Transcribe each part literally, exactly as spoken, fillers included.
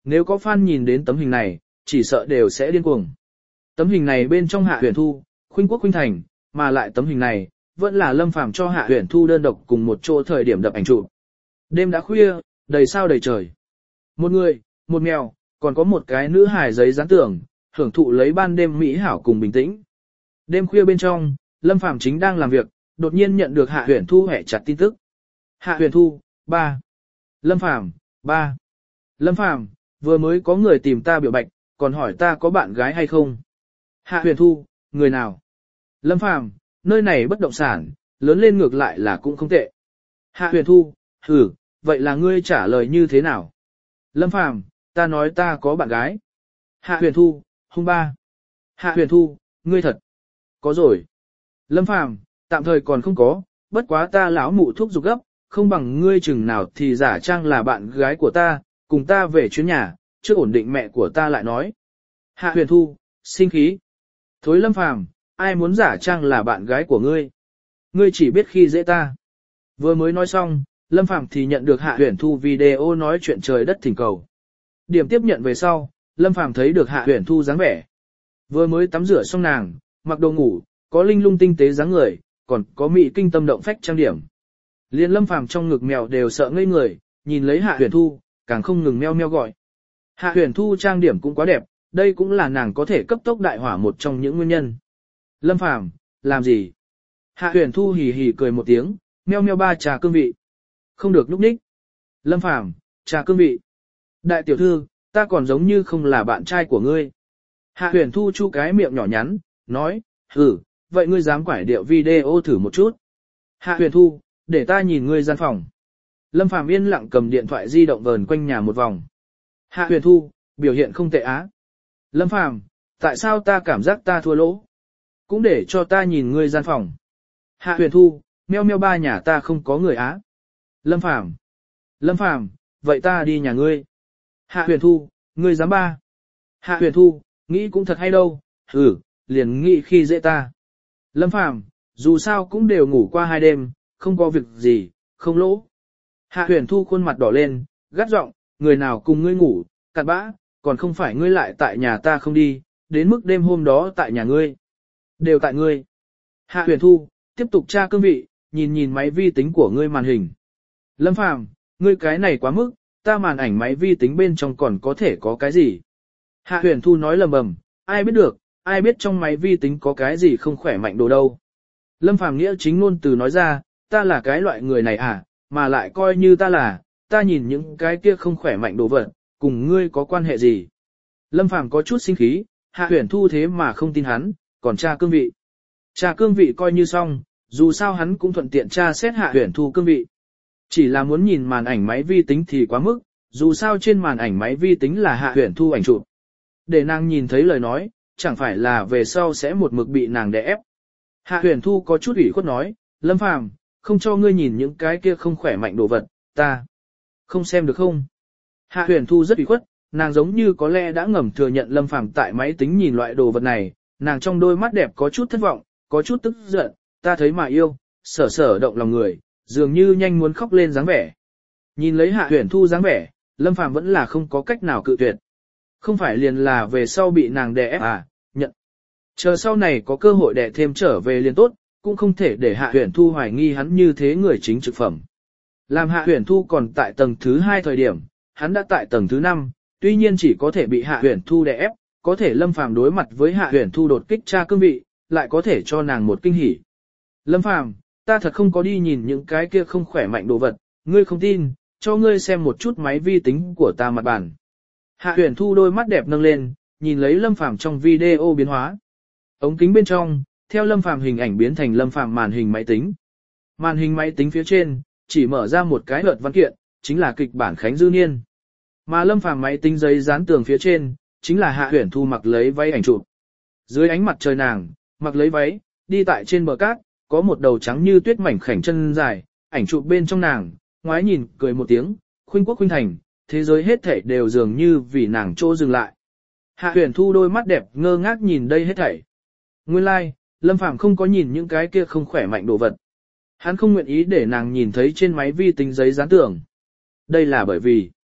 nếu có fan nhìn đến tấm hình này, chỉ sợ đều sẽ điên cuồng. Tấm hình này bên trong Hạ Huyền Thu, Khuynh Quốc Khuynh Thành, mà lại tấm hình này, vẫn là Lâm Phàm cho Hạ Huyền Thu đơn độc cùng một chỗ thời điểm đập ảnh chụp. Đêm đã khuya, đầy sao đầy trời. Một người, một mèo, còn có một cái nữ hài giấy dán tường, hưởng thụ lấy ban đêm mỹ hảo cùng bình tĩnh. Đêm khuya bên trong, Lâm Phàm chính đang làm việc, đột nhiên nhận được Hạ Huyền Thu hẹ chặt tin tức. Hạ Huyền Thu, ba. Lâm Phàm, ba. Lâm Phàm, vừa mới có người tìm ta biểu bạch, còn hỏi ta có bạn gái hay không. Hạ Huyền Thu, người nào? Lâm Phàm, nơi này bất động sản, lớn lên ngược lại là cũng không tệ. Hạ Huyền Thu, hử, vậy là ngươi trả lời như thế nào? Lâm Phàm, ta nói ta có bạn gái. Hạ Huyền Thu, hung ba. Hạ Huyền Thu, ngươi thật. Có rồi. Lâm Phàm, tạm thời còn không có, bất quá ta lão mụ thuốc giục gấp, không bằng ngươi chừng nào thì giả trang là bạn gái của ta, cùng ta về chuyến nhà, trước ổn định mẹ của ta lại nói. Hạ Huyền Thu, sinh khí. Thối Lâm Phàm, ai muốn giả trang là bạn gái của ngươi? Ngươi chỉ biết khi dễ ta. Vừa mới nói xong, Lâm Phàm thì nhận được Hạ Huyền Thu video nói chuyện trời đất thỉnh cầu. Điểm tiếp nhận về sau, Lâm Phàm thấy được Hạ Huyền Thu dáng vẻ. Vừa mới tắm rửa xong nàng, mặc đồ ngủ, có linh lung tinh tế dáng người, còn có mỹ kinh tâm động phách trang điểm. Liên Lâm Phàm trong ngực mèo đều sợ ngây người, nhìn lấy Hạ Huyền Thu, càng không ngừng meo meo gọi. Hạ Huyền Thu trang điểm cũng quá đẹp, đây cũng là nàng có thể cấp tốc đại hỏa một trong những nguyên nhân. Lâm Phàm, làm gì? Hạ Huyền Thu hì hì cười một tiếng, meo meo ba trà cương vị. Không được núp ních. Lâm Phàm, trà cương vị. Đại tiểu thư, ta còn giống như không là bạn trai của ngươi. Hạ Huyền Thu chu cái miệng nhỏ nhắn, nói, hử, vậy ngươi dám quải điệu video thử một chút. Hạ Huyền Thu, để ta nhìn ngươi gian phòng. Lâm Phàm yên lặng cầm điện thoại di động vờn quanh nhà một vòng. Hạ Huyền Thu, biểu hiện không tệ á. Lâm Phàm, tại sao ta cảm giác ta thua lỗ? Cũng để cho ta nhìn ngươi gian phòng. Hạ Huyền Thu, meo meo ba nhà ta không có người á. Lâm Phàm, Lâm Phàm, vậy ta đi nhà ngươi. Hạ Huyền Thu, ngươi dám ba. Hạ Huyền Thu, nghĩ cũng thật hay đâu, ừ, liền nghĩ khi dễ ta. Lâm Phàm, dù sao cũng đều ngủ qua hai đêm, không có việc gì, không lỗ. Hạ Huyền Thu khuôn mặt đỏ lên, gắt giọng, người nào cùng ngươi ngủ, cặn bã, còn không phải ngươi lại tại nhà ta không đi, đến mức đêm hôm đó tại nhà ngươi. Đều tại ngươi. Hạ Huyền Thu, tiếp tục tra cương vị, nhìn nhìn máy vi tính của ngươi màn hình. Lâm Phàm, ngươi cái này quá mức, ta màn ảnh máy vi tính bên trong còn có thể có cái gì? Hạ Huyền Thu nói lầm bầm, ai biết được, ai biết trong máy vi tính có cái gì không khỏe mạnh đồ đâu. Lâm Phàm nghĩa chính ngôn từ nói ra, ta là cái loại người này à, mà lại coi như ta là, ta nhìn những cái kia không khỏe mạnh đồ vật, cùng ngươi có quan hệ gì? Lâm Phàm có chút sinh khí, Hạ Huyền Thu thế mà không tin hắn, còn tra cương vị. Tra cương vị coi như xong, dù sao hắn cũng thuận tiện tra xét Hạ Huyền Thu cương vị. Chỉ là muốn nhìn màn ảnh máy vi tính thì quá mức, dù sao trên màn ảnh máy vi tính là Hạ Huyền Thu ảnh chụp. Để nàng nhìn thấy lời nói, chẳng phải là về sau sẽ một mực bị nàng đè ép. Hạ Huyền Thu có chút ủy khuất nói, Lâm Phàm, không cho ngươi nhìn những cái kia không khỏe mạnh đồ vật, ta không xem được không? Hạ Huyền Thu rất ủy khuất, nàng giống như có lẽ đã ngầm thừa nhận Lâm Phàm tại máy tính nhìn loại đồ vật này, nàng trong đôi mắt đẹp có chút thất vọng, có chút tức giận, ta thấy mà yêu, sở sở động lòng người, dường như nhanh muốn khóc lên dáng vẻ. Nhìn lấy Hạ Huyền Thu dáng vẻ, Lâm Phàm vẫn là không có cách nào cự tuyệt. Không phải liền là về sau bị nàng đè ép à, nhận. Chờ sau này có cơ hội đè thêm trở về liền tốt, cũng không thể để Hạ Huyền Thu hoài nghi hắn như thế người chính trực phẩm. Làm Hạ Huyền Thu còn tại tầng thứ hai thời điểm, hắn đã tại tầng thứ năm, tuy nhiên chỉ có thể bị Hạ Huyền Thu đè ép, có thể Lâm Phàm đối mặt với Hạ Huyền Thu đột kích tra cương vị, lại có thể cho nàng một kinh hỉ. Lâm Phàm, ta thật không có đi nhìn những cái kia không khỏe mạnh đồ vật, ngươi không tin, cho ngươi xem một chút máy vi tính của ta mặt bản. Hạ Huyền Thu đôi mắt đẹp nâng lên, nhìn lấy Lâm Phàm trong video biến hóa. Ống kính bên trong, theo Lâm Phàm hình ảnh biến thành Lâm Phàm màn hình máy tính. Màn hình máy tính phía trên, chỉ mở ra một cái lượt văn kiện, chính là kịch bản Khánh Dư Niên. Mà Lâm Phàm máy tính giấy dán tường phía trên, chính là Hạ Huyền Thu mặc lấy váy ảnh chụp. Dưới ánh mặt trời nàng, mặc lấy váy, đi tại trên bờ cát, có một đầu trắng như tuyết mảnh khảnh chân dài, ảnh chụp bên trong nàng, ngoái nhìn, cười một tiếng, khuynh quốc khuynh thành, thế giới hết thảy đều dường như vì nàng chỗ dừng lại. Hạ Huyền Thu đôi mắt đẹp ngơ ngác nhìn đây hết thảy. Nguyên lai, like, Lâm Phàm không có nhìn những cái kia không khỏe mạnh đồ vật. Hắn không nguyện ý để nàng nhìn thấy trên máy vi tính giấy dán tường. Đây là bởi vì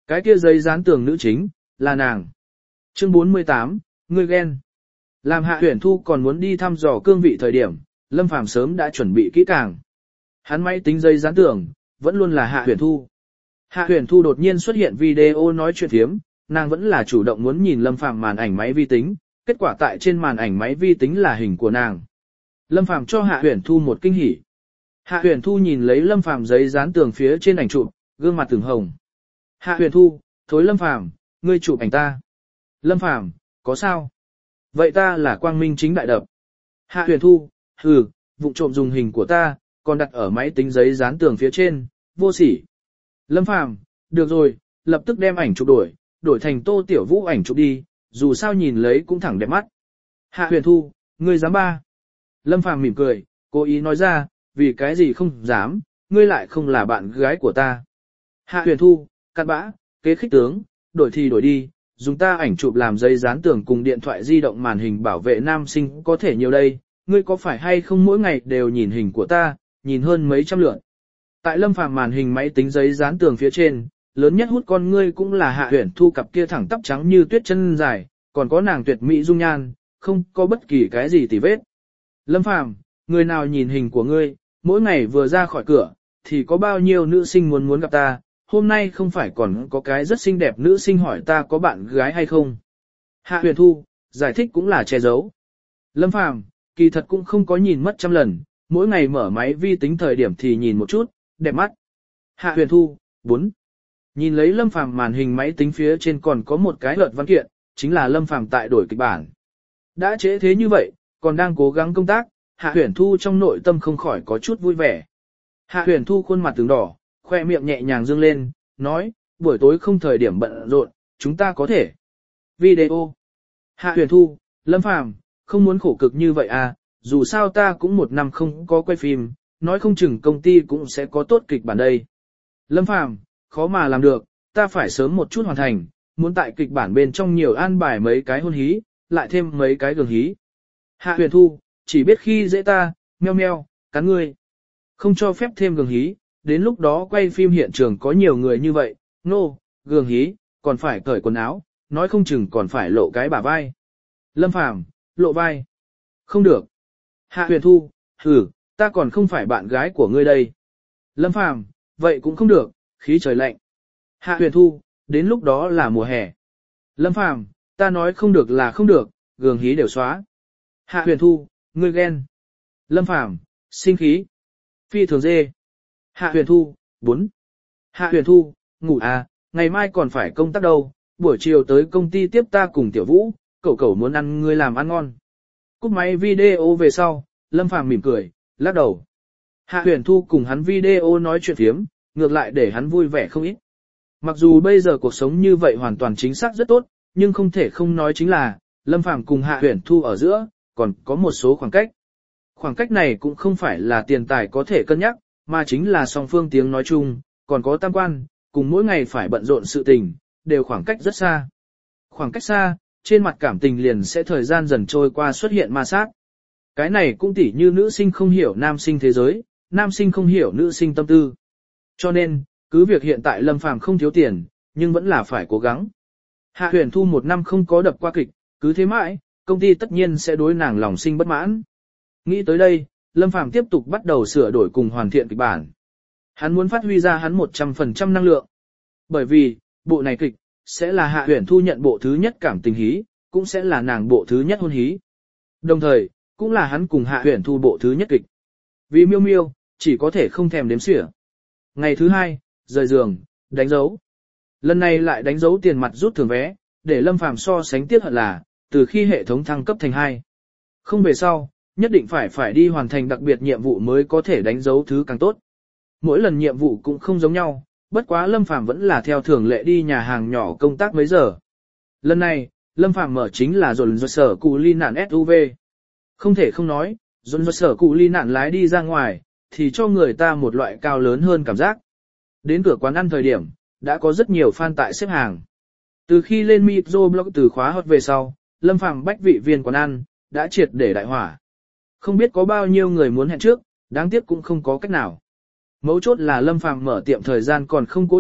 Cái kia giấy dán tường nữ chính, là nàng. Chương bốn mươi tám, ngươi ghen. Làm Hạ Huyền Thu còn muốn đi thăm dò cương vị thời điểm, Lâm Phàm sớm đã chuẩn bị kỹ càng. Hắn máy tính giấy dán tường, vẫn luôn là Hạ Huyền Thu. Hạ Huyền Thu đột nhiên xuất hiện video nói chuyện thiếm, nàng vẫn là chủ động muốn nhìn Lâm Phàm màn ảnh máy vi tính, kết quả tại trên màn ảnh máy vi tính là hình của nàng. Lâm Phàm cho Hạ Huyền Thu một kinh hỉ. Hạ Huyền Thu nhìn lấy Lâm Phàm giấy dán tường phía trên ảnh chụp, gương mặt từng hồng. Hạ Huyền Thu, thối Lâm Phàm, ngươi chụp ảnh ta. Lâm Phàm, có sao? Vậy ta là quang minh chính đại đập. Hạ Huyền Thu, hừ, vụng trộm dùng hình của ta, còn đặt ở máy tính giấy dán tường phía trên, vô sỉ. Lâm Phàm, được rồi, lập tức đem ảnh chụp đổi, đổi thành Tô Tiểu Vũ ảnh chụp đi, dù sao nhìn lấy cũng thẳng đẹp mắt. Hạ Huyền Thu, ngươi dám ba? Lâm Phàm mỉm cười, cố ý nói ra, vì cái gì không dám, ngươi lại không là bạn gái của ta. Hạ Huyền Thu, cặn bã, kế khích tướng, đổi thì đổi đi, dùng ta ảnh chụp làm giấy dán tường cùng điện thoại di động màn hình bảo vệ nam sinh có thể nhiều đây, ngươi có phải hay không mỗi ngày đều nhìn hình của ta, nhìn hơn mấy trăm lượt. Tại Lâm Phàm màn hình máy tính giấy dán tường phía trên, lớn nhất hút con ngươi cũng là Hạ Huyền Thu cặp kia thẳng tắp trắng như tuyết chân dài, còn có nàng tuyệt mỹ dung nhan, không có bất kỳ cái gì tì vết. Lâm Phàm, người nào nhìn hình của ngươi, mỗi ngày vừa ra khỏi cửa, thì có bao nhiêu nữ sinh muốn muốn gặp ta, hôm nay không phải còn có cái rất xinh đẹp nữ sinh hỏi ta có bạn gái hay không. Hạ Huyền Thu, giải thích cũng là che giấu. Lâm Phàm, kỳ thật cũng không có nhìn mất trăm lần, mỗi ngày mở máy vi tính thời điểm thì nhìn một chút, đẹp mắt. Hạ Huyền Thu, bốn. Nhìn lấy Lâm Phàm màn hình máy tính phía trên còn có một cái lợt văn kiện, chính là Lâm Phàm tại đổi kịch bản. Đã trễ thế như vậy, còn đang cố gắng công tác, Hạ Huyền Thu trong nội tâm không khỏi có chút vui vẻ. Hạ Huyền Thu khuôn mặt tướng đỏ, khoe miệng nhẹ nhàng dương lên, nói, buổi tối không thời điểm bận rộn, chúng ta có thể. Video. Hạ Huyền Thu, Lâm Phàm, không muốn khổ cực như vậy à, dù sao ta cũng một năm không có quay phim, nói không chừng công ty cũng sẽ có tốt kịch bản đây. Lâm Phàm, khó mà làm được, ta phải sớm một chút hoàn thành, muốn tại kịch bản bên trong nhiều an bài mấy cái hôn hí, lại thêm mấy cái gường hí. Hạ Huyền Thu, chỉ biết khi dễ ta, meo meo, cắn ngươi. Không cho phép thêm gường hí, đến lúc đó quay phim hiện trường có nhiều người như vậy, nô, no, gường hí, còn phải cởi quần áo, nói không chừng còn phải lộ cái bả vai. Lâm Phàm, lộ vai. Không được. Hạ Huyền Thu, hừ, ta còn không phải bạn gái của ngươi đây. Lâm Phàm, vậy cũng không được, khí trời lạnh. Hạ Huyền Thu, đến lúc đó là mùa hè. Lâm Phàm, ta nói không được là không được, gường hí đều xóa. Hạ Huyền Thu, ngươi ghen. Lâm Phàm, sinh khí. Phi thường dê. Hạ Huyền Thu, bốn. Hạ Huyền Thu, ngủ à, ngày mai còn phải công tác đâu, buổi chiều tới công ty tiếp ta cùng Tiểu Vũ, cậu cậu muốn ăn ngươi làm ăn ngon. Cúp máy video về sau, Lâm Phàm mỉm cười, lắc đầu. Hạ Huyền Thu cùng hắn video nói chuyện phiếm, ngược lại để hắn vui vẻ không ít. Mặc dù bây giờ cuộc sống như vậy hoàn toàn chính xác rất tốt, nhưng không thể không nói chính là, Lâm Phàm cùng Hạ Huyền Thu ở giữa, còn có một số khoảng cách. Khoảng cách này cũng không phải là tiền tài có thể cân nhắc, mà chính là song phương tiếng nói chung, còn có tam quan, cùng mỗi ngày phải bận rộn sự tình, đều khoảng cách rất xa. Khoảng cách xa, trên mặt cảm tình liền sẽ thời gian dần trôi qua xuất hiện ma sát. Cái này cũng tỉ như nữ sinh không hiểu nam sinh thế giới, nam sinh không hiểu nữ sinh tâm tư. Cho nên, cứ việc hiện tại Lâm Phàm không thiếu tiền, nhưng vẫn là phải cố gắng. Hạ Huyền Thu một năm không có đập qua kịch, cứ thế mãi, công ty tất nhiên sẽ đối nàng lòng sinh bất mãn. Nghĩ tới đây, Lâm Phàm tiếp tục bắt đầu sửa đổi cùng hoàn thiện kịch bản. Hắn muốn phát huy ra hắn một trăm phần trăm năng lượng. Bởi vì, bộ này kịch, sẽ là Hạ Huyền Thu nhận bộ thứ nhất cảm tình hí, cũng sẽ là nàng bộ thứ nhất hôn hí. Đồng thời, cũng là hắn cùng Hạ Huyền Thu bộ thứ nhất kịch. Vì miêu miêu, chỉ có thể không thèm đếm xỉa. Ngày thứ hai, rời giường, đánh dấu. Lần này lại đánh dấu tiền mặt rút thưởng vé, để Lâm Phàm so sánh tiếc hận là, từ khi hệ thống thăng cấp thành hai. Không về sau, nhất định phải phải đi hoàn thành đặc biệt nhiệm vụ mới có thể đánh dấu thứ càng tốt. Mỗi lần nhiệm vụ cũng không giống nhau, bất quá Lâm Phàm vẫn là theo thường lệ đi nhà hàng nhỏ công tác mấy giờ. Lần này, Lâm Phàm mở chính là dồn dồn sở cụ ly nạn ét u vê. Không thể không nói, dồn dồn sở cụ ly nạn lái đi ra ngoài, thì cho người ta một loại cao lớn hơn cảm giác. Đến cửa quán ăn thời điểm, đã có rất nhiều fan tại xếp hàng. Từ khi lên microblog từ khóa hot về sau, Lâm Phàm bách vị viên quán ăn, đã triệt để đại hỏa. Không biết có bao nhiêu người muốn hẹn trước, đáng tiếc cũng không có cách nào. Mấu chốt là Lâm Phàm mở tiệm thời gian còn không cố định,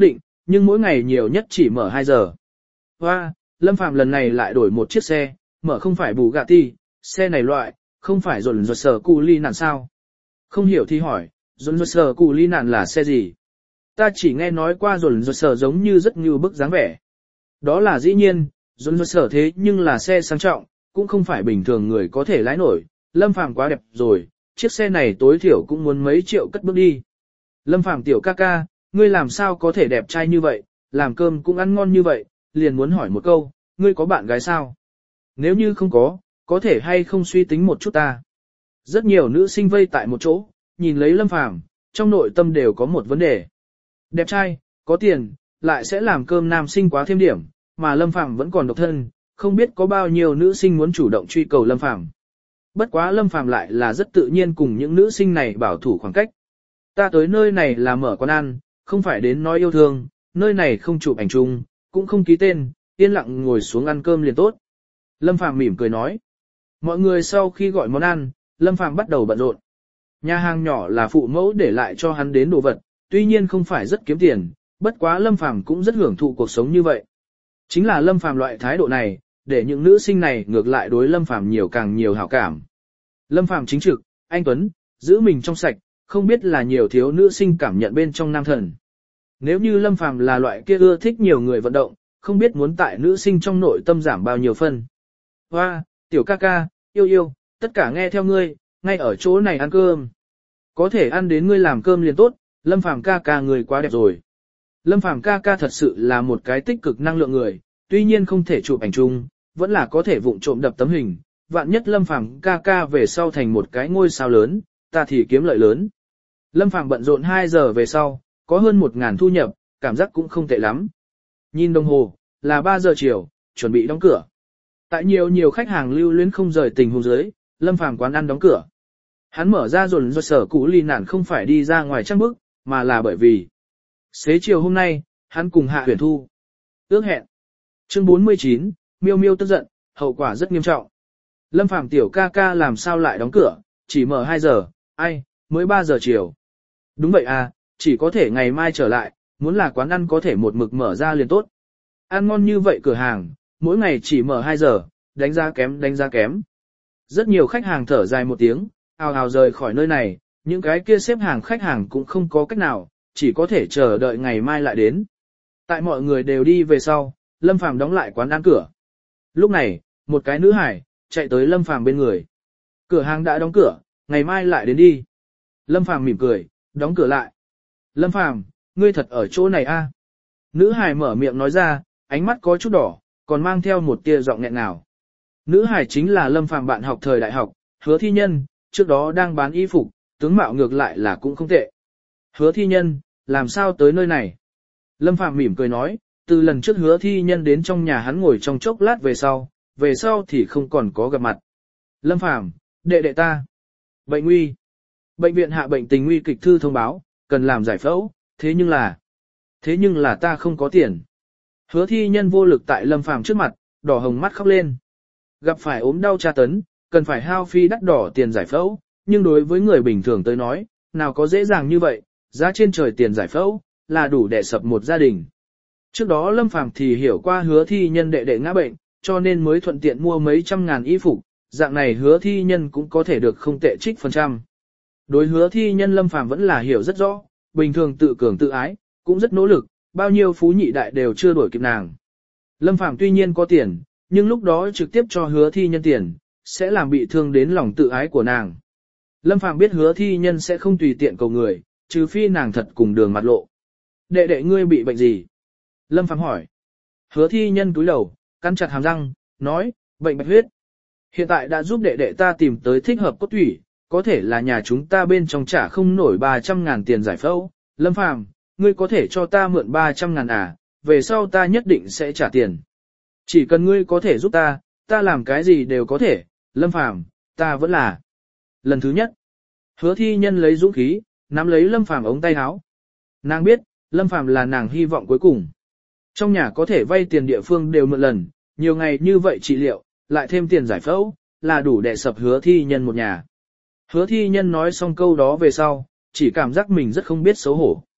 nhưng mỗi ngày nhiều nhất chỉ mở hai giờ. Hoa, Lâm Phàm lần này lại đổi một chiếc xe, mở không phải Bugatti, xe này loại, không phải rồn rột sở cụ ly nạn sao? Không hiểu thì hỏi, rồn rột sở cụ ly nạn là xe gì? Ta chỉ nghe nói qua rồn rột sở giống như rất như bức dáng vẻ. Đó là dĩ nhiên, rồn rột sở thế nhưng là xe sang trọng, cũng không phải bình thường người có thể lái nổi. Lâm Phàm quá đẹp rồi, chiếc xe này tối thiểu cũng muốn mấy triệu cất bước đi. Lâm Phàm tiểu ca ca, ngươi làm sao có thể đẹp trai như vậy, làm cơm cũng ăn ngon như vậy, liền muốn hỏi một câu, ngươi có bạn gái sao? Nếu như không có, có thể hay không suy tính một chút ta. Rất nhiều nữ sinh vây tại một chỗ, nhìn lấy Lâm Phàm, trong nội tâm đều có một vấn đề. Đẹp trai, có tiền, lại sẽ làm cơm nam sinh quá thêm điểm, mà Lâm Phàm vẫn còn độc thân, không biết có bao nhiêu nữ sinh muốn chủ động truy cầu Lâm Phàm. Bất quá Lâm Phàm lại là rất tự nhiên cùng những nữ sinh này bảo thủ khoảng cách. Ta tới nơi này là mở quán ăn, không phải đến nói yêu thương, nơi này không chụp ảnh chung, cũng không ký tên, yên lặng ngồi xuống ăn cơm liền tốt. Lâm Phàm mỉm cười nói. Mọi người sau khi gọi món ăn, Lâm Phàm bắt đầu bận rộn. Nhà hàng nhỏ là phụ mẫu để lại cho hắn đến đồ vật, tuy nhiên không phải rất kiếm tiền, bất quá Lâm Phàm cũng rất hưởng thụ cuộc sống như vậy. Chính là Lâm Phàm loại thái độ này, để những nữ sinh này ngược lại đối Lâm Phàm nhiều càng nhiều hảo cảm. Lâm Phàm chính trực, anh tuấn, giữ mình trong sạch, không biết là nhiều thiếu nữ sinh cảm nhận bên trong nam thần. Nếu như Lâm Phàm là loại kia ưa thích nhiều người vận động, không biết muốn tại nữ sinh trong nội tâm giảm bao nhiêu phân. Hoa, tiểu ca ca, yêu yêu, tất cả nghe theo ngươi, ngay ở chỗ này ăn cơm. Có thể ăn đến ngươi làm cơm liền tốt, Lâm Phàm ca ca người quá đẹp rồi. Lâm Phàm ca ca thật sự là một cái tích cực năng lượng người, tuy nhiên không thể chụp ảnh chung, vẫn là có thể vụng trộm đập tấm hình. Vạn nhất Lâm Phàm ca ca về sau thành một cái ngôi sao lớn, ta thì kiếm lợi lớn. Lâm Phàm bận rộn hai giờ về sau, có hơn một ngàn thu nhập, cảm giác cũng không tệ lắm. Nhìn đồng hồ, là ba giờ chiều, chuẩn bị đóng cửa. Tại nhiều nhiều khách hàng lưu luyến không rời tình huống dưới, Lâm Phàm quán ăn đóng cửa. Hắn mở ra rồi do sở cũ ly nản không phải đi ra ngoài trăng bức, mà là bởi vì xế chiều hôm nay, hắn cùng Hạ Huyền Thu ước hẹn. Chương bốn mươi chín, Miêu Miêu tức giận, hậu quả rất nghiêm trọng. Lâm Phàm tiểu ca ca làm sao lại đóng cửa, chỉ mở hai giờ, ai, mới ba giờ chiều. Đúng vậy à, chỉ có thể ngày mai trở lại, muốn là quán ăn có thể một mực mở ra liền tốt. Ăn ngon như vậy cửa hàng, mỗi ngày chỉ mở hai giờ, đánh giá kém đánh giá kém. Rất nhiều khách hàng thở dài một tiếng, ào ào rời khỏi nơi này, những cái kia xếp hàng khách hàng cũng không có cách nào, chỉ có thể chờ đợi ngày mai lại đến. Tại mọi người đều đi về sau, Lâm Phàm đóng lại quán ăn cửa. Lúc này, một cái nữ hải chạy tới Lâm Phàm bên người. Cửa hàng đã đóng cửa, ngày mai lại đến đi. Lâm Phàm mỉm cười, đóng cửa lại. Lâm Phàm, ngươi thật ở chỗ này a? À? Nữ hải mở miệng nói ra, ánh mắt có chút đỏ, còn mang theo một tia giọng nghẹn ngào. Nữ hải chính là Lâm Phàm bạn học thời đại học, Hứa Thi Nhân, trước đó đang bán y phục, tướng mạo ngược lại là cũng không tệ. Hứa Thi Nhân, làm sao tới nơi này? Lâm Phàm mỉm cười nói, từ lần trước Hứa Thi Nhân đến trong nhà hắn ngồi trong chốc lát về sau, về sau thì không còn có gặp mặt. Lâm Phàm, đệ đệ ta. Bệnh nguy. Bệnh viện hạ bệnh tình nguy kịch thư thông báo, cần làm giải phẫu, thế nhưng là... Thế nhưng là ta không có tiền. Hứa Thi Nhân vô lực tại Lâm Phàm trước mặt, đỏ hồng mắt khóc lên. Gặp phải ốm đau tra tấn, cần phải hao phi đắt đỏ tiền giải phẫu, nhưng đối với người bình thường tới nói, nào có dễ dàng như vậy, giá trên trời tiền giải phẫu, là đủ để sập một gia đình. Trước đó Lâm Phàm thì hiểu qua Hứa Thi Nhân đệ đệ ngã bệnh, cho nên mới thuận tiện mua mấy trăm ngàn y phục, dạng này Hứa Thi Nhân cũng có thể được không tệ trích phần trăm. Đối Hứa Thi Nhân Lâm Phàm vẫn là hiểu rất rõ, bình thường tự cường tự ái, cũng rất nỗ lực, bao nhiêu phú nhị đại đều chưa đuổi kịp nàng. Lâm Phàm tuy nhiên có tiền, nhưng lúc đó trực tiếp cho Hứa Thi Nhân tiền, sẽ làm bị thương đến lòng tự ái của nàng. Lâm Phàm biết Hứa Thi Nhân sẽ không tùy tiện cầu người, trừ phi nàng thật cùng đường mặt lộ. Đệ đệ ngươi bị bệnh gì? Lâm Phàm hỏi. Hứa Thi Nhân cúi đầu, cắn chặt hàm răng, nói, bệnh bạch huyết. Hiện tại đã giúp đệ đệ ta tìm tới thích hợp cốt thủy, có thể là nhà chúng ta bên trong trả không nổi ba trăm ngàn tiền giải phẫu. Lâm Phàm, ngươi có thể cho ta mượn ba trăm ngàn à, về sau ta nhất định sẽ trả tiền. Chỉ cần ngươi có thể giúp ta, ta làm cái gì đều có thể, Lâm Phàm, ta vẫn là. Lần thứ nhất, Hứa Thi Nhân lấy dũng khí, nắm lấy Lâm Phàm ống tay áo. Nàng biết, Lâm Phàm là nàng hy vọng cuối cùng. Trong nhà có thể vay tiền địa phương đều mượn lần, nhiều ngày như vậy trị liệu, lại thêm tiền giải phẫu, là đủ để sập Hứa Thi Nhân một nhà. Hứa Thi Nhân nói xong câu đó về sau, chỉ cảm giác mình rất không biết xấu hổ.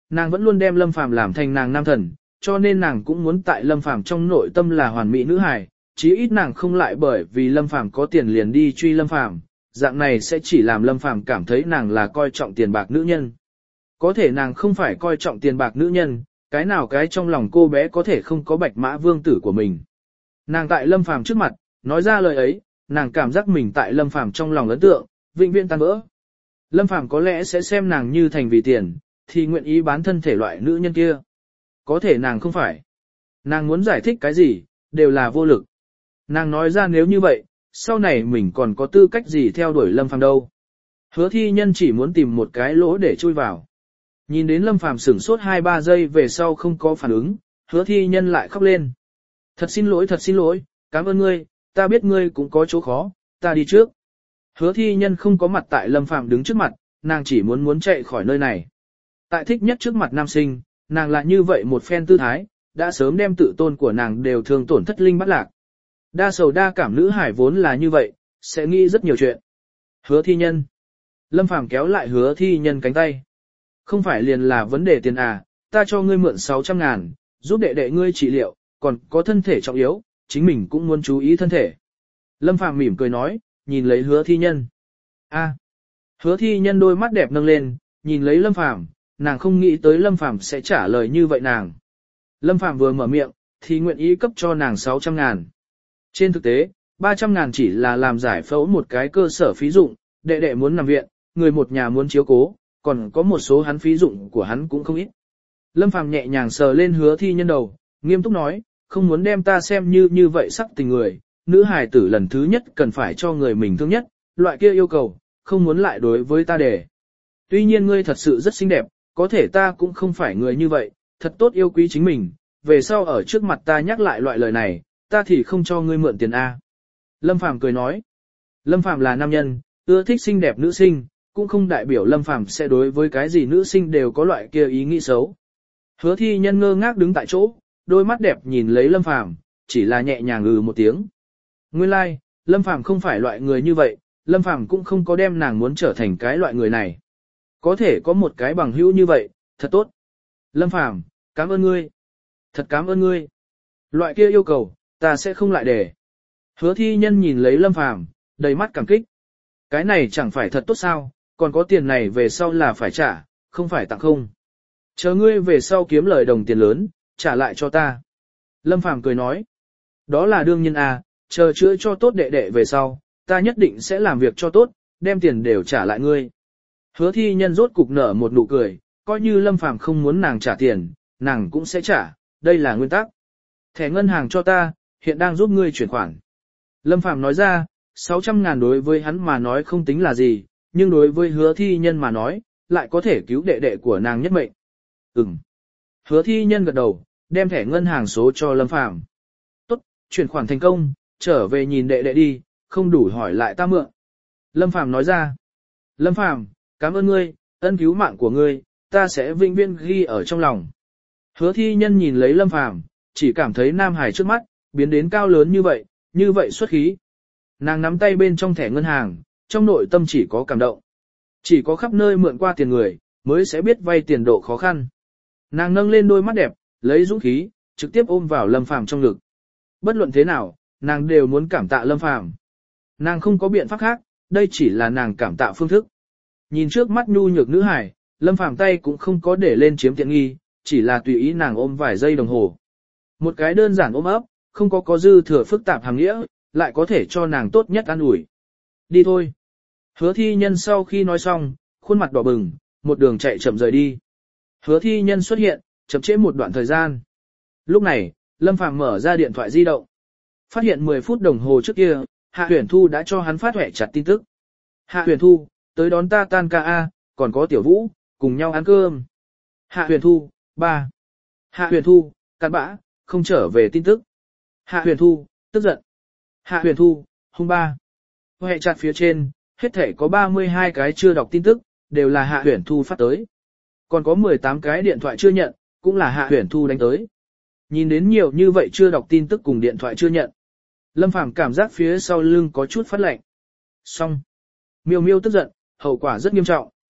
Nàng vẫn luôn đem Lâm Phàm làm thành nàng nam thần, cho nên nàng cũng muốn tại Lâm Phàm trong nội tâm là hoàn mỹ nữ hài, chí ít nàng không lại bởi vì Lâm Phàm có tiền liền đi truy Lâm Phàm, dạng này sẽ chỉ làm Lâm Phàm cảm thấy nàng là coi trọng tiền bạc nữ nhân. Có thể nàng không phải coi trọng tiền bạc nữ nhân, cái nào cái trong lòng cô bé có thể không có bạch mã vương tử của mình. Nàng tại Lâm Phàm trước mặt, nói ra lời ấy, nàng cảm giác mình tại Lâm Phàm trong lòng ấn tượng, vĩnh viễn tan vỡ. Lâm Phàm có lẽ sẽ xem nàng như thành vì tiền, thì nguyện ý bán thân thể loại nữ nhân kia. Có thể nàng không phải. Nàng muốn giải thích cái gì, đều là vô lực. Nàng nói ra nếu như vậy, sau này mình còn có tư cách gì theo đuổi Lâm Phàm đâu. Hứa Thi Nhân chỉ muốn tìm một cái lỗ để chui vào. Nhìn đến Lâm Phàm sửng sốt hai ba giây về sau không có phản ứng, Hứa Thi Nhân lại khóc lên. Thật xin lỗi, thật xin lỗi, cảm ơn ngươi, ta biết ngươi cũng có chỗ khó, ta đi trước. Hứa Thi Nhân không có mặt tại Lâm Phàm đứng trước mặt, nàng chỉ muốn muốn chạy khỏi nơi này. Tại thích nhất trước mặt nam sinh, nàng lại như vậy một phen tư thái, đã sớm đem tự tôn của nàng đều thương tổn thất linh bắt lạc. Đa sầu đa cảm nữ hải vốn là như vậy, sẽ nghĩ rất nhiều chuyện. Hứa Thi Nhân. Lâm Phàm kéo lại Hứa Thi Nhân cánh tay. Không phải liền là vấn đề tiền à, ta cho ngươi mượn sáu trăm ngàn, giúp đệ đệ ngươi trị liệu, còn có thân thể trọng yếu, chính mình cũng muốn chú ý thân thể. Lâm Phàm mỉm cười nói, nhìn lấy Hứa Thi Nhân. A. Hứa Thi Nhân đôi mắt đẹp nâng lên, nhìn lấy Lâm Phàm, nàng không nghĩ tới Lâm Phàm sẽ trả lời như vậy nàng. Lâm Phàm vừa mở miệng, thì nguyện ý cấp cho nàng sáu trăm ngàn. Trên thực tế, ba trăm ngàn chỉ là làm giải phẫu một cái cơ sở phí dụng, đệ đệ muốn nằm viện, người một nhà muốn chiếu cố, còn có một số hắn phí dụng của hắn cũng không ít. Lâm Phàm nhẹ nhàng sờ lên Hứa Thi Nhân đầu, nghiêm túc nói, không muốn đem ta xem như như vậy sắc tình người, nữ hài tử lần thứ nhất cần phải cho người mình thương nhất, loại kia yêu cầu, không muốn lại đối với ta để. Tuy nhiên ngươi thật sự rất xinh đẹp, có thể ta cũng không phải người như vậy, thật tốt yêu quý chính mình, về sau ở trước mặt ta nhắc lại loại lời này, ta thì không cho ngươi mượn tiền A. Lâm Phàm cười nói, Lâm Phàm là nam nhân, ưa thích xinh đẹp nữ sinh, cũng không đại biểu Lâm Phàm sẽ đối với cái gì nữ sinh đều có loại kia ý nghĩ xấu. Hứa Thi Nhân ngơ ngác đứng tại chỗ, đôi mắt đẹp nhìn lấy Lâm Phàm, chỉ là nhẹ nhàng ừ một tiếng. Nguyên lai, like, Lâm Phàm không phải loại người như vậy, Lâm Phàm cũng không có đem nàng muốn trở thành cái loại người này. Có thể có một cái bằng hữu như vậy, thật tốt. Lâm Phàm, cảm ơn ngươi. Thật cảm ơn ngươi. Loại kia yêu cầu, ta sẽ không lại để. Hứa Thi Nhân nhìn lấy Lâm Phàm, đầy mắt cảm kích. Cái này chẳng phải thật tốt sao, còn có tiền này về sau là phải trả, không phải tặng không. Chờ ngươi về sau kiếm lời đồng tiền lớn, trả lại cho ta. Lâm Phàm cười nói. Đó là đương nhiên à, chờ chữa cho tốt đệ đệ về sau, ta nhất định sẽ làm việc cho tốt, đem tiền đều trả lại ngươi. Hứa Thi Nhân rốt cục nở một nụ cười, coi như Lâm Phàm không muốn nàng trả tiền, nàng cũng sẽ trả, đây là nguyên tắc. Thẻ ngân hàng cho ta, hiện đang giúp ngươi chuyển khoản. Lâm Phàm nói ra, sáu trăm ngàn đối với hắn mà nói không tính là gì, nhưng đối với Hứa Thi Nhân mà nói, lại có thể cứu đệ đệ của nàng nhất mệnh. Ừm. Hứa Thi Nhân gật đầu, đem thẻ ngân hàng số cho Lâm Phàm. Tốt, chuyển khoản thành công, trở về nhìn đệ đệ đi, không đủ hỏi lại ta mượn. Lâm Phàm nói ra. Lâm Phàm, cảm ơn ngươi, ân cứu mạng của ngươi, ta sẽ vĩnh viễn ghi ở trong lòng. Hứa Thi Nhân nhìn lấy Lâm Phàm, chỉ cảm thấy nam hải trước mắt, biến đến cao lớn như vậy, như vậy xuất khí. Nàng nắm tay bên trong thẻ ngân hàng, trong nội tâm chỉ có cảm động. Chỉ có khắp nơi mượn qua tiền người, mới sẽ biết vay tiền độ khó khăn. Nàng nâng lên đôi mắt đẹp, lấy dũng khí, trực tiếp ôm vào Lâm Phàm trong ngực. Bất luận thế nào, nàng đều muốn cảm tạ Lâm Phàm. Nàng không có biện pháp khác, đây chỉ là nàng cảm tạ phương thức. Nhìn trước mắt nhu nhược nữ hải, Lâm Phàm tay cũng không có để lên chiếm tiện nghi, chỉ là tùy ý nàng ôm vài giây đồng hồ. Một cái đơn giản ôm ấp, không có có dư thừa phức tạp hàng nghĩa, lại có thể cho nàng tốt nhất an ủi. Đi thôi. Hứa Thi Nhân sau khi nói xong, khuôn mặt đỏ bừng, một đường chạy chậm rời đi. Hứa Thi Nhân xuất hiện, chậm trễ một đoạn thời gian. Lúc này, Lâm Phàm mở ra điện thoại di động. Phát hiện mười phút đồng hồ trước kia, Hạ Huyền Thu đã cho hắn phát huệ chặt tin tức. Hạ Huyền Thu, tới đón ta tan ca a, còn có Tiểu Vũ, cùng nhau ăn cơm. Hạ Huyền Thu, ba. Hạ Huyền Thu, cặn bã, không trở về tin tức. Hạ Huyền Thu, tức giận. Hạ Huyền Thu, hung ba. Huệ chặt phía trên, hết thể có ba mươi hai cái chưa đọc tin tức, đều là Hạ Huyền Thu phát tới. Còn có mười tám cái điện thoại chưa nhận, cũng là Hạ Huyền Thu đánh tới. Nhìn đến nhiều như vậy chưa đọc tin tức cùng điện thoại chưa nhận. Lâm Phàm cảm giác phía sau lưng có chút phát lạnh. Xong. Miêu Miêu tức giận, hậu quả rất nghiêm trọng.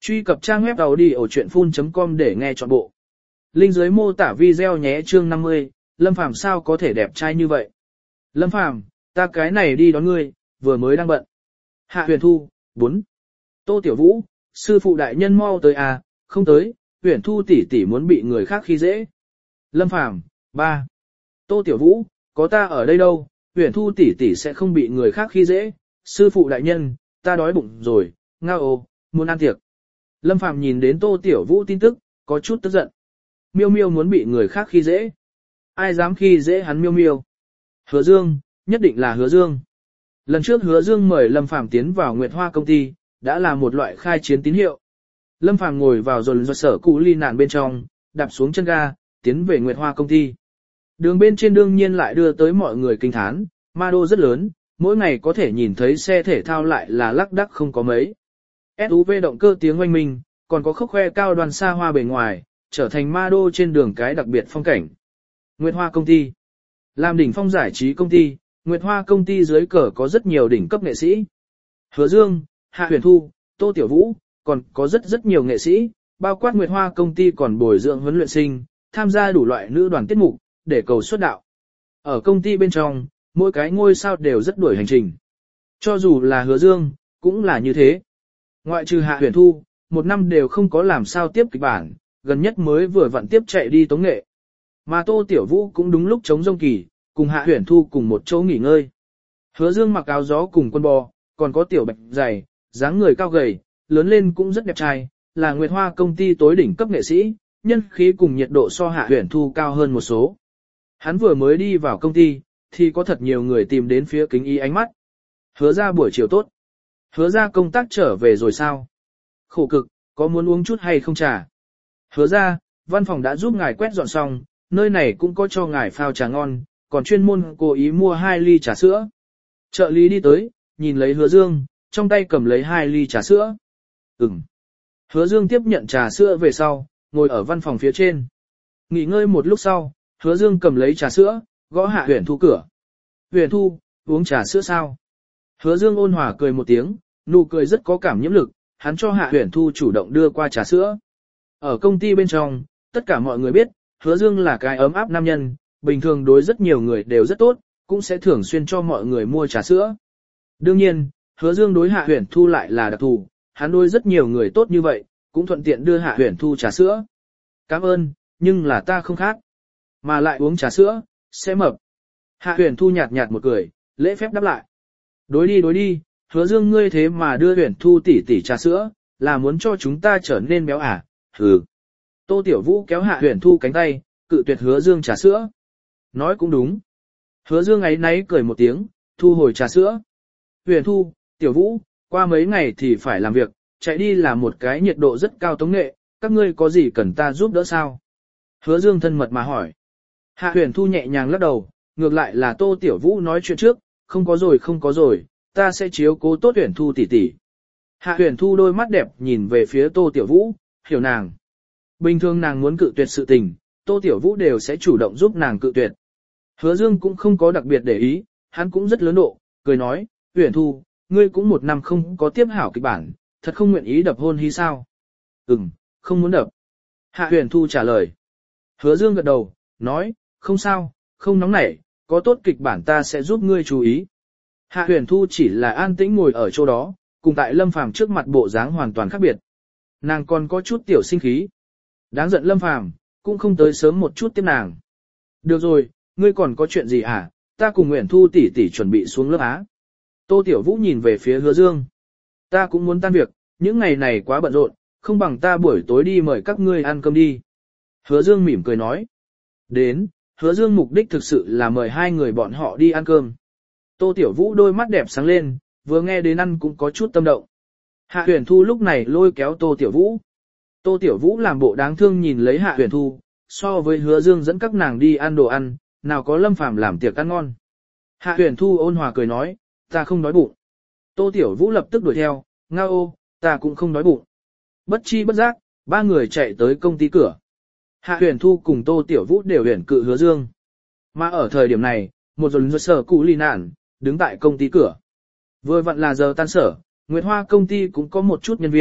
Truy cập trang web audiochuyenphun.com để nghe trọn bộ. Link dưới mô tả video nhé. Chương năm mươi, Lâm Phàm sao có thể đẹp trai như vậy? Lâm Phàm, ta cái này đi đón ngươi, vừa mới đang bận. Hạ Huyền Thu, bốn. Tô Tiểu Vũ, sư phụ đại nhân mau tới à, không tới, Huyền Thu tỷ tỷ muốn bị người khác khi dễ. Lâm Phàm, ba. Tô Tiểu Vũ, có ta ở đây đâu, Huyền Thu tỷ tỷ sẽ không bị người khác khi dễ, sư phụ đại nhân, ta đói bụng rồi, ngao ồ, muốn ăn tiệc. Lâm Phàm nhìn đến Tô Tiểu Vũ tin tức, có chút tức giận. Miêu Miêu muốn bị người khác khi dễ. Ai dám khi dễ hắn Miêu Miêu? Hứa Dương, nhất định là Hứa Dương. Lần trước Hứa Dương mời Lâm Phàm tiến vào Nguyệt Hoa công ty, đã là một loại khai chiến tín hiệu. Lâm Phàm ngồi vào rồi do sở cụ ly nạn bên trong, đạp xuống chân ga, tiến về Nguyệt Hoa công ty. Đường bên trên đương nhiên lại đưa tới mọi người kinh thán, ma đô rất lớn, mỗi ngày có thể nhìn thấy xe thể thao lại là lắc đắc không có mấy. ét u vê động cơ tiếng oanh minh, còn có khốc khoe cao đoàn xa hoa bề ngoài, trở thành ma đô trên đường cái đặc biệt phong cảnh. Nguyệt Hoa công ty, làm đỉnh phong giải trí công ty, Nguyệt Hoa công ty dưới cờ có rất nhiều đỉnh cấp nghệ sĩ. Hứa Dương, Hạ Huyền Thu, Tô Tiểu Vũ, còn có rất rất nhiều nghệ sĩ, bao quát Nguyệt Hoa công ty còn bồi dưỡng huấn luyện sinh, tham gia đủ loại nữ đoàn tiết mục, để cầu xuất đạo. Ở công ty bên trong, mỗi cái ngôi sao đều rất đuổi hành trình. Cho dù là Hứa Dương, cũng là như thế. Ngoại trừ Hạ Huyền Thu, một năm đều không có làm sao tiếp kịch bản, gần nhất mới vừa vặn tiếp chạy đi tống nghệ. Mà Tô Tiểu Vũ cũng đúng lúc chống rông kỳ, cùng Hạ Huyền Thu cùng một chỗ nghỉ ngơi. Hứa Dương mặc áo gió cùng quân bò, còn có tiểu bạch dày, dáng người cao gầy, lớn lên cũng rất đẹp trai, là Nguyệt Hoa công ty tối đỉnh cấp nghệ sĩ, nhân khí cùng nhiệt độ so Hạ Huyền Thu cao hơn một số. Hắn vừa mới đi vào công ty, thì có thật nhiều người tìm đến phía kính y ánh mắt. Hứa ra buổi chiều tốt. Hứa ra công tác trở về rồi sao? Khổ cực, có muốn uống chút hay không trà? Hứa ra, văn phòng đã giúp ngài quét dọn xong, nơi này cũng có cho ngài phao trà ngon, còn chuyên môn cố ý mua hai ly trà sữa. Trợ lý đi tới, nhìn lấy Hứa Dương, trong tay cầm lấy hai ly trà sữa. Ừm. Hứa Dương tiếp nhận trà sữa về sau, ngồi ở văn phòng phía trên. Nghỉ ngơi một lúc sau, Hứa Dương cầm lấy trà sữa, gõ Hạ Huyền Thu cửa. Huyền Thu, uống trà sữa sao? Hứa Dương ôn hòa cười một tiếng, nụ cười rất có cảm nhiễm lực, hắn cho Hạ Huyền Thu chủ động đưa qua trà sữa. Ở công ty bên trong, tất cả mọi người biết, Hứa Dương là cái ấm áp nam nhân, bình thường đối rất nhiều người đều rất tốt, cũng sẽ thường xuyên cho mọi người mua trà sữa. Đương nhiên, Hứa Dương đối Hạ Huyền Thu lại là đặc thù, hắn đối rất nhiều người tốt như vậy, cũng thuận tiện đưa Hạ Huyền Thu trà sữa. Cảm ơn, nhưng là ta không khác. Mà lại uống trà sữa, sẽ mập. Hạ Huyền Thu nhạt nhạt một cười, lễ phép đáp lại. Đối đi đối đi, Hứa Dương ngươi thế mà đưa Huyền Thu tỷ tỷ trà sữa, là muốn cho chúng ta trở nên béo à? Hừ. Tô Tiểu Vũ kéo Hạ Huyền Thu cánh tay, cự tuyệt Hứa Dương trà sữa. Nói cũng đúng. Hứa Dương ấy náy cười một tiếng, thu hồi trà sữa. Huyền Thu, Tiểu Vũ, qua mấy ngày thì phải làm việc, chạy đi là một cái nhiệt độ rất cao tống nghệ, các ngươi có gì cần ta giúp đỡ sao? Hứa Dương thân mật mà hỏi. Hạ Huyền Thu nhẹ nhàng lắc đầu, ngược lại là Tô Tiểu Vũ nói chuyện trước, không có rồi không có rồi, ta sẽ chiếu cố tốt Huyền Thu tỷ tỷ. Hạ Huyền Thu đôi mắt đẹp nhìn về phía Tô Tiểu Vũ, hiểu nàng. Bình thường nàng muốn cự tuyệt sự tình, Tô Tiểu Vũ đều sẽ chủ động giúp nàng cự tuyệt. Hứa Dương cũng không có đặc biệt để ý, hắn cũng rất lớn độ, cười nói, Huyền Thu, ngươi cũng một năm không có tiếp hảo kịch bản, thật không nguyện ý đập hôn hí sao? Ừm, không muốn đập. Hạ Huyền Thu trả lời. Hứa Dương gật đầu, nói, không sao, không nóng nảy, có tốt kịch bản ta sẽ giúp ngươi chú ý. Hạ Huyền Thu chỉ là an tĩnh ngồi ở chỗ đó, cùng tại Lâm Phàm trước mặt bộ dáng hoàn toàn khác biệt. Nàng còn có chút tiểu sinh khí. Đáng giận Lâm Phàm, cũng không tới sớm một chút tiếp nàng. Được rồi, ngươi còn có chuyện gì à, ta cùng Nguyễn Thu tỷ tỷ chuẩn bị xuống lớp Á. Tô Tiểu Vũ nhìn về phía Hứa Dương. Ta cũng muốn tan việc, những ngày này quá bận rộn, không bằng ta buổi tối đi mời các ngươi ăn cơm đi. Hứa Dương mỉm cười nói. Đến, Hứa Dương mục đích thực sự là mời hai người bọn họ đi ăn cơm. Tô Tiểu Vũ đôi mắt đẹp sáng lên, vừa nghe đến ăn cũng có chút tâm động. Hạ Huyền Thu lúc này lôi kéo Tô Tiểu Vũ. Tô Tiểu Vũ làm bộ đáng thương nhìn lấy Hạ Huyền Thu, so với Hứa Dương dẫn các nàng đi ăn đồ ăn, nào có Lâm Phàm làm tiệc ăn ngon. Hạ Huyền Thu ôn hòa cười nói, ta không đói bụng. Tô Tiểu Vũ lập tức đuổi theo, ngao ô, ta cũng không đói bụng. Bất chi bất giác, ba người chạy tới công ty cửa. Hạ Huyền Thu cùng Tô Tiểu Vũ đều huyền cự Hứa Dương. Mà ở thời điểm này, một dồn sở cụ ly nạn, đứng tại công ty cửa. Vừa vặn là giờ tan sở, Nguyệt Hoa công ty cũng có một chút nhân viên,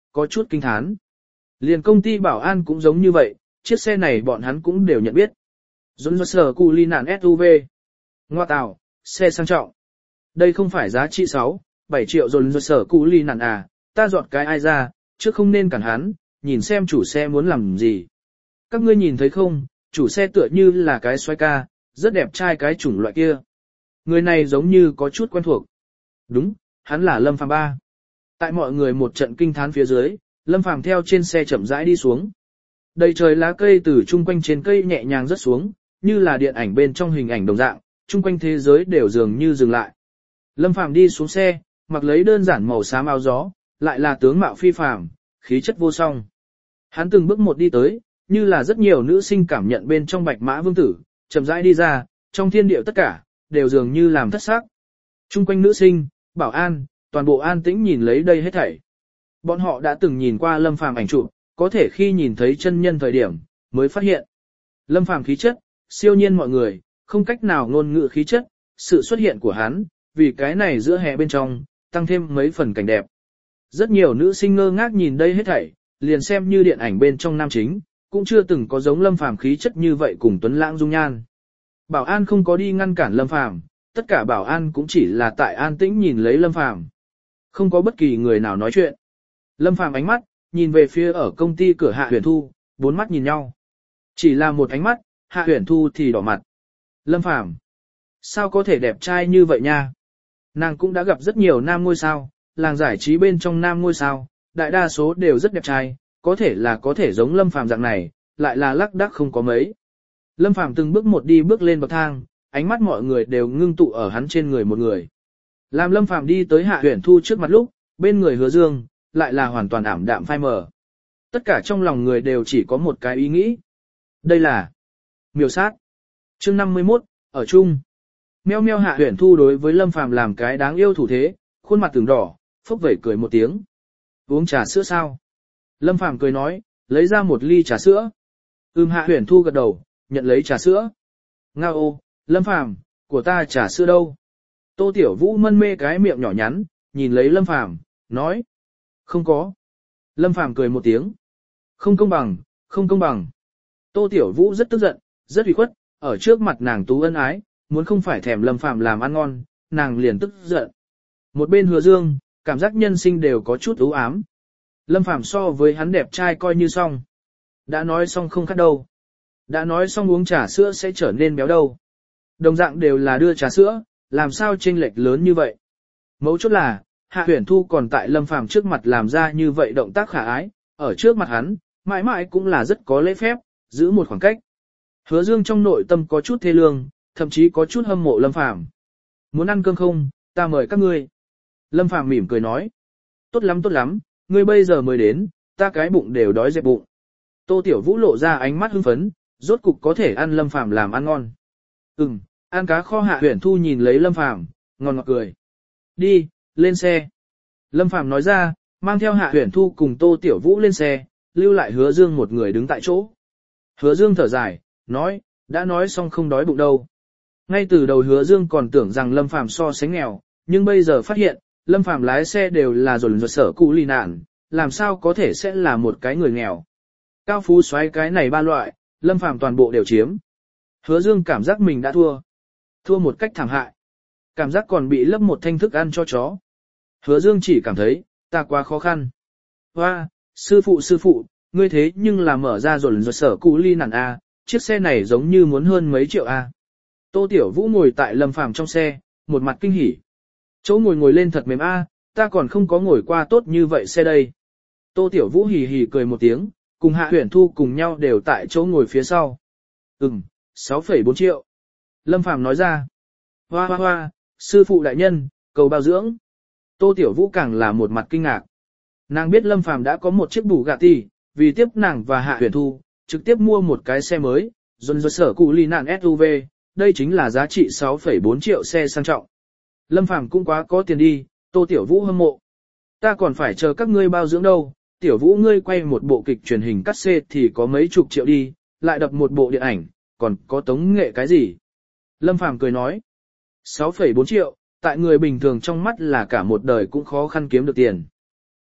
có chút kinh thán. Liền công ty bảo an cũng giống như vậy, chiếc xe này bọn hắn cũng đều nhận biết. Dồn dồn sở cụ ly nạn ét u vê. Ngoa tào, xe sang trọng. Đây không phải giá trị sáu, bảy triệu dồn dồn sở cụ ly nạn à, ta dọn cái ai ra, chứ không nên cản hắn, nhìn xem chủ xe muốn làm gì. Các ngươi nhìn thấy không, chủ xe tựa như là cái xoay ca, rất đẹp trai cái chủng loại kia. Người này giống như có chút quen thuộc. Đúng, hắn là Lâm Phàm ba. Tại mọi người một trận kinh thán phía dưới, Lâm Phàm theo trên xe chậm rãi đi xuống. Đầy trời lá cây từ chung quanh trên cây nhẹ nhàng rớt xuống, như là điện ảnh bên trong hình ảnh đồng dạng, chung quanh thế giới đều dường như dừng lại. Lâm Phàm đi xuống xe, mặc lấy đơn giản màu xám áo gió, lại là tướng mạo phi phàm, khí chất vô song. Hắn từng bước một đi tới, như là rất nhiều nữ sinh cảm nhận bên trong bạch mã vương tử, chậm rãi đi ra, trong thiên địa tất cả, đều dường như làm thất sắc. Chung quanh nữ sinh, bảo an, toàn bộ an tĩnh nhìn lấy đây hết thảy. Bọn họ đã từng nhìn qua Lâm Phàm ảnh chụp, có thể khi nhìn thấy chân nhân thời điểm, mới phát hiện. Lâm Phàm khí chất, siêu nhiên mọi người, không cách nào ngôn ngữ khí chất, sự xuất hiện của hắn, vì cái này giữa hè bên trong, tăng thêm mấy phần cảnh đẹp. Rất nhiều nữ sinh ngơ ngác nhìn đây hết thảy, liền xem như điện ảnh bên trong nam chính, cũng chưa từng có giống Lâm Phàm khí chất như vậy cùng tuấn lãng dung nhan. Bảo an không có đi ngăn cản Lâm Phàm, tất cả bảo an cũng chỉ là tại an tĩnh nhìn lấy Lâm Phàm. Không có bất kỳ người nào nói chuyện. Lâm Phàm ánh mắt, nhìn về phía ở công ty cửa Hạ Huyền Thu, bốn mắt nhìn nhau. Chỉ là một ánh mắt, Hạ Huyền Thu thì đỏ mặt. Lâm Phàm, sao có thể đẹp trai như vậy nha? Nàng cũng đã gặp rất nhiều nam ngôi sao, làng giải trí bên trong nam ngôi sao, đại đa số đều rất đẹp trai, có thể là có thể giống Lâm Phàm dạng này, lại là lắc đắc không có mấy. Lâm Phàm từng bước một đi bước lên bậc thang, ánh mắt mọi người đều ngưng tụ ở hắn trên người một người. Làm Lâm Phàm đi tới Hạ Huyền Thu trước mặt lúc, bên người Hứa Dương, lại là hoàn toàn ảm đạm phai mờ. Tất cả trong lòng người đều chỉ có một cái ý nghĩ. Đây là miêu sát. Chương năm mươi mốt, ở chung. Meo meo Hạ Huyền Thu đối với Lâm Phàm làm cái đáng yêu thủ thế, khuôn mặt từng đỏ, phốc vẩy cười một tiếng. Uống trà sữa sao? Lâm Phàm cười nói, lấy ra một ly trà sữa. Ừm Hạ Huyền Thu gật đầu, nhận lấy trà sữa. Ngao ô, Lâm Phàm, của ta trà sữa đâu? Tô Tiểu Vũ mân mê cái miệng nhỏ nhắn, nhìn lấy Lâm Phàm, nói. Không có. Lâm Phàm cười một tiếng. Không công bằng, không công bằng. Tô Tiểu Vũ rất tức giận, rất ủy khuất, ở trước mặt nàng tú ân ái, muốn không phải thèm Lâm Phàm làm ăn ngon, nàng liền tức giận. Một bên Hứa Dương, cảm giác nhân sinh đều có chút u ám. Lâm Phàm so với hắn đẹp trai coi như xong. Đã nói xong không khác đâu. Đã nói xong uống trà sữa sẽ trở nên béo đâu. Đồng dạng đều là đưa trà sữa, làm sao chênh lệch lớn như vậy. Mấu chốt là, Hạ Huyền Thu còn tại Lâm Phàm trước mặt làm ra như vậy động tác khả ái, ở trước mặt hắn, mãi mãi cũng là rất có lễ phép, giữ một khoảng cách. Hứa Dương trong nội tâm có chút thê lương, thậm chí có chút hâm mộ Lâm Phàm. Muốn ăn cơm không, ta mời các ngươi. Lâm Phàm mỉm cười nói. Tốt lắm tốt lắm, ngươi bây giờ mới đến, ta cái bụng đều đói dẹp bụng. Tô Tiểu Vũ lộ ra ánh mắt hưng phấn, rốt cục có thể ăn Lâm Phàm làm ăn ngon. Ừm, ăn cá kho. Hạ Huyền Thu nhìn lấy Lâm Phàm, ngon ngọt cười. Đi, lên xe. Lâm Phàm nói ra, mang theo Hạ Huyền Thu cùng Tô Tiểu Vũ lên xe, lưu lại Hứa Dương một người đứng tại chỗ. Hứa Dương thở dài, nói, đã nói xong không đói bụng đâu. Ngay từ đầu Hứa Dương còn tưởng rằng Lâm Phàm so sánh nghèo, nhưng bây giờ phát hiện, Lâm Phàm lái xe đều là dồn dồn sở cụ lì nạn, làm sao có thể sẽ là một cái người nghèo. Cao phú xoáy cái này ba loại, Lâm Phàm toàn bộ đều chiếm. Hứa Dương cảm giác mình đã thua. Thua một cách thảm hại. Cảm giác còn bị lấp một thanh thức ăn cho chó. Hứa Dương chỉ cảm thấy, ta quá khó khăn. Hoa, sư phụ sư phụ, ngươi thế nhưng là mở ra dồn dồn sở cụ lì nạn A, chiếc xe này giống như muốn hơn mấy triệu A. Tô Tiểu Vũ ngồi tại Lâm Phàm trong xe, một mặt kinh hỉ. Chỗ ngồi ngồi lên thật mềm A, ta còn không có ngồi qua tốt như vậy xe đây. Tô Tiểu Vũ hì hì cười một tiếng, cùng Hạ Huyền Thu cùng nhau đều tại chỗ ngồi phía sau. Ừm, sáu phẩy bốn triệu. Lâm Phàm nói ra. Hoa hoa hoa, sư phụ đại nhân, cầu bao dưỡng. Tô Tiểu Vũ càng là một mặt kinh ngạc. Nàng biết Lâm Phàm đã có một chiếc Bugatti, vì tiếp nàng và Hạ Huyền Thu, trực tiếp mua một cái xe mới, dồn dồn sở cụ lì nạn ét u vê, đây chính là giá trị sáu phẩy bốn triệu xe sang trọng. Lâm Phàm cũng quá có tiền đi, Tô Tiểu Vũ hâm mộ. Ta còn phải chờ các ngươi bao dưỡng đâu, Tiểu Vũ ngươi quay một bộ kịch truyền hình cắt xê thì có mấy chục triệu đi, lại đập một bộ điện ảnh, còn có tống nghệ cái gì. Lâm Phàm cười nói, sáu phẩy bốn triệu, tại người bình thường trong mắt là cả một đời cũng khó khăn kiếm được tiền.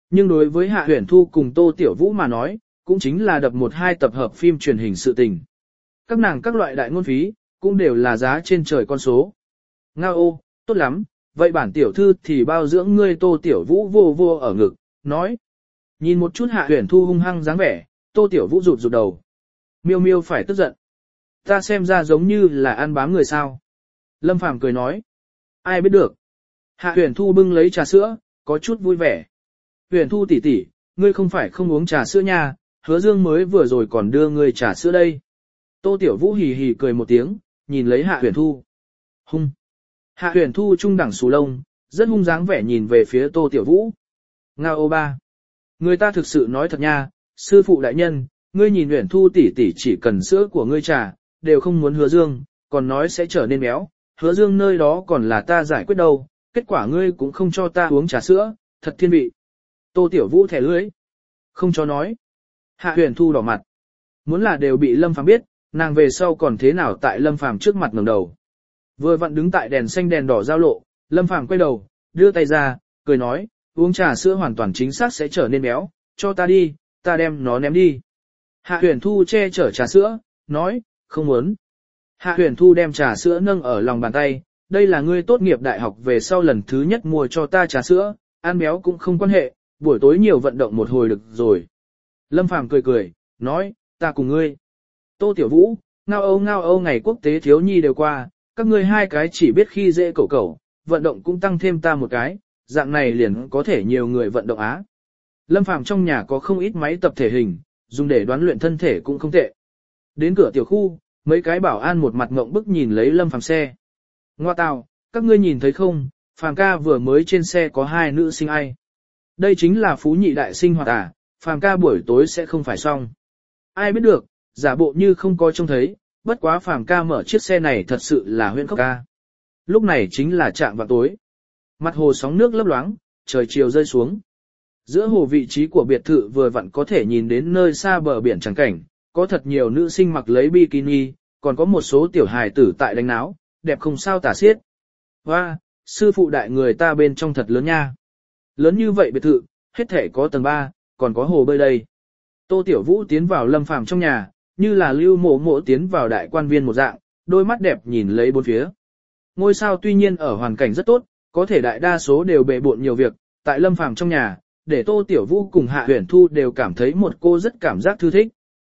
Nhưng đối với Hạ Huyền Thu cùng Tô Tiểu Vũ mà nói, cũng chính là đập một hai tập hợp phim truyền hình sự tình. Các nàng các loại đại ngôn phí, cũng đều là giá trên trời con số. Ngao ô, tốt lắm, vậy bản tiểu thư thì bao dưỡng ngươi Tô Tiểu Vũ vô vô ở ngực, nói. Nhìn một chút Hạ Huyền Thu hung hăng dáng vẻ, Tô Tiểu Vũ rụt rụt đầu. Miêu miêu phải tức giận. Ta xem ra giống như là ăn bám người sao. Lâm Phàm cười nói. Ai biết được. Hạ Huyền Thu bưng lấy trà sữa, có chút vui vẻ. Huyền Thu tỷ tỷ, ngươi không phải không uống trà sữa nha, Hứa Dương mới vừa rồi còn đưa ngươi trà sữa đây. Tô Tiểu Vũ hì hì cười một tiếng, nhìn lấy Hạ Huyền Thu. Hung. Hạ Huyền Thu trung đẳng xù lông, rất hung dáng vẻ nhìn về phía Tô Tiểu Vũ. Ngao ô ba. Người ta thực sự nói thật nha, sư phụ đại nhân, ngươi nhìn Huyền Thu tỷ tỷ chỉ cần sữa của ngươi trà, đều không muốn Hứa Dương, còn nói sẽ trở nên béo, Hứa Dương nơi đó còn là ta giải quyết đâu, kết quả ngươi cũng không cho ta uống trà sữa, thật thiên vị. Tô Tiểu Vũ thẻ lưỡi, không cho nói. Hạ Huyền Thu đỏ mặt, muốn là đều bị Lâm Phàm biết, nàng về sau còn thế nào tại Lâm Phàm trước mặt ngẩng đầu. Vừa vặn đứng tại đèn xanh đèn đỏ giao lộ, Lâm Phàm quay đầu, đưa tay ra, cười nói, uống trà sữa hoàn toàn chính xác sẽ trở nên béo, cho ta đi, ta đem nó ném đi. Hạ Huyền Thu che chở trà sữa, nói, không muốn. Hạ Huyền Thu đem trà sữa nâng ở lòng bàn tay, đây là ngươi tốt nghiệp đại học về sau lần thứ nhất mua cho ta trà sữa, ăn béo cũng không quan hệ, buổi tối nhiều vận động một hồi được rồi. Lâm Phàm cười cười, nói, ta cùng ngươi. Tô Tiểu Vũ, ngao âu ngao âu ngày quốc tế thiếu nhi đều qua, các ngươi hai cái chỉ biết khi dễ cẩu cẩu, vận động cũng tăng thêm ta một cái, dạng này liền có thể nhiều người vận động á. Lâm Phàm trong nhà có không ít máy tập thể hình, dùng để đoán luyện thân thể cũng không tệ. Đến cửa tiểu khu, mấy cái bảo an một mặt ngộng bức nhìn lấy Lâm Phàm xe. Ngoa tào, các ngươi nhìn thấy không, Phàm ca vừa mới trên xe có hai nữ sinh ai. Đây chính là phú nhị đại sinh hoạt à, Phàm ca buổi tối sẽ không phải xong. Ai biết được, giả bộ như không có trông thấy, bất quá Phàm ca mở chiếc xe này thật sự là huyễn khốc ca. Lúc này chính là trạm vào tối. Mặt hồ sóng nước lấp loáng, trời chiều rơi xuống. Giữa hồ vị trí của biệt thự vừa vặn có thể nhìn đến nơi xa bờ biển trắng cảnh, có thật nhiều nữ sinh mặc lấy bikini, còn có một số tiểu hài tử tại đánh náo, đẹp không sao tả xiết. Hoa, sư phụ đại người ta bên trong thật lớn nha. Lớn như vậy biệt thự, hết thể có tầng ba, còn có hồ bơi đây. Tô Tiểu Vũ tiến vào Lâm Phàm trong nhà, như là lưu mộ mộ tiến vào đại quan viên một dạng, đôi mắt đẹp nhìn lấy bốn phía. Ngôi sao tuy nhiên ở hoàn cảnh rất tốt, có thể đại đa số đều bề bộn nhiều việc, tại Lâm Phàm trong nhà, để Tô Tiểu Vũ cùng Hạ Huyền Thu đều cảm thấy một cô rất cảm giác thư thích.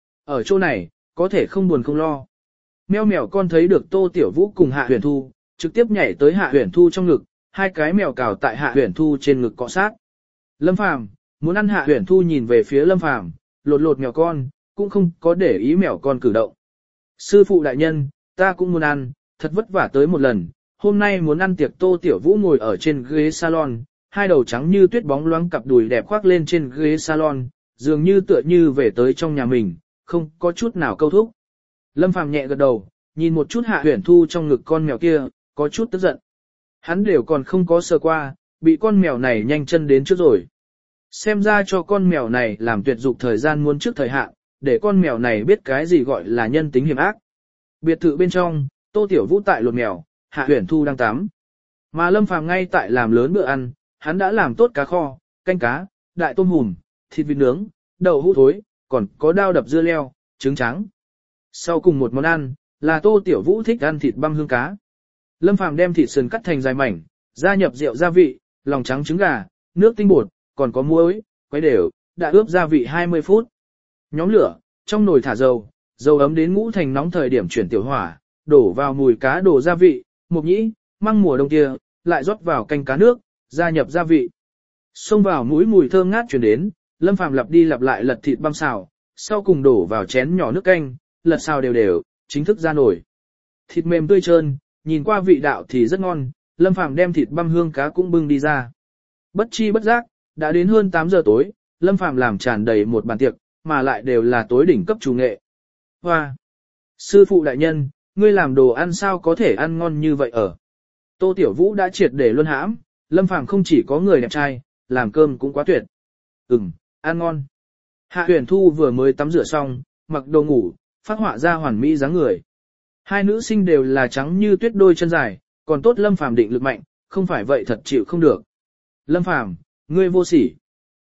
Ở chỗ này, có thể không buồn không lo. Mèo mèo con thấy được Tô Tiểu Vũ cùng Hạ Huyền Thu, trực tiếp nhảy tới Hạ Huyền Thu trong ngực, hai cái mèo cào tại Hạ Huyền Thu trên ngực cọ sát. Lâm Phàm muốn ăn Hạ Huyền Thu nhìn về phía Lâm Phàm, lột lột mèo con, cũng không có để ý mèo con cử động. Sư phụ đại nhân, ta cũng muốn ăn, thật vất vả tới một lần, hôm nay muốn ăn tiệc. Tô Tiểu Vũ ngồi ở trên ghế salon, hai đầu trắng như tuyết bóng loáng cặp đùi đẹp khoác lên trên ghế salon, dường như tựa như về tới trong nhà mình, không có chút nào câu thúc. Lâm Phàm nhẹ gật đầu, nhìn một chút Hạ Huyền Thu trong ngực con mèo kia, có chút tức giận. Hắn đều còn không có sơ qua, bị con mèo này nhanh chân đến trước rồi. Xem ra cho con mèo này làm tuyệt dục thời gian muốn trước thời hạn, để con mèo này biết cái gì gọi là nhân tính hiểm ác. Biệt thự bên trong, Tô Tiểu Vũ tại lột mèo, Hạ Huyền Thu đang tắm. Mà Lâm Phàm ngay tại làm lớn bữa ăn, hắn đã làm tốt cá kho, canh cá, đại tôm hùm, thịt vịt nướng, đậu hũ thối, còn có đao đập dưa leo, trứng trắng. Sau cùng một món ăn, là Tô Tiểu Vũ thích ăn thịt băm hương cá. Lâm Phàm đem thịt sườn cắt thành dài mảnh, gia nhập rượu gia vị, lòng trắng trứng gà, nước tinh bột, còn có muối, quấy đều, đã ướp gia vị hai mươi phút. Nhóm lửa, trong nồi thả dầu, dầu ấm đến ngũ thành nóng thời điểm chuyển tiểu hỏa, đổ vào mùi cá đổ gia vị, mộc nhĩ, măng mùa đông kia, lại rót vào canh cá nước, gia nhập gia vị. Xông vào mũi mùi thơm ngát truyền đến, Lâm Phàm lặp đi lặp lại lật thịt băm xào, sau cùng đổ vào chén nhỏ nước canh, lật xào đều đều, chính thức ra nồi. Thịt mềm tươi trơn, nhìn qua vị đạo thì rất ngon, Lâm Phàm đem thịt băm hương cá cũng bưng đi ra. Bất chi bất giác, đã đến hơn tám giờ tối, Lâm Phàm làm tràn đầy một bàn tiệc, mà lại đều là tối đỉnh cấp chủ nghệ. Hoa! Sư phụ đại nhân, ngươi làm đồ ăn sao có thể ăn ngon như vậy ở? Tô Tiểu Vũ đã triệt để luân hãm, Lâm Phàm không chỉ có người đẹp trai, làm cơm cũng quá tuyệt. Ừm, ăn ngon. Hạ Huyền Thu vừa mới tắm rửa xong, mặc đồ ngủ, phát họa ra hoàn mỹ dáng người. Hai nữ sinh đều là trắng như tuyết đôi chân dài, còn tốt Lâm Phàm định lực mạnh, không phải vậy thật chịu không được. Lâm Phàm, ngươi vô sỉ.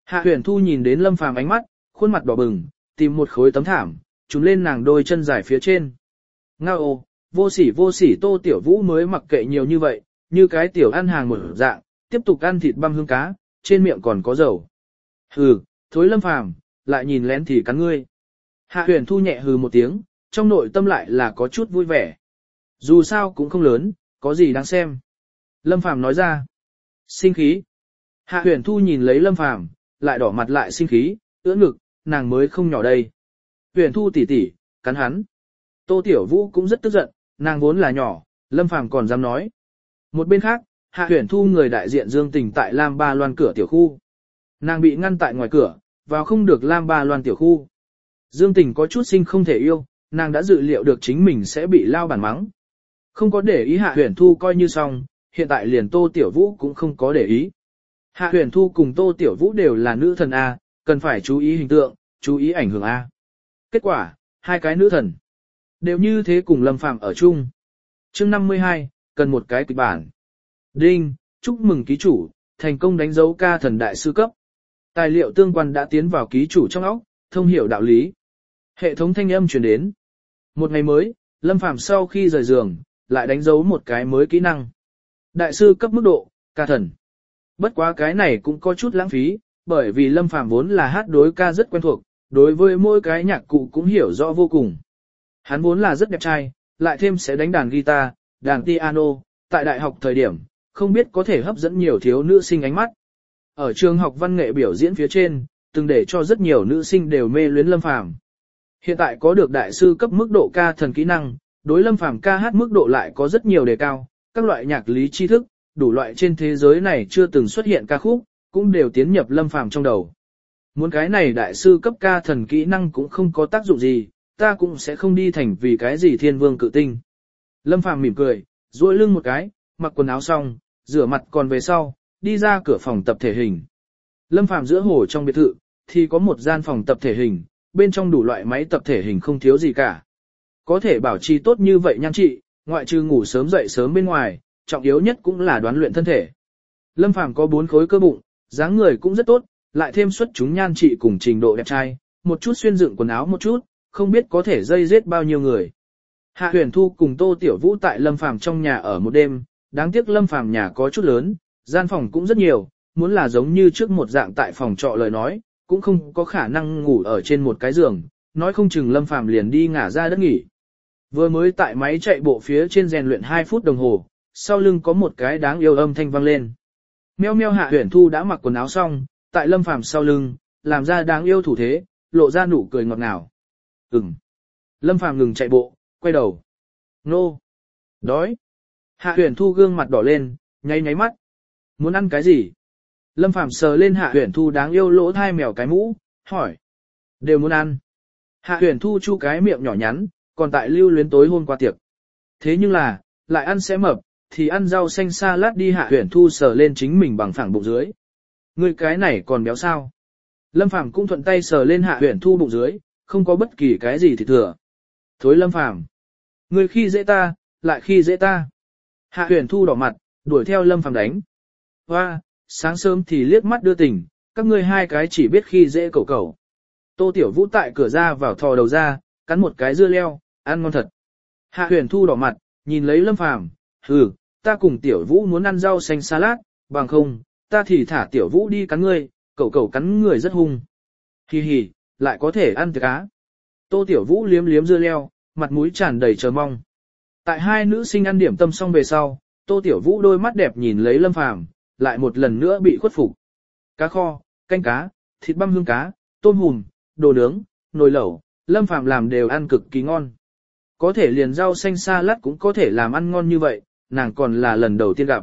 Hạ Huyền Thu nhìn đến Lâm Phàm ánh mắt, khuôn mặt đỏ bừng, tìm một khối tấm thảm, trùm lên nàng đôi chân dài phía trên. Ngao ô, vô sỉ vô sỉ Tô Tiểu Vũ mới mặc kệ nhiều như vậy, như cái tiểu ăn hàng một dạng, tiếp tục ăn thịt băm hương cá, trên miệng còn có dầu. Hừ, thối Lâm Phàm, lại nhìn lén thì cắn ngươi. Hạ Huyền Thu nhẹ hừ một tiếng, trong nội tâm lại là có chút vui vẻ. Dù sao cũng không lớn, có gì đáng xem. Lâm Phàm nói ra. Sinh khí. Hạ Huyền Thu nhìn lấy Lâm Phàm, lại đỏ mặt lại sinh khí, ưỡn ngực, nàng mới không nhỏ đây. Huyền Thu tỉ tỉ, cắn hắn. Tô Tiểu Vũ cũng rất tức giận, nàng vốn là nhỏ, Lâm Phàm còn dám nói. Một bên khác, Hạ Huyền Thu người đại diện Dương Tình tại Lam Ba Loan cửa tiểu khu. Nàng bị ngăn tại ngoài cửa, vào không được Lam Ba Loan tiểu khu. Dương Tình có chút sinh không thể yêu, nàng đã dự liệu được chính mình sẽ bị lao bản mắng. Không có để ý Hạ Huyền Thu coi như xong, hiện tại liền Tô Tiểu Vũ cũng không có để ý. Hạ Huyền Thu cùng Tô Tiểu Vũ đều là nữ thần A, cần phải chú ý hình tượng, chú ý ảnh hưởng A. Kết quả, hai cái nữ thần đều như thế cùng Lâm Phàm ở chung. Chương năm mươi hai, cần một cái kịch bản. Đinh, chúc mừng ký chủ, thành công đánh dấu ca thần đại sư cấp. Tài liệu tương quan đã tiến vào ký chủ trong óc, thông hiểu đạo lý. Hệ thống thanh âm truyền đến. Một ngày mới, Lâm Phàm sau khi rời giường, lại đánh dấu một cái mới kỹ năng. Đại sư cấp mức độ, ca thần. Bất quá cái này cũng có chút lãng phí, bởi vì Lâm Phàm vốn là hát đối ca rất quen thuộc, đối với mỗi cái nhạc cụ cũng hiểu rõ vô cùng. Hắn vốn là rất đẹp trai, lại thêm sẽ đánh đàn guitar, đàn piano, tại đại học thời điểm, không biết có thể hấp dẫn nhiều thiếu nữ sinh ánh mắt. Ở trường học văn nghệ biểu diễn phía trên, từng để cho rất nhiều nữ sinh đều mê luyến Lâm Phàm. Hiện tại có được đại sư cấp mức độ ca thần kỹ năng, đối Lâm Phàm ca hát mức độ lại có rất nhiều đề cao, các loại nhạc lý tri thức, đủ loại trên thế giới này chưa từng xuất hiện ca khúc, cũng đều tiến nhập Lâm Phàm trong đầu. Muốn cái này đại sư cấp ca thần kỹ năng cũng không có tác dụng gì, ta cũng sẽ không đi thành vì cái gì thiên vương cự tinh. Lâm Phàm mỉm cười, duỗi lưng một cái, mặc quần áo xong, rửa mặt còn về sau, đi ra cửa phòng tập thể hình. Lâm Phàm giữa hồ trong biệt thự, thì có một gian phòng tập thể hình, bên trong đủ loại máy tập thể hình không thiếu gì cả. Có thể bảo trì tốt như vậy nhan trị, ngoại trừ ngủ sớm dậy sớm bên ngoài, trọng yếu nhất cũng là đoán luyện thân thể. Lâm Phàm có bốn khối cơ bụng, dáng người cũng rất tốt, lại thêm xuất chúng nhan trị cùng trình độ đẹp trai, một chút xuyên dựng quần áo một chút, không biết có thể dây giết bao nhiêu người. Hạ Huyền Thu cùng Tô Tiểu Vũ tại Lâm Phàm trong nhà ở một đêm, đáng tiếc Lâm Phàm nhà có chút lớn, gian phòng cũng rất nhiều, muốn là giống như trước một dạng tại phòng trọ lời nói, cũng không có khả năng ngủ ở trên một cái giường, nói không chừng Lâm Phàm liền đi ngả ra đất nghỉ. Vừa mới tại máy chạy bộ phía trên rèn luyện hai phút đồng hồ, sau lưng có một cái đáng yêu âm thanh vang lên. Meo meo. Hạ Huyền Thu đã mặc quần áo xong, tại Lâm Phàm sau lưng, làm ra đáng yêu thủ thế, lộ ra nụ cười ngọt ngào. Ừm. Lâm Phàm ngừng chạy bộ, quay đầu. Nô. Đói. Hạ Huyền Thu gương mặt đỏ lên, nháy nháy mắt. Muốn ăn cái gì? Lâm Phàm sờ lên Hạ Huyền Thu đáng yêu lỗ thai mèo cái mũ, hỏi. Đều muốn ăn. Hạ Huyền Thu chu cái miệng nhỏ nhắn, còn tại lưu luyến tối hôm qua tiệc. Thế nhưng là, lại ăn sẽ mập, thì ăn rau xanh salad đi. Hạ Huyền Thu sờ lên chính mình bằng phẳng bụng dưới. Người cái này còn béo sao? Lâm Phàm cũng thuận tay sờ lên Hạ Huyền Thu bụng dưới, không có bất kỳ cái gì thịt thừa. Thối Lâm Phàm, người khi dễ ta, lại khi dễ ta. Hạ Huyền Thu đỏ mặt, đuổi theo Lâm Phàm đánh. Hoa, sáng sớm thì liếc mắt đưa tình, các ngươi hai cái chỉ biết khi dễ cẩu cẩu. Tô Tiểu Vũ tại cửa ra vào thò đầu ra, cắn một cái dưa leo, ăn ngon thật. Hạ Huyền Thu đỏ mặt, nhìn lấy Lâm Phàm, hừ, ta cùng Tiểu Vũ muốn ăn rau xanh salad, bằng không, ta thì thả Tiểu Vũ đi cắn ngươi, cẩu cẩu cắn người rất hung. Hi hi, lại có thể ăn cá. Tô Tiểu Vũ liếm liếm dưa leo, mặt mũi tràn đầy chờ mong. Tại hai nữ sinh ăn điểm tâm xong về sau, Tô Tiểu Vũ đôi mắt đẹp nhìn lấy Lâm Phàm, lại một lần nữa bị khuất phục. Cá kho, canh cá, thịt băm hương cá, tôm hùm, đồ nướng, nồi lẩu, Lâm Phàm làm đều ăn cực kỳ ngon. Có thể liền rau xanh salad cũng có thể làm ăn ngon như vậy, nàng còn là lần đầu tiên gặp.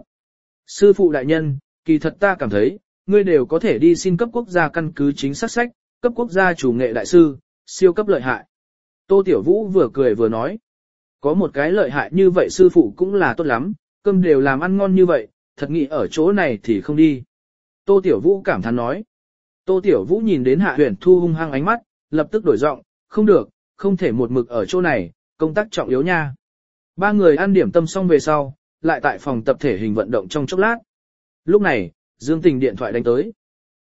Sư phụ đại nhân, kỳ thật ta cảm thấy, ngươi đều có thể đi xin cấp quốc gia căn cứ chính xác sách, cấp quốc gia chủ nghệ đại sư, siêu cấp lợi hại. Tô Tiểu Vũ vừa cười vừa nói. Có một cái lợi hại như vậy sư phụ cũng là tốt lắm, cơm đều làm ăn ngon như vậy, thật nghĩ ở chỗ này thì không đi. Tô Tiểu Vũ cảm thán nói. Tô Tiểu Vũ nhìn đến Hạ Huyền Thu hung hăng ánh mắt, lập tức đổi giọng, không được, không thể một mực ở chỗ này, công tác trọng yếu nha. Ba người ăn điểm tâm xong về sau, lại tại phòng tập thể hình vận động trong chốc lát. Lúc này, Dương Tình điện thoại đánh tới.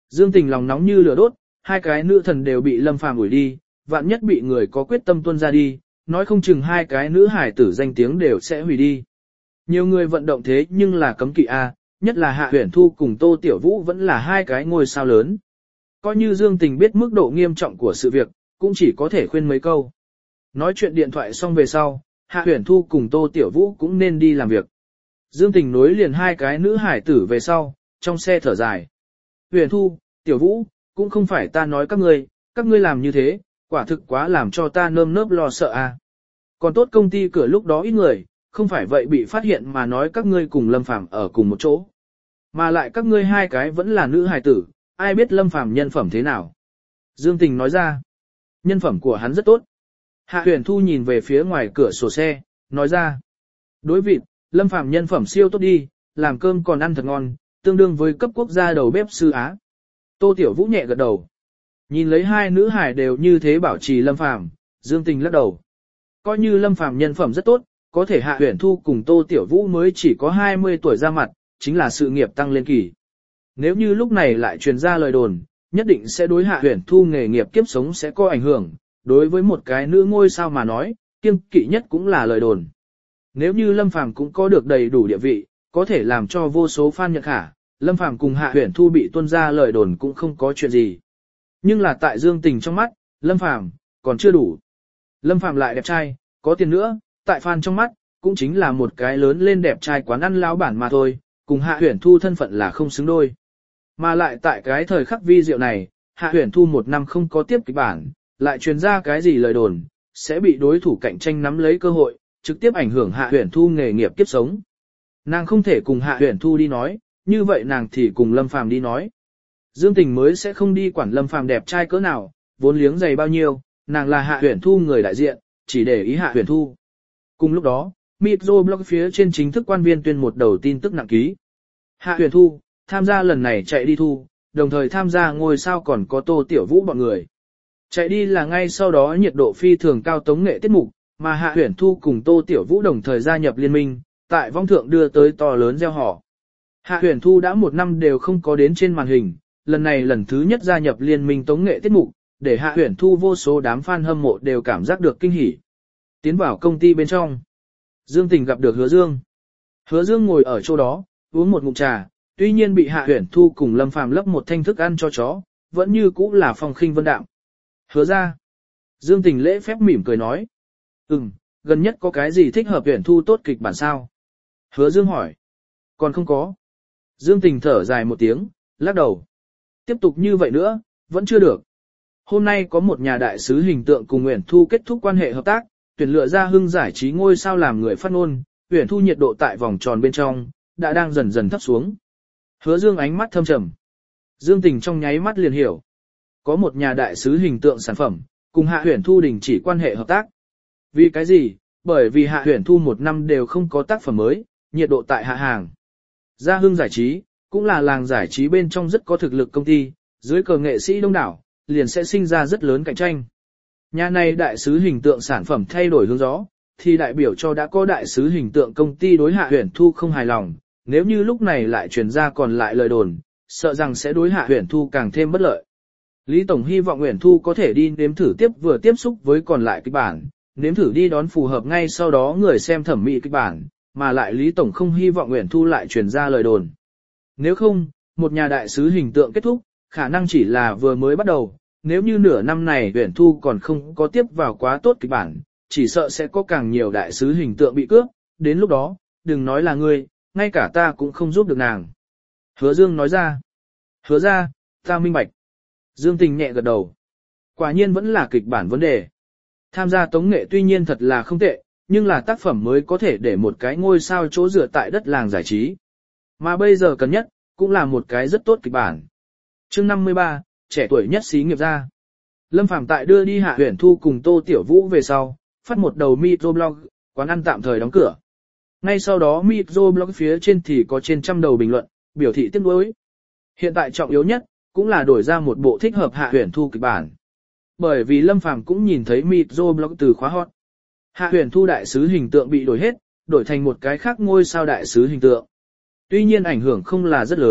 Dương Tình lòng nóng như lửa đốt, hai cái nữ thần đều bị Lâm Phàm ủi đi, vạn nhất bị người có quyết tâm tuân ra đi, nói không chừng hai cái nữ hải tử danh tiếng đều sẽ hủy đi. Nhiều người vận động thế nhưng là cấm kỵ A, nhất là Hạ Huyền Thu cùng Tô Tiểu Vũ vẫn là hai cái ngôi sao lớn. Coi như Dương Tình biết mức độ nghiêm trọng của sự việc, cũng chỉ có thể khuyên mấy câu. Nói chuyện điện thoại xong về sau, Hạ Huyền Thu cùng Tô Tiểu Vũ cũng nên đi làm việc. Dương Tình nối liền hai cái nữ hải tử về sau, trong xe thở dài. Huyền Thu, Tiểu Vũ, cũng không phải ta nói các ngươi, các ngươi làm như thế, quả thực quá làm cho ta nơm nớp lo sợ à. Còn tốt công ty cửa lúc đó ít người, không phải vậy bị phát hiện mà nói các ngươi cùng Lâm Phàm ở cùng một chỗ. Mà lại các ngươi hai cái vẫn là nữ hài tử, ai biết Lâm Phàm nhân phẩm thế nào. Dương Tình nói ra, nhân phẩm của hắn rất tốt. Hạ Huyền Thu nhìn về phía ngoài cửa sổ xe, nói ra, đối vịt, Lâm Phàm nhân phẩm siêu tốt đi, làm cơm còn ăn thật ngon, tương đương với cấp quốc gia đầu bếp sư Á. Tô Tiểu Vũ nhẹ gật đầu. Nhìn lấy hai nữ hải đều như thế bảo trì Lâm Phàm, Dương Tình lắc đầu. Coi như Lâm Phàm nhân phẩm rất tốt, có thể Hạ Huyền Thu cùng Tô Tiểu Vũ mới chỉ có hai mươi tuổi ra mặt, chính là sự nghiệp tăng lên kỳ. Nếu như lúc này lại truyền ra lời đồn, nhất định sẽ đối Hạ Huyền Thu nghề nghiệp kiếp sống sẽ có ảnh hưởng, đối với một cái nữ ngôi sao mà nói, kiêng kỵ nhất cũng là lời đồn. Nếu như Lâm Phàm cũng có được đầy đủ địa vị, có thể làm cho vô số fan nhận khả, Lâm Phàm cùng Hạ Huyền Thu bị tuôn ra lời đồn cũng không có chuyện gì. Nhưng là tại Dương Tình trong mắt, Lâm Phàm còn chưa đủ. Lâm Phàm lại đẹp trai, có tiền nữa, tại fan trong mắt, cũng chính là một cái lớn lên đẹp trai quán ăn lão bản mà thôi, cùng Hạ Huyền Thu thân phận là không xứng đôi. Mà lại tại cái thời khắc vi diệu này, Hạ Huyền Thu một năm không có tiếp kịch bản, lại truyền ra cái gì lời đồn, sẽ bị đối thủ cạnh tranh nắm lấy cơ hội, trực tiếp ảnh hưởng Hạ Huyền Thu nghề nghiệp kiếp sống. Nàng không thể cùng Hạ Huyền Thu đi nói, như vậy nàng thì cùng Lâm Phàm đi nói. Dương Tình mới sẽ không đi quản Lâm Phàm đẹp trai cỡ nào, vốn liếng dày bao nhiêu, nàng là Hạ Huyền Thu người đại diện, chỉ để ý Hạ Huyền Thu. Cùng lúc đó, Microblog phía trên chính thức quan viên tuyên một đầu tin tức nặng ký. Hạ Huyền Thu, tham gia lần này chạy đi thu, đồng thời tham gia ngôi sao còn có Tô Tiểu Vũ bọn người. Chạy đi là ngay sau đó nhiệt độ phi thường cao tống nghệ tiết mục, mà Hạ Huyền Thu cùng Tô Tiểu Vũ đồng thời gia nhập liên minh, tại vong thượng đưa tới to lớn gieo họ. Hạ Huyền Thu đã một năm đều không có đến trên màn hình, lần này lần thứ nhất gia nhập liên minh tống nghệ tiết mục, để Hạ Huyền Thu vô số đám fan hâm mộ đều cảm giác được kinh hỉ. Tiến vào công ty bên trong, Dương Tình gặp được Hứa Dương. Hứa Dương ngồi ở chỗ đó, uống một ngụm trà, tuy nhiên bị Hạ Huyền Thu cùng Lâm Phàm lấp một thanh thức ăn cho chó, vẫn như cũ là phong khinh vân đạm. Hứa ra. Dương Tình lễ phép mỉm cười nói. Ừm, gần nhất có cái gì thích hợp Huyền Thu tốt kịch bản sao? Hứa Dương hỏi. Còn không có. Dương Tình thở dài một tiếng, lắc đầu. Tiếp tục như vậy nữa, vẫn chưa được. Hôm nay có một nhà đại sứ hình tượng cùng Huyền Thu kết thúc quan hệ hợp tác, tuyển lựa ra Hưng giải trí ngôi sao làm người phát ngôn, Huyền Thu nhiệt độ tại vòng tròn bên trong, đã đang dần dần thấp xuống. Hứa Dương ánh mắt thâm trầm. Dương Tình trong nháy mắt liền hiểu. Có một nhà đại sứ hình tượng sản phẩm, cùng Hạ Huyền Thu đình chỉ quan hệ hợp tác. Vì cái gì? Bởi vì Hạ Huyền Thu một năm đều không có tác phẩm mới, nhiệt độ tại hạ hàng. Gia Hưng giải trí, cũng là làng giải trí bên trong rất có thực lực công ty, dưới cờ nghệ sĩ đông đảo, liền sẽ sinh ra rất lớn cạnh tranh. Nhà này đại sứ hình tượng sản phẩm thay đổi hướng gió, thì đại biểu cho đã có đại sứ hình tượng công ty đối Hạ Huyền Thu không hài lòng, nếu như lúc này lại truyền ra còn lại lời đồn, sợ rằng sẽ đối Hạ Huyền Thu càng thêm bất lợi. Lý Tổng hy vọng Huyền Thu có thể đi nếm thử tiếp vừa tiếp xúc với còn lại kịch bản, nếm thử đi đón phù hợp ngay sau đó người xem thẩm mỹ kịch bản, mà lại Lý Tổng không hy vọng Huyền Thu lại truyền ra lời đồn. Nếu không, một nhà đại sứ hình tượng kết thúc, khả năng chỉ là vừa mới bắt đầu, nếu như nửa năm này Huyền Thu còn không có tiếp vào quá tốt kịch bản, chỉ sợ sẽ có càng nhiều đại sứ hình tượng bị cướp, đến lúc đó, đừng nói là ngươi, ngay cả ta cũng không giúp được nàng. Hứa Dương nói ra. Hứa ra, ta minh bạch. Dương Tình nhẹ gật đầu. Quả nhiên vẫn là kịch bản vấn đề. Tham gia tống nghệ tuy nhiên thật là không tệ, nhưng là tác phẩm mới có thể để một cái ngôi sao chỗ dựa tại đất làng giải trí. Mà bây giờ cần nhất, cũng là một cái rất tốt kịch bản. Chương năm mươi ba, trẻ tuổi nhất xí nghiệp gia. Lâm Phàm tại đưa đi Hạ Huyền Thu cùng Tô Tiểu Vũ về sau, phát một đầu microblog, quán ăn tạm thời đóng cửa. Ngay sau đó microblog phía trên thì có trên trăm đầu bình luận, biểu thị tiếc nuối. Hiện tại trọng yếu nhất, cũng là đổi ra một bộ thích hợp Hạ Huyền Thu kịch bản. Bởi vì Lâm Phàm cũng nhìn thấy microblog từ khóa hot. Hạ Huyền Thu đại sứ hình tượng bị đổi hết, đổi thành một cái khác ngôi sao đại sứ hình tượng. Tuy nhiên ảnh hưởng không là rất lớn,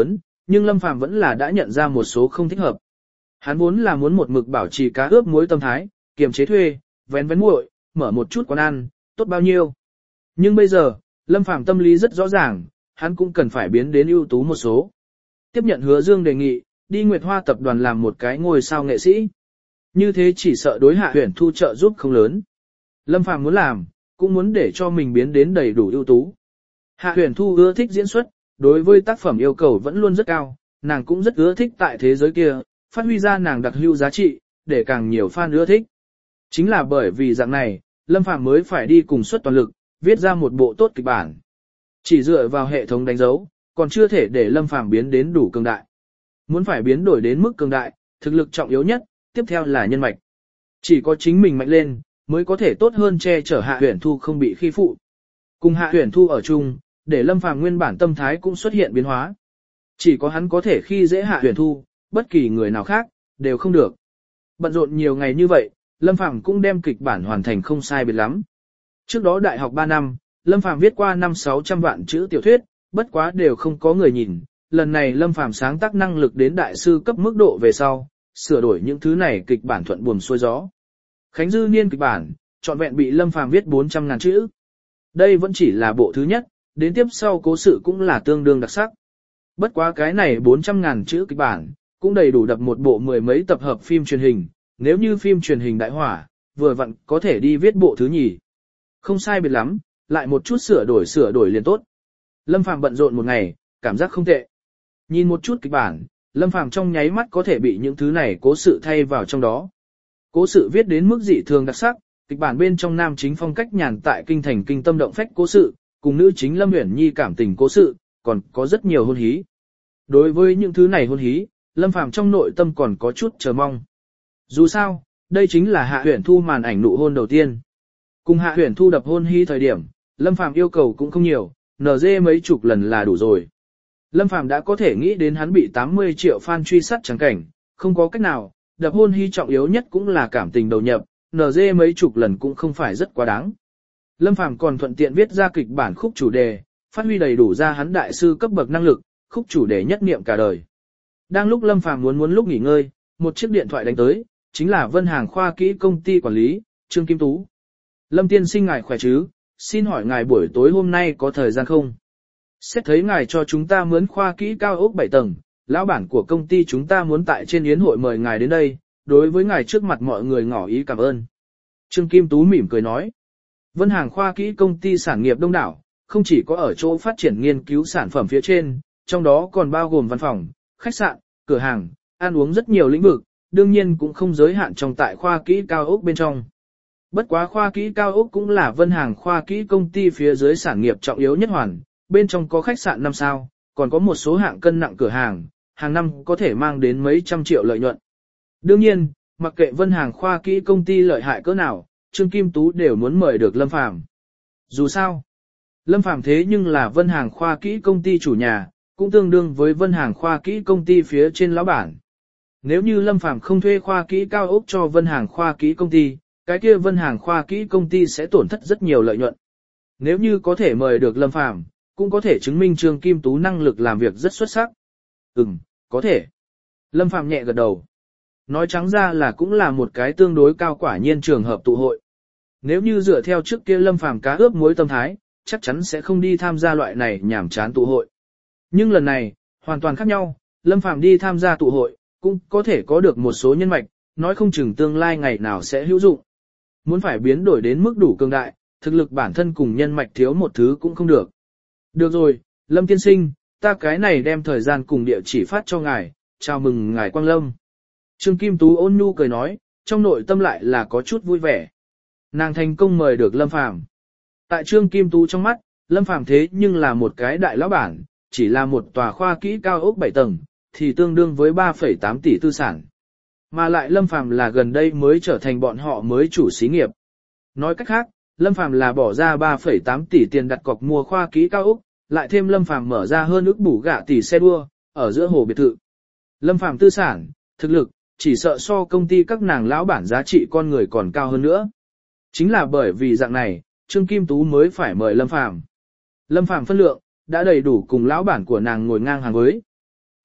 nhưng Lâm Phàm vẫn là đã nhận ra một số không thích hợp. Hắn vốn là muốn một mực bảo trì cá ướp muối tâm thái, kiềm chế thuê, vén vén muội, mở một chút quán ăn, tốt bao nhiêu. Nhưng bây giờ, Lâm Phàm tâm lý rất rõ ràng, hắn cũng cần phải biến đến ưu tú một số. Tiếp nhận Hứa Dương đề nghị, đi Nguyệt Hoa tập đoàn làm một cái ngôi sao nghệ sĩ. Như thế chỉ sợ đối Hạ Huyền Thu trợ giúp không lớn. Lâm Phàm muốn làm, cũng muốn để cho mình biến đến đầy đủ ưu tú. Hạ Huyền Thu ưa thích diễn xuất, đối với tác phẩm yêu cầu vẫn luôn rất cao, nàng cũng rất ưa thích tại thế giới kia, phát huy ra nàng đặc hữu giá trị, để càng nhiều fan ưa thích. Chính là bởi vì dạng này, Lâm Phàm mới phải đi cùng suất toàn lực, viết ra một bộ tốt kịch bản. Chỉ dựa vào hệ thống đánh dấu, còn chưa thể để Lâm Phàm biến đến đủ cường đại. Muốn phải biến đổi đến mức cường đại, thực lực trọng yếu nhất, tiếp theo là nhân mạch. Chỉ có chính mình mạnh lên, mới có thể tốt hơn che chở Hạ Huyền Thu không bị khi phụ. Cùng Hạ Huyền Thu ở chung, để Lâm Phàm nguyên bản tâm thái cũng xuất hiện biến hóa. Chỉ có hắn có thể khi dễ Hạ Huyền Thu, bất kỳ người nào khác, đều không được. Bận rộn nhiều ngày như vậy, Lâm Phàm cũng đem kịch bản hoàn thành không sai biệt lắm. Trước đó đại học ba năm, Lâm Phàm viết qua năm sáu trăm vạn chữ tiểu thuyết, bất quá đều không có người nhìn. Lần này Lâm Phàm sáng tác năng lực đến đại sư cấp mức độ về sau, sửa đổi những thứ này kịch bản thuận buồm xuôi gió. Khánh Dư Niên kịch bản, trọn vẹn bị Lâm Phàm viết bốn trăm ngàn chữ. Đây vẫn chỉ là bộ thứ nhất, đến tiếp sau cố sự cũng là tương đương đặc sắc. Bất quá cái này bốn trăm ngàn chữ kịch bản, cũng đầy đủ đập một bộ mười mấy tập hợp phim truyền hình, nếu như phim truyền hình đại hỏa, vừa vặn có thể đi viết bộ thứ nhì. Không sai biệt lắm, lại một chút sửa đổi sửa đổi liền tốt. Lâm Phàm bận rộn một ngày, cảm giác không tệ. Nhìn một chút kịch bản, Lâm Phàm trong nháy mắt có thể bị những thứ này cố sự thay vào trong đó. Cố sự viết đến mức dị thường đặc sắc, kịch bản bên trong nam chính phong cách nhàn tại kinh thành kinh tâm động phách cố sự, cùng nữ chính Lâm Uyển Nhi cảm tình cố sự, còn có rất nhiều hôn hí. Đối với những thứ này hôn hí, Lâm Phàm trong nội tâm còn có chút chờ mong. Dù sao, đây chính là Hạ Huyền Thu màn ảnh nụ hôn đầu tiên. Cùng Hạ Huyền Thu đập hôn hí thời điểm, Lâm Phàm yêu cầu cũng không nhiều, en giê mấy chục lần là đủ rồi. Lâm Phàm đã có thể nghĩ đến hắn bị tám mươi triệu fan truy sát chẳng cảnh, không có cách nào, đập hôn hí trọng yếu nhất cũng là cảm tình đầu nhập, en giê mấy chục lần cũng không phải rất quá đáng. Lâm Phàm còn thuận tiện viết ra kịch bản khúc chủ đề, phát huy đầy đủ ra hắn đại sư cấp bậc năng lực, khúc chủ đề nhất niệm cả đời. Đang lúc Lâm Phàm muốn muốn lúc nghỉ ngơi, một chiếc điện thoại đánh tới, chính là Vân Hàng Khoa Kỹ công ty quản lý, Trương Kim Tú. Lâm tiên sinh ngài khỏe chứ, xin hỏi ngài buổi tối hôm nay có thời gian không? Xét thấy ngài cho chúng ta mướn khoa kỹ cao ốc bảy tầng, lão bản của công ty chúng ta muốn tại trên yến hội mời ngài đến đây, đối với ngài trước mặt mọi người ngỏ ý cảm ơn. Trương Kim Tú mỉm cười nói. Vân Hàng Khoa Kỹ công ty sản nghiệp đông đảo, không chỉ có ở chỗ phát triển nghiên cứu sản phẩm phía trên, trong đó còn bao gồm văn phòng, khách sạn, cửa hàng, ăn uống rất nhiều lĩnh vực, đương nhiên cũng không giới hạn trong tại khoa kỹ cao ốc bên trong. Bất quá khoa kỹ cao ốc cũng là Vân Hàng Khoa Kỹ công ty phía dưới sản nghiệp trọng yếu nhất hoàn, bên trong có khách sạn năm sao, còn có một số hạng cân nặng cửa hàng, hàng năm có thể mang đến mấy trăm triệu lợi nhuận. Đương nhiên, mặc kệ Vân Hàng Khoa Kỹ công ty lợi hại cỡ nào, Trương Kim Tú đều muốn mời được Lâm Phàm. Dù sao, Lâm Phàm thế nhưng là Vân Hàng Khoa Kỹ công ty chủ nhà, cũng tương đương với Vân Hàng Khoa Kỹ công ty phía trên lão bản. Nếu như Lâm Phàm không thuê khoa kỹ cao ốc cho Vân Hàng Khoa Kỹ công ty, cái kia Vân Hàng Khoa Kỹ công ty sẽ tổn thất rất nhiều lợi nhuận. Nếu như có thể mời được Lâm Phàm, cũng có thể chứng minh Trương Kim Tú năng lực làm việc rất xuất sắc. Ừm, có thể. Lâm Phàm nhẹ gật đầu. Nói trắng ra là cũng là một cái tương đối cao quả nhiên trường hợp tụ hội. Nếu như dựa theo trước kia Lâm Phàm cá ướp muối tâm thái, chắc chắn sẽ không đi tham gia loại này nhảm chán tụ hội. Nhưng lần này, hoàn toàn khác nhau, Lâm Phàm đi tham gia tụ hội, cũng có thể có được một số nhân mạch, nói không chừng tương lai ngày nào sẽ hữu dụng. Muốn phải biến đổi đến mức đủ cường đại, thực lực bản thân cùng nhân mạch thiếu một thứ cũng không được. Được rồi, Lâm tiên sinh, ta cái này đem thời gian cùng địa chỉ phát cho ngài, chào mừng ngài Quang Lâm. Trương Kim Tú ôn nhu cười nói, trong nội tâm lại là có chút vui vẻ. Nàng thành công mời được Lâm Phàm. Tại Trương Kim Tú trong mắt, Lâm Phàm thế nhưng là một cái đại lão bản, chỉ là một tòa khoa kỹ cao ốc bảy tầng, thì tương đương với ba phẩy tám tỷ tư sản. Mà lại Lâm Phàm là gần đây mới trở thành bọn họ mới chủ xí nghiệp. Nói cách khác, Lâm Phàm là bỏ ra ba phẩy tám tỷ tiền đặt cọc mua khoa kỹ cao ốc, lại thêm Lâm Phàm mở ra hơn ức bù gạ tỷ xe đua, ở giữa hồ biệt thự. Lâm Phàm tư sản, thực lực, chỉ sợ so công ty các nàng lão bản giá trị con người còn cao hơn nữa. Chính là bởi vì dạng này, Trương Kim Tú mới phải mời Lâm Phàm. Lâm Phàm phân lượng, đã đầy đủ cùng lão bản của nàng ngồi ngang hàng với.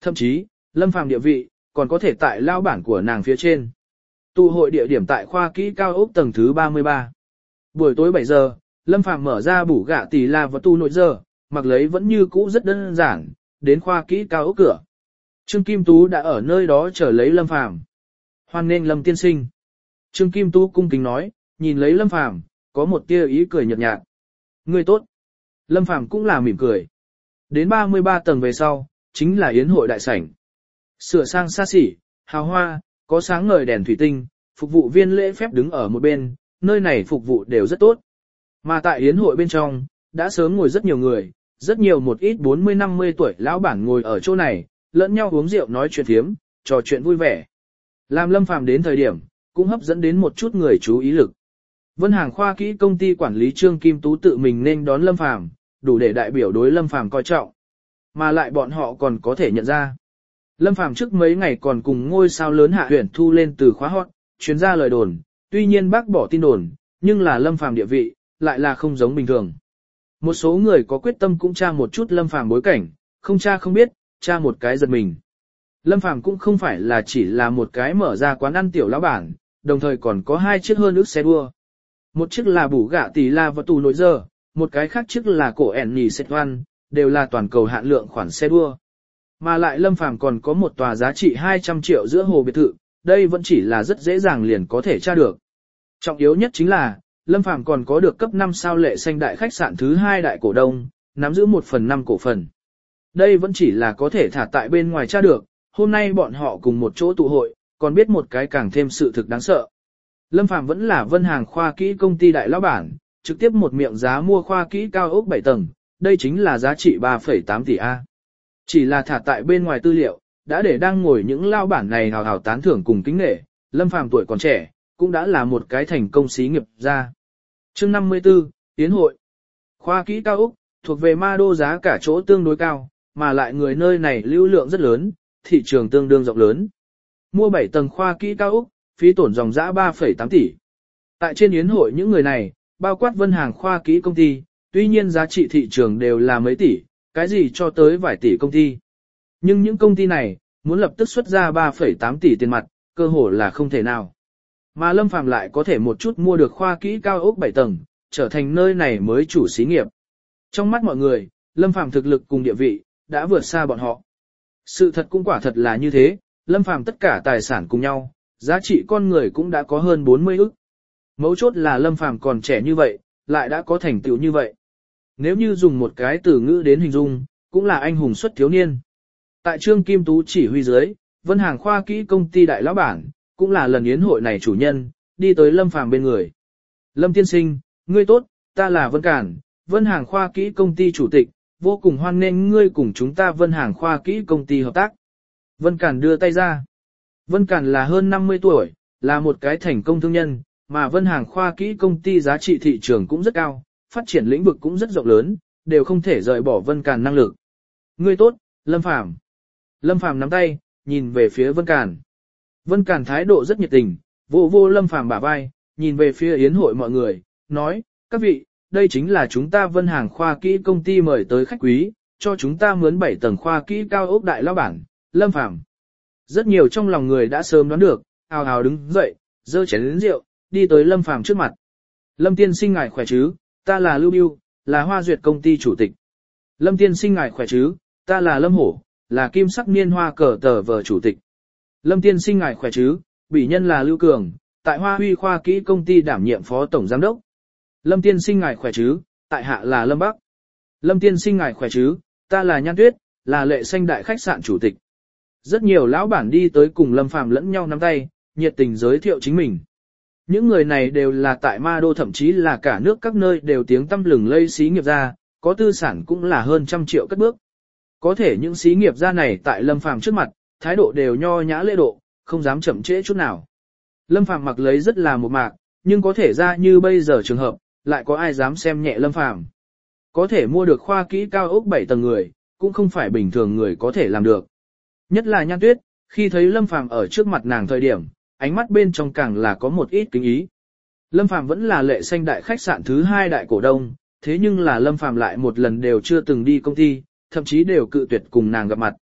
Thậm chí, Lâm Phàm địa vị, còn có thể tại lao bản của nàng phía trên. Tụ hội địa điểm tại khoa kỹ cao ốc tầng thứ ba mươi ba. Buổi tối bảy giờ, Lâm Phàm mở ra bủ gạ tỷ la và tu nội giờ, mặc lấy vẫn như cũ rất đơn giản, đến khoa kỹ cao ốc cửa. Trương Kim Tú đã ở nơi đó chờ lấy Lâm Phàm. Hoan nghênh Lâm tiên sinh. Trương Kim Tú cung kính nói, nhìn lấy Lâm Phàm, có một tia ý cười nhợt nhạt. Ngươi tốt. Lâm Phàm cũng là mỉm cười. Đến ba mươi ba tầng về sau, chính là yến hội đại sảnh. Sửa sang xa xỉ, hào hoa, có sáng ngời đèn thủy tinh, phục vụ viên lễ phép đứng ở một bên, nơi này phục vụ đều rất tốt. Mà tại yến hội bên trong, đã sớm ngồi rất nhiều người, rất nhiều một ít bốn mươi năm mươi tuổi lão bản ngồi ở chỗ này, lẫn nhau uống rượu nói chuyện thiếm, trò chuyện vui vẻ. Làm Lâm Phàm đến thời điểm, cũng hấp dẫn đến một chút người chú ý lực. Vân Hàng khoa kỹ công ty quản lý Trương Kim Tú tự mình nên đón Lâm Phàm, đủ để đại biểu đối Lâm Phàm coi trọng. Mà lại bọn họ còn có thể nhận ra. Lâm Phàm trước mấy ngày còn cùng ngôi sao lớn Hạ Huyền Thu lên từ khóa hot, chuyến ra lời đồn, tuy nhiên bác bỏ tin đồn, nhưng là Lâm Phàm địa vị, lại là không giống bình thường. Một số người có quyết tâm cũng tra một chút Lâm Phàm bối cảnh, không tra không biết, tra một cái giật mình. Lâm Phàm cũng không phải là chỉ là một cái mở ra quán ăn tiểu lão bản, đồng thời còn có hai chiếc hơn ước xe đua. Một chiếc là bủ gạ tỷ la và tù nội giờ, một cái khác chiếc là cổ ẻn nhì xếp văn, đều là toàn cầu hạn lượng khoản xe đua. Mà lại Lâm Phàm còn có một tòa giá trị hai trăm triệu giữa hồ biệt thự, đây vẫn chỉ là rất dễ dàng liền có thể tra được. Trọng yếu nhất chính là, Lâm Phàm còn có được cấp năm sao lệ xanh đại khách sạn thứ hai đại cổ đông, nắm giữ một phần năm cổ phần. Đây vẫn chỉ là có thể thả tại bên ngoài tra được, hôm nay bọn họ cùng một chỗ tụ hội, còn biết một cái càng thêm sự thực đáng sợ. Lâm Phàm vẫn là Vân Hàng khoa kỹ công ty đại lão bản, trực tiếp một miệng giá mua khoa kỹ cao ốc bảy tầng, đây chính là giá trị ba phẩy tám tỷ A. Chỉ là thả tại bên ngoài tư liệu, đã để đang ngồi những lao bản này hào hào tán thưởng cùng kính nể, Lâm Phàm tuổi còn trẻ, cũng đã là một cái thành công xí nghiệp ra. Chương năm mươi tư, Tiến hội. Khoa kỹ cao ốc, thuộc về ma đô giá cả chỗ tương đối cao, mà lại người nơi này lưu lượng rất lớn, thị trường tương đương rộng lớn. Mua bảy tầng khoa kỹ cao ốc, phí tổn dòng dã ba phẩy tám tỷ. Tại trên yến hội những người này, bao quát Vân Hàng khoa kỹ công ty, tuy nhiên giá trị thị trường đều là mấy tỷ, cái gì cho tới vài tỷ công ty. Nhưng những công ty này, muốn lập tức xuất ra ba phẩy tám tỷ tiền mặt, cơ hội là không thể nào. Mà Lâm Phàm lại có thể một chút mua được khoa kỹ cao ốc bảy tầng, trở thành nơi này mới chủ xí nghiệp. Trong mắt mọi người, Lâm Phàm thực lực cùng địa vị, đã vượt xa bọn họ. Sự thật cũng quả thật là như thế, Lâm Phàm tất cả tài sản cùng nhau, giá trị con người cũng đã có hơn bốn mươi ức. Mấu chốt là Lâm Phàm còn trẻ như vậy, lại đã có thành tựu như vậy. Nếu như dùng một cái từ ngữ đến hình dung, cũng là anh hùng xuất thiếu niên. Tại Trương Kim Tú chỉ huy dưới, Vân Hàng khoa kỹ công ty đại lão bản, cũng là lần yến hội này chủ nhân, đi tới Lâm Phàm bên người. Lâm tiên sinh, ngươi tốt, ta là Vân Cản, Vân Hàng khoa kỹ công ty chủ tịch, vô cùng hoan nghênh ngươi cùng chúng ta Vân Hàng khoa kỹ công ty hợp tác. Vân Cản đưa tay ra. Vân Cản là hơn năm mươi tuổi, là một cái thành công thương nhân, mà Vân Hàng khoa kỹ công ty giá trị thị trường cũng rất cao, phát triển lĩnh vực cũng rất rộng lớn, đều không thể rời bỏ Vân Cản năng lực. Ngươi tốt, Lâm Phàm. Lâm Phàm nắm tay, nhìn về phía Vân Cản. Vân Cản thái độ rất nhiệt tình, vô vô Lâm Phàm bả vai, nhìn về phía yến hội mọi người, nói, các vị, đây chính là chúng ta Vân Hàng khoa kỹ công ty mời tới khách quý, cho chúng ta mướn bảy tầng khoa kỹ cao ốc đại lão bản, Lâm Phàm. Rất nhiều trong lòng người đã sớm đoán được, ào ào đứng dậy, giơ chén lớn rượu, đi tới Lâm Phàm trước mặt. Lâm tiên sinh ngài khỏe chứ, ta là Lưu Biêu, là Hoa Duyệt công ty chủ tịch. Lâm tiên sinh ngài khỏe chứ, ta là Lâm Hổ, là Kim Sắc Niên Hoa cờ tờ vờ chủ tịch. Lâm tiên sinh ngài khỏe chứ, bỉ nhân là Lưu Cường, tại Hoa Huy khoa kỹ công ty đảm nhiệm phó tổng giám đốc. Lâm tiên sinh ngài khỏe chứ, tại hạ là Lâm Bắc. Lâm tiên sinh ngài khỏe chứ, ta là Nhan Tuyết, là lệ xanh đại khách sạn chủ tịch. Rất nhiều lão bản đi tới cùng Lâm Phàm lẫn nhau nắm tay, nhiệt tình giới thiệu chính mình. Những người này đều là tại Ma Đô thậm chí là cả nước các nơi đều tiếng tăm lừng lây xí nghiệp gia, có tư sản cũng là hơn trăm triệu cất bước. Có thể những xí nghiệp gia này tại Lâm Phàm trước mặt, thái độ đều nho nhã lễ độ, không dám chậm trễ chút nào. Lâm Phàm mặc lấy rất là một mạc, nhưng có thể ra như bây giờ trường hợp, lại có ai dám xem nhẹ Lâm Phàm. Có thể mua được khoa kỹ cao ốc bảy tầng người, cũng không phải bình thường người có thể làm được. Nhất là Nhan Tuyết, khi thấy Lâm Phàm ở trước mặt nàng thời điểm, ánh mắt bên trong càng là có một ít kính ý. Lâm Phàm vẫn là lệ xanh đại khách sạn thứ hai đại cổ đông, thế nhưng là Lâm Phàm lại một lần đều chưa từng đi công ty, thậm chí đều cự tuyệt cùng nàng gặp mặt.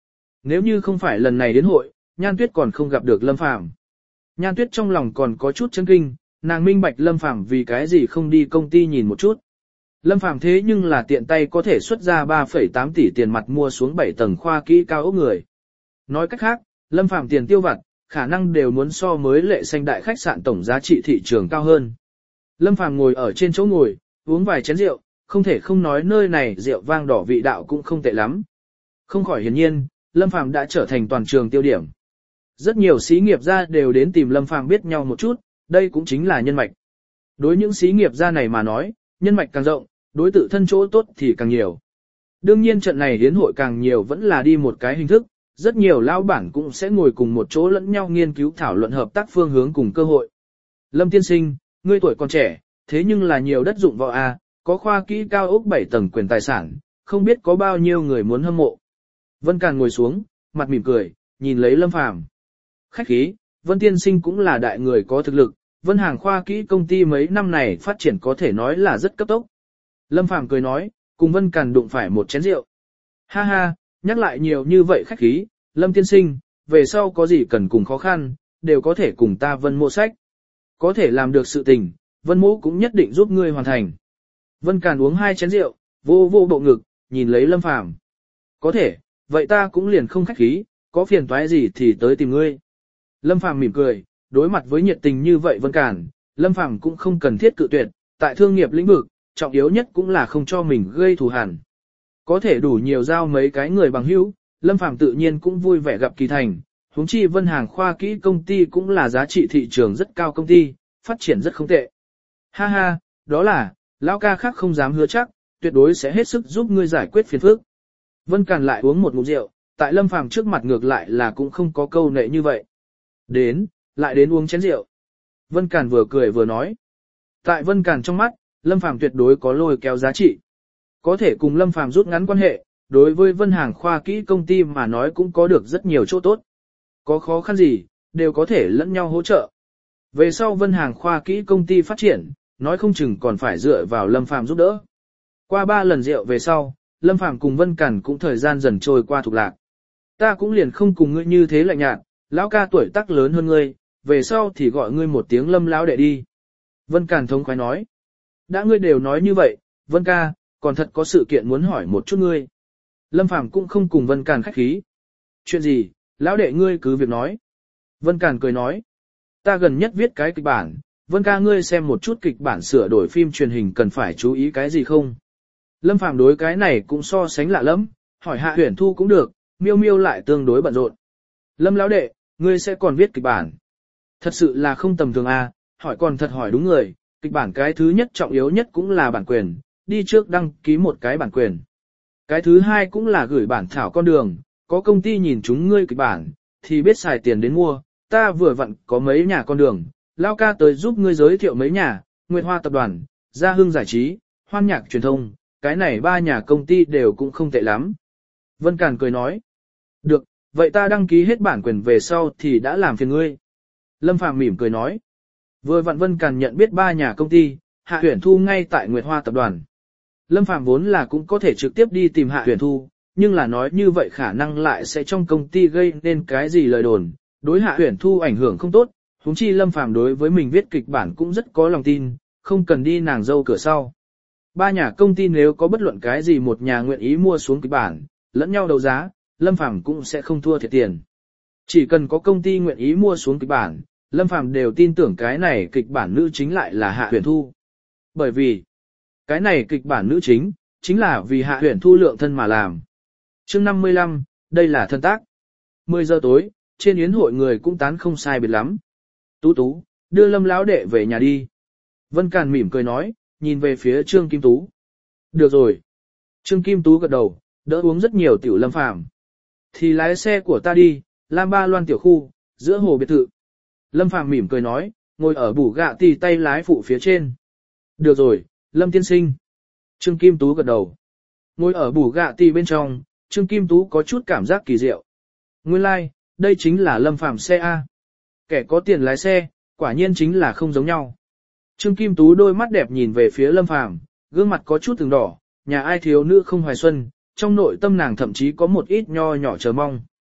Nếu như không phải lần này đến hội, Nhan Tuyết còn không gặp được Lâm Phàm. Nhan Tuyết trong lòng còn có chút chấn kinh, nàng minh bạch Lâm Phàm vì cái gì không đi công ty nhìn một chút. Lâm Phàm thế nhưng là tiện tay có thể xuất ra ba phẩy tám tỷ tiền mặt mua xuống bảy tầng khoa kỹ cao ốc người. Nói cách khác, Lâm Phàm tiền tiêu vặt, khả năng đều muốn so mới lệ xanh đại khách sạn tổng giá trị thị trường cao hơn. Lâm Phàm ngồi ở trên chỗ ngồi, uống vài chén rượu, không thể không nói nơi này rượu vang đỏ vị đạo cũng không tệ lắm. Không khỏi hiển nhiên, Lâm Phàm đã trở thành toàn trường tiêu điểm. Rất nhiều xí nghiệp gia đều đến tìm Lâm Phàm biết nhau một chút, đây cũng chính là nhân mạch. Đối những xí nghiệp gia này mà nói, nhân mạch càng rộng, đối tự thân chỗ tốt thì càng nhiều. Đương nhiên trận này hiến hội càng nhiều vẫn là đi một cái hình thức, rất nhiều lão bản cũng sẽ ngồi cùng một chỗ lẫn nhau nghiên cứu thảo luận hợp tác phương hướng cùng cơ hội. Lâm tiên sinh, ngươi tuổi còn trẻ, thế nhưng là nhiều đất dụng võ a, có khoa kỹ cao ốc bảy tầng quyền tài sản, không biết có bao nhiêu người muốn hâm mộ. Vân Càn ngồi xuống, mặt mỉm cười, nhìn lấy Lâm Phàm. Khách khí, Vân tiên sinh cũng là đại người có thực lực, Vân Hàng khoa kỹ công ty mấy năm này phát triển có thể nói là rất cấp tốc. Lâm Phàm cười nói, cùng Vân Càn đụng phải một chén rượu. Ha ha, nhắc lại nhiều như vậy khách khí, Lâm tiên sinh, về sau có gì cần cùng khó khăn, đều có thể cùng ta Vân Mộ sách. Có thể làm được sự tình, Vân Mộ cũng nhất định giúp ngươi hoàn thành. Vân Càn uống hai chén rượu, vô vô bộ ngực, nhìn lấy Lâm Phàm. Có thể, vậy ta cũng liền không khách khí, có phiền toái gì thì tới tìm ngươi. Lâm Phàm mỉm cười, đối mặt với nhiệt tình như vậy Vân Càn, Lâm Phàm cũng không cần thiết cự tuyệt, tại thương nghiệp lĩnh vực, trọng yếu nhất cũng là không cho mình gây thù hằn. Có thể đủ nhiều giao mấy cái người bằng hữu, Lâm Phàm tự nhiên cũng vui vẻ gặp Kỳ Thành, huống chi Vân Hàng khoa kỹ công ty cũng là giá trị thị trường rất cao công ty, phát triển rất không tệ. Ha ha, đó là, lão ca khác không dám hứa chắc, tuyệt đối sẽ hết sức giúp ngươi giải quyết phiền phức. Vân Càn lại uống một ngụm rượu, tại Lâm Phàm trước mặt ngược lại là cũng không có câu nệ như vậy. Đến, lại đến uống chén rượu. Vân Càn vừa cười vừa nói. Tại Vân Càn trong mắt, Lâm Phàm tuyệt đối có lôi kéo giá trị. Có thể cùng Lâm Phàm rút ngắn quan hệ, đối với Vân Hàng khoa kỹ công ty mà nói cũng có được rất nhiều chỗ tốt. Có khó khăn gì, đều có thể lẫn nhau hỗ trợ. Về sau Vân Hàng khoa kỹ công ty phát triển, nói không chừng còn phải dựa vào Lâm Phàm giúp đỡ. Qua ba lần rượu về sau, Lâm Phàm cùng Vân Càn cũng thời gian dần trôi qua thuộc lạc. Ta cũng liền không cùng ngươi như thế lạnh nhạt, lão ca tuổi tác lớn hơn ngươi, về sau thì gọi ngươi một tiếng Lâm lão đệ đi. Vân Càn thống khoái nói. Đã ngươi đều nói như vậy, Vân ca, còn thật có sự kiện muốn hỏi một chút ngươi. Lâm Phàm cũng không cùng Vân Càn khách khí. Chuyện gì, lão đệ ngươi cứ việc nói. Vân Càn cười nói. Ta gần nhất viết cái kịch bản, Vân ca ngươi xem một chút kịch bản sửa đổi phim truyền hình cần phải chú ý cái gì không? Lâm Phàm đối cái này cũng so sánh lạ lắm, hỏi Hạ Huyền Thu cũng được, Miêu Miêu lại tương đối bận rộn. Lâm lão đệ, ngươi sẽ còn viết kịch bản. Thật sự là không tầm thường à, hỏi còn thật hỏi đúng người, kịch bản cái thứ nhất trọng yếu nhất cũng là bản quyền, đi trước đăng ký một cái bản quyền. Cái thứ hai cũng là gửi bản thảo con đường, có công ty nhìn chúng ngươi kịch bản, thì biết xài tiền đến mua, ta vừa vặn có mấy nhà con đường, lao ca tới giúp ngươi giới thiệu mấy nhà, Nguyệt Hoa tập đoàn, Gia Hưng giải trí, Hoan Nhạc truyền thông, cái này ba nhà công ty đều cũng không tệ lắm. Vân Càn cười nói, được, vậy ta đăng ký hết bản quyền về sau thì đã làm phiền ngươi. Lâm Phàm mỉm cười nói, vừa vặn Vân Càn nhận biết ba nhà công ty, Hạ Huyền Thu ngay tại Nguyệt Hoa tập đoàn. Lâm Phàm vốn là cũng có thể trực tiếp đi tìm Hạ Huyền Thu, nhưng là nói như vậy khả năng lại sẽ trong công ty gây nên cái gì lời đồn, đối Hạ Huyền Thu ảnh hưởng không tốt, huống chi Lâm Phàm đối với mình viết kịch bản cũng rất có lòng tin, không cần đi nàng dâu cửa sau. Ba nhà công ty nếu có bất luận cái gì một nhà nguyện ý mua xuống kịch bản, lẫn nhau đấu giá, Lâm Phàm cũng sẽ không thua thiệt tiền. Chỉ cần có công ty nguyện ý mua xuống kịch bản, Lâm Phàm đều tin tưởng cái này kịch bản nữ chính lại là Hạ Huyền Thu. Bởi vì, cái này kịch bản nữ chính, chính là vì Hạ Huyền Thu lượng thân mà làm. Chương năm mươi lăm, đây là thân tác. mười giờ tối, trên yến hội người cũng tán không sai biệt lắm. Tú Tú, đưa Lâm lão đệ về nhà đi. Vân Càn mỉm cười nói, nhìn về phía Trương Kim Tú. Được rồi. Trương Kim Tú gật đầu, đỡ uống rất nhiều tiểu Lâm Phàm. Thì lái xe của ta đi, Lam Ba Loan tiểu khu, giữa hồ biệt thự. Lâm Phàm mỉm cười nói, ngồi ở bù gạ tì tay lái phụ phía trên. Được rồi, Lâm tiên sinh. Trương Kim Tú gật đầu. Ngồi ở bù gạ tì bên trong, Trương Kim Tú có chút cảm giác kỳ diệu. Nguyên lai, like, đây chính là Lâm Phàm xe A. Kẻ có tiền lái xe, quả nhiên chính là không giống nhau. Trương Kim Tú đôi mắt đẹp nhìn về phía Lâm Phàm, gương mặt có chút từng đỏ, nhà ai thiếu nữ không hoài xuân, trong nội tâm nàng thậm chí có một ít nho nhỏ chờ mong.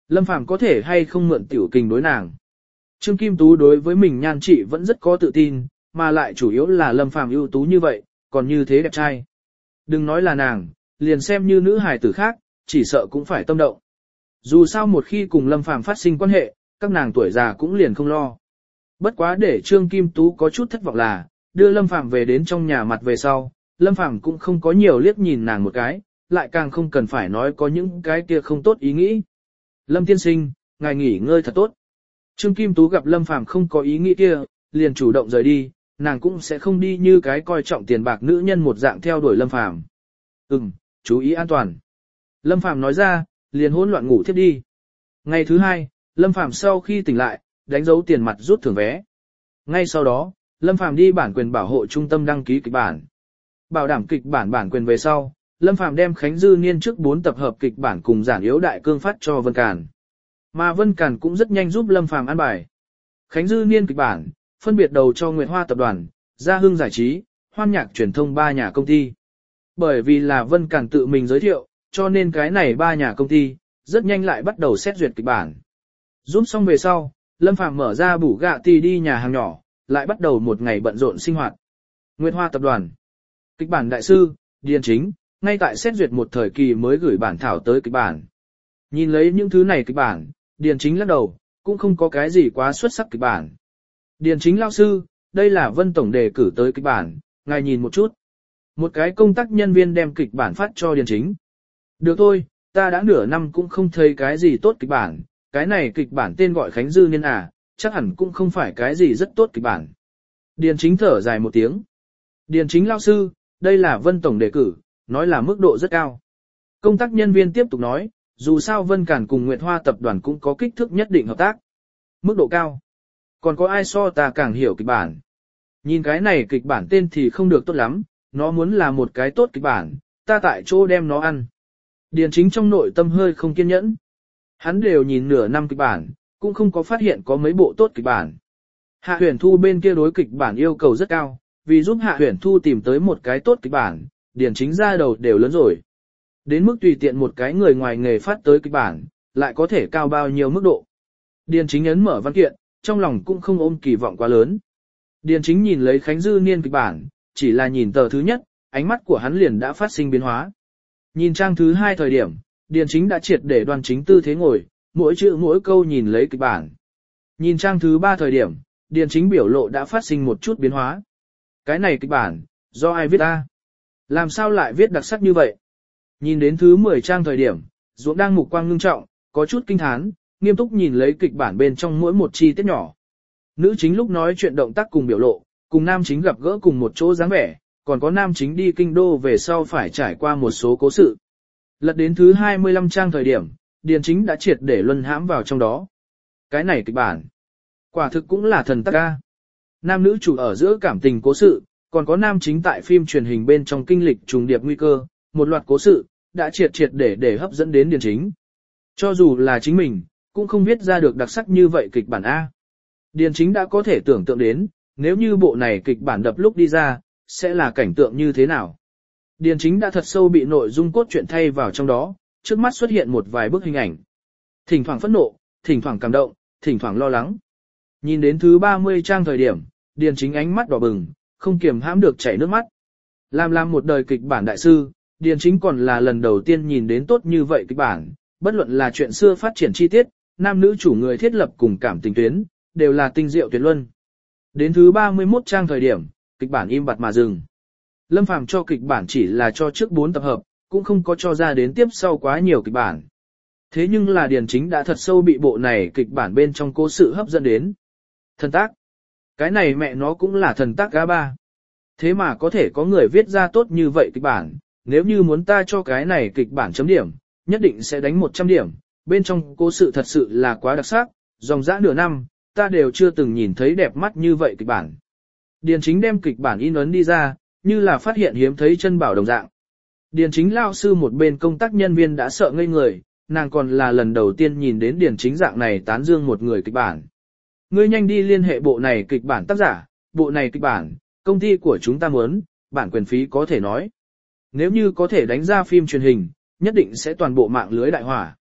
Lâm Phàm có thể hay không mượn tiểu kình đối nàng. Trương Kim Tú đối với mình nhan trị vẫn rất có tự tin, mà lại chủ yếu là Lâm Phàm ưu tú như vậy, còn như thế đẹp trai. Đừng nói là nàng, liền xem như nữ hài tử khác, chỉ sợ cũng phải tâm động. Dù sao một khi cùng Lâm Phàm phát sinh quan hệ, các nàng tuổi già cũng liền không lo. Bất quá để Trương Kim Tú có chút thất vọng là, đưa Lâm Phàm về đến trong nhà mặt về sau, Lâm Phàm cũng không có nhiều liếc nhìn nàng một cái, lại càng không cần phải nói có những cái kia không tốt ý nghĩ. Lâm tiên sinh, ngài nghỉ ngơi thật tốt. Trương Kim Tú gặp Lâm Phàm không có ý nghĩ kia, liền chủ động rời đi, nàng cũng sẽ không đi như cái coi trọng tiền bạc nữ nhân một dạng theo đuổi Lâm Phàm. Ừm, chú ý an toàn. Lâm Phàm nói ra, liền hỗn loạn ngủ thiếp đi. Ngày thứ hai, Lâm Phàm sau khi tỉnh lại, đánh dấu tiền mặt rút thưởng vé. Ngay sau đó, Lâm Phàm đi bản quyền bảo hộ trung tâm đăng ký kịch bản. Bảo đảm kịch bản bản quyền về sau, Lâm Phàm đem Khánh Dư Niên trước bốn tập hợp kịch bản cùng giản yếu đại cương phát cho Vân Càn. Mà Vân Càn cũng rất nhanh giúp Lâm Phàm an bài. Khánh Dư Niên kịch bản, phân biệt đầu cho Nguyệt Hoa tập đoàn, Gia Hưng giải trí, Hoan Nhạc truyền thông ba nhà công ty. Bởi vì là Vân Càn tự mình giới thiệu, cho nên cái này ba nhà công ty, rất nhanh lại bắt đầu xét duyệt kịch bản. Giúp xong về sau, Lâm Phàm mở ra bủ gạ tì đi nhà hàng nhỏ, lại bắt đầu một ngày bận rộn sinh hoạt. Nguyệt Hoa tập đoàn, kịch bản đại sư, Điền Chính, ngay tại xét duyệt một thời kỳ mới gửi bản thảo tới kịch bản. Nhìn lấy những thứ này kịch bản, Điền Chính lắc đầu, cũng không có cái gì quá xuất sắc kịch bản. Điền Chính lao sư, đây là Vân Tổng đề cử tới kịch bản, ngài nhìn một chút. Một cái công tác nhân viên đem kịch bản phát cho Điền Chính. Được thôi, ta đã nửa năm cũng không thấy cái gì tốt kịch bản, cái này kịch bản tên gọi Khánh Dư Niên à, chắc hẳn cũng không phải cái gì rất tốt kịch bản. Điền Chính thở dài một tiếng. Điền Chính lao sư, đây là Vân Tổng đề cử, nói là mức độ rất cao. Công tác nhân viên tiếp tục nói, dù sao Vân Càn cùng Nguyệt Hoa tập đoàn cũng có kích thước nhất định hợp tác. Mức độ cao. Còn có ai so ta càng hiểu kịch bản. Nhìn cái này kịch bản tên thì không được tốt lắm, nó muốn là một cái tốt kịch bản, ta tại chỗ đem nó ăn. Điền Chính trong nội tâm hơi không kiên nhẫn. Hắn đều nhìn nửa năm kịch bản, cũng không có phát hiện có mấy bộ tốt kịch bản. Hạ Huyền Thu bên kia đối kịch bản yêu cầu rất cao, vì giúp Hạ Huyền Thu tìm tới một cái tốt kịch bản, Điền Chính ra đầu đều lớn rồi. Đến mức tùy tiện một cái người ngoài nghề phát tới kịch bản, lại có thể cao bao nhiêu mức độ. Điền Chính ấn mở văn kiện, trong lòng cũng không ôm kỳ vọng quá lớn. Điền Chính nhìn lấy Khánh Dư Niên kịch bản, chỉ là nhìn tờ thứ nhất, ánh mắt của hắn liền đã phát sinh biến hóa. Nhìn trang thứ hai thời điểm, Điền Chính đã triệt để đoan chính tư thế ngồi, mỗi chữ mỗi câu nhìn lấy kịch bản. Nhìn trang thứ ba thời điểm, Điền Chính biểu lộ đã phát sinh một chút biến hóa. Cái này kịch bản, do ai viết ta? Làm sao lại viết đặc sắc như vậy? Nhìn đến thứ mười trang thời điểm, Duộng đang mục quang ngưng trọng, có chút kinh thán, nghiêm túc nhìn lấy kịch bản bên trong mỗi một chi tiết nhỏ. Nữ chính lúc nói chuyện động tác cùng biểu lộ, cùng nam chính gặp gỡ cùng một chỗ dáng vẻ, còn có nam chính đi kinh đô về sau phải trải qua một số cố sự. Lật đến thứ hai mươi lăm trang thời điểm, Điền Chính đã triệt để luân hãm vào trong đó. Cái này kịch bản, quả thực cũng là thần tác ca. Nam nữ chủ ở giữa cảm tình cố sự, còn có nam chính tại phim truyền hình bên trong kinh lịch trùng điệp nguy cơ, một loạt cố sự, đã triệt triệt để để hấp dẫn đến Điền Chính. Cho dù là chính mình, cũng không viết ra được đặc sắc như vậy kịch bản A. Điền Chính đã có thể tưởng tượng đến, nếu như bộ này kịch bản đập lúc đi ra, sẽ là cảnh tượng như thế nào. Điền Chính đã thật sâu bị nội dung cốt truyện thay vào trong đó, trước mắt xuất hiện một vài bức hình ảnh. Thỉnh thoảng phẫn nộ, thỉnh thoảng cảm động, thỉnh thoảng lo lắng. Nhìn đến thứ ba mươi trang thời điểm, Điền Chính ánh mắt đỏ bừng, không kiềm hãm được chảy nước mắt. Làm làm một đời kịch bản đại sư, Điền Chính còn là lần đầu tiên nhìn đến tốt như vậy kịch bản, bất luận là chuyện xưa phát triển chi tiết, nam nữ chủ người thiết lập cùng cảm tình tuyến, đều là tinh diệu tuyệt luân. Đến thứ ba mươi mốt trang thời điểm, kịch bản im bặt mà dừng. Lâm Phàm cho kịch bản chỉ là cho trước bốn tập hợp, cũng không có cho ra đến tiếp sau quá nhiều kịch bản. Thế nhưng là Điền Chính đã thật sâu bị bộ này kịch bản bên trong cố sự hấp dẫn đến. Thần tác. Cái này mẹ nó cũng là thần tác gá ba. Thế mà có thể có người viết ra tốt như vậy kịch bản, nếu như muốn ta cho cái này kịch bản chấm điểm, nhất định sẽ đánh một trăm điểm, bên trong cố sự thật sự là quá đặc sắc, dòng dã nửa năm, ta đều chưa từng nhìn thấy đẹp mắt như vậy kịch bản. Điền Chính đem kịch bản in ấn đi ra, như là phát hiện hiếm thấy chân bảo đồng dạng. Điền Chính lao sư một bên công tác nhân viên đã sợ ngây người, nàng còn là lần đầu tiên nhìn đến Điền Chính dạng này tán dương một người kịch bản. Ngươi nhanh đi liên hệ bộ này kịch bản tác giả, bộ này kịch bản, công ty của chúng ta muốn, bản quyền phí có thể nói. Nếu như có thể đánh ra phim truyền hình, nhất định sẽ toàn bộ mạng lưới đại hỏa.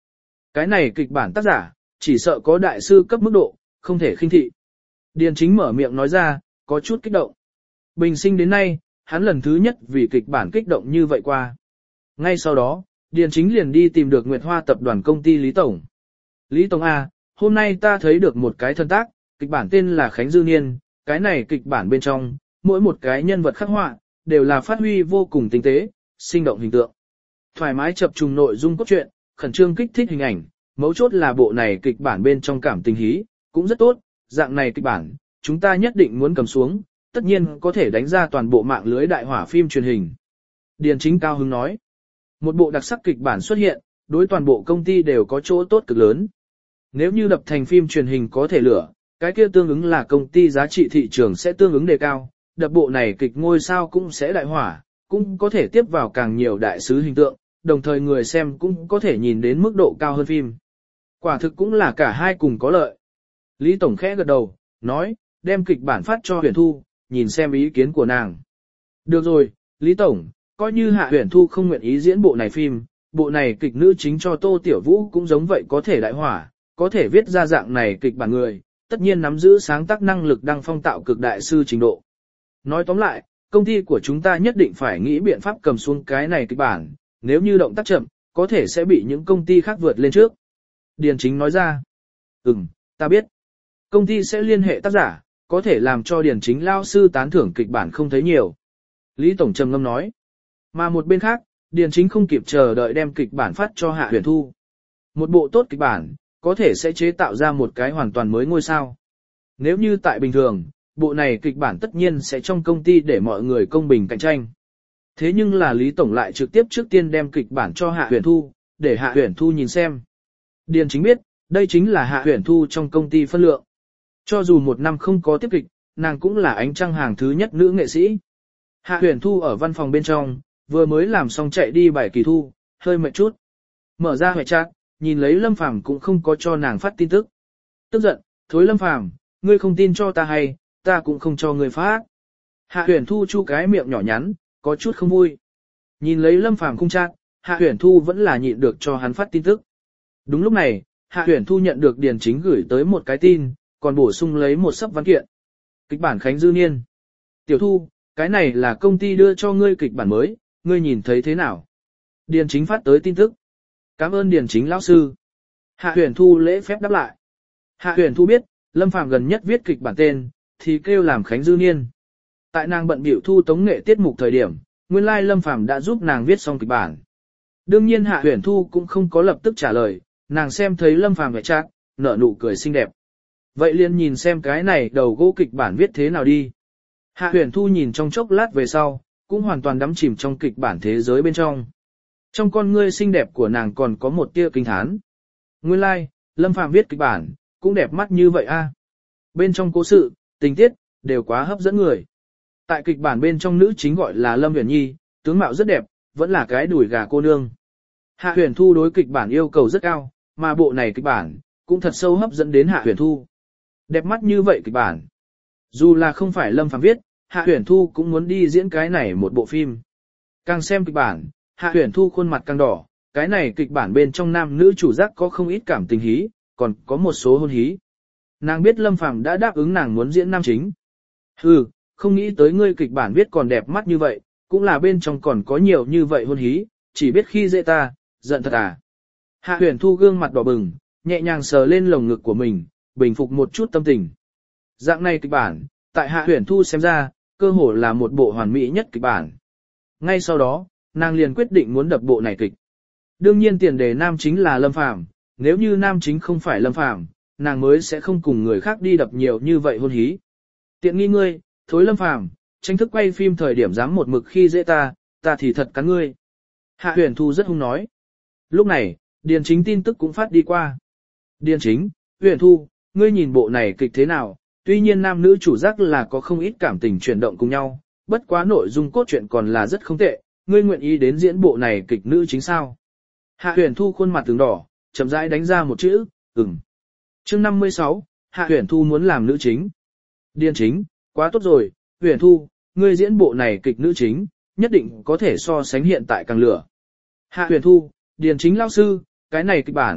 Cái này kịch bản tác giả, chỉ sợ có đại sư cấp mức độ, không thể khinh thị. Điền Chính mở miệng nói ra, có chút kích động. Bình sinh đến nay, hắn lần thứ nhất vì kịch bản kích động như vậy qua. Ngay sau đó, Điền Chính liền đi tìm được Nguyệt Hoa tập đoàn công ty Lý Tổng. Lý Tổng A, hôm nay ta thấy được một cái thân tác, kịch bản tên là Khánh Dư Niên, cái này kịch bản bên trong, mỗi một cái nhân vật khắc họa, đều là phát huy vô cùng tinh tế, sinh động hình tượng. Thoải mái chập trùng nội dung cốt truyện, khẩn trương kích thích hình ảnh, mấu chốt là bộ này kịch bản bên trong cảm tình hí, cũng rất tốt, dạng này kịch bản, chúng ta nhất định muốn cầm xuống, tất nhiên có thể đánh ra toàn bộ mạng lưới đại hỏa phim truyền hình. Điền Chính cao hứng nói, một bộ đặc sắc kịch bản xuất hiện, đối toàn bộ công ty đều có chỗ tốt cực lớn. Nếu như đập thành phim truyền hình có thể lửa, cái kia tương ứng là công ty giá trị thị trường sẽ tương ứng đề cao, đập bộ này kịch ngôi sao cũng sẽ đại hỏa, cũng có thể tiếp vào càng nhiều đại sứ hình tượng, đồng thời người xem cũng có thể nhìn đến mức độ cao hơn phim. Quả thực cũng là cả hai cùng có lợi. Lý Tổng khẽ gật đầu, nói, đem kịch bản phát cho Huyền Thu, nhìn xem ý kiến của nàng. Được rồi, Lý Tổng, coi như Hạ Huyền Thu không nguyện ý diễn bộ này phim, bộ này kịch nữ chính cho Tô Tiểu Vũ cũng giống vậy có thể đại hỏa, có thể viết ra dạng này kịch bản người, tất nhiên nắm giữ sáng tác năng lực đăng phong tạo cực đại sư trình độ. Nói tóm lại, công ty của chúng ta nhất định phải nghĩ biện pháp cầm xuống cái này kịch bản, nếu như động tác chậm, có thể sẽ bị những công ty khác vượt lên trước. Điền Chính nói ra, ừm, ta biết. Công ty sẽ liên hệ tác giả, có thể làm cho Điền Chính lao sư tán thưởng kịch bản không thấy nhiều. Lý Tổng trầm ngâm nói. Mà một bên khác, Điền Chính không kịp chờ đợi đem kịch bản phát cho Hạ Huyền Thu. Một bộ tốt kịch bản, có thể sẽ chế tạo ra một cái hoàn toàn mới ngôi sao. Nếu như tại bình thường, bộ này kịch bản tất nhiên sẽ trong công ty để mọi người công bình cạnh tranh. Thế nhưng là Lý Tổng lại trực tiếp trước tiên đem kịch bản cho Hạ Huyền Thu, để Hạ Huyền Thu nhìn xem. Điền Chính biết, đây chính là Hạ Huyền Thu trong công ty phân lượng. Cho dù một năm không có tiếp kịch, nàng cũng là ánh trăng hàng thứ nhất nữ nghệ sĩ. Hạ Huyền Thu ở văn phòng bên trong, vừa mới làm xong chạy đi bài kỳ thu, hơi mệt chút. Mở ra hệ chat, nhìn lấy Lâm Phàm cũng không có cho nàng phát tin tức. Tức giận, thối Lâm Phàm, ngươi không tin cho ta hay, ta cũng không cho ngươi phát. Hạ Huyền Thu chu cái miệng nhỏ nhắn, có chút không vui. Nhìn lấy Lâm Phàm không chat, Hạ Huyền Thu vẫn là nhịn được cho hắn phát tin tức. Đúng lúc này, Hạ Huyền Thu nhận được Điền Chính gửi tới một cái tin, còn bổ sung lấy một sấp văn kiện. Kịch bản Khánh Dư Niên. Tiểu Thu, cái này là công ty đưa cho ngươi kịch bản mới, ngươi nhìn thấy thế nào? Điền Chính phát tới tin tức. Cảm ơn Điền Chính lão sư. Hạ Huyền Thu lễ phép đáp lại. Hạ Huyền Thu biết, Lâm Phàm gần nhất viết kịch bản tên, thì kêu làm Khánh Dư Niên. Tại nàng bận biểu thu tống nghệ tiết mục thời điểm, nguyên lai Lâm Phàm đã giúp nàng viết xong kịch bản. Đương nhiên Hạ Huyền Thu cũng không có lập tức trả lời, nàng xem thấy Lâm Phàm vẻ chat, nở nụ cười xinh đẹp. Vậy liền nhìn xem cái này đầu gỗ kịch bản viết thế nào đi. Hạ Huyền Thu nhìn trong chốc lát về sau, cũng hoàn toàn đắm chìm trong kịch bản thế giới bên trong. Trong con ngươi xinh đẹp của nàng còn có một tia kinh thán. Nguyên lai, like, Lâm Phàm viết kịch bản, cũng đẹp mắt như vậy a. Bên trong cố sự, tình tiết, đều quá hấp dẫn người. Tại kịch bản bên trong nữ chính gọi là Lâm Huyền Nhi, tướng mạo rất đẹp, vẫn là cái đùi gà cô nương. Hạ Huyền Thu đối kịch bản yêu cầu rất cao, mà bộ này kịch bản, cũng thật sâu hấp dẫn đến Hạ Huyền Thu. Đẹp mắt như vậy kịch bản. Dù là không phải Lâm Phàm viết, Hạ Huyền Thu cũng muốn đi diễn cái này một bộ phim. Càng xem kịch bản, Hạ Huyền Thu khuôn mặt càng đỏ, cái này kịch bản bên trong nam nữ chủ giác có không ít cảm tình hí, còn có một số hôn hí. Nàng biết Lâm Phàm đã đáp ứng nàng muốn diễn nam chính. Hừ, không nghĩ tới ngươi kịch bản viết còn đẹp mắt như vậy, cũng là bên trong còn có nhiều như vậy hôn hí, chỉ biết khi dễ ta, giận thật à. Hạ Huyền Thu gương mặt đỏ bừng, nhẹ nhàng sờ lên lồng ngực của mình, bình phục một chút tâm tình. Dạng này kịch bản, tại Hạ Huyền Thu xem ra, cơ hồ là một bộ hoàn mỹ nhất kịch bản. Ngay sau đó, nàng liền quyết định muốn đập bộ này kịch. Đương nhiên tiền đề nam chính là Lâm Phàm, nếu như nam chính không phải Lâm Phàm, nàng mới sẽ không cùng người khác đi đập nhiều như vậy hôn hí. Tiện nghi ngươi, thối Lâm Phàm, tranh thức quay phim thời điểm dám một mực khi dễ ta, ta thì thật cắn ngươi. Hạ Huyền Thu rất hung nói. Lúc này, Điền Chính tin tức cũng phát đi qua. Điền Chính, Huyền Thu, ngươi nhìn bộ này kịch thế nào? Tuy nhiên nam nữ chủ giác là có không ít cảm tình chuyển động cùng nhau, bất quá nội dung cốt truyện còn là rất không tệ, ngươi nguyện ý đến diễn bộ này kịch nữ chính sao? Hạ Huyền Thu khuôn mặt từng đỏ, chậm rãi đánh ra một chữ, ừm. Chương năm mươi sáu, Hạ Huyền Thu muốn làm nữ chính. Điền Chính, quá tốt rồi, Huyền Thu, ngươi diễn bộ này kịch nữ chính, nhất định có thể so sánh hiện tại càng lửa. Hạ Huyền Thu, Điền Chính lao sư, cái này kịch bản,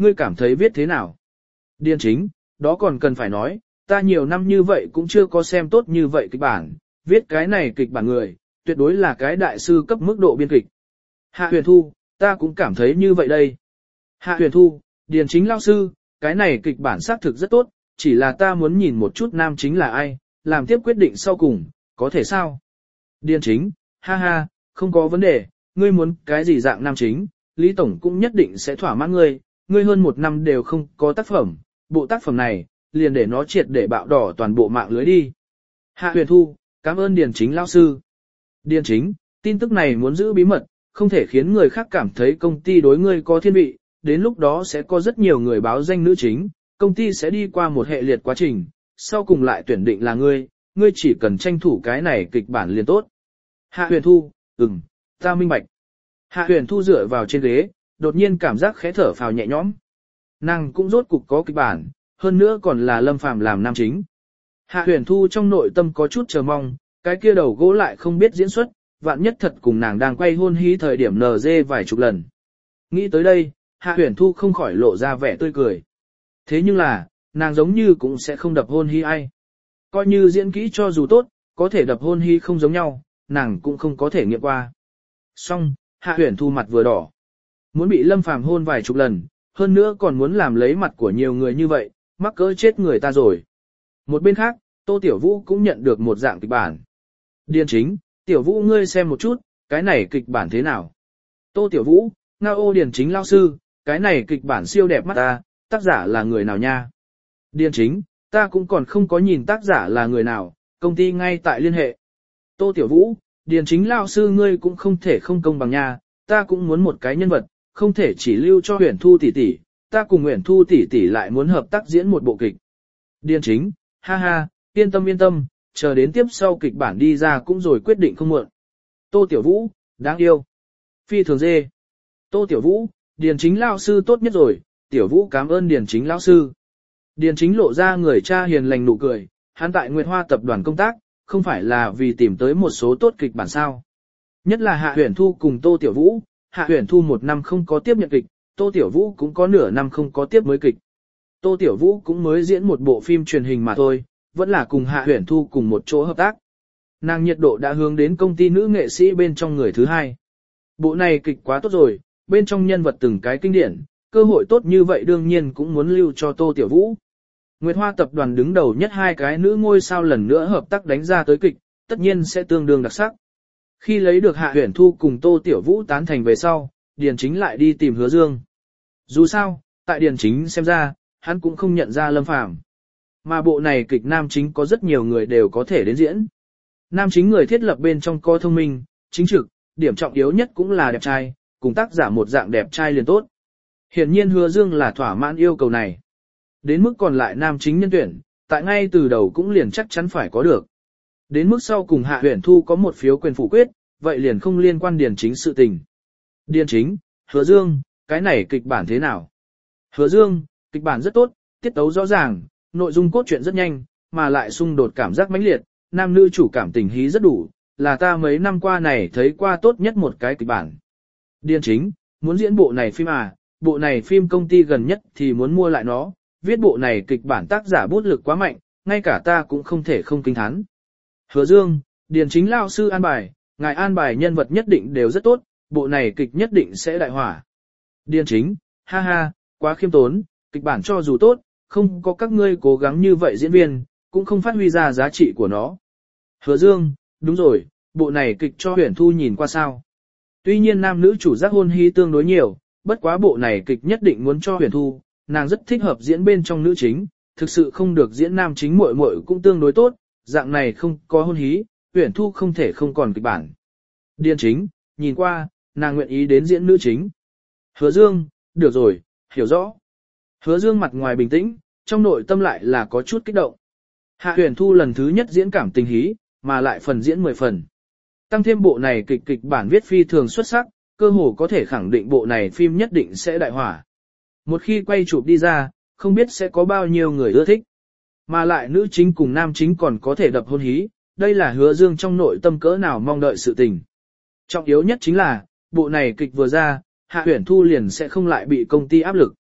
ngươi cảm thấy viết thế nào? Điền Chính, đó còn cần phải nói, ta nhiều năm như vậy cũng chưa có xem tốt như vậy kịch bản, viết cái này kịch bản người, tuyệt đối là cái đại sư cấp mức độ biên kịch. Hạ Huyền Thu, ta cũng cảm thấy như vậy đây. Hạ Huyền Thu, Điền Chính lao sư, cái này kịch bản xác thực rất tốt, chỉ là ta muốn nhìn một chút nam chính là ai, làm tiếp quyết định sau cùng, có thể sao? Điền Chính, ha ha, không có vấn đề, ngươi muốn cái gì dạng nam chính, Lý Tổng cũng nhất định sẽ thỏa mãn ngươi, ngươi hơn một năm đều không có tác phẩm, bộ tác phẩm này, liền để nó triệt để bạo đỏ toàn bộ mạng lưới đi. Hạ Huyền Thu, cảm ơn Điền Chính lao sư. Điền Chính, tin tức này muốn giữ bí mật, không thể khiến người khác cảm thấy công ty đối ngươi có thiên vị, đến lúc đó sẽ có rất nhiều người báo danh nữ chính, công ty sẽ đi qua một hệ liệt quá trình, sau cùng lại tuyển định là ngươi, ngươi chỉ cần tranh thủ cái này kịch bản liền tốt. Hạ Huyền Thu, ừm, ta minh bạch. Hạ Huyền Thu dựa vào trên ghế, đột nhiên cảm giác khẽ thở phào nhẹ nhõm. Nàng cũng rốt cục có kịch bản, hơn nữa còn là Lâm Phàm làm nam chính. Hạ Huyền Thu trong nội tâm có chút chờ mong, cái kia đầu gỗ lại không biết diễn xuất, vạn nhất thật cùng nàng đang quay hôn hí thời điểm en giê vài chục lần. Nghĩ tới đây, Hạ Huyền Thu không khỏi lộ ra vẻ tươi cười. Thế nhưng là, nàng giống như cũng sẽ không đập hôn hí ai. Coi như diễn kỹ cho dù tốt, có thể đập hôn hí không giống nhau, nàng cũng không có thể nghiệm qua. Xong, Hạ Huyền Thu mặt vừa đỏ. Muốn bị Lâm Phàm hôn vài chục lần, hơn nữa còn muốn làm lấy mặt của nhiều người như vậy, mắc cỡ chết người ta rồi. Một bên khác, Tô Tiểu Vũ cũng nhận được một dạng kịch bản. Điền Chính, Tiểu Vũ ngươi xem một chút, cái này kịch bản thế nào? Tô Tiểu Vũ, ngao ô Điền Chính lao sư, cái này kịch bản siêu đẹp mắt ta, tác giả là người nào nha? Điền Chính, ta cũng còn không có nhìn tác giả là người nào, công ty ngay tại liên hệ. Tô Tiểu Vũ, Điền Chính lao sư ngươi cũng không thể không công bằng nha, ta cũng muốn một cái nhân vật, không thể chỉ lưu cho Huyền Thu tỷ tỷ, ta cùng Huyền Thu tỷ tỷ lại muốn hợp tác diễn một bộ kịch. Điền Chính, ha ha, yên tâm yên tâm, chờ đến tiếp sau kịch bản đi ra cũng rồi quyết định không muộn. Tô Tiểu Vũ, đáng yêu. Phi thường dê. Tô Tiểu Vũ, Điền Chính lao sư tốt nhất rồi, Tiểu Vũ cảm ơn Điền Chính lao sư. Điền Chính lộ ra người cha hiền lành nụ cười, hắn tại Nguyệt Hoa tập đoàn công tác, không phải là vì tìm tới một số tốt kịch bản sao. Nhất là Hạ Huyền Thu cùng Tô Tiểu Vũ, Hạ Huyền Thu một năm không có tiếp nhận kịch, Tô Tiểu Vũ cũng có nửa năm không có tiếp mới kịch. Tô Tiểu Vũ cũng mới diễn một bộ phim truyền hình mà thôi, vẫn là cùng Hạ Huyền Thu cùng một chỗ hợp tác. Nàng nhiệt độ đã hướng đến công ty nữ nghệ sĩ bên trong người thứ hai. Bộ này kịch quá tốt rồi, bên trong nhân vật từng cái kinh điển, cơ hội tốt như vậy đương nhiên cũng muốn lưu cho Tô Tiểu Vũ. Nguyệt Hoa tập đoàn đứng đầu nhất hai cái nữ ngôi sao lần nữa hợp tác đánh ra tới kịch, tất nhiên sẽ tương đương đặc sắc. Khi lấy được Hạ Huyền Thu cùng Tô Tiểu Vũ tán thành về sau, Điền Chính lại đi tìm Hứa Dương. Dù sao, tại Điền Chính xem ra, hắn cũng không nhận ra Lâm Phàm. Mà bộ này kịch nam chính có rất nhiều người đều có thể đến diễn. Nam chính người thiết lập bên trong có thông minh, chính trực, điểm trọng yếu nhất cũng là đẹp trai, cùng tác giả một dạng đẹp trai liền tốt. Hiển nhiên Hứa Dương là thỏa mãn yêu cầu này. Đến mức còn lại nam chính nhân tuyển, tại ngay từ đầu cũng liền chắc chắn phải có được. Đến mức sau cùng Hạ Huyền Thu có một phiếu quyền phủ quyết, vậy liền không liên quan Điền Chính sự tình. Điền Chính, Hứa Dương, cái này kịch bản thế nào? Hứa Dương, kịch bản rất tốt, tiết tấu rõ ràng, nội dung cốt truyện rất nhanh, mà lại xung đột cảm giác mãnh liệt, nam nữ chủ cảm tình hí rất đủ, là ta mấy năm qua này thấy qua tốt nhất một cái kịch bản. Điền Chính, muốn diễn bộ này phim à, bộ này phim công ty gần nhất thì muốn mua lại nó, viết bộ này kịch bản tác giả bút lực quá mạnh, ngay cả ta cũng không thể không kinh thán. Hứa Dương, Điền Chính lao sư an bài, ngài an bài nhân vật nhất định đều rất tốt, bộ này kịch nhất định sẽ đại hỏa. Điền Chính, ha ha, quá khiêm tốn, kịch bản cho dù tốt, không có các ngươi cố gắng như vậy diễn viên, cũng không phát huy ra giá trị của nó. Hứa Dương, đúng rồi, bộ này kịch cho Huyền Thu nhìn qua sao. Tuy nhiên nam nữ chủ giác hôn hí tương đối nhiều, bất quá bộ này kịch nhất định muốn cho Huyền Thu, nàng rất thích hợp diễn bên trong nữ chính, thực sự không được diễn nam chính muội muội cũng tương đối tốt, dạng này không có hôn hí, Huyền Thu không thể không còn kịch bản. Điền Chính, nhìn qua, nàng nguyện ý đến diễn nữ chính. Hứa Dương, được rồi, hiểu rõ. Hứa Dương mặt ngoài bình tĩnh, trong nội tâm lại là có chút kích động. Hạ Huyền Thu lần thứ nhất diễn cảm tình hí, mà lại phần diễn mười phần. Tăng thêm bộ này kịch kịch bản viết phi thường xuất sắc, cơ hồ có thể khẳng định bộ này phim nhất định sẽ đại hỏa. Một khi quay chụp đi ra, không biết sẽ có bao nhiêu người ưa thích. Mà lại nữ chính cùng nam chính còn có thể đập hôn hí, đây là Hứa Dương trong nội tâm cỡ nào mong đợi sự tình. Trọng yếu nhất chính là, bộ này kịch vừa ra, Hạ Huyền Thu liền sẽ không lại bị công ty áp lực.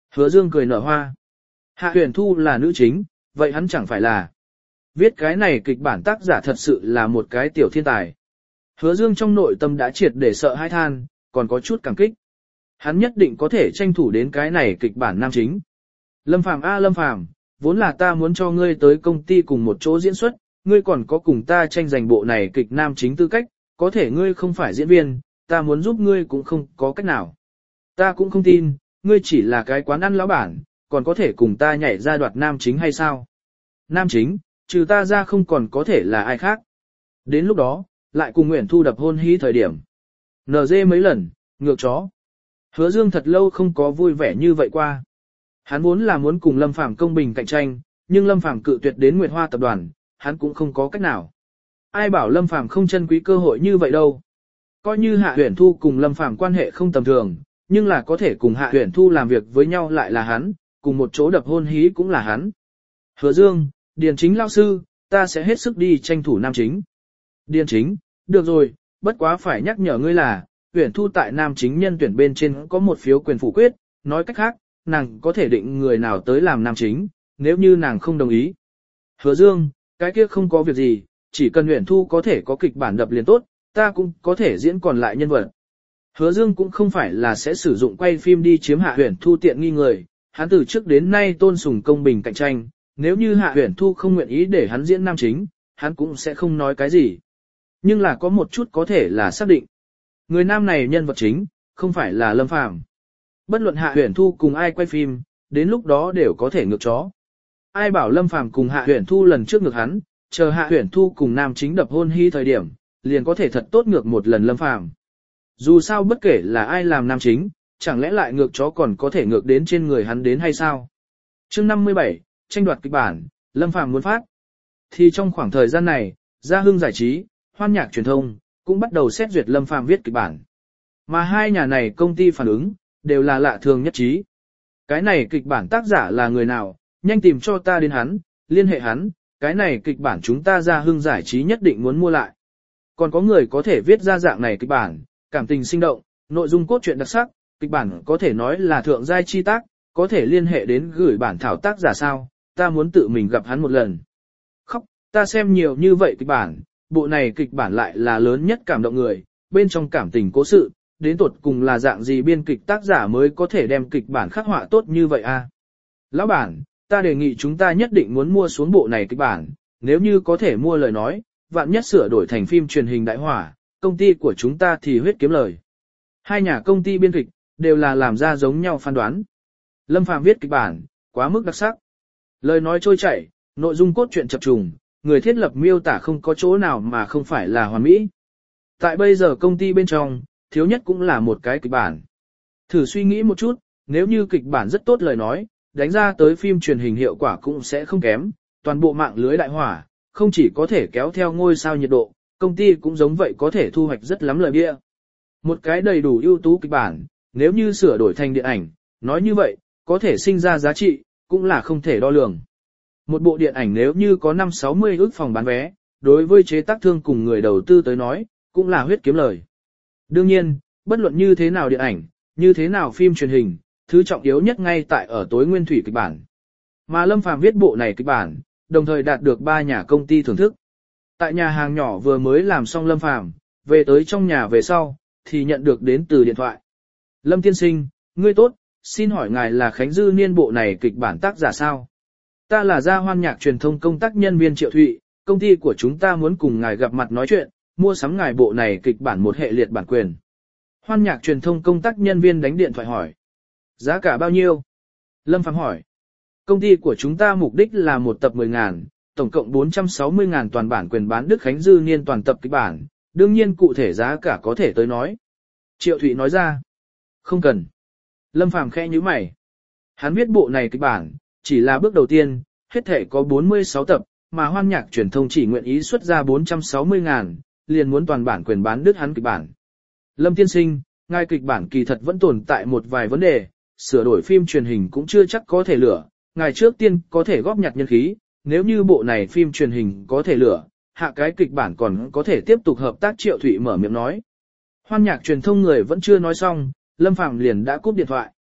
Hứa Dương cười nở hoa. Hạ Huyền Thu là nữ chính, vậy hắn chẳng phải là. Viết cái này kịch bản tác giả thật sự là một cái tiểu thiên tài. Hứa Dương trong nội tâm đã triệt để sợ hãi than, còn có chút cảm kích. Hắn nhất định có thể tranh thủ đến cái này kịch bản nam chính. Lâm Phàm a Lâm Phàm, vốn là ta muốn cho ngươi tới công ty cùng một chỗ diễn xuất, ngươi còn có cùng ta tranh giành bộ này kịch nam chính tư cách, có thể ngươi không phải diễn viên, ta muốn giúp ngươi cũng không có cách nào. Ta cũng không tin, ngươi chỉ là cái quán ăn lão bản, còn có thể cùng ta nhảy ra đoạt nam chính hay sao? Nam chính, trừ ta ra không còn có thể là ai khác. Đến lúc đó, lại cùng Nguyễn Thu đập hôn hí thời điểm. en giê mấy lần, ngược chó. Hứa Dương thật lâu không có vui vẻ như vậy qua. Hắn vốn là muốn cùng Lâm Phàm công bình cạnh tranh, nhưng Lâm Phàm cự tuyệt đến Nguyệt Hoa tập đoàn, hắn cũng không có cách nào. Ai bảo Lâm Phàm không trân quý cơ hội như vậy đâu. Coi như Hạ Huyền Thu cùng Lâm Phàm quan hệ không tầm thường, nhưng là có thể cùng Hạ Huyền Thu làm việc với nhau lại là hắn, cùng một chỗ đập hôn hí cũng là hắn. Hứa Dương, Điền Chính lão sư, ta sẽ hết sức đi tranh thủ nam chính. Điền Chính, được rồi, bất quá phải nhắc nhở ngươi là, Huyền Thu tại nam chính nhân tuyển bên trên có một phiếu quyền phủ quyết, nói cách khác, nàng có thể định người nào tới làm nam chính, nếu như nàng không đồng ý. Hứa Dương, cái kia không có việc gì, chỉ cần Huyền Thu có thể có kịch bản đập liền tốt, ta cũng có thể diễn còn lại nhân vật. Hứa Dương cũng không phải là sẽ sử dụng quay phim đi chiếm Hạ Huyền Thu tiện nghi người, hắn từ trước đến nay tôn sùng công bình cạnh tranh, nếu như Hạ Huyền Thu không nguyện ý để hắn diễn nam chính, hắn cũng sẽ không nói cái gì. Nhưng là có một chút có thể là xác định. Người nam này nhân vật chính, không phải là Lâm Phàm. Bất luận Hạ Huyền Thu cùng ai quay phim, đến lúc đó đều có thể ngược chó. Ai bảo Lâm Phàm cùng Hạ Huyền Thu lần trước ngược hắn, chờ Hạ Huyền Thu cùng nam chính đập hôn hí thời điểm, liền có thể thật tốt ngược một lần Lâm Phàm. Dù sao bất kể là ai làm nam chính, chẳng lẽ lại ngược chó còn có thể ngược đến trên người hắn đến hay sao? Chương năm mươi bảy, tranh đoạt kịch bản, Lâm Phàm muốn phát. Thì trong khoảng thời gian này, Gia Hưng Giải trí, Hoan Nhạc Truyền thông, cũng bắt đầu xét duyệt Lâm Phàm viết kịch bản. Mà hai nhà này công ty phản ứng, đều là lạ thường nhất trí. Cái này kịch bản tác giả là người nào, nhanh tìm cho ta đến hắn, liên hệ hắn, cái này kịch bản chúng ta Gia Hưng Giải trí nhất định muốn mua lại. Còn có người có thể viết ra dạng này kịch bản, cảm tình sinh động, nội dung cốt truyện đặc sắc, kịch bản có thể nói là thượng giai chi tác, có thể liên hệ đến gửi bản thảo tác giả sao, ta muốn tự mình gặp hắn một lần. Khóc, ta xem nhiều như vậy kịch bản, bộ này kịch bản lại là lớn nhất cảm động người, bên trong cảm tình cố sự, đến tột cùng là dạng gì biên kịch tác giả mới có thể đem kịch bản khắc họa tốt như vậy a? Lão bản, ta đề nghị chúng ta nhất định muốn mua xuống bộ này kịch bản, nếu như có thể mua lời nói, vạn nhất sửa đổi thành phim truyền hình đại hỏa, công ty của chúng ta thì huyết kiếm lời. Hai nhà công ty biên kịch, đều là làm ra giống nhau phán đoán. Lâm Phàm viết kịch bản, quá mức đặc sắc. Lời nói trôi chảy, nội dung cốt truyện chập trùng, người thiết lập miêu tả không có chỗ nào mà không phải là hoàn mỹ. Tại bây giờ công ty bên trong, thiếu nhất cũng là một cái kịch bản. Thử suy nghĩ một chút, nếu như kịch bản rất tốt lời nói, đánh ra tới phim truyền hình hiệu quả cũng sẽ không kém, toàn bộ mạng lưới đại hỏa, không chỉ có thể kéo theo ngôi sao nhiệt độ, công ty cũng giống vậy có thể thu hoạch rất lắm lợi bia. Một cái đầy đủ ưu tú kịch bản, nếu như sửa đổi thành điện ảnh, nói như vậy, có thể sinh ra giá trị, cũng là không thể đo lường. Một bộ điện ảnh nếu như có năm sáu mươi ức phòng bán vé, đối với chế tác thương cùng người đầu tư tới nói, cũng là huyết kiếm lời. Đương nhiên, bất luận như thế nào điện ảnh, như thế nào phim truyền hình, thứ trọng yếu nhất ngay tại ở tối nguyên thủy kịch bản. Mà Lâm Phàm viết bộ này kịch bản, đồng thời đạt được ba nhà công ty thưởng thức. Tại nhà hàng nhỏ vừa mới làm xong Lâm Phàm, về tới trong nhà về sau, thì nhận được đến từ điện thoại. Lâm tiên sinh, ngươi tốt, xin hỏi ngài là Khánh Dư Niên bộ này kịch bản tác giả sao? Ta là Gia Hoan Nhạc Truyền thông công tác nhân viên Triệu Thụy, công ty của chúng ta muốn cùng ngài gặp mặt nói chuyện, mua sắm ngài bộ này kịch bản một hệ liệt bản quyền. Hoan Nhạc Truyền thông công tác nhân viên đánh điện thoại hỏi. Giá cả bao nhiêu? Lâm Phàm hỏi. Công ty của chúng ta mục đích là một tập mười ngàn, tổng cộng bốn trăm sáu mươi ngàn toàn bản quyền bán Đức Khánh Dư Niên toàn tập kịch bản, đương nhiên cụ thể giá cả có thể tới nói. Triệu Thụy nói ra. Không cần. Lâm Phàm khẽ nhíu mày. Hắn viết bộ này kịch bản, chỉ là bước đầu tiên, hết thể có bốn mươi sáu tập, mà Hoan Nhạc Truyền thông chỉ nguyện ý xuất ra bốn trăm sáu mươi ngàn, liền muốn toàn bản quyền bán đứt hắn kịch bản. Lâm tiên sinh, ngài kịch bản kỳ thật vẫn tồn tại một vài vấn đề, sửa đổi phim truyền hình cũng chưa chắc có thể lửa, ngài trước tiên có thể góp nhặt nhân khí, nếu như bộ này phim truyền hình có thể lửa, hạ cái kịch bản còn có thể tiếp tục hợp tác. Triệu Thụy mở miệng nói. Hoan Nhạc Truyền thông người vẫn chưa nói xong, Lâm Phàm liền đã cúp điện thoại.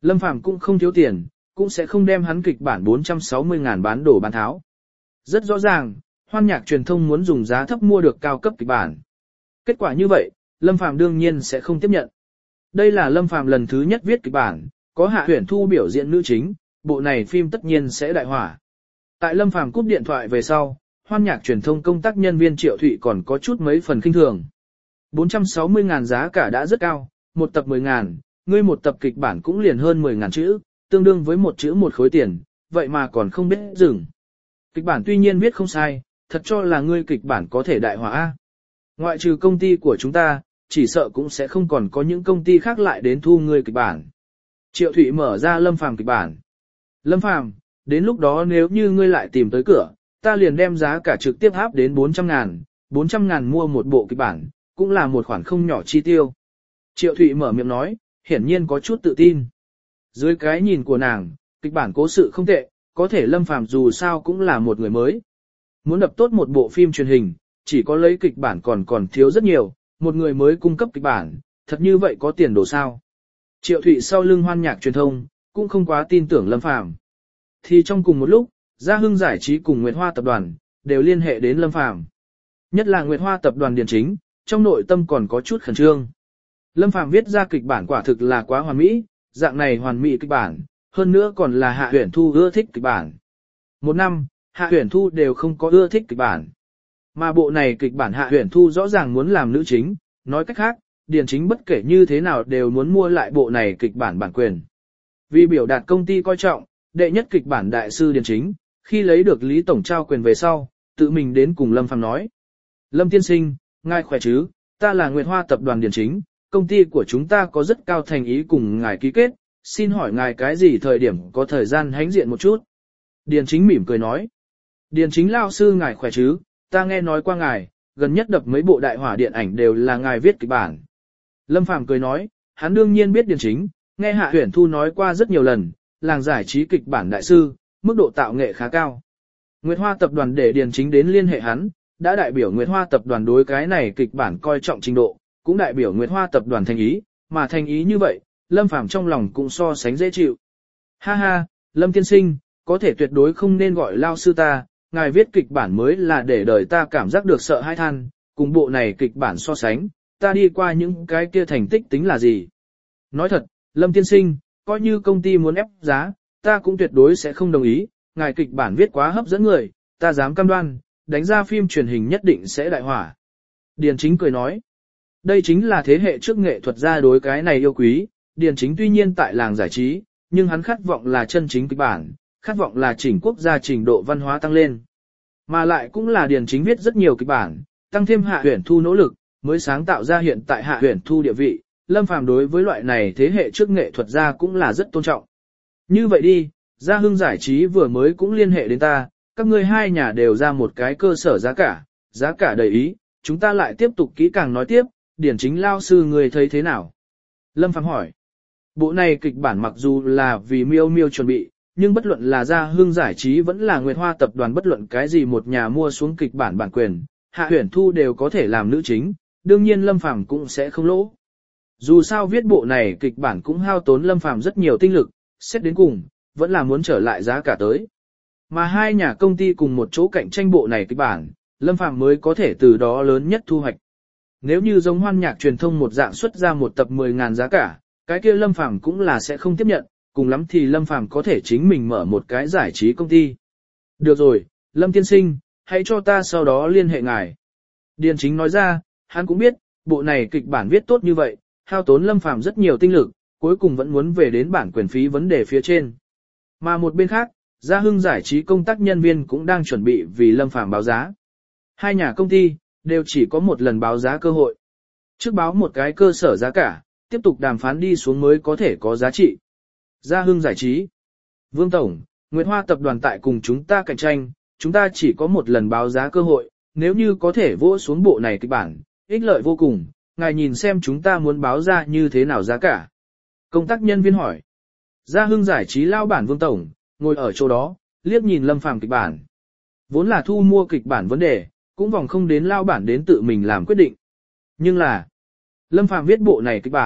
Lâm Phàm cũng không thiếu tiền, cũng sẽ không đem hắn kịch bản bốn trăm sáu mươi ngàn bán đổ bán tháo. Rất rõ ràng, Hoan Nhạc Truyền thông muốn dùng giá thấp mua được cao cấp kịch bản. Kết quả như vậy, Lâm Phàm đương nhiên sẽ không tiếp nhận. Đây là Lâm Phàm lần thứ nhất viết kịch bản, có Hạ Huyền Thu biểu diễn nữ chính, bộ này phim tất nhiên sẽ đại hỏa. Tại Lâm Phàm cúp điện thoại về sau, Hoan Nhạc Truyền thông công tác nhân viên Triệu Thụy còn có chút mấy phần khinh thường. bốn trăm sáu mươi ngàn giá cả đã rất cao, một tập mười ngàn, ngươi một tập kịch bản cũng liền hơn mười ngàn chữ, tương đương với một chữ một khối tiền, vậy mà còn không biết dừng. Kịch bản tuy nhiên viết không sai, thật cho là ngươi kịch bản có thể đại hỏa. Ngoại trừ công ty của chúng ta, chỉ sợ cũng sẽ không còn có những công ty khác lại đến thu ngươi kịch bản. Triệu Thụy mở ra Lâm Phàm kịch bản. Lâm Phàm, đến lúc đó nếu như ngươi lại tìm tới cửa, ta liền đem giá cả trực tiếp áp đến bốn trăm ngàn, bốn trăm ngàn mua một bộ kịch bản, cũng là một khoản không nhỏ chi tiêu. Triệu Thụy mở miệng nói, hiển nhiên có chút tự tin. Dưới cái nhìn của nàng, kịch bản cố sự không tệ, có thể Lâm Phàm dù sao cũng là một người mới. Muốn đập tốt một bộ phim truyền hình, chỉ có lấy kịch bản còn còn thiếu rất nhiều, một người mới cung cấp kịch bản, thật như vậy có tiền đồ sao. Triệu Thụy sau lưng Hoan Nhạc Truyền thông, cũng không quá tin tưởng Lâm Phàm. Thì trong cùng một lúc, Gia Hưng Giải trí cùng Nguyệt Hoa Tập đoàn, đều liên hệ đến Lâm Phàm. Nhất là Nguyệt Hoa Tập đoàn Điền Chính, trong nội tâm còn có chút khẩn trương. Lâm Phàm viết ra kịch bản quả thực là quá hoàn mỹ, dạng này hoàn mỹ kịch bản, hơn nữa còn là Hạ Huyền Thu ưa thích kịch bản. Một năm, Hạ Huyền Thu đều không có ưa thích kịch bản. Mà bộ này kịch bản Hạ Huyền Thu rõ ràng muốn làm nữ chính, nói cách khác, Điền Chính bất kể như thế nào đều muốn mua lại bộ này kịch bản bản quyền. Vì biểu đạt công ty coi trọng, đệ nhất kịch bản đại sư Điền Chính, khi lấy được Lý Tổng trao quyền về sau, tự mình đến cùng Lâm Phàm nói. Lâm tiên sinh, ngài khỏe chứ, ta là Nguyệt Hoa Tập đoàn Điền Chính, công ty của chúng ta có rất cao thành ý cùng ngài ký kết, xin hỏi ngài cái gì thời điểm có thời gian hãnh diện một chút. Điền Chính mỉm cười nói. Điền Chính lao sư ngài khỏe chứ, ta nghe nói qua ngài, gần nhất đập mấy bộ đại hỏa điện ảnh đều là ngài viết kịch bản. Lâm Phàm cười nói, hắn đương nhiên biết Điền Chính, nghe Hạ Huyền Thu nói qua rất nhiều lần, làng giải trí kịch bản đại sư, mức độ tạo nghệ khá cao. Nguyệt Hoa Tập đoàn để Điền Chính đến liên hệ hắn, đã đại biểu Nguyệt Hoa Tập đoàn đối cái này kịch bản coi trọng trình độ, cũng đại biểu Nguyệt Hoa Tập đoàn thành ý, mà thành ý như vậy, Lâm Phàm trong lòng cũng so sánh dễ chịu. Ha ha, Lâm tiên sinh, có thể tuyệt đối không nên gọi lao sư ta, ngài viết kịch bản mới là để đời ta cảm giác được sợ hãi than, cùng bộ này kịch bản so sánh, ta đi qua những cái kia thành tích tính là gì. Nói thật, Lâm tiên sinh, coi như công ty muốn ép giá, ta cũng tuyệt đối sẽ không đồng ý, ngài kịch bản viết quá hấp dẫn người, ta dám cam đoan, đánh ra phim truyền hình nhất định sẽ đại hỏa. Điền Chính cười nói, đây chính là thế hệ trước nghệ thuật gia đối cái này yêu quý, Điền Chính tuy nhiên tại làng giải trí, nhưng hắn khát vọng là chân chính kịch bản, khát vọng là chỉnh quốc gia trình độ văn hóa tăng lên. Mà lại cũng là Điền Chính viết rất nhiều kịch bản, tăng thêm Hạ Huyền Thu nỗ lực, mới sáng tạo ra hiện tại Hạ Huyền Thu địa vị, Lâm Phàm đối với loại này thế hệ trước nghệ thuật gia cũng là rất tôn trọng. Như vậy đi, Gia Hưng Giải trí vừa mới cũng liên hệ đến ta, các ngươi hai nhà đều ra một cái cơ sở giá cả, giá cả đầy ý, chúng ta lại tiếp tục kỹ càng nói tiếp, Điền Chính lao sư người thấy thế nào? Lâm Phàm hỏi. Bộ này kịch bản mặc dù là vì Miêu Miêu chuẩn bị, nhưng bất luận là Gia Hưng Giải trí vẫn là Nguyệt Hoa Tập đoàn bất luận cái gì một nhà mua xuống kịch bản bản quyền, Hạ Huyền Thu đều có thể làm nữ chính, đương nhiên Lâm Phàm cũng sẽ không lỗ. Dù sao viết bộ này kịch bản cũng hao tốn Lâm Phàm rất nhiều tinh lực, xét đến cùng, vẫn là muốn trở lại giá cả tới. Mà hai nhà công ty cùng một chỗ cạnh tranh bộ này kịch bản, Lâm Phàm mới có thể từ đó lớn nhất thu hoạch. Nếu như giống Hoan Nhạc Truyền thông một dạng xuất ra một tập mười ngàn giá cả, cái kia Lâm Phàm cũng là sẽ không tiếp nhận, cùng lắm thì Lâm Phàm có thể chính mình mở một cái giải trí công ty. Được rồi, Lâm tiên sinh, hãy cho ta sau đó liên hệ ngài. Điền Chính nói ra, hắn cũng biết, bộ này kịch bản viết tốt như vậy, hao tốn Lâm Phàm rất nhiều tinh lực, cuối cùng vẫn muốn về đến bản quyền phí vấn đề phía trên. Mà một bên khác, Gia Hưng Giải trí công tác nhân viên cũng đang chuẩn bị vì Lâm Phàm báo giá. Hai nhà công ty đều chỉ có một lần báo giá cơ hội. Trước báo một cái cơ sở giá cả, tiếp tục đàm phán đi xuống mới có thể có giá trị. Gia Hưng Giải trí. Vương Tổng, Nguyệt Hoa Tập đoàn tại cùng chúng ta cạnh tranh, chúng ta chỉ có một lần báo giá cơ hội, nếu như có thể vỗ xuống bộ này kịch bản, ích lợi vô cùng, ngài nhìn xem chúng ta muốn báo ra như thế nào giá cả. Công tác nhân viên hỏi. Gia Hưng Giải trí lao bản Vương Tổng, ngồi ở chỗ đó, liếc nhìn Lâm Phàm kịch bản. Vốn là thu mua kịch bản vấn đề, cũng vòng không đến lao bản đến tự mình làm quyết định. Nhưng là, Lâm Phàm viết bộ này kịch bản,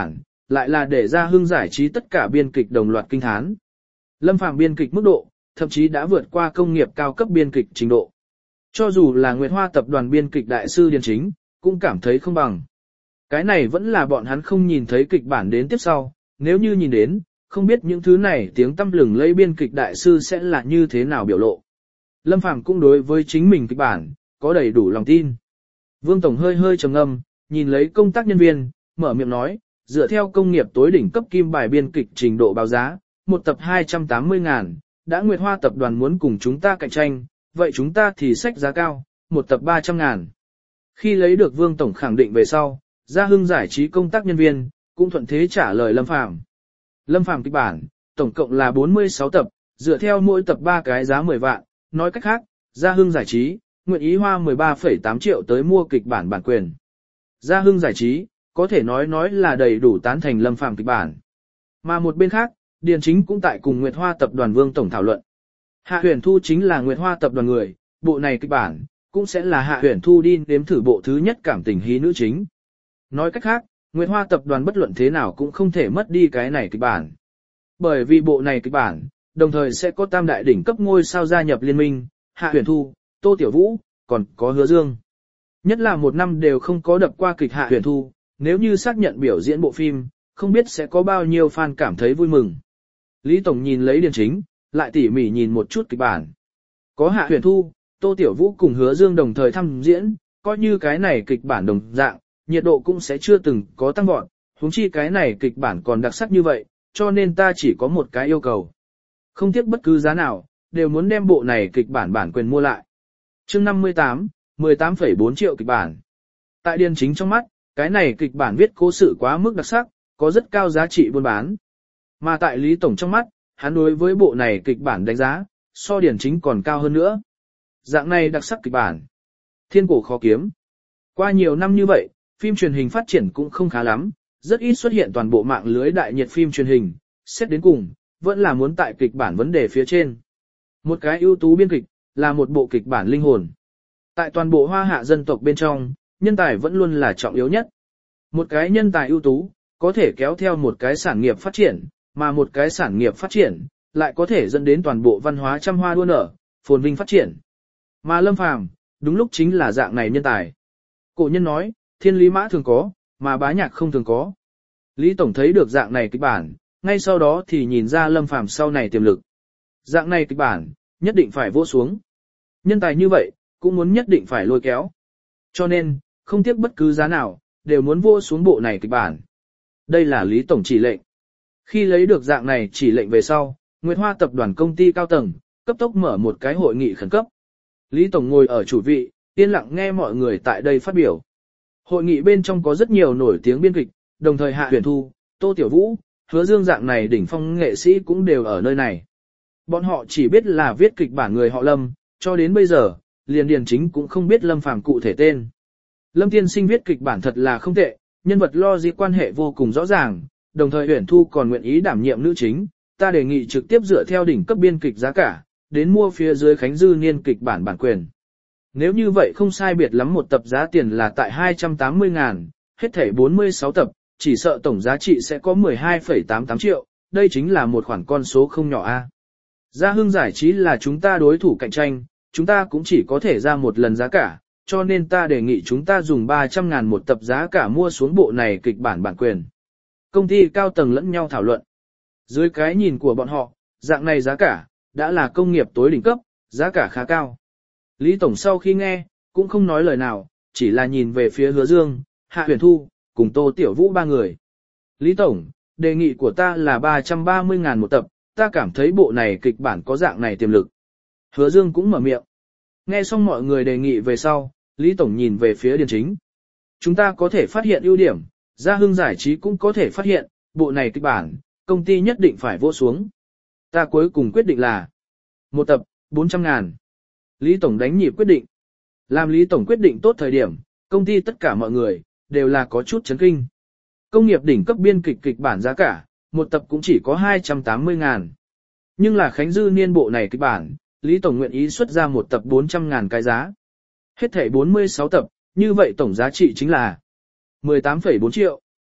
lại là để Gia Hưng giải trí tất cả biên kịch đồng loạt kinh thán. Lâm Phàm biên kịch mức độ, thậm chí đã vượt qua công nghiệp cao cấp biên kịch trình độ. Cho dù là Nguyệt Hoa tập đoàn biên kịch đại sư Điền Chính, cũng cảm thấy không bằng. Cái này vẫn là bọn hắn không nhìn thấy kịch bản đến tiếp sau, nếu như nhìn đến, không biết những thứ này tiếng tăm lừng lẫy biên kịch đại sư sẽ là như thế nào biểu lộ. Lâm Phàm cũng đối với chính mình kịch bản, có đầy đủ lòng tin. Vương Tổng hơi hơi trầm ngâm, nhìn lấy công tác nhân viên, mở miệng nói, dựa theo công nghiệp tối đỉnh cấp kim bài biên kịch trình độ báo giá, một tập hai trăm tám mươi ngàn, đã Nguyệt Hoa tập đoàn muốn cùng chúng ta cạnh tranh, vậy chúng ta thì xách giá cao, một tập ba trăm ngàn. Khi lấy được Vương Tổng khẳng định về sau, Gia Hưng giải trí công tác nhân viên, cũng thuận thế trả lời Lâm Phàm. Lâm Phàm kịch bản, tổng cộng là bốn mươi sáu tập, dựa theo mỗi tập ba cái giá mười vạn, nói cách khác, Gia Hưng giải trí, nguyện ý hoa mười ba phẩy tám triệu tới mua kịch bản bản quyền. Gia Hưng giải trí, có thể nói nói là đầy đủ tán thành Lâm Phàm kịch bản. Mà một bên khác, Điền Chính cũng tại cùng Nguyệt Hoa tập đoàn Vương Tổng thảo luận. Hạ Huyền Thu chính là Nguyệt Hoa tập đoàn người, bộ này kịch bản, cũng sẽ là Hạ Huyền Thu đi nếm thử bộ thứ nhất cảm tình hí nữ chính. Nói cách khác, Nguyệt Hoa tập đoàn bất luận thế nào cũng không thể mất đi cái này kịch bản. Bởi vì bộ này kịch bản, đồng thời sẽ có tam đại đỉnh cấp ngôi sao gia nhập liên minh, Hạ Huyền Thu, Tô Tiểu Vũ, còn có Hứa Dương. Nhất là một năm đều không có đập qua kịch Hạ Huyền Thu, nếu như xác nhận biểu diễn bộ phim, không biết sẽ có bao nhiêu fan cảm thấy vui mừng. Lý Tổng nhìn lấy Điền Chính, lại tỉ mỉ nhìn một chút kịch bản. Có Hạ Huyền Thu, Tô Tiểu Vũ cùng Hứa Dương đồng thời tham diễn, coi như cái này kịch bản đồng dạng, nhiệt độ cũng sẽ chưa từng có tăng vọt, huống chi cái này kịch bản còn đặc sắc như vậy, cho nên ta chỉ có một cái yêu cầu. Không tiếc bất cứ giá nào, đều muốn đem bộ này kịch bản bản quyền mua lại. Chương năm mươi tám, mười tám phẩy bốn triệu kịch bản. Tại Điền Chính trong mắt, cái này kịch bản viết cố sự quá mức đặc sắc, có rất cao giá trị buôn bán. Mà tại Lý Tổng trong mắt, hắn đối với bộ này kịch bản đánh giá, so Điền Chính còn cao hơn nữa. Dạng này đặc sắc kịch bản, thiên cổ khó kiếm. Qua nhiều năm như vậy, phim truyền hình phát triển cũng không khá lắm, rất ít xuất hiện toàn bộ mạng lưới đại nhiệt phim truyền hình, xét đến cùng, vẫn là muốn tại kịch bản vấn đề phía trên. Một cái ưu tú biên kịch, là một bộ kịch bản linh hồn. Tại toàn bộ Hoa Hạ dân tộc bên trong, nhân tài vẫn luôn là trọng yếu nhất. Một cái nhân tài ưu tú, có thể kéo theo một cái sản nghiệp phát triển, mà một cái sản nghiệp phát triển, lại có thể dẫn đến toàn bộ văn hóa trăm hoa đua nở, phồn vinh phát triển. Mà Lâm Phàm, đúng lúc chính là dạng này nhân tài. Cổ nhân nói, thiên lý mã thường có, mà bá nhạc không thường có. Lý Tổng thấy được dạng này kịch bản, ngay sau đó thì nhìn ra Lâm Phàm sau này tiềm lực. Dạng này kịch bản, nhất định phải vỗ xuống. Nhân tài như vậy, cũng muốn nhất định phải lôi kéo. Cho nên, không tiếc bất cứ giá nào, đều muốn vỗ xuống bộ này kịch bản. Đây là Lý Tổng chỉ lệnh. Khi lấy được dạng này chỉ lệnh về sau, Nguyệt Hoa tập đoàn công ty cao tầng, cấp tốc mở một cái hội nghị khẩn cấp. Lý Tổng ngồi ở chủ vị, yên lặng nghe mọi người tại đây phát biểu. Hội nghị bên trong có rất nhiều nổi tiếng biên kịch, đồng thời Hạ Huyền Thu, Tô Tiểu Vũ, Hứa Dương dạng này đỉnh phong nghệ sĩ cũng đều ở nơi này. Bọn họ chỉ biết là viết kịch bản người họ Lâm, cho đến bây giờ, liền Điền Chính cũng không biết Lâm Phàm cụ thể tên. Lâm tiên sinh viết kịch bản thật là không tệ, nhân vật logic quan hệ vô cùng rõ ràng, đồng thời Huyền Thu còn nguyện ý đảm nhiệm nữ chính, ta đề nghị trực tiếp dựa theo đỉnh cấp biên kịch giá cả, đến mua phía dưới Khánh Dư Niên kịch bản bản quyền. Nếu như vậy không sai biệt lắm một tập giá tiền là tại hai trăm tám mươi ngàn, hết thảy bốn mươi sáu tập, chỉ sợ tổng giá trị sẽ có mười hai phẩy tám tám triệu, đây chính là một khoản con số không nhỏ a. Gia Hưng giải trí là chúng ta đối thủ cạnh tranh, chúng ta cũng chỉ có thể ra một lần giá cả, cho nên ta đề nghị chúng ta dùng ba trăm ngàn một tập giá cả mua xuống bộ này kịch bản bản quyền. Công ty cao tầng lẫn nhau thảo luận. Dưới cái nhìn của bọn họ, dạng này giá cả, đã là công nghiệp tối đỉnh cấp, giá cả khá cao. Lý Tổng sau khi nghe, cũng không nói lời nào, chỉ là nhìn về phía Hứa Dương, Hạ Huyền Thu, cùng Tô Tiểu Vũ ba người. Lý Tổng, đề nghị của ta là ba trăm ba mươi ngàn một tập, ta cảm thấy bộ này kịch bản có dạng này tiềm lực. Hứa Dương cũng mở miệng. Nghe xong mọi người đề nghị về sau, Lý Tổng nhìn về phía Điền Chính. Chúng ta có thể phát hiện ưu điểm, Gia Hưng giải trí cũng có thể phát hiện, bộ này kịch bản, công ty nhất định phải vỗ xuống. Ta cuối cùng quyết định là một tập, bốn trăm ngàn. Lý Tổng đánh nhịp quyết định. Làm Lý Tổng quyết định tốt thời điểm, công ty tất cả mọi người, đều là có chút chấn kinh. Công nghiệp đỉnh cấp biên kịch kịch bản giá cả, một tập cũng chỉ có hai trăm tám mươi ngàn. Nhưng là Khánh Dư Niên bộ này kịch bản, Lý Tổng nguyện ý xuất ra một tập bốn trăm ngàn cái giá. Hết thảy bốn mươi sáu tập, như vậy tổng giá trị chính là mười tám phẩy bốn triệu.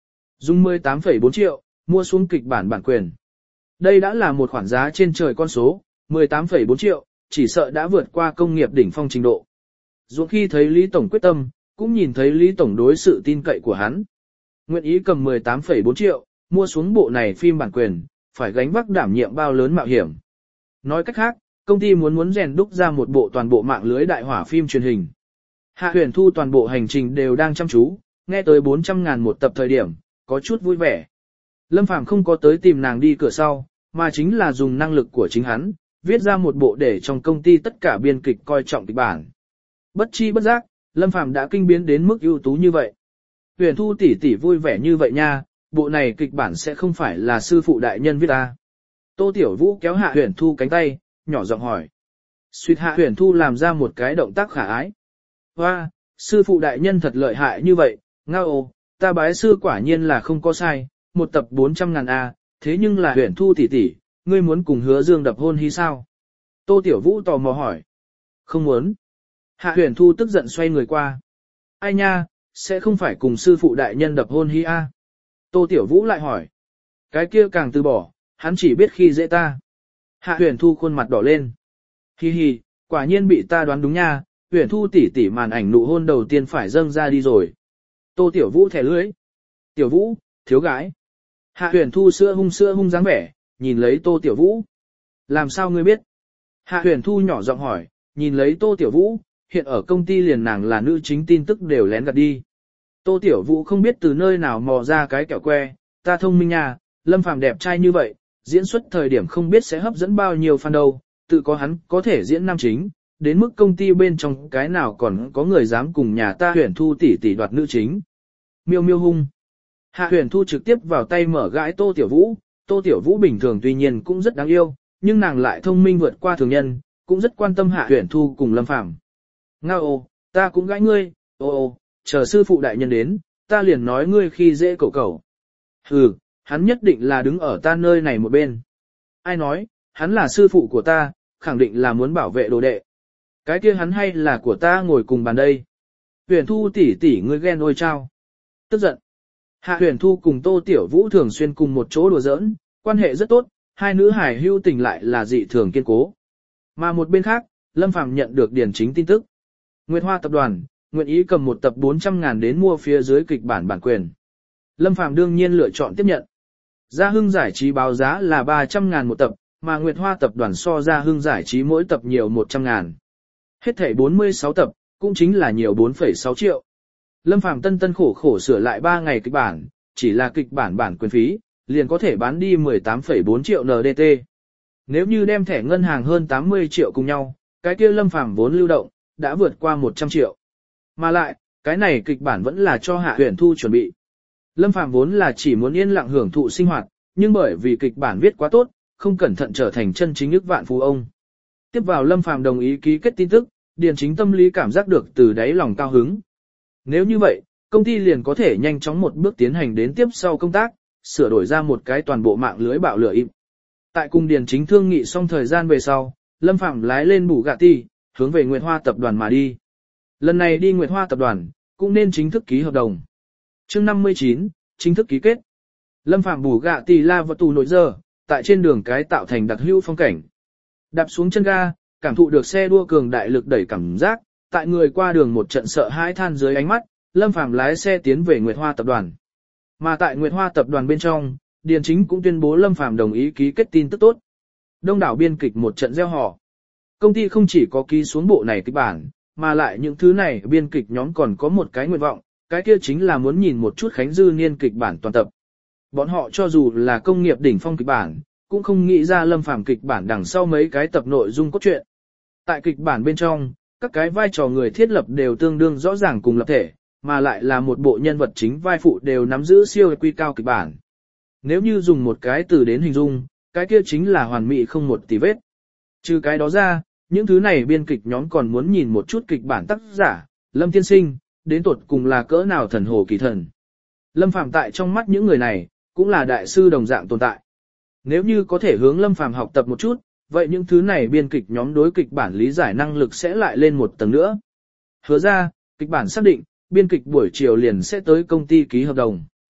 Dùng mười tám phẩy bốn triệu, mua xuống kịch bản bản quyền. Đây đã là một khoản giá trên trời con số, mười tám phẩy bốn triệu, chỉ sợ đã vượt qua công nghiệp đỉnh phong trình độ. Dù khi thấy Lý Tổng quyết tâm, cũng nhìn thấy Lý Tổng đối sự tin cậy của hắn. Nguyện ý cầm mười tám phẩy bốn triệu, mua xuống bộ này phim bản quyền, phải gánh vác đảm nhiệm bao lớn mạo hiểm. Nói cách khác, công ty muốn muốn rèn đúc ra một bộ toàn bộ mạng lưới đại hỏa phim truyền hình. Hạ Huyền Thu toàn bộ hành trình đều đang chăm chú, nghe tới bốn trăm ngàn một tập thời điểm, có chút vui vẻ. Lâm Phàm không có tới tìm nàng đi cửa sau, mà chính là dùng năng lực của chính hắn, viết ra một bộ để trong công ty tất cả biên kịch coi trọng kịch bản. Bất chi bất giác, Lâm Phàm đã kinh biến đến mức ưu tú như vậy. Huyền Thu tỷ tỷ vui vẻ như vậy nha, bộ này kịch bản sẽ không phải là sư phụ đại nhân viết ta. Tô Tiểu Vũ kéo Hạ Huyền Thu cánh tay, nhỏ giọng hỏi. Suýt Hạ Huyền Thu làm ra một cái động tác khả ái. Hoa, sư phụ đại nhân thật lợi hại như vậy, ngao ồ, ta bái sư quả nhiên là không có sai, một tập bốn trăm ngàn A, thế nhưng là Huyền Thu tỷ tỷ, ngươi muốn cùng Hứa Dương đập hôn hí sao? Tô Tiểu Vũ tò mò hỏi. Không muốn. Hạ Huyền Thu tức giận xoay người qua. Ai nha, sẽ không phải cùng sư phụ đại nhân đập hôn hí A. Tô Tiểu Vũ lại hỏi. Cái kia càng từ bỏ, hắn chỉ biết khi dễ ta. Hạ Huyền Thu khuôn mặt đỏ lên. Hi hi, quả nhiên bị ta đoán đúng nha, Huyền Thu tỷ tỷ màn ảnh nụ hôn đầu tiên phải dâng ra đi rồi. Tô Tiểu Vũ thẻ lưỡi. Tiểu Vũ, thiếu gái. Hạ Huyền Thu sữa hung sữa hung dáng vẻ, nhìn lấy Tô Tiểu Vũ. Làm sao ngươi biết? Hạ Huyền Thu nhỏ giọng hỏi, nhìn lấy Tô Tiểu Vũ, hiện ở công ty liền nàng là nữ chính tin tức đều lén gạt đi. Tô Tiểu Vũ không biết từ nơi nào mò ra cái kẹo que, ta thông minh nha, Lâm Phàm đẹp trai như vậy, diễn xuất thời điểm không biết sẽ hấp dẫn bao nhiêu fan đâu, tự có hắn có thể diễn nam chính, đến mức công ty bên trong cái nào còn có người dám cùng nhà ta Huyền Thu tỷ tỷ đoạt nữ chính. Miêu miêu hung. Hạ Huyền Thu trực tiếp vào tay mở gãi Tô Tiểu Vũ, Tô Tiểu Vũ bình thường tuy nhiên cũng rất đáng yêu, nhưng nàng lại thông minh vượt qua thường nhân, cũng rất quan tâm Hạ Huyền Thu cùng Lâm Phàm. Ngao ô, ta cũng gãi ngươi, ô ô, chờ sư phụ đại nhân đến, ta liền nói ngươi khi dễ cậu cậu. Hừ, hắn nhất định là đứng ở ta nơi này một bên. Ai nói, hắn là sư phụ của ta, khẳng định là muốn bảo vệ đồ đệ. Cái kia hắn hay là của ta ngồi cùng bàn đây. Huyền Thu tỷ tỷ ngươi ghen ôi trao. Tức giận. Hạ Huyền Thu cùng Tô Tiểu Vũ thường xuyên cùng một chỗ đùa giỡn, quan hệ rất tốt, hai nữ hài hưu tình lại là dị thường kiên cố. Mà một bên khác, Lâm Phàm nhận được điển chính tin tức. Nguyệt Hoa tập đoàn, nguyện ý cầm một tập bốn trăm ngàn đến mua phía dưới kịch bản bản quyền. Lâm Phàm đương nhiên lựa chọn tiếp nhận. Gia Hưng giải trí báo giá là ba trăm ngàn một tập, mà Nguyệt Hoa tập đoàn so Gia Hưng giải trí mỗi tập nhiều một trăm ngàn. Hết thảy bốn mươi sáu tập, cũng chính là nhiều bốn phẩy sáu triệu. Lâm Phàm tân tân khổ khổ sửa lại ba ngày kịch bản, chỉ là kịch bản bản quyền phí, liền có thể bán đi mười tám phẩy bốn triệu en đê tê. Nếu như đem thẻ ngân hàng hơn tám mươi triệu cùng nhau, cái kia Lâm Phàm vốn lưu động, đã vượt qua một trăm triệu. Mà lại, cái này kịch bản vẫn là cho Hạ Huyền Thu chuẩn bị. Lâm Phàm vốn là chỉ muốn yên lặng hưởng thụ sinh hoạt, nhưng bởi vì kịch bản viết quá tốt, không cẩn thận trở thành chân chính ức vạn phú ông. Tiếp vào Lâm Phàm đồng ý ký kết tin tức, Điền Chính tâm lý cảm giác được từ đáy lòng cao hứng. Nếu như vậy, công ty liền có thể nhanh chóng một bước tiến hành đến tiếp sau công tác, sửa đổi ra một cái toàn bộ mạng lưới bạo lửa im. Tại cung Điền Chính thương nghị xong thời gian về sau, Lâm Phàm lái lên Bugatti, hướng về Nguyệt Hoa tập đoàn mà đi. Lần này đi Nguyệt Hoa tập đoàn, cũng nên chính thức ký hợp đồng. Chương năm mươi chín, chính thức ký kết. Lâm Phàm Bugatti la vào tù nội giờ, tại trên đường cái tạo thành đặc hữu phong cảnh. Đạp xuống chân ga, cảm thụ được xe đua cường đại lực đẩy cảm giác, tại người qua đường một trận sợ hãi than dưới ánh mắt, Lâm Phàm lái xe tiến về Nguyệt Hoa tập đoàn. Mà tại Nguyệt Hoa tập đoàn bên trong, Điền Chính cũng tuyên bố Lâm Phàm đồng ý ký kết tin tức tốt. Đông đảo biên kịch một trận reo hò. Công ty không chỉ có ký xuống bộ này kịch bản, mà lại những thứ này biên kịch nhóm còn có một cái nguyện vọng, cái kia chính là muốn nhìn một chút Khánh Dư Niên kịch bản toàn tập. Bọn họ cho dù là công nghiệp đỉnh phong kịch bản, cũng không nghĩ ra Lâm Phàm kịch bản đằng sau mấy cái tập nội dung cốt truyện. Tại kịch bản bên trong, các cái vai trò người thiết lập đều tương đương rõ ràng cùng lập thể, mà lại là một bộ nhân vật chính vai phụ đều nắm giữ siêu quy cao kịch bản. Nếu như dùng một cái từ đến hình dung, cái kia chính là hoàn mỹ không một tì vết. Trừ cái đó ra, những thứ này biên kịch nhóm còn muốn nhìn một chút kịch bản tác giả, Lâm Tiên Sinh, đến tột cùng là cỡ nào thần hồ kỳ thần. Lâm Phàm tại trong mắt những người này, cũng là đại sư đồng dạng tồn tại. Nếu như có thể hướng Lâm Phàm học tập một chút, vậy những thứ này biên kịch nhóm đối kịch bản lý giải năng lực sẽ lại lên một tầng nữa. Hứa ra, kịch bản xác định, biên kịch buổi chiều liền sẽ tới công ty ký hợp đồng.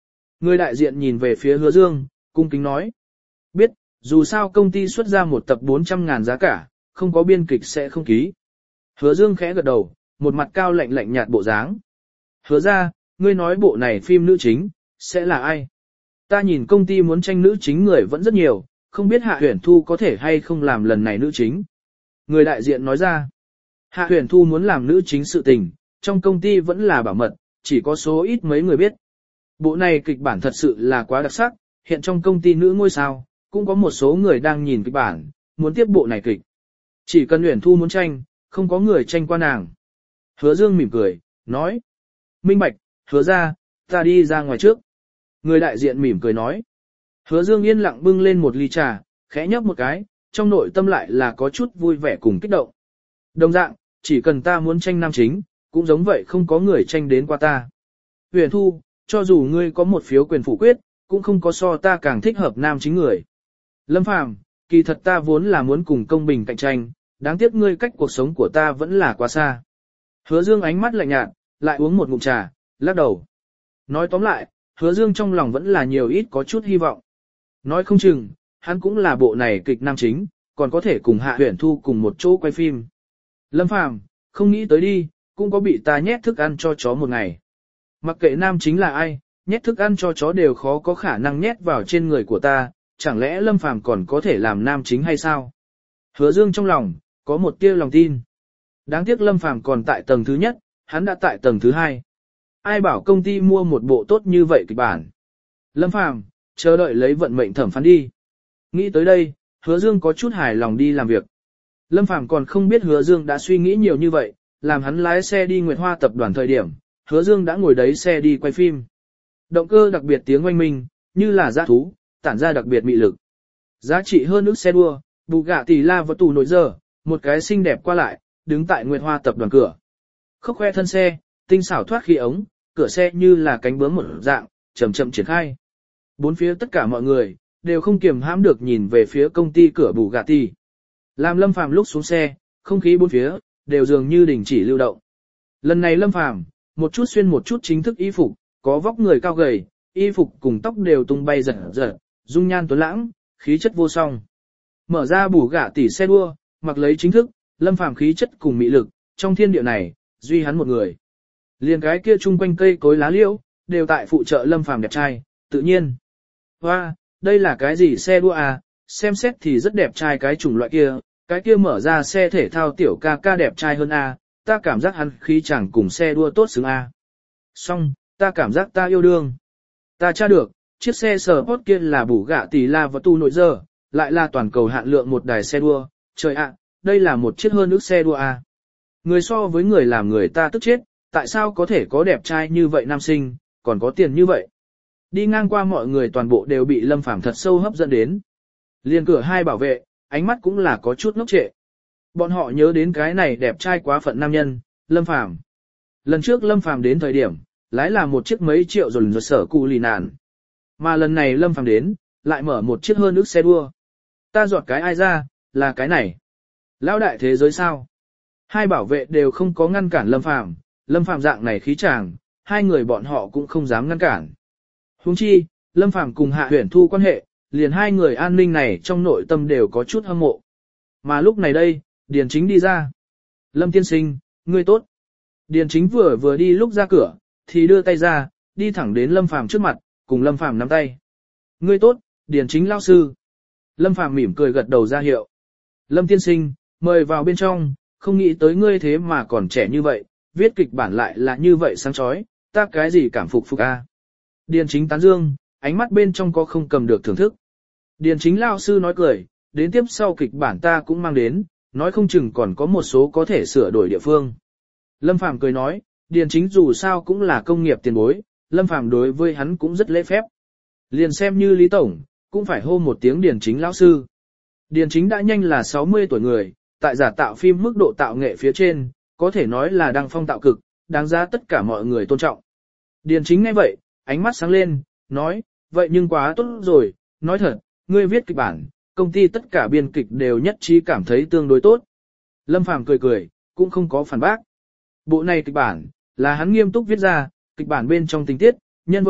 Người đại diện nhìn về phía Hứa Dương, cung kính nói. Biết, dù sao công ty xuất ra một tập bốn trăm ngàn giá cả, không có biên kịch sẽ không ký. Hứa Dương khẽ gật đầu, một mặt cao lạnh lạnh nhạt bộ dáng. Hứa ra, ngươi nói bộ này phim nữ chính, sẽ là ai? Ta nhìn công ty muốn tranh nữ chính người vẫn rất nhiều, không biết Hạ Huyền Thu có thể hay không làm lần này nữ chính. Người đại diện nói ra, Hạ Huyền Thu muốn làm nữ chính sự tình, trong công ty vẫn là bảo mật, chỉ có số ít mấy người biết. Bộ này kịch bản thật sự là quá đặc sắc, hiện trong công ty nữ ngôi sao, cũng có một số người đang nhìn kịch bản, muốn tiếp bộ này kịch. Chỉ cần Huyền Thu muốn tranh, không có người tranh qua nàng. Hứa Dương mỉm cười, nói, minh bạch, hứa ra, ta đi ra ngoài trước. Người đại diện mỉm cười nói. Hứa Dương yên lặng bưng lên một ly trà, khẽ nhấp một cái, trong nội tâm lại là có chút vui vẻ cùng kích động. Đồng dạng, chỉ cần ta muốn tranh nam chính, cũng giống vậy không có người tranh đến qua ta. Huyền Thu, cho dù ngươi có một phiếu quyền phủ quyết, cũng không có so ta càng thích hợp nam chính người. Lâm Phàm, kỳ thật ta vốn là muốn cùng công bình cạnh tranh, đáng tiếc ngươi cách cuộc sống của ta vẫn là quá xa. Hứa Dương ánh mắt lạnh nhạt, lại uống một ngụm trà, lắc đầu. Nói tóm lại, Hứa Dương trong lòng vẫn là nhiều ít có chút hy vọng. Nói không chừng, hắn cũng là bộ này kịch nam chính, còn có thể cùng Hạ Huyền Thu cùng một chỗ quay phim. Lâm Phàm, không nghĩ tới đi, cũng có bị ta nhét thức ăn cho chó một ngày. Mặc kệ nam chính là ai, nhét thức ăn cho chó đều khó có khả năng nhét vào trên người của ta, chẳng lẽ Lâm Phàm còn có thể làm nam chính hay sao? Hứa Dương trong lòng, có một tia lòng tin. Đáng tiếc Lâm Phàm còn tại tầng thứ nhất, hắn đã tại tầng thứ hai. Ai bảo công ty mua một bộ tốt như vậy kịch bản. Lâm Phàm, chờ đợi lấy vận mệnh thẩm phán đi. Nghĩ tới đây, Hứa Dương có chút hài lòng đi làm việc. Lâm Phàm còn không biết Hứa Dương đã suy nghĩ nhiều như vậy, làm hắn lái xe đi Nguyệt Hoa tập đoàn thời điểm, Hứa Dương đã ngồi đấy xe đi quay phim. Động cơ đặc biệt tiếng oanh minh, như là dã thú, tản ra đặc biệt mị lực. Giá trị hơn ức xe đua, Bugatti La vật tù nổi giờ, một cái xinh đẹp qua lại, đứng tại Nguyệt Hoa tập đoàn cửa. Khốc khoe thân xe, tinh xảo thoát khí ống, cửa xe như là cánh bướm một dạng, chậm chậm triển khai. Bốn phía tất cả mọi người đều không kiềm hãm được nhìn về phía công ty cửa Bugatti. Làm Lâm Phàm lúc xuống xe, không khí bốn phía đều dường như đình chỉ lưu động. Lần này Lâm Phàm một chút xuyên một chút chính thức y phục, có vóc người cao gầy, y phục cùng tóc đều tung bay giật giật, dung nhan tuấn lãng, khí chất vô song. Mở ra Bugatti xe đua, mặc lấy chính thức, Lâm Phàm khí chất cùng mỹ lực, trong thiên địa này, duy hắn một người. Liền cái kia chung quanh cây cối lá liễu, đều tại phụ trợ Lâm Phàm đẹp trai, tự nhiên. Hoa, đây là cái gì xe đua à, xem xét thì rất đẹp trai cái chủng loại kia, cái kia mở ra xe thể thao tiểu ca ca đẹp trai hơn a, ta cảm giác hắn khí chẳng cùng xe đua tốt xứng a. Xong, ta cảm giác ta yêu đương. Ta tra được, chiếc xe Sport kia là Bugatti La vật tù nổi giờ, lại là toàn cầu hạn lượng một đài xe đua, trời ạ, đây là một chiếc hơn ức xe đua a. Người so với người làm người ta tức chết, tại sao có thể có đẹp trai như vậy nam sinh, còn có tiền như vậy. Đi ngang qua mọi người toàn bộ đều bị Lâm Phàm thật sâu hấp dẫn đến. Liền cửa hai bảo vệ, ánh mắt cũng là có chút ngốc trệ. Bọn họ nhớ đến cái này đẹp trai quá phận nam nhân, Lâm Phàm. Lần trước Lâm Phàm đến thời điểm, lái là một chiếc mấy triệu rồi rồi sở cụ lì nàn. Mà lần này Lâm Phàm đến, lại mở một chiếc hơn ức xe đua. Ta giọt cái ai ra, là cái này. Lão đại thế giới sao? Hai bảo vệ đều không có ngăn cản Lâm Phàm, Lâm Phàm dạng này khí chàng, hai người bọn họ cũng không dám ngăn cản. Huống chi, Lâm Phàm cùng Hạ Huyền Thu quan hệ, liền hai người an ninh này trong nội tâm đều có chút hâm mộ. Mà lúc này đây, Điền Chính đi ra. Lâm tiên sinh, ngươi tốt. Điền Chính vừa vừa đi lúc ra cửa, thì đưa tay ra, đi thẳng đến Lâm Phàm trước mặt, cùng Lâm Phàm nắm tay. Ngươi tốt, Điền Chính lão sư. Lâm Phàm mỉm cười gật đầu ra hiệu. Lâm tiên sinh, mời vào bên trong, không nghĩ tới ngươi thế mà còn trẻ như vậy, viết kịch bản lại là như vậy sáng chói, ta cái gì cảm phục phục a. Điền Chính tán dương, ánh mắt bên trong có không cầm được thưởng thức. Điền Chính lão sư nói cười, đến tiếp sau kịch bản ta cũng mang đến, nói không chừng còn có một số có thể sửa đổi địa phương. Lâm Phàm cười nói, Điền Chính dù sao cũng là công nghiệp tiền bối, Lâm Phàm đối với hắn cũng rất lễ phép. Liền xem như Lý Tổng, cũng phải hô một tiếng Điền Chính lão sư. Điền Chính đã nhanh là sáu mươi tuổi người, tại giả tạo phim mức độ tạo nghệ phía trên, có thể nói là đăng phong tạo cực, đáng giá tất cả mọi người tôn trọng. Điền Chính nghe vậy, ánh mắt sáng lên, nói, vậy nhưng quá tốt rồi, nói thật, ngươi viết kịch bản, công ty tất cả biên kịch đều nhất trí cảm thấy tương đối tốt. Lâm Phàm cười cười, cũng không có phản bác. Bộ này kịch bản, là hắn nghiêm túc viết ra, kịch bản bên trong tình tiết, nhân vật,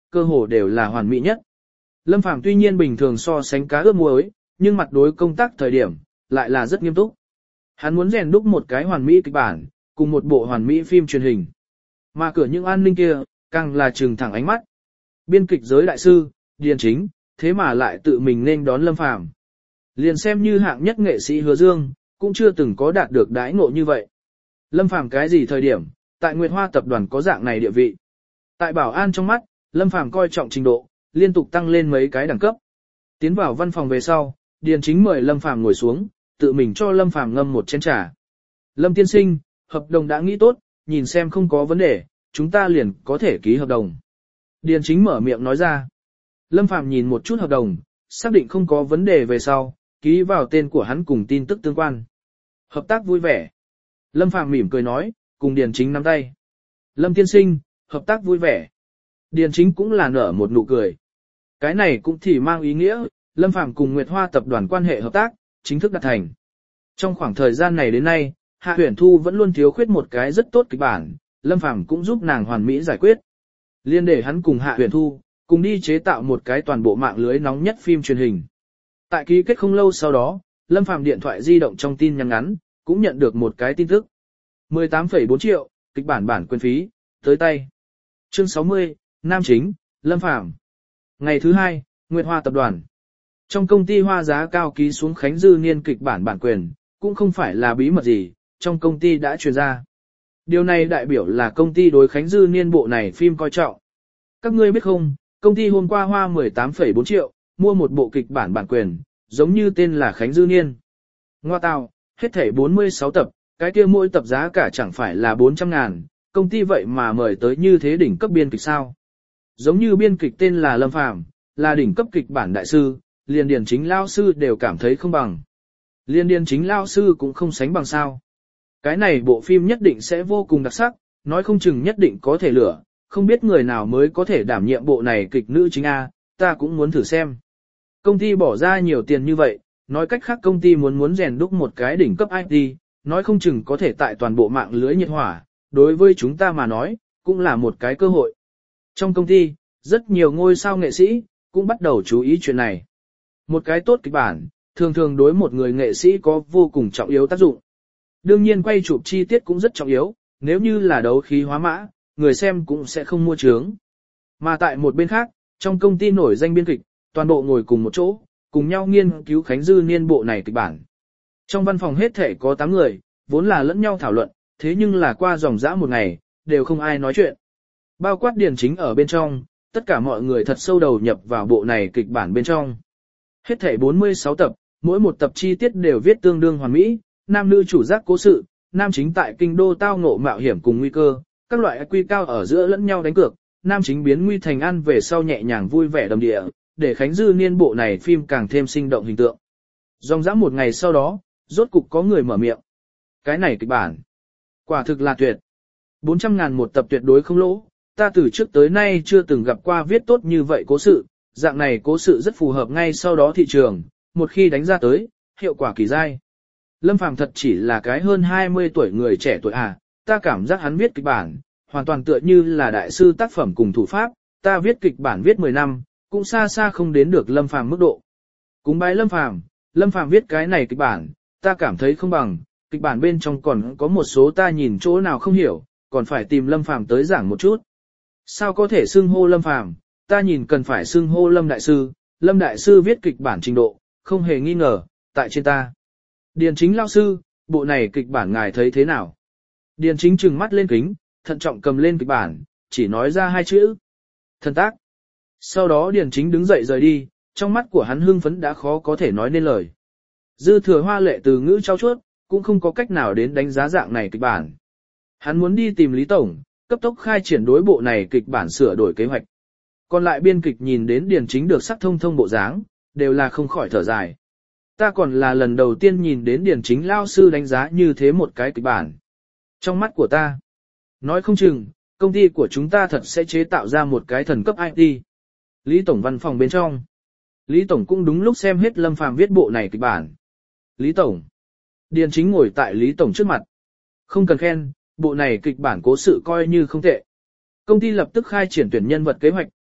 cơ hồ đều là hoàn mỹ nhất. Lâm Phàm tuy nhiên bình thường so sánh cá ướp muối, nhưng mặt đối công tác thời điểm, lại là rất nghiêm túc. Hắn muốn rèn đúc một cái hoàn mỹ kịch bản, cùng một bộ hoàn mỹ phim truyền hình. Mà cửa những an ninh kia, càng là trừng thẳng ánh mắt. Biên kịch giới đại sư, Điền Chính, thế mà lại tự mình nên đón Lâm Phàm. Liền xem như hạng nhất nghệ sĩ Hứa Dương, cũng chưa từng có đạt được đãi ngộ như vậy. Lâm Phàm cái gì thời điểm, tại Nguyệt Hoa tập đoàn có dạng này địa vị. Tại Bảo An trong mắt, Lâm Phàm coi trọng trình độ, liên tục tăng lên mấy cái đẳng cấp. Tiến vào văn phòng về sau, Điền Chính mời Lâm Phàm ngồi xuống, tự mình cho Lâm Phàm ngâm một chén trà. Lâm tiên sinh, hợp đồng đã nghĩ tốt, nhìn xem không có vấn đề, chúng ta liền có thể ký hợp đồng. Điền Chính mở miệng nói ra. Lâm Phàm nhìn một chút hợp đồng, xác định không có vấn đề về sau, ký vào tên của hắn cùng tin tức tương quan. Hợp tác vui vẻ. Lâm Phàm mỉm cười nói, cùng Điền Chính nắm tay. Lâm tiên sinh, hợp tác vui vẻ. Điền Chính cũng là nở một nụ cười. Cái này cũng thì mang ý nghĩa, Lâm Phàm cùng Nguyệt Hoa tập đoàn quan hệ hợp tác, chính thức đạt thành. Trong khoảng thời gian này đến nay, Hạ Huyền Thu vẫn luôn thiếu khuyết một cái rất tốt kịch bản, Lâm Phàm cũng giúp nàng hoàn mỹ giải quyết. Liên để hắn cùng Hạ Huyền Thu, cùng đi chế tạo một cái toàn bộ mạng lưới nóng nhất phim truyền hình. Tại ký kết không lâu sau đó, Lâm Phàm điện thoại di động trong tin nhắn ngắn, cũng nhận được một cái tin tức. mười tám phẩy bốn triệu, kịch bản bản quyền phí, tới tay. Chương sáu mươi, Nam Chính, Lâm Phàm. Ngày thứ hai, Nguyệt Hoa tập đoàn. Trong công ty Hoa giá cao ký xuống Khánh Dư Niên kịch bản bản quyền, cũng không phải là bí mật gì, trong công ty đã truyền ra. Điều này đại biểu là công ty đối Khánh Dư Niên bộ này phim coi trọng. Các ngươi biết không, công ty hôm qua hoa mười tám phẩy bốn triệu, mua một bộ kịch bản bản quyền, giống như tên là Khánh Dư Niên. Ngoa tào, hết thảy bốn mươi sáu tập, cái kia mỗi tập giá cả chẳng phải là bốn trăm ngàn, công ty vậy mà mời tới như thế đỉnh cấp biên kịch sao. Giống như biên kịch tên là Lâm Phàm, là đỉnh cấp kịch bản đại sư, liền Điền Chính lao sư đều cảm thấy không bằng. Liên Điền Chính lao sư cũng không sánh bằng sao. Cái này bộ phim nhất định sẽ vô cùng đặc sắc, nói không chừng nhất định có thể lửa, không biết người nào mới có thể đảm nhiệm bộ này kịch nữ chính A, ta cũng muốn thử xem. Công ty bỏ ra nhiều tiền như vậy, nói cách khác công ty muốn muốn rèn đúc một cái đỉnh cấp i tê, nói không chừng có thể tại toàn bộ mạng lưới nhiệt hỏa, đối với chúng ta mà nói, cũng là một cái cơ hội. Trong công ty, rất nhiều ngôi sao nghệ sĩ, cũng bắt đầu chú ý chuyện này. Một cái tốt kịch bản, thường thường đối một người nghệ sĩ có vô cùng trọng yếu tác dụng. Đương nhiên quay chụp chi tiết cũng rất trọng yếu, nếu như là đấu khí hóa mã, người xem cũng sẽ không mua trướng. Mà tại một bên khác, trong công ty nổi danh biên kịch, toàn bộ ngồi cùng một chỗ, cùng nhau nghiên cứu Khánh Dư Niên bộ này kịch bản. Trong văn phòng hết thể có tám người, vốn là lẫn nhau thảo luận, thế nhưng là qua dòng dã một ngày, đều không ai nói chuyện. Bao quát Điền Chính ở bên trong, tất cả mọi người thật sâu đầu nhập vào bộ này kịch bản bên trong. Hết thể bốn mươi sáu tập, mỗi một tập chi tiết đều viết tương đương hoàn mỹ, nam nữ chủ giác cố sự, nam chính tại kinh đô tao ngộ mạo hiểm cùng nguy cơ, các loại quy cao ở giữa lẫn nhau đánh cược, nam chính biến nguy thành an về sau nhẹ nhàng vui vẻ đầm địa, để Khánh Dư Niên bộ này phim càng thêm sinh động hình tượng. Dòng dã một ngày sau đó, rốt cục có người mở miệng. Cái này kịch bản, quả thực là tuyệt. bốn trăm ngàn một tập tuyệt đối không lỗ, ta từ trước tới nay chưa từng gặp qua viết tốt như vậy cố sự, dạng này cố sự rất phù hợp ngay sau đó thị trường, một khi đánh ra tới, hiệu quả kỳ dai. Lâm Phàm thật chỉ là cái hơn hai mươi tuổi người trẻ tuổi à, ta cảm giác hắn viết kịch bản, hoàn toàn tựa như là đại sư tác phẩm cùng thủ pháp, ta viết kịch bản viết mười năm, cũng xa xa không đến được Lâm Phàm mức độ. Cúng bái Lâm Phàm, Lâm Phàm viết cái này kịch bản, ta cảm thấy không bằng, kịch bản bên trong còn có một số ta nhìn chỗ nào không hiểu, còn phải tìm Lâm Phàm tới giảng một chút. Sao có thể xưng hô Lâm Phàm, ta nhìn cần phải xưng hô Lâm Đại Sư, Lâm Đại Sư viết kịch bản trình độ, không hề nghi ngờ, tại trên ta. Điền Chính lao sư, bộ này kịch bản ngài thấy thế nào? Điền Chính trừng mắt lên kính, thận trọng cầm lên kịch bản, chỉ nói ra hai chữ. Thần tác. Sau đó Điền Chính đứng dậy rời đi, trong mắt của hắn hưng phấn đã khó có thể nói nên lời. Dư Thừa Hoa lệ từ ngữ trao chuốt, cũng không có cách nào đến đánh giá dạng này kịch bản. Hắn muốn đi tìm Lý Tổng, cấp tốc khai triển đối bộ này kịch bản sửa đổi kế hoạch. Còn lại biên kịch nhìn đến Điền Chính được sắc thông thông bộ dáng, đều là không khỏi thở dài. Ta còn là lần đầu tiên nhìn đến Điền Chính lao sư đánh giá như thế một cái kịch bản. Trong mắt của ta, nói không chừng, công ty của chúng ta thật sẽ chế tạo ra một cái thần cấp i tê. Lý Tổng văn phòng bên trong. Lý Tổng cũng đúng lúc xem hết Lâm Phàm viết bộ này kịch bản. Lý Tổng. Điền Chính ngồi tại Lý Tổng trước mặt. Không cần khen, bộ này kịch bản cố sự coi như không tệ. Công ty lập tức khai triển tuyển nhân vật kế hoạch,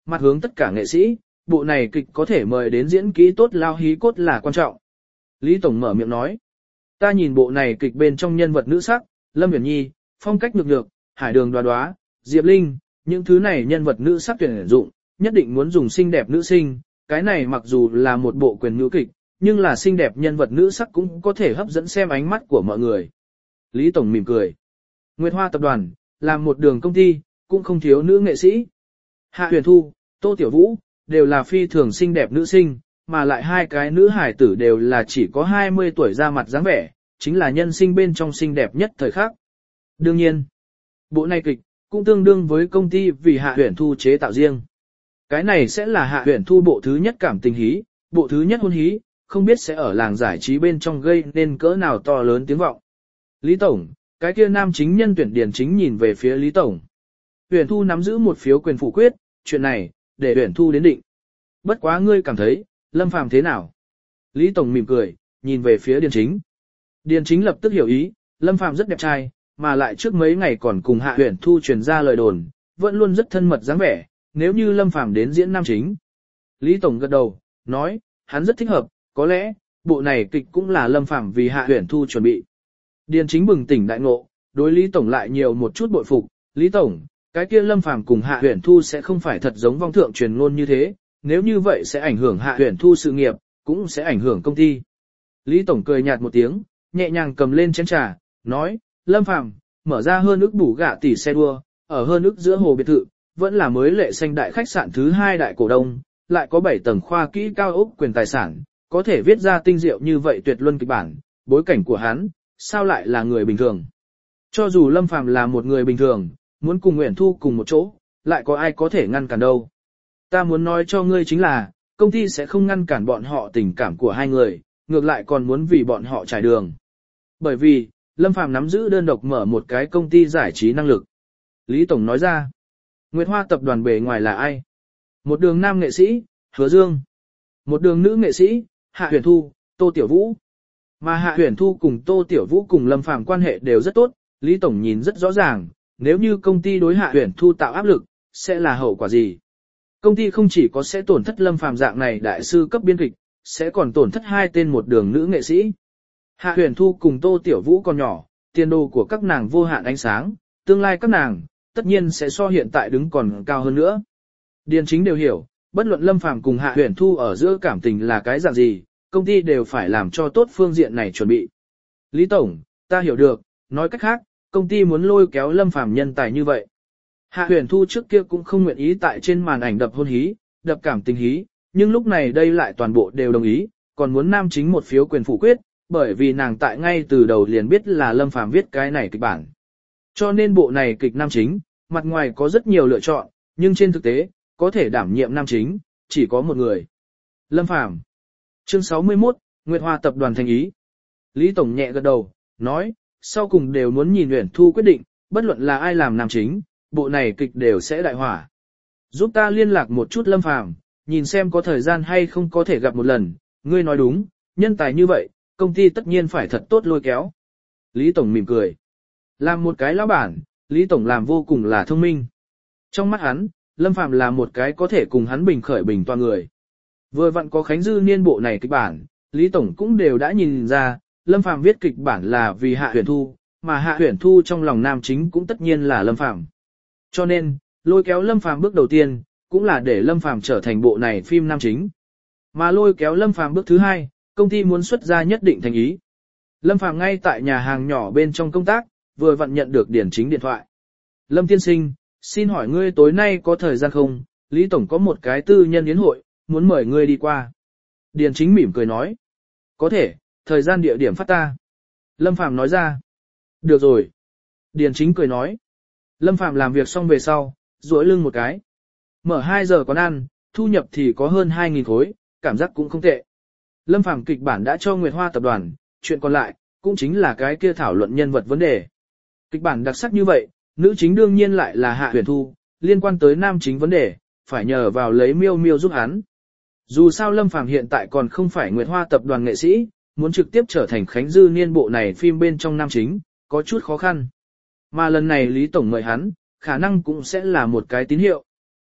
mặt hướng tất cả nghệ sĩ, bộ này kịch có thể mời đến diễn kỹ tốt lao hí cốt là quan trọng. Lý Tổng mở miệng nói, ta nhìn bộ này kịch bên trong nhân vật nữ sắc, Lâm Uyển Nhi, phong cách nhược nhược, Hải Đường Đoá Đoá, Diệp Linh, những thứ này nhân vật nữ sắc tuyển dụng, nhất định muốn dùng xinh đẹp nữ sinh, cái này mặc dù là một bộ quyền ngữ kịch, nhưng là xinh đẹp nhân vật nữ sắc cũng có thể hấp dẫn xem ánh mắt của mọi người. Lý Tổng mỉm cười. Nguyệt Hoa tập đoàn, làm một đường công ty, cũng không thiếu nữ nghệ sĩ. Hạ Huyền Thu, Tô Tiểu Vũ, đều là phi thường xinh đẹp nữ sinh, mà lại hai cái nữ hải tử đều là chỉ có hai mươi tuổi ra mặt dáng vẻ, chính là nhân sinh bên trong xinh đẹp nhất thời khắc. Đương nhiên, bộ này kịch, cũng tương đương với công ty vì Hạ Huyền Thu chế tạo riêng. Cái này sẽ là Hạ Huyền Thu bộ thứ nhất cảm tình hí, bộ thứ nhất hôn hí, không biết sẽ ở làng giải trí bên trong gây nên cỡ nào to lớn tiếng vọng. Lý Tổng, cái kia nam chính nhân tuyển Điền Chính nhìn về phía Lý Tổng. Huyền Thu nắm giữ một phiếu quyền phủ quyết, chuyện này, để Huyền Thu đến định. Bất quá ngươi cảm thấy, Lâm Phàm thế nào? Lý Tổng mỉm cười, nhìn về phía Điền Chính. Điền Chính lập tức hiểu ý, Lâm Phàm rất đẹp trai, mà lại trước mấy ngày còn cùng Hạ Huyền Thu truyền ra lời đồn, vẫn luôn rất thân mật dáng vẻ, nếu như Lâm Phàm đến diễn nam chính. Lý Tổng gật đầu, nói, hắn rất thích hợp, có lẽ, bộ này kịch cũng là Lâm Phàm vì Hạ Huyền Thu chuẩn bị. Điền Chính bừng tỉnh đại ngộ, đối Lý Tổng lại nhiều một chút bội phục, Lý Tổng, cái kia Lâm Phàm cùng Hạ Huyền Thu sẽ không phải thật giống vong thượng truyền ngôn như thế, nếu như vậy sẽ ảnh hưởng Hạ Huyền Thu sự nghiệp, cũng sẽ ảnh hưởng công ty. Lý Tổng cười nhạt một tiếng, nhẹ nhàng cầm lên chén trà, nói, Lâm Phàm mở ra hơn ức bù gạ tỷ xe đua, ở hơn ức giữa hồ biệt thự, vẫn là mới lệ xanh đại khách sạn thứ hai đại cổ đông, lại có bảy tầng khoa kỹ cao ốc quyền tài sản, có thể viết ra tinh diệu như vậy tuyệt luân kịch bản, bối cảnh của hắn, sao lại là người bình thường. Cho dù Lâm Phàm là một người bình thường, muốn cùng Uyển Thu cùng một chỗ, lại có ai có thể ngăn cản đâu. Ta muốn nói cho ngươi chính là, công ty sẽ không ngăn cản bọn họ tình cảm của hai người, ngược lại còn muốn vì bọn họ trải đường. Bởi vì, Lâm Phàm nắm giữ đơn độc mở một cái công ty giải trí năng lực. Lý Tổng nói ra, Nguyệt Hoa tập đoàn bề ngoài là ai? Một đường nam nghệ sĩ, Hứa Dương. Một đường nữ nghệ sĩ, Hạ Huyền Thu, Tô Tiểu Vũ. Mà Hạ Huyền Thu cùng Tô Tiểu Vũ cùng Lâm Phàm quan hệ đều rất tốt, Lý Tổng nhìn rất rõ ràng, nếu như công ty đối Hạ Huyền Thu tạo áp lực, sẽ là hậu quả gì? Công ty không chỉ có sẽ tổn thất Lâm Phàm dạng này đại sư cấp biên kịch, sẽ còn tổn thất hai tên một đường nữ nghệ sĩ. Hạ Huyền Thu cùng Tô Tiểu Vũ còn nhỏ, tiền đồ của các nàng vô hạn ánh sáng, tương lai các nàng, tất nhiên sẽ so hiện tại đứng còn cao hơn nữa. Điền Chính đều hiểu, bất luận Lâm Phàm cùng Hạ Huyền Thu ở giữa cảm tình là cái dạng gì, công ty đều phải làm cho tốt phương diện này chuẩn bị. Lý Tổng, ta hiểu được, nói cách khác, công ty muốn lôi kéo Lâm Phàm nhân tài như vậy. Hạ Huyền Thu trước kia cũng không nguyện ý tại trên màn ảnh đập hôn hí, đập cảm tình hí, nhưng lúc này đây lại toàn bộ đều đồng ý, còn muốn nam chính một phiếu quyền phủ quyết, bởi vì nàng tại ngay từ đầu liền biết là Lâm Phàm viết cái này kịch bản. Cho nên bộ này kịch nam chính, mặt ngoài có rất nhiều lựa chọn, nhưng trên thực tế, có thể đảm nhiệm nam chính, chỉ có một người. Lâm Phàm. Chương sáu mươi mốt, Nguyệt Hoa tập đoàn thành ý. Lý Tổng nhẹ gật đầu, nói, sau cùng đều muốn nhìn Uyển Thu quyết định, bất luận là ai làm nam chính, bộ này kịch đều sẽ đại hỏa. Giúp ta liên lạc một chút Lâm Phàm, nhìn xem có thời gian hay không có thể gặp một lần, ngươi nói đúng, nhân tài như vậy, công ty tất nhiên phải thật tốt lôi kéo. Lý Tổng mỉm cười. Làm một cái lão bản, Lý Tổng làm vô cùng là thông minh. Trong mắt hắn, Lâm Phàm là một cái có thể cùng hắn bình khởi bình toa người. Vừa vặn có Khánh Dư niên bộ này kịch bản, Lý Tổng cũng đều đã nhìn ra, Lâm Phàm viết kịch bản là vì Hạ Huyền Thu, mà Hạ Huyền Thu trong lòng nam chính cũng tất nhiên là Lâm Phàm. Cho nên, lôi kéo Lâm Phàm bước đầu tiên, cũng là để Lâm Phàm trở thành bộ này phim nam chính. Mà lôi kéo Lâm Phàm bước thứ hai, công ty muốn xuất ra nhất định thành ý. Lâm Phàm ngay tại nhà hàng nhỏ bên trong công tác, vừa vặn nhận được Điền Chính điện thoại. Lâm tiên sinh, xin hỏi ngươi tối nay có thời gian không? Lý Tổng có một cái tư nhân yến hội, muốn mời ngươi đi qua. Điền Chính mỉm cười nói. Có thể, thời gian địa điểm phát ta. Lâm Phàm nói ra. Được rồi. Điền Chính cười nói. Lâm Phàm làm việc xong về sau, duỗi lưng một cái. Mở hai giờ quán ăn, thu nhập thì có hơn hai nghìn khối, cảm giác cũng không tệ. Lâm Phàm kịch bản đã cho Nguyệt Hoa tập đoàn, chuyện còn lại, cũng chính là cái kia thảo luận nhân vật vấn đề. Kịch bản đặc sắc như vậy, nữ chính đương nhiên lại là Hạ Huyền Thu, liên quan tới nam chính vấn đề, phải nhờ vào lấy Miêu Miêu giúp hắn. Dù sao Lâm Phàm hiện tại còn không phải Nguyệt Hoa tập đoàn nghệ sĩ, muốn trực tiếp trở thành Khánh Dư niên bộ này phim bên trong nam chính, có chút khó khăn. Mà lần này Lý Tổng mời hắn, khả năng cũng sẽ là một cái tín hiệu.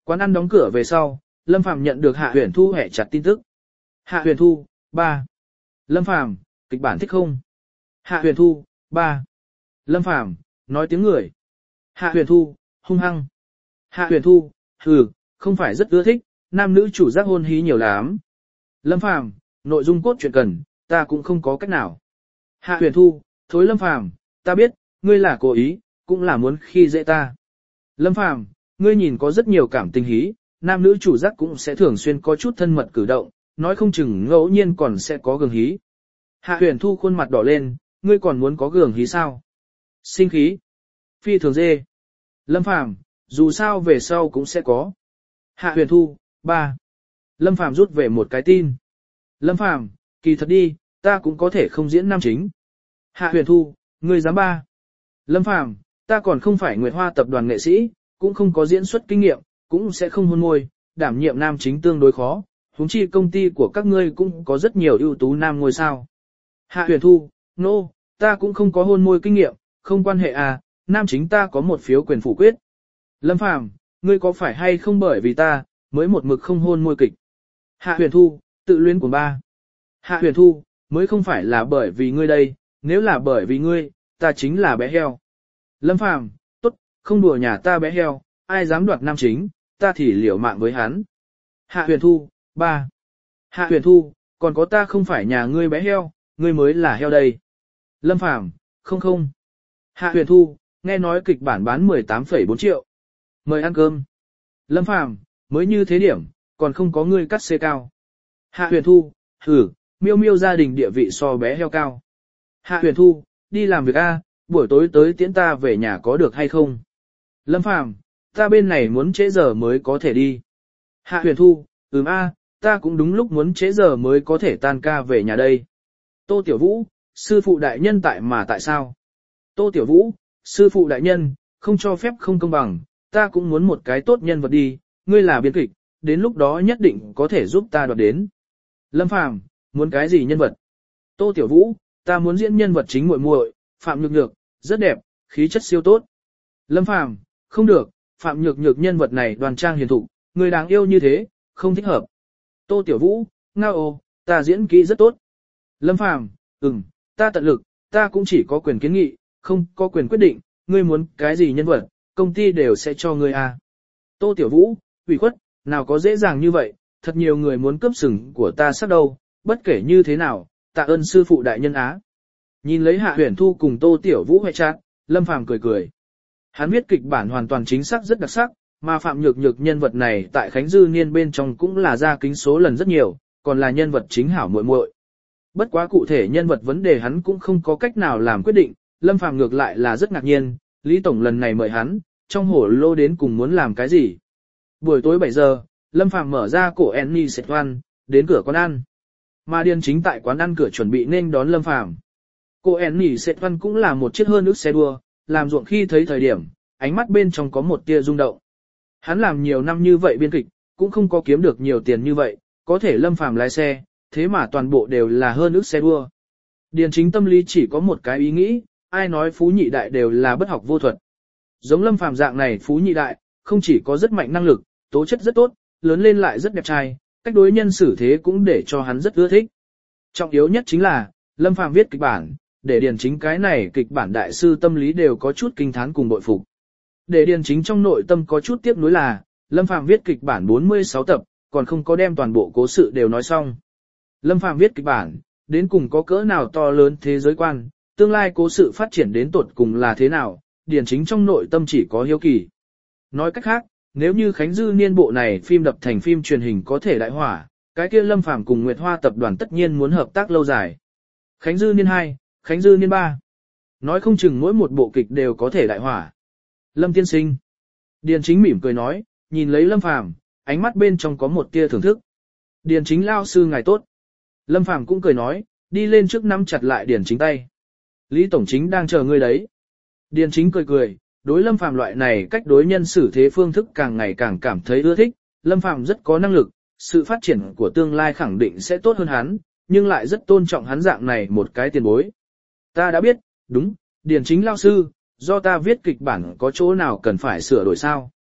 Quán ăn đóng cửa về sau, Lâm Phàm nhận được Hạ Huyền Thu hẹ chặt tin tức. Hạ Huyền Thu, ba. Lâm Phàm, kịch bản thích không? Hạ Huyền Thu, ba. Lâm Phàm, nói tiếng người. Hạ Huyền Thu, hung hăng. Hạ Huyền Thu, hừ, không phải rất ưa thích, nam nữ chủ giác hôn hí nhiều lắm. Lâm Phàm, nội dung cốt truyện cần, ta cũng không có cách nào. Hạ Huyền Thu, thối Lâm Phàm, ta biết, ngươi là cố ý, cũng là muốn khi dễ ta. Lâm Phàm, ngươi nhìn có rất nhiều cảm tình hí, nam nữ chủ giác cũng sẽ thường xuyên có chút thân mật cử động, nói không chừng ngẫu nhiên còn sẽ có gường hí. Hạ Huyền Thu khuôn mặt đỏ lên, ngươi còn muốn có gường hí sao? Sinh khí. Phi thường dê. Lâm Phàm, dù sao về sau cũng sẽ có. Hạ Huyền Thu, ba. Lâm Phàm rút về một cái tin. Lâm Phàm, kỳ thật đi, ta cũng có thể không diễn nam chính. Hạ Huyền Thu, ngươi dám ba. Lâm Phàm, ta còn không phải Nguyệt Hoa tập đoàn nghệ sĩ, cũng không có diễn xuất kinh nghiệm, cũng sẽ không hôn môi, đảm nhiệm nam chính tương đối khó, huống chi công ty của các ngươi cũng có rất nhiều ưu tú nam ngôi sao. Hạ Huyền Thu, nô, no, ta cũng không có hôn môi kinh nghiệm, không quan hệ à, nam chính ta có một phiếu quyền phủ quyết. Lâm Phàm, ngươi có phải hay không bởi vì ta, mới một mực không hôn môi kịch. Hạ Huyền Thu, tự luyến của ba. Hạ Huyền Thu, mới không phải là bởi vì ngươi đây, nếu là bởi vì ngươi, ta chính là bé heo. Lâm Phàm, tốt, không đùa nhà ta bé heo, ai dám đoạt nam chính, ta thì liều mạng với hắn. Hạ Huyền Thu, ba. Hạ Huyền Thu, còn có ta không phải nhà ngươi bé heo, ngươi mới là heo đây. Lâm Phàm, không không. Hạ Huyền Thu, nghe nói kịch bản bán mười tám phẩy bốn triệu. Mời ăn cơm. Lâm Phàm, mới như thế điểm, còn không có ngươi cắt xê cao. Hạ Huyền Thu, hử, miêu miêu gia đình địa vị so bé heo cao. Hạ Huyền Thu, đi làm việc a, buổi tối tới tiễn ta về nhà có được hay không? Lâm Phàm, ta bên này muốn trễ giờ mới có thể đi. Hạ Huyền Thu, ừm a, ta cũng đúng lúc muốn trễ giờ mới có thể tan ca về nhà đây. Tô Tiểu Vũ, sư phụ đại nhân tại mà tại sao? Tô Tiểu Vũ, sư phụ đại nhân, không cho phép không công bằng, ta cũng muốn một cái tốt nhân vật đi, ngươi là biên kịch, đến lúc đó nhất định có thể giúp ta đoạt đến. Lâm Phàm, muốn cái gì nhân vật? Tô Tiểu Vũ, ta muốn diễn nhân vật chính muội muội, Phạm Nhược Nhược, rất đẹp, khí chất siêu tốt. Lâm Phàm, không được, Phạm Nhược Nhược nhân vật này đoan trang hiền thục, người đáng yêu như thế, không thích hợp. Tô Tiểu Vũ, ngao ô, ta diễn kỹ rất tốt. Lâm Phàm, ừm, ta tận lực, ta cũng chỉ có quyền kiến nghị, không có quyền quyết định, ngươi muốn cái gì nhân vật, công ty đều sẽ cho ngươi à. Tô Tiểu Vũ, ủy khuất, nào có dễ dàng như vậy, thật nhiều người muốn cướp sừng của ta sắp đâu, bất kể như thế nào, tạ ơn sư phụ đại nhân á. Nhìn lấy Hạ Huyền Thu cùng Tô Tiểu Vũ hệ chat, Lâm Phàm cười cười. Hắn viết kịch bản hoàn toàn chính xác rất đặc sắc, mà Phạm Nhược Nhược nhân vật này tại Khánh Dư Niên bên trong cũng là ra kính số lần rất nhiều, còn là nhân vật chính hảo muội muội. Bất quá cụ thể nhân vật vấn đề hắn cũng không có cách nào làm quyết định, Lâm Phàm ngược lại là rất ngạc nhiên, Lý Tổng lần này mời hắn, trong hổ lô đến cùng muốn làm cái gì. Buổi tối bảy giờ, Lâm Phàm mở ra cổ Annie Sệt Văn, đến cửa quán ăn. Mà Điền Chính tại quán ăn cửa chuẩn bị nên đón Lâm Phàm. Cô Annie Sệt Văn cũng là một chiếc hơn ước xe đua, làm ruộng khi thấy thời điểm, ánh mắt bên trong có một tia rung động. Hắn làm nhiều năm như vậy biên kịch, cũng không có kiếm được nhiều tiền như vậy, có thể Lâm Phàm lái xe, thế mà toàn bộ đều là hơn ước xe đua. Điền Chính tâm lý chỉ có một cái ý nghĩ, ai nói phú nhị đại đều là bất học vô thuật. Giống Lâm Phàm dạng này phú nhị đại, không chỉ có rất mạnh năng lực, tố chất rất tốt, lớn lên lại rất đẹp trai, cách đối nhân xử thế cũng để cho hắn rất ưa thích. Trọng yếu nhất chính là, Lâm Phàm viết kịch bản, để Điền Chính cái này kịch bản đại sư tâm lý đều có chút kinh thán cùng bội phục. Để Điền Chính trong nội tâm có chút tiếc nuối là, Lâm Phàm viết kịch bản bốn mươi sáu tập, còn không có đem toàn bộ cố sự đều nói xong. Lâm Phàm viết kịch bản, đến cùng có cỡ nào to lớn thế giới quan, tương lai cố sự phát triển đến tột cùng là thế nào, Điền Chính trong nội tâm chỉ có hiếu kỳ. Nói cách khác, nếu như Khánh Dư Niên bộ này phim đập thành phim truyền hình có thể đại hỏa, cái kia Lâm Phàm cùng Nguyệt Hoa tập đoàn tất nhiên muốn hợp tác lâu dài. Khánh Dư Niên hai, Khánh Dư Niên ba. Nói không chừng mỗi một bộ kịch đều có thể đại hỏa. Lâm tiên sinh. Điền Chính mỉm cười nói, nhìn lấy Lâm Phàm, ánh mắt bên trong có một tia thưởng thức. Điền Chính lao sư ngài tốt. Lâm Phàm cũng cười nói, đi lên trước nắm chặt lại Điền Chính tay. Lý Tổng Chính đang chờ ngươi đấy. Điền Chính cười cười, đối Lâm Phàm loại này cách đối nhân xử thế phương thức càng ngày càng cảm thấy ưa thích. Lâm Phàm rất có năng lực, sự phát triển của tương lai khẳng định sẽ tốt hơn hắn, nhưng lại rất tôn trọng hắn dạng này một cái tiền bối. Ta đã biết, đúng, Điền Chính lao sư, do ta viết kịch bản có chỗ nào cần phải sửa đổi sao?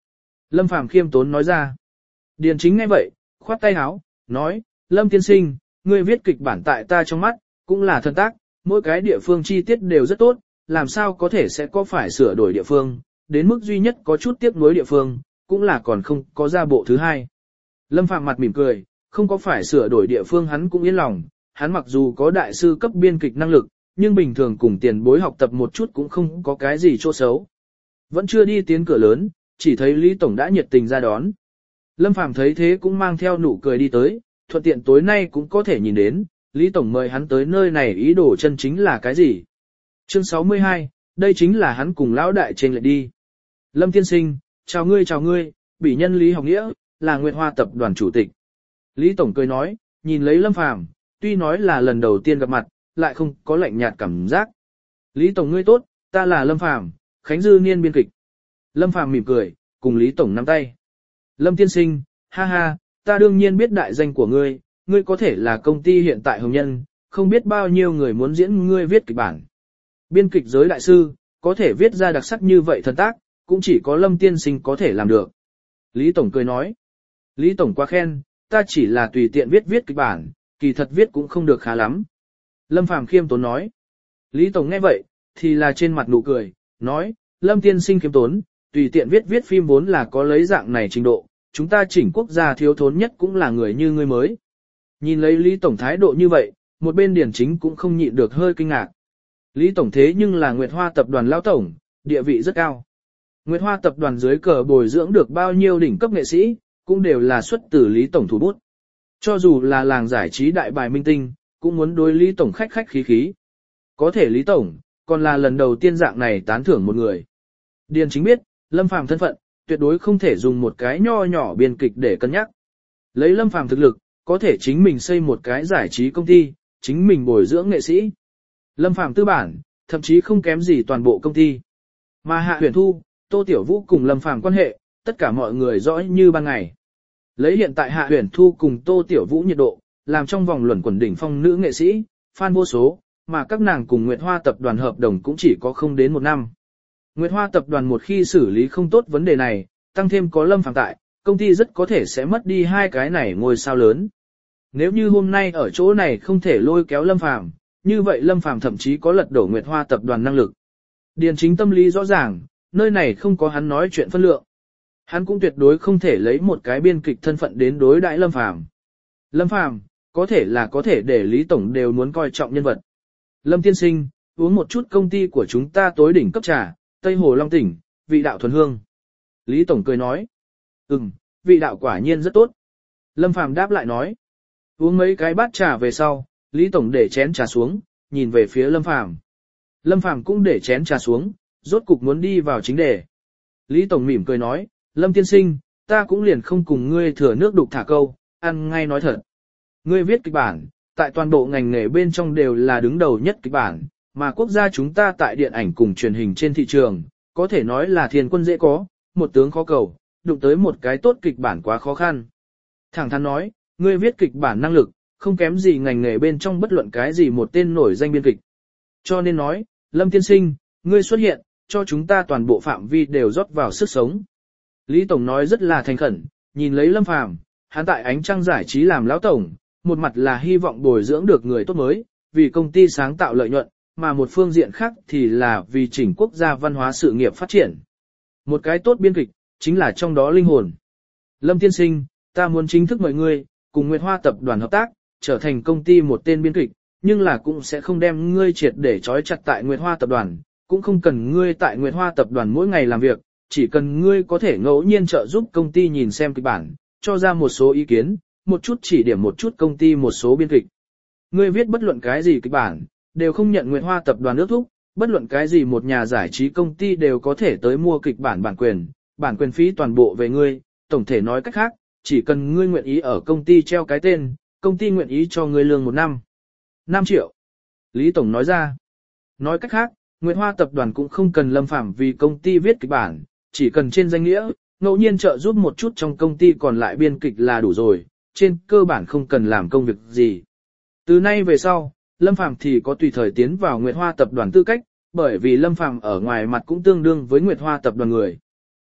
Lâm Phàm khiêm tốn nói ra. Điền Chính nghe vậy, khoát tay áo, nói, Lâm tiên sinh, ngươi viết kịch bản tại ta trong mắt, cũng là thân tác, mỗi cái địa phương chi tiết đều rất tốt, làm sao có thể sẽ có phải sửa đổi địa phương, đến mức duy nhất có chút tiếc nuối địa phương, cũng là còn không có ra bộ thứ hai. Lâm Phàm mặt mỉm cười, không có phải sửa đổi địa phương hắn cũng yên lòng, hắn mặc dù có đại sư cấp biên kịch năng lực, nhưng bình thường cùng tiền bối học tập một chút cũng không có cái gì chỗ xấu. Vẫn chưa đi tiến cửa lớn, chỉ thấy Lý Tổng đã nhiệt tình ra đón. Lâm Phàm thấy thế cũng mang theo nụ cười đi tới, thuận tiện tối nay cũng có thể nhìn đến, Lý Tổng mời hắn tới nơi này ý đồ chân chính là cái gì. Chương sáu mươi hai, đây chính là hắn cùng lão đại trên lệ đi. Lâm tiên sinh, chào ngươi chào ngươi, bỉ nhân Lý Học Nghĩa, là Nguyệt Hoa tập đoàn chủ tịch. Lý Tổng cười nói, nhìn lấy Lâm Phàm, tuy nói là lần đầu tiên gặp mặt, lại không có lạnh nhạt cảm giác. Lý Tổng ngươi tốt, ta là Lâm Phàm, Khánh Dư Niên biên kịch. Lâm Phàm mỉm cười, cùng Lý Tổng nắm tay. Lâm tiên sinh, ha ha, ta đương nhiên biết đại danh của ngươi, ngươi có thể là công ty hiện tại hồng nhân, không biết bao nhiêu người muốn diễn ngươi viết kịch bản. Biên kịch giới đại sư, có thể viết ra đặc sắc như vậy thần tác, cũng chỉ có Lâm tiên sinh có thể làm được. Lý Tổng cười nói. Lý Tổng quá khen, ta chỉ là tùy tiện viết viết kịch bản, kỳ thật viết cũng không được khá lắm. Lâm Phàm khiêm tốn nói. Lý Tổng nghe vậy, thì là trên mặt nụ cười, nói, Lâm tiên sinh khiêm tốn, tùy tiện viết viết phim vốn là có lấy dạng này trình độ, chúng ta chỉnh quốc gia thiếu thốn nhất cũng là người như ngươi mới. Nhìn lấy Lý Tổng thái độ như vậy, một bên Điển Chính cũng không nhịn được hơi kinh ngạc. Lý Tổng thế nhưng là Nguyệt Hoa tập đoàn lão tổng, địa vị rất cao. Nguyệt Hoa tập đoàn dưới cờ bồi dưỡng được bao nhiêu đỉnh cấp nghệ sĩ, cũng đều là xuất từ Lý Tổng thủ bút. Cho dù là làng giải trí đại bài minh tinh, cũng muốn đối Lý Tổng khách khách khí khí. Có thể Lý Tổng, còn là lần đầu tiên dạng này tán thưởng một người. Điền Chính biết, Lâm Phàm thân phận, tuyệt đối không thể dùng một cái nho nhỏ biên kịch để cân nhắc. Lấy Lâm Phàm thực lực, có thể chính mình xây một cái giải trí công ty, chính mình bồi dưỡng nghệ sĩ. Lâm Phàm tư bản, thậm chí không kém gì toàn bộ công ty. Mà Hạ Huyền Thu, Tô Tiểu Vũ cùng Lâm Phàm quan hệ, tất cả mọi người rõ như ban ngày. Lấy hiện tại Hạ Huyền Thu cùng Tô Tiểu Vũ nhiệt độ, làm trong vòng luẩn quẩn đỉnh phong nữ nghệ sĩ, fan vô số, mà các nàng cùng Nguyệt Hoa tập đoàn hợp đồng cũng chỉ có không đến một năm. Nguyệt Hoa tập đoàn một khi xử lý không tốt vấn đề này, tăng thêm có Lâm Phàm tại, công ty rất có thể sẽ mất đi hai cái này ngôi sao lớn. Nếu như hôm nay ở chỗ này không thể lôi kéo Lâm Phàm, như vậy Lâm Phàm thậm chí có lật đổ Nguyệt Hoa tập đoàn năng lực. Điền Chính tâm lý rõ ràng, nơi này không có hắn nói chuyện phân lượng. Hắn cũng tuyệt đối không thể lấy một cái biên kịch thân phận đến đối đãi Lâm Phàm. Lâm Phàm, có thể là có thể để Lý Tổng đều muốn coi trọng nhân vật. Lâm tiên sinh, uống một chút công ty của chúng ta tối đỉnh cấp trà, Tây Hồ Long tỉnh, vị đạo thuần hương. Lý Tổng cười nói. Ừm, vị đạo quả nhiên rất tốt. Lâm Phàm đáp lại nói. Uống mấy cái bát trà về sau, Lý Tổng để chén trà xuống, nhìn về phía Lâm Phàm. Lâm Phàm cũng để chén trà xuống, rốt cục muốn đi vào chính đề. Lý Tổng mỉm cười nói, Lâm tiên sinh, ta cũng liền không cùng ngươi thừa nước đục thả câu, ăn ngay nói thật. Ngươi viết kịch bản, tại toàn bộ ngành nghề bên trong đều là đứng đầu nhất kịch bản, mà quốc gia chúng ta tại điện ảnh cùng truyền hình trên thị trường, có thể nói là thiên quân dễ có, một tướng khó cầu, đụng tới một cái tốt kịch bản quá khó khăn. Thẳng thắn nói, ngươi viết kịch bản năng lực, không kém gì ngành nghề bên trong bất luận cái gì một tên nổi danh biên kịch. Cho nên nói, Lâm tiên sinh, ngươi xuất hiện, cho chúng ta toàn bộ phạm vi đều rót vào sức sống. Lý Tổng nói rất là thành khẩn, nhìn lấy Lâm Phàm, hắn tại ánh trăng giải trí làm lão tổng, một mặt là hy vọng bồi dưỡng được người tốt mới, vì công ty sáng tạo lợi nhuận, mà một phương diện khác thì là vì chỉnh quốc gia văn hóa sự nghiệp phát triển. Một cái tốt biên kịch, chính là trong đó linh hồn. Lâm tiên sinh, ta muốn chính thức mời ngươi, cùng Nguyệt Hoa tập đoàn hợp tác, trở thành công ty một tên biên kịch, nhưng là cũng sẽ không đem ngươi triệt để trói chặt tại Nguyệt Hoa tập đoàn, cũng không cần ngươi tại Nguyệt Hoa tập đoàn mỗi ngày làm việc, chỉ cần ngươi có thể ngẫu nhiên trợ giúp công ty nhìn xem kịch bản, cho ra một số ý kiến, một chút chỉ điểm một chút công ty một số biên kịch. Ngươi viết bất luận cái gì kịch bản, đều không nhận Nguyệt Hoa tập đoàn ước thúc, bất luận cái gì một nhà giải trí công ty đều có thể tới mua kịch bản bản quyền, bản quyền phí toàn bộ về ngươi, tổng thể nói cách khác, chỉ cần ngươi nguyện ý ở công ty treo cái tên, công ty nguyện ý cho ngươi lương một năm. năm triệu. Lý Tổng nói ra. Nói cách khác, Nguyệt Hoa tập đoàn cũng không cần Lâm Phàm vì công ty viết kịch bản, chỉ cần trên danh nghĩa, ngẫu nhiên trợ giúp một chút trong công ty còn lại biên kịch là đủ rồi, trên cơ bản không cần làm công việc gì. Từ nay về sau, Lâm Phàm thì có tùy thời tiến vào Nguyệt Hoa tập đoàn tư cách, bởi vì Lâm Phàm ở ngoài mặt cũng tương đương với Nguyệt Hoa tập đoàn người.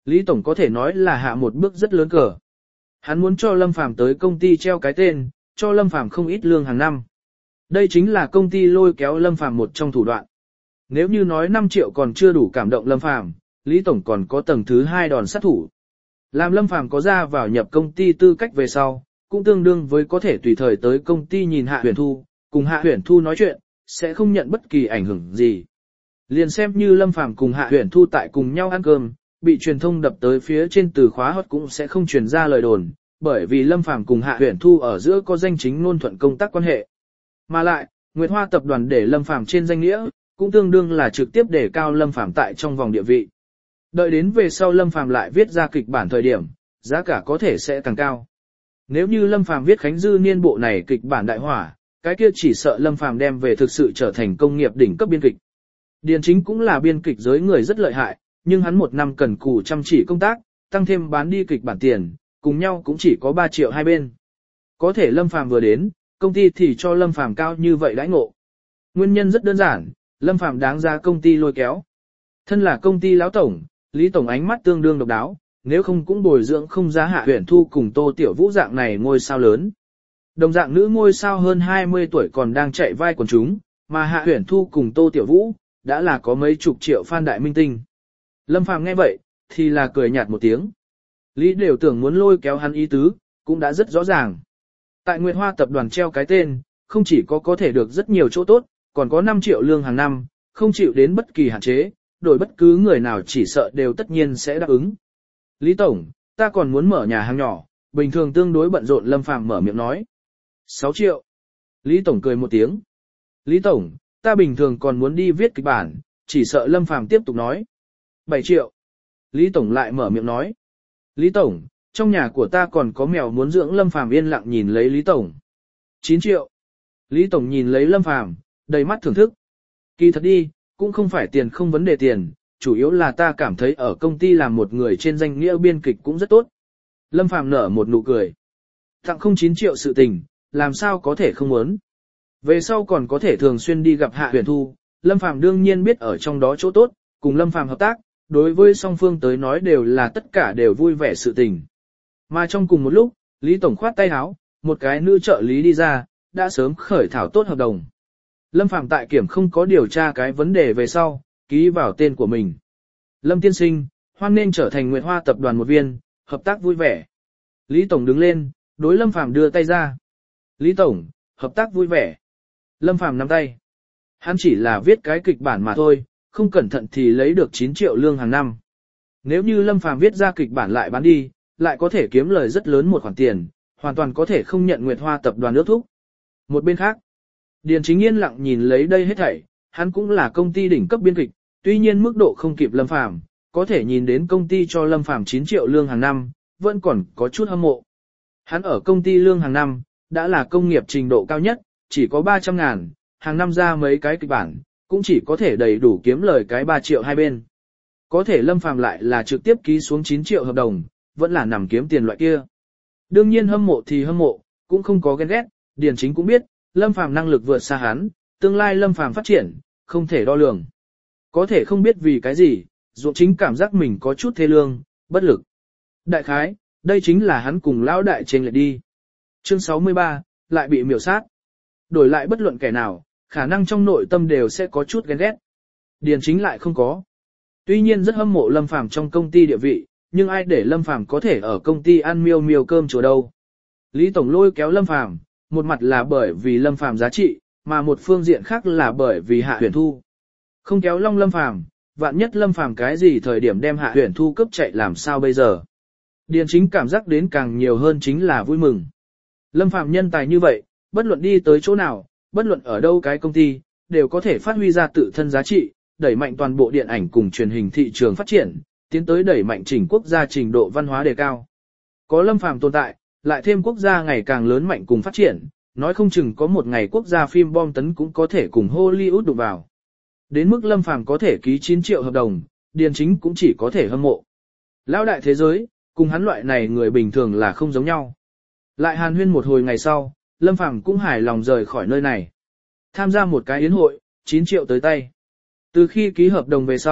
Lý Tổng có thể nói là hạ một bước rất lớn cờ. Hắn muốn cho Lâm Phàm tới công ty treo cái tên, cho Lâm Phàm không ít lương hàng năm. Đây chính là công ty lôi kéo Lâm Phàm một trong thủ đoạn. Nếu như nói năm triệu còn chưa đủ cảm động Lâm Phàm, Lý Tổng còn có tầng thứ hai đòn sát thủ. Làm Lâm Phàm có ra vào nhập công ty tư cách về sau, cũng tương đương với có thể tùy thời tới công ty nhìn Hạ Huyền Thu, cùng Hạ Huyền Thu nói chuyện, sẽ không nhận bất kỳ ảnh hưởng gì. Liền xem như Lâm Phàm cùng Hạ Huyền Thu tại cùng nhau ăn cơm, bị truyền thông đập tới phía trên từ khóa hot cũng sẽ không truyền ra lời đồn, bởi vì Lâm Phàm cùng Hạ Huyền Thu ở giữa có danh chính ngôn thuận công tác quan hệ. Mà lại, Nguyệt Hoa tập đoàn để Lâm Phàm trên danh nghĩa, cũng tương đương là trực tiếp để cao Lâm Phàm tại trong vòng địa vị. Đợi đến về sau Lâm Phàm lại viết ra kịch bản thời điểm, giá cả có thể sẽ càng cao. Nếu như Lâm Phàm viết Khánh Dư Niên bộ này kịch bản đại hỏa, cái kia chỉ sợ Lâm Phàm đem về thực sự trở thành công nghiệp đỉnh cấp biên kịch. Điền Chính cũng là biên kịch giới người rất lợi hại, nhưng hắn một năm cần cù chăm chỉ công tác, tăng thêm bán đi kịch bản tiền, cùng nhau cũng chỉ có ba triệu hai bên. Có thể Lâm Phàm vừa đến, công ty thì cho Lâm Phàm cao như vậy đãi ngộ. Nguyên nhân rất đơn giản, Lâm Phàm đáng ra công ty lôi kéo. Thân là công ty lão tổng, Lý Tổng ánh mắt tương đương độc đáo, nếu không cũng bồi dưỡng không giá Hạ Huyền Thu cùng Tô Tiểu Vũ dạng này ngôi sao lớn. Đồng dạng nữ ngôi sao hơn hai mươi tuổi còn đang chạy vai quần chúng, mà Hạ Huyền Thu cùng Tô Tiểu Vũ đã là có mấy chục triệu fan đại minh tinh. Lâm Phàm nghe vậy, thì là cười nhạt một tiếng. Lý đều tưởng muốn lôi kéo hắn ý tứ, cũng đã rất rõ ràng. Tại Nguyệt Hoa tập đoàn treo cái tên, không chỉ có có thể được rất nhiều chỗ tốt, còn có năm triệu lương hàng năm, không chịu đến bất kỳ hạn chế, đổi bất cứ người nào chỉ sợ đều tất nhiên sẽ đáp ứng. Lý Tổng, ta còn muốn mở nhà hàng nhỏ, bình thường tương đối bận rộn. Lâm Phàm mở miệng nói. sáu triệu. Lý Tổng cười một tiếng. Lý Tổng, ta bình thường còn muốn đi viết kịch bản, chỉ sợ Lâm Phàm tiếp tục nói. bảy triệu. Lý Tổng lại mở miệng nói. Lý Tổng, trong nhà của ta còn có mèo muốn dưỡng. Lâm Phàm yên lặng nhìn lấy Lý Tổng. chín triệu. Lý Tổng nhìn lấy Lâm Phàm, đầy mắt thưởng thức. Kỳ thật đi, cũng không phải tiền không vấn đề tiền, chủ yếu là ta cảm thấy ở công ty làm một người trên danh nghĩa biên kịch cũng rất tốt. Lâm Phàm nở một nụ cười. Tặng không chín triệu sự tình, làm sao có thể không muốn. Về sau còn có thể thường xuyên đi gặp Hạ Huyền Thu, Lâm Phàm đương nhiên biết ở trong đó chỗ tốt, cùng Lâm Phàm hợp tác, đối với song phương tới nói đều là tất cả đều vui vẻ sự tình. Mà trong cùng một lúc, Lý Tổng khoát tay áo, một cái nữ trợ lý đi ra, đã sớm khởi thảo tốt hợp đồng. Lâm Phàm tại kiểm không có điều tra cái vấn đề về sau, ký vào tên của mình. Lâm tiên sinh, hoan nên trở thành Nguyệt Hoa tập đoàn một viên, hợp tác vui vẻ. Lý Tổng đứng lên, đối Lâm Phàm đưa tay ra. Lý Tổng, hợp tác vui vẻ. Lâm Phàm nắm tay. Hắn chỉ là viết cái kịch bản mà thôi, không cẩn thận thì lấy được chín triệu lương hàng năm. Nếu như Lâm Phàm viết ra kịch bản lại bán đi, lại có thể kiếm lời rất lớn một khoản tiền, hoàn toàn có thể không nhận Nguyệt Hoa tập đoàn ước thúc. Một bên khác, Điền Chính yên lặng nhìn lấy đây hết thảy, hắn cũng là công ty đỉnh cấp biên kịch, tuy nhiên mức độ không kịp Lâm Phàm, có thể nhìn đến công ty cho Lâm Phàm chín triệu lương hàng năm, vẫn còn có chút hâm mộ. Hắn ở công ty lương hàng năm, đã là công nghiệp trình độ cao nhất, chỉ có ba trăm ngàn, hàng năm ra mấy cái kịch bản, cũng chỉ có thể đầy đủ kiếm lời cái ba triệu hai bên. Có thể Lâm Phàm lại là trực tiếp ký xuống chín triệu hợp đồng, vẫn là nằm kiếm tiền loại kia. Đương nhiên hâm mộ thì hâm mộ, cũng không có ghen ghét, Điền Chính cũng biết, Lâm Phàm năng lực vượt xa hắn, tương lai Lâm Phàm phát triển, không thể đo lường. Có thể không biết vì cái gì, Duộng Chính cảm giác mình có chút thê lương, bất lực. Đại khái, đây chính là hắn cùng lão đại chênh lệch đi. Chương sáu mươi ba, lại bị miểu sát. Đổi lại bất luận kẻ nào, khả năng trong nội tâm đều sẽ có chút ghen ghét. Điền Chính lại không có. Tuy nhiên rất hâm mộ Lâm Phàm trong công ty địa vị, nhưng ai để Lâm Phàm có thể ở công ty ăn miêu miêu cơm chùa đâu. Lý Tổng lôi kéo Lâm Phàm, một mặt là bởi vì Lâm Phàm giá trị, mà một phương diện khác là bởi vì Hạ Huyền Thu. Không kéo long Lâm Phàm, vạn nhất Lâm Phàm cái gì thời điểm đem Hạ Huyền Thu cấp chạy làm sao bây giờ. Điền Chính cảm giác đến càng nhiều hơn chính là vui mừng. Lâm Phàm nhân tài như vậy, bất luận đi tới chỗ nào, bất luận ở đâu cái công ty, đều có thể phát huy ra tự thân giá trị, đẩy mạnh toàn bộ điện ảnh cùng truyền hình thị trường phát triển, tiến tới đẩy mạnh chỉnh quốc gia trình độ văn hóa đề cao. Có Lâm Phàm tồn tại, lại thêm quốc gia ngày càng lớn mạnh cùng phát triển, nói không chừng có một ngày quốc gia phim bom tấn cũng có thể cùng Hollywood đụng vào. Đến mức Lâm Phàm có thể ký chín triệu hợp đồng, Điền Chính cũng chỉ có thể hâm mộ. Lão đại thế giới, cùng hắn loại này người bình thường là không giống nhau. Lại hàn huyên một hồi ngày sau, Lâm Phàm cũng hài lòng rời khỏi nơi này. Tham gia một cái yến hội, chín triệu tới tay. Từ khi ký hợp đồng về sau,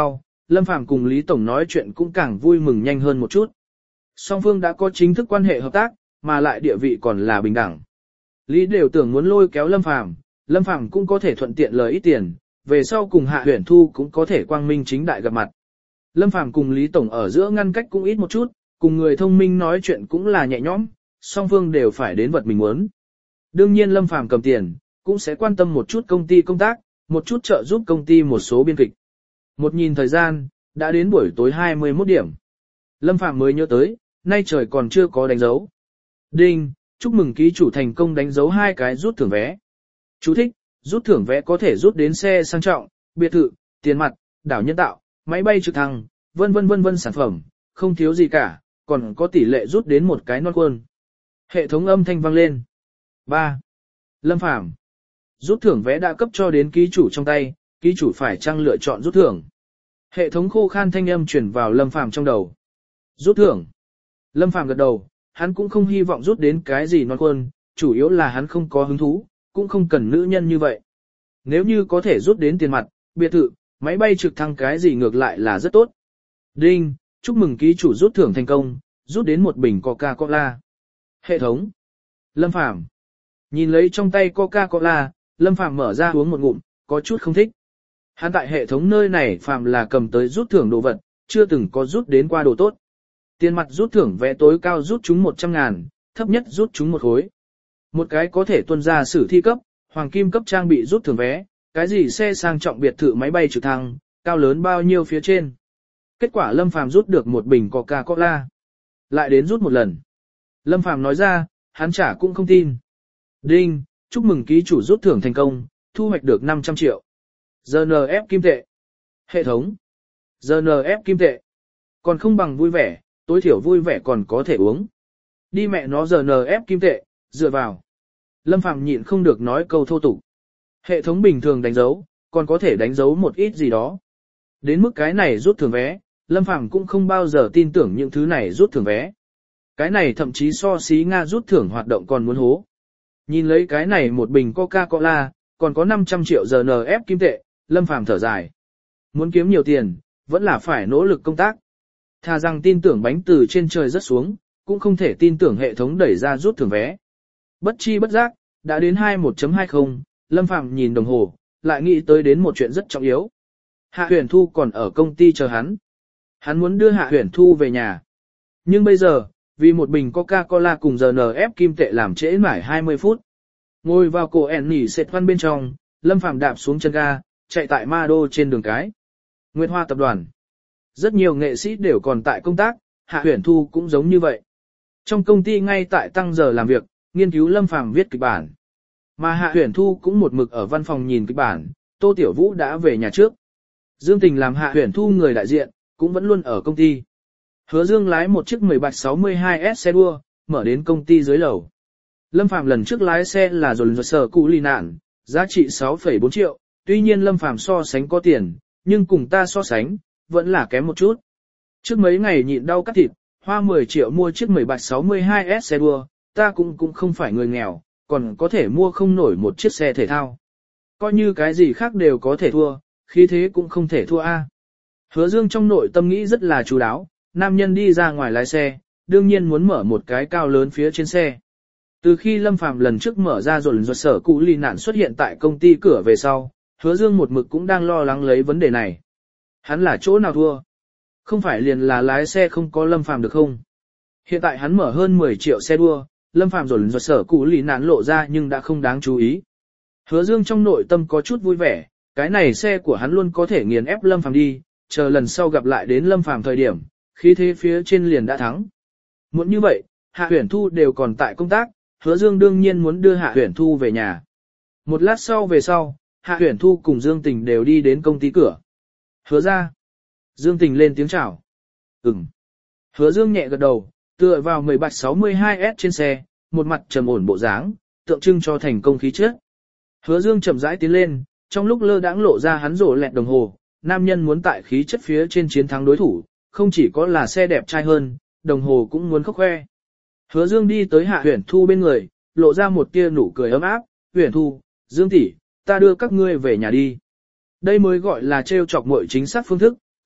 Lâm Phàm cùng Lý Tổng nói chuyện cũng càng vui mừng nhanh hơn một chút. Song phương đã có chính thức quan hệ hợp tác, mà lại địa vị còn là bình đẳng. Lý đều tưởng muốn lôi kéo Lâm Phàm, Lâm Phàm cũng có thể thuận tiện lời ít tiền, về sau cùng Hạ Huyền Thu cũng có thể quang minh chính đại gặp mặt. Lâm Phàm cùng Lý Tổng ở giữa ngăn cách cũng ít một chút, cùng người thông minh nói chuyện cũng là nhẹ nhõm, song phương đều phải đến vật mình muốn. Đương nhiên Lâm Phàm cầm tiền, cũng sẽ quan tâm một chút công ty công tác, một chút trợ giúp công ty một số biên kịch. Một nhìn thời gian, đã đến buổi tối hai mươi mốt điểm. Lâm Phàm mới nhớ tới, nay trời còn chưa có đánh dấu. Đinh, chúc mừng ký chủ thành công đánh dấu hai cái rút thưởng vé. Chú thích, rút thưởng vé có thể rút đến xe sang trọng, biệt thự, tiền mặt, đảo nhân tạo, máy bay trực thăng, vân vân vân vân sản phẩm, không thiếu gì cả, còn có tỷ lệ rút đến một cái non quân. Hệ thống âm thanh vang lên. ba. Lâm Phàm rút thưởng vé đã cấp cho đến ký chủ trong tay, ký chủ phải chăng lựa chọn rút thưởng. Hệ thống khô khan thanh âm truyền vào Lâm Phàm trong đầu. Rút thưởng. Lâm Phàm gật đầu, hắn cũng không hy vọng rút đến cái gì non quân, chủ yếu là hắn không có hứng thú, cũng không cần nữ nhân như vậy. Nếu như có thể rút đến tiền mặt, biệt thự, máy bay trực thăng cái gì ngược lại là rất tốt. Đinh, chúc mừng ký chủ rút thưởng thành công, rút đến một bình Coca-Cola. Hệ thống. Lâm Phàm nhìn lấy trong tay Coca-Cola, Lâm Phàm mở ra uống một ngụm, có chút không thích. Hắn tại hệ thống nơi này phàm là cầm tới rút thưởng đồ vật, chưa từng có rút đến qua đồ tốt. Tiền mặt rút thưởng vé tối cao rút chúng một trăm ngàn, thấp nhất rút chúng một khối. Một cái có thể tuân ra sử thi cấp, hoàng kim cấp trang bị rút thưởng vé, cái gì xe sang trọng biệt thự máy bay trực thăng, cao lớn bao nhiêu phía trên. Kết quả Lâm Phàm rút được một bình Coca-Cola. Lại đến rút một lần. Lâm Phàm nói ra, hắn trả cũng không tin. Đinh, chúc mừng ký chủ rút thưởng thành công, thu hoạch được năm trăm triệu. giê en ép kim tệ. Hệ thống. giê en ép kim tệ. Còn không bằng vui vẻ, tối thiểu vui vẻ còn có thể uống. Đi mẹ nó giê en ép kim tệ, dựa vào. Lâm Phàm nhịn không được nói câu thô tục. Hệ thống bình thường đánh dấu, còn có thể đánh dấu một ít gì đó. Đến mức cái này rút thưởng vé, Lâm Phàm cũng không bao giờ tin tưởng những thứ này rút thưởng vé. Cái này thậm chí so xí Nga rút thưởng hoạt động còn muốn hố. Nhìn lấy cái này một bình Coca-Cola, còn có năm trăm triệu giê en ép kim tệ, Lâm Phàm thở dài. Muốn kiếm nhiều tiền, vẫn là phải nỗ lực công tác. Thà rằng tin tưởng bánh từ trên trời rớt xuống, cũng không thể tin tưởng hệ thống đẩy ra rút thưởng vé. Bất chi bất giác, đã đến hai mươi mốt chấm hai mươi, Lâm Phàm nhìn đồng hồ, lại nghĩ tới đến một chuyện rất trọng yếu. Hạ Huyền Thu còn ở công ty chờ hắn. Hắn muốn đưa Hạ Huyền Thu về nhà. Nhưng bây giờ, vì một bình Coca-Cola cùng giê en ép kim tệ làm trễ mãi hai mươi phút. Ngồi vào cổ ẻn nỉ sệt văn bên trong, Lâm Phàm đạp xuống chân ga, chạy tại Ma Đô trên đường cái. Nguyệt Hoa tập đoàn. Rất nhiều nghệ sĩ đều còn tại công tác, Hạ Huyền Thu cũng giống như vậy. Trong công ty ngay tại tăng giờ làm việc, nghiên cứu Lâm Phàm viết kịch bản. Mà Hạ Huyền Thu cũng một mực ở văn phòng nhìn kịch bản, Tô Tiểu Vũ đã về nhà trước. Dương Tình làm Hạ Huyền Thu người đại diện, cũng vẫn luôn ở công ty. Hứa Dương lái một chiếc mười bạch sáu mươi hai S xe đua, mở đến công ty dưới lầu. Lâm Phàm lần trước lái xe là dồn dồn sở cụ lì nạn, giá trị sáu phẩy bốn triệu, tuy nhiên Lâm Phàm so sánh có tiền, nhưng cùng ta so sánh, vẫn là kém một chút. Trước mấy ngày nhịn đau cắt thịt, hoa mười triệu mua chiếc mười bạch sáu mươi hai S xe đua, ta cũng cũng không phải người nghèo, còn có thể mua không nổi một chiếc xe thể thao. Coi như cái gì khác đều có thể thua, khí thế cũng không thể thua a. Hứa Dương trong nội tâm nghĩ rất là chú đáo, nam nhân đi ra ngoài lái xe, đương nhiên muốn mở một cái cao lớn phía trên xe. Từ khi Lâm Phàm lần trước mở ra rồi rồi sở cụ lì nạn xuất hiện tại công ty cửa về sau, Hứa Dương một mực cũng đang lo lắng lấy vấn đề này. Hắn là chỗ nào thua? Không phải liền là lái xe không có Lâm Phàm được không? Hiện tại hắn mở hơn mười triệu xe đua, Lâm Phàm rồi rồi sở cụ lì nạn lộ ra nhưng đã không đáng chú ý. Hứa Dương trong nội tâm có chút vui vẻ, cái này xe của hắn luôn có thể nghiền ép Lâm Phàm đi, chờ lần sau gặp lại đến Lâm Phàm thời điểm, khí thế phía trên liền đã thắng. Muốn như vậy, Hạ Huyền Thu đều còn tại công tác, Hứa Dương đương nhiên muốn đưa Hạ Huyền Thu về nhà. Một lát sau về sau, Hạ Huyền Thu cùng Dương Tình đều đi đến công ty cửa. Hứa ra. Dương Tình lên tiếng chào. Ừm. Hứa Dương nhẹ gật đầu, tựa vào mười bạch sáu mươi hai S trên xe, một mặt trầm ổn bộ dáng, tượng trưng cho thành công khí chất. Hứa Dương chậm rãi tiến lên, trong lúc lơ đãng lộ ra hắn rổ lẹt đồng hồ, nam nhân muốn tại khí chất phía trên chiến thắng đối thủ, không chỉ có là xe đẹp trai hơn, đồng hồ cũng muốn khóc khoe. Hứa Dương đi tới Hạ Huyền Thu bên người, lộ ra một tia nụ cười ấm áp, "Huyền Thu, Dương tỷ, ta đưa các ngươi về nhà đi." Đây mới gọi là trêu chọc muội chính xác phương thức,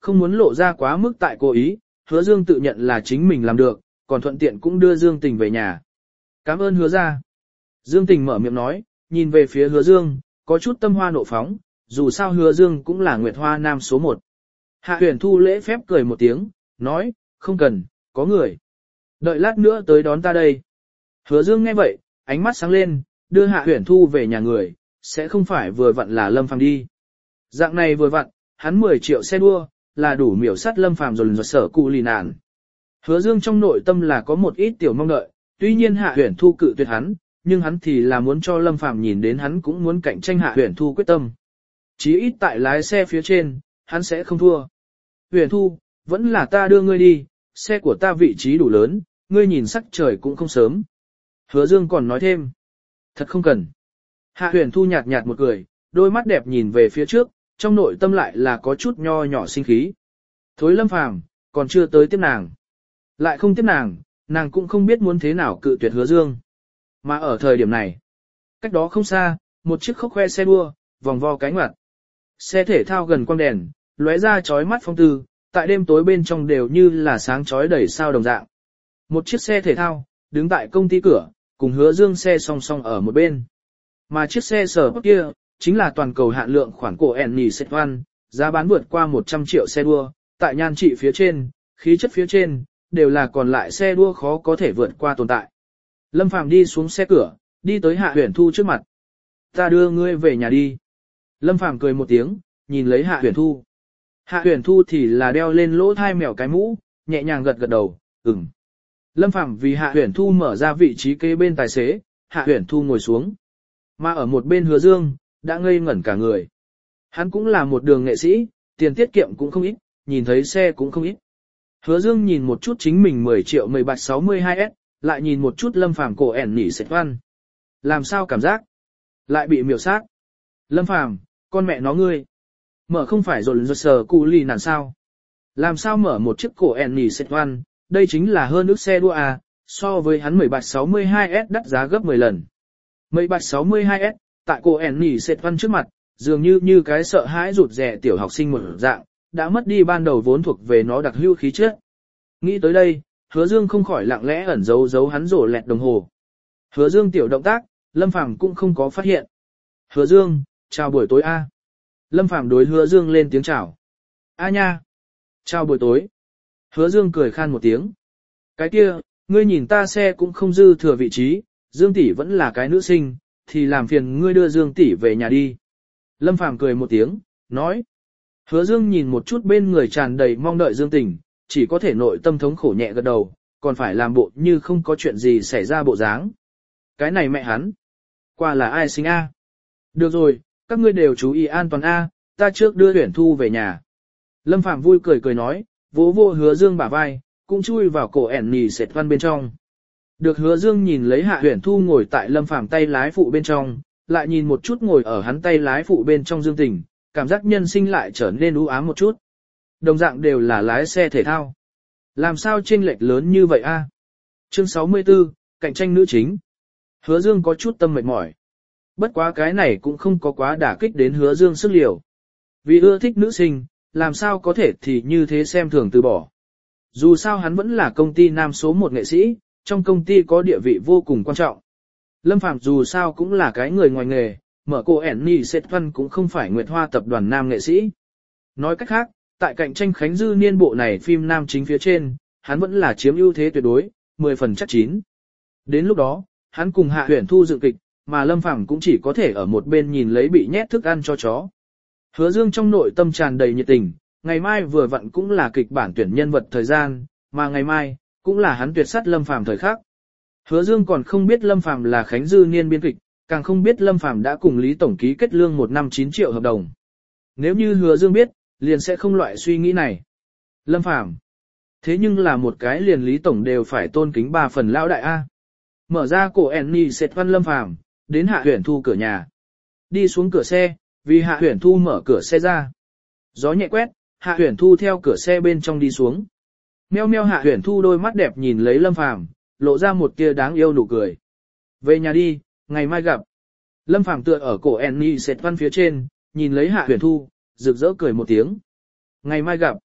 không muốn lộ ra quá mức tại cố ý, hứa Dương tự nhận là chính mình làm được, còn thuận tiện cũng đưa Dương Tình về nhà. Cảm ơn hứa ra. Dương Tình mở miệng nói, nhìn về phía hứa Dương, có chút tâm hoa nộ phóng, dù sao hứa Dương cũng là Nguyệt Hoa Nam số một. Hạ Huyền Thu lễ phép cười một tiếng, nói, không cần, có người. Đợi lát nữa tới đón ta đây. Hứa Dương nghe vậy, ánh mắt sáng lên, đưa Hạ Huyền Thu về nhà người, sẽ không phải vừa vặn là Lâm Phàm đi. Dạng này vừa vặn, hắn mười triệu xe đua, là đủ miểu sát Lâm Phàm rồi rồi sở cụ lì nạn. Hứa Dương trong nội tâm là có một ít tiểu mong đợi, tuy nhiên Hạ Huyền Thu cự tuyệt hắn, nhưng hắn thì là muốn cho Lâm Phàm nhìn đến hắn cũng muốn cạnh tranh Hạ Huyền Thu quyết tâm. Chí ít tại lái xe phía trên, hắn sẽ không thua. Huyền Thu, vẫn là ta đưa ngươi đi, xe của ta vị trí đủ lớn, ngươi nhìn sắc trời cũng không sớm. Hứa Dương còn nói thêm, thật không cần. Hạ Huyền Thu nhạt nhạt một cười, đôi mắt đẹp nhìn về phía trước, trong nội tâm lại là có chút nho nhỏ sinh khí. Thối Lâm Phàm còn chưa tới tiếp nàng. Lại không tiếp nàng, nàng cũng không biết muốn thế nào cự tuyệt Hứa Dương. Mà ở thời điểm này, cách đó không xa, một chiếc khốc khoe xe đua, vòng vo cánh ngoặt. Xe thể thao gần quang đèn, lóe ra chói mắt phong tư, tại đêm tối bên trong đều như là sáng chói đầy sao đồng dạng. Một chiếc xe thể thao, đứng tại công ty cửa, cùng Hứa Dương xe song song ở một bên. Mà chiếc xe sở kia, chính là toàn cầu hạn lượng khoản cổ Eni Setvan, giá bán vượt qua một trăm triệu xe đua, tại nhan trị phía trên, khí chất phía trên, đều là còn lại xe đua khó có thể vượt qua tồn tại. Lâm Phàm đi xuống xe cửa, đi tới Hạ Huyền Thu trước mặt. Ta đưa ngươi về nhà đi. Lâm Phàm cười một tiếng, nhìn lấy Hạ Huyền Thu. Hạ Huyền Thu thì là đeo lên lỗ thai mèo cái mũ, nhẹ nhàng gật gật đầu, ừm. Lâm Phàm vì Hạ Huyền Thu mở ra vị trí kế bên tài xế, Hạ Huyền Thu ngồi xuống. Mà ở một bên Hứa Dương, đã ngây ngẩn cả người. Hắn cũng là một đường nghệ sĩ, tiền tiết kiệm cũng không ít, nhìn thấy xe cũng không ít. Hứa Dương nhìn một chút chính mình mười triệu mười bạch sáu mươi hai S, lại nhìn một chút Lâm Phàm cổ ẻn nỉ sệt văn. Làm sao cảm giác? Lại bị miểu sát. Lâm Phàm, con mẹ nó ngươi. Mở không phải rồi rồi sờ cụ lì nản sao? Làm sao mở một chiếc cổ ẻn nỉ sệt văn, đây chính là hơn ước xe đua à, so với hắn mười bạch sáu mươi hai S đắt giá gấp mười lần. mười bạch sáu mươi hai S, tại cổ ẻn nỉ sệt văn trước mặt, dường như như cái sợ hãi rụt rè tiểu học sinh một dạng, đã mất đi ban đầu vốn thuộc về nó đặc hữu khí chất. Nghĩ tới đây, Hứa Dương không khỏi lặng lẽ ẩn giấu giấu hắn rổ lẹt đồng hồ. Hứa Dương tiểu động tác, Lâm Phàm cũng không có phát hiện. Hứa Dương, chào buổi tối a. Lâm Phàm đối Hứa Dương lên tiếng chào. A nha. Chào buổi tối. Hứa Dương cười khan một tiếng. Cái kia, ngươi nhìn ta xe cũng không dư thừa vị trí, Dương tỷ vẫn là cái nữ sinh, thì làm phiền ngươi đưa Dương tỷ về nhà đi. Lâm Phàm cười một tiếng, nói. Hứa Dương nhìn một chút bên người tràn đầy mong đợi Dương Tình, chỉ có thể nội tâm thống khổ nhẹ gật đầu, còn phải làm bộ như không có chuyện gì xảy ra bộ dáng. Cái này mẹ hắn, qua là ai sinh a? Được rồi, các ngươi đều chú ý an toàn a, ta trước đưa Huyền Thu về nhà. Lâm Phàm vui cười cười nói, vỗ vô Hứa Dương bả vai, cũng chui vào cổ ẻn nỉ sệt văn bên trong. Được Hứa Dương nhìn lấy Hạ Huyền Thu ngồi tại Lâm Phàm tay lái phụ bên trong, lại nhìn một chút ngồi ở hắn tay lái phụ bên trong Dương Tình, cảm giác nhân sinh lại trở nên u ám một chút. Đồng dạng đều là lái xe thể thao. Làm sao chênh lệch lớn như vậy a? Chương sáu mươi tư, cạnh tranh nữ chính. Hứa Dương có chút tâm mệt mỏi. Bất quá cái này cũng không có quá đả kích đến Hứa Dương sức liều. Vì ưa thích nữ sinh, làm sao có thể thì như thế xem thường từ bỏ. Dù sao hắn vẫn là công ty nam số một nghệ sĩ, trong công ty có địa vị vô cùng quan trọng. Lâm Phàm dù sao cũng là cái người ngoài nghề, mở cô ẻn nỉ sệt văn cũng không phải Nguyệt Hoa tập đoàn nam nghệ sĩ. Nói cách khác, tại cạnh tranh Khánh Dư niên bộ này phim nam chính phía trên, hắn vẫn là chiếm ưu thế tuyệt đối, mười phần chắc chín. Đến lúc đó, hắn cùng Hạ Huyền Thu dựng kịch, mà Lâm Phàm cũng chỉ có thể ở một bên nhìn lấy bị nhét thức ăn cho chó. Hứa Dương trong nội tâm tràn đầy nhiệt tình, ngày mai vừa vặn cũng là kịch bản tuyển nhân vật thời gian, mà ngày mai cũng là hắn tuyệt sát Lâm Phàm thời khắc. Hứa Dương còn không biết Lâm Phàm là Khánh Dư niên biên kịch, càng không biết Lâm Phàm đã cùng Lý tổng ký kết lương một năm chín triệu hợp đồng. Nếu như Hứa Dương biết, liền sẽ không loại suy nghĩ này. Lâm Phàm, thế nhưng là một cái liền Lý tổng đều phải tôn kính ba phần lão đại a. Mở ra cổ Annie sệt văn Lâm Phàm, đến Hạ Huyền Thu cửa nhà. Đi xuống cửa xe, vì Hạ Huyền Thu mở cửa xe ra. Gió nhẹ quét, Hạ Huyền Thu theo cửa xe bên trong đi xuống. Meo meo Hạ Huyền Thu đôi mắt đẹp nhìn lấy Lâm Phàm, lộ ra một tia đáng yêu nụ cười. Về nhà đi, ngày mai gặp. Lâm Phàm tựa ở cổ Annie sệt văn phía trên, nhìn lấy Hạ Huyền Thu, rực rỡ cười một tiếng. Ngày mai gặp.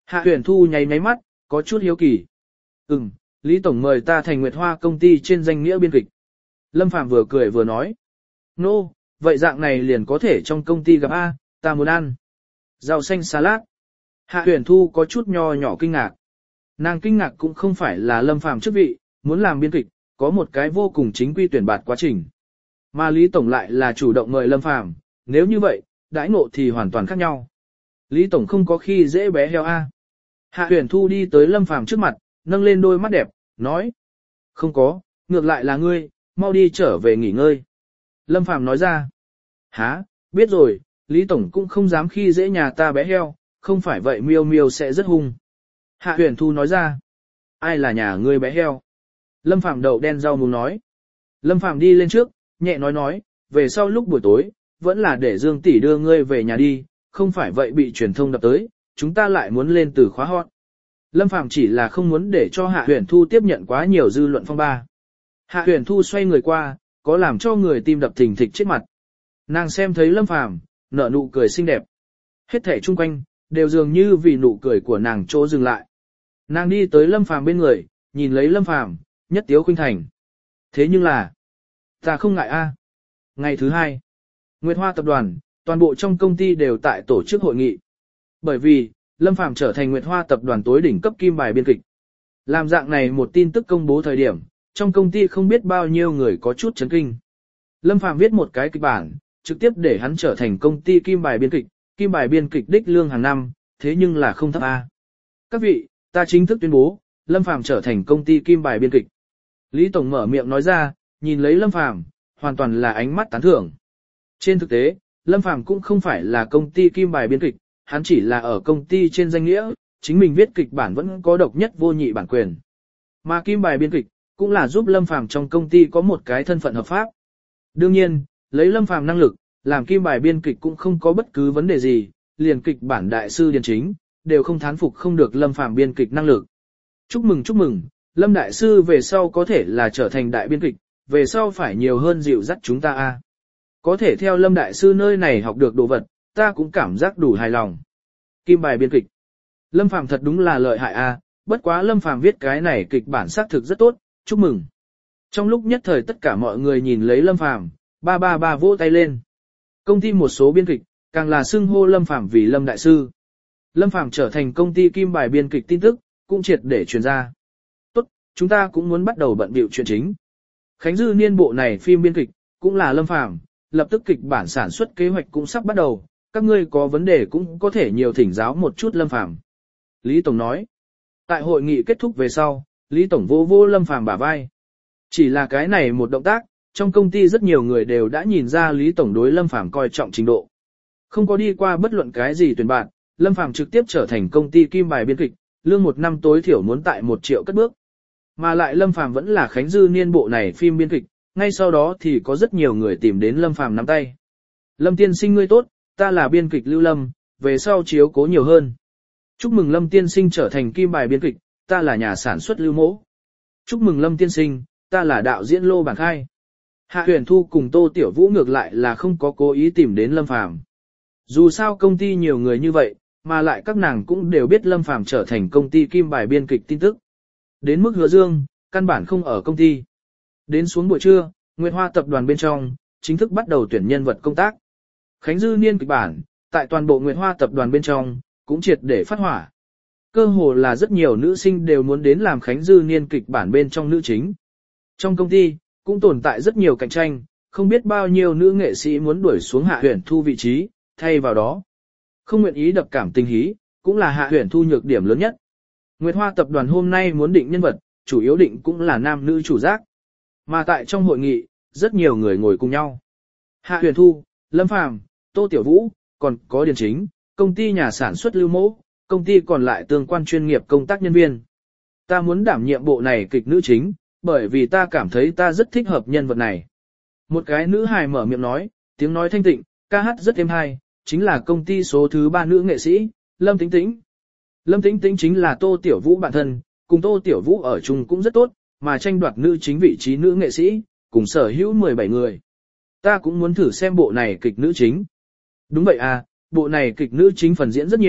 Hạ Huyền Thu nháy nháy mắt, có chút hiếu kỳ. Ừm, Lý Tổng mời ta thành Nguyệt Hoa công ty trên danh nghĩa biên kịch. Lâm Phàm vừa cười vừa nói. Nô, no, vậy dạng này liền có thể trong công ty gặp A, ta muốn ăn. Rau xanh salad. Hạ Huyền Thu có chút nho nhỏ kinh ngạc. Nàng kinh ngạc cũng không phải là Lâm Phàm chức vị, muốn làm biên kịch, có một cái vô cùng chính quy tuyển bạt quá trình. Mà Lý Tổng lại là chủ động mời Lâm Phàm, nếu như vậy, đãi ngộ thì hoàn toàn khác nhau. Lý Tổng không có khi dễ bé heo A. Hạ Huyền Thu đi tới Lâm Phàm trước mặt, nâng lên đôi mắt đẹp, nói. Không có, ngược lại là ngươi, mau đi trở về nghỉ ngơi. Lâm Phàm nói ra. Hả, biết rồi, Lý Tổng cũng không dám khi dễ nhà ta bé heo, không phải vậy miêu miêu sẽ rất hung. Hạ Huyền Thu nói ra. Ai là nhà ngươi bé heo? Lâm Phàm đậu đen rau muống nói. Lâm Phàm đi lên trước, nhẹ nói nói, về sau lúc buổi tối, vẫn là để Dương tỷ đưa ngươi về nhà đi, không phải vậy bị truyền thông đập tới, chúng ta lại muốn lên từ khóa hot. Lâm Phàm chỉ là không muốn để cho Hạ Huyền Thu tiếp nhận quá nhiều dư luận phong ba. Hạ Huyền Thu xoay người qua, có làm cho người tim đập thình thịch chết mặt. Nàng xem thấy Lâm Phàm, nở nụ cười xinh đẹp. Hết thảy chung quanh, đều dường như vì nụ cười của nàng chỗ dừng lại. Nàng đi tới Lâm Phàm bên người, nhìn lấy Lâm Phàm, nhất tiếu khuynh thành. Thế nhưng là, ta không ngại a. Ngày thứ hai, Nguyệt Hoa tập đoàn, toàn bộ trong công ty đều tại tổ chức hội nghị. Bởi vì, Lâm Phàm trở thành Nguyệt Hoa tập đoàn tối đỉnh cấp kim bài biên kịch. Làm dạng này một tin tức công bố thời điểm, trong công ty không biết bao nhiêu người có chút chấn kinh. Lâm Phàm viết một cái kịch bản, trực tiếp để hắn trở thành công ty kim bài biên kịch, kim bài biên kịch đích lương hàng năm, thế nhưng là không thấp a. Các vị, ta chính thức tuyên bố, Lâm Phàm trở thành công ty kim bài biên kịch. Lý Tổng mở miệng nói ra, nhìn lấy Lâm Phàm, hoàn toàn là ánh mắt tán thưởng. Trên thực tế, Lâm Phàm cũng không phải là công ty kim bài biên kịch, hắn chỉ là ở công ty trên danh nghĩa, chính mình viết kịch bản vẫn có độc nhất vô nhị bản quyền. Mà kim bài biên kịch, cũng là giúp Lâm Phàm trong công ty có một cái thân phận hợp pháp. Đương nhiên, lấy Lâm Phàm năng lực, làm kim bài biên kịch cũng không có bất cứ vấn đề gì, liền kịch bản đại sư điển chính, đều không thán phục không được Lâm Phàm biên kịch năng lực. Chúc mừng chúc mừng, Lâm đại sư về sau có thể là trở thành đại biên kịch, về sau phải nhiều hơn dịu dắt chúng ta a. Có thể theo Lâm đại sư nơi này học được đồ vật, ta cũng cảm giác đủ hài lòng. Kim bài biên kịch. Lâm Phàm thật đúng là lợi hại a, bất quá Lâm Phàm viết cái này kịch bản xác thực rất tốt, chúc mừng. Trong lúc nhất thời tất cả mọi người nhìn lấy Lâm Phàm, ba ba ba vỗ tay lên. Công ty một số biên kịch, càng là xưng hô Lâm Phàm vì Lâm đại sư. Lâm Phàm trở thành công ty kim bài biên kịch tin tức, cũng triệt để truyền ra. Tốt, chúng ta cũng muốn bắt đầu bận bịu chuyện chính. Khánh Dư niên bộ này phim biên kịch, cũng là Lâm Phàm, lập tức kịch bản sản xuất kế hoạch cũng sắp bắt đầu, các ngươi có vấn đề cũng có thể nhiều thỉnh giáo một chút Lâm Phàm. Lý Tổng nói. Tại hội nghị kết thúc về sau, Lý Tổng vô vô Lâm Phàm bả vai. Chỉ là cái này một động tác, trong công ty rất nhiều người đều đã nhìn ra Lý Tổng đối Lâm Phàm coi trọng trình độ. Không có đi qua bất luận cái gì tuyển bạn, Lâm Phàm trực tiếp trở thành công ty kim bài biên kịch, lương một năm tối thiểu muốn tại một triệu cất bước. Mà lại Lâm Phàm vẫn là Khánh Dư niên bộ này phim biên kịch, ngay sau đó thì có rất nhiều người tìm đến Lâm Phàm nắm tay. Lâm tiên sinh ngươi tốt, ta là biên kịch Lưu Lâm, về sau chiếu cố nhiều hơn. Chúc mừng Lâm tiên sinh trở thành kim bài biên kịch, ta là nhà sản xuất Lưu Mỗ. Chúc mừng Lâm tiên sinh, ta là đạo diễn Lô Bản Khai. Hạ Huyền Thu cùng Tô Tiểu Vũ ngược lại là không có cố ý tìm đến Lâm Phàm. Dù sao công ty nhiều người như vậy, mà lại các nàng cũng đều biết Lâm Phàm trở thành công ty kim bài biên kịch tin tức. Đến mức Hứa Dương, căn bản không ở công ty. Đến xuống buổi trưa, Nguyệt Hoa tập đoàn bên trong, chính thức bắt đầu tuyển nhân vật công tác. Khánh Dư niên kịch bản, tại toàn bộ Nguyệt Hoa tập đoàn bên trong, cũng triệt để phát hỏa. Cơ hồ là rất nhiều nữ sinh đều muốn đến làm Khánh Dư niên kịch bản bên trong nữ chính. Trong công ty, cũng tồn tại rất nhiều cạnh tranh, không biết bao nhiêu nữ nghệ sĩ muốn đuổi xuống Hạ Huyền Thu vị trí, thay vào đó. Không nguyện ý đập cảm tình hí, cũng là Hạ Huyền Thu nhược điểm lớn nhất. Nguyệt Hoa tập đoàn hôm nay muốn định nhân vật, chủ yếu định cũng là nam nữ chủ giác. Mà tại trong hội nghị, rất nhiều người ngồi cùng nhau. Hạ Huyền Thu, Lâm Phàm, Tô Tiểu Vũ, còn có Điền Chính, công ty nhà sản xuất Lưu Mỗ, công ty còn lại tương quan chuyên nghiệp công tác nhân viên. Ta muốn đảm nhiệm bộ này kịch nữ chính, bởi vì ta cảm thấy ta rất thích hợp nhân vật này. Một cái nữ hài mở miệng nói, tiếng nói thanh tịnh, ca hát rất êm hay, chính là công ty số thứ ba nữ nghệ sĩ, Lâm Tĩnh Tĩnh. Lâm Tĩnh Tĩnh chính là Tô Tiểu Vũ bạn thân, cùng Tô Tiểu Vũ ở chung cũng rất tốt, mà tranh đoạt nữ chính vị trí nữ nghệ sĩ, cùng sở hữu mười bảy người. Ta cũng muốn thử xem bộ này kịch nữ chính. Đúng vậy à, bộ này kịch nữ chính phần diễn rất nhiều,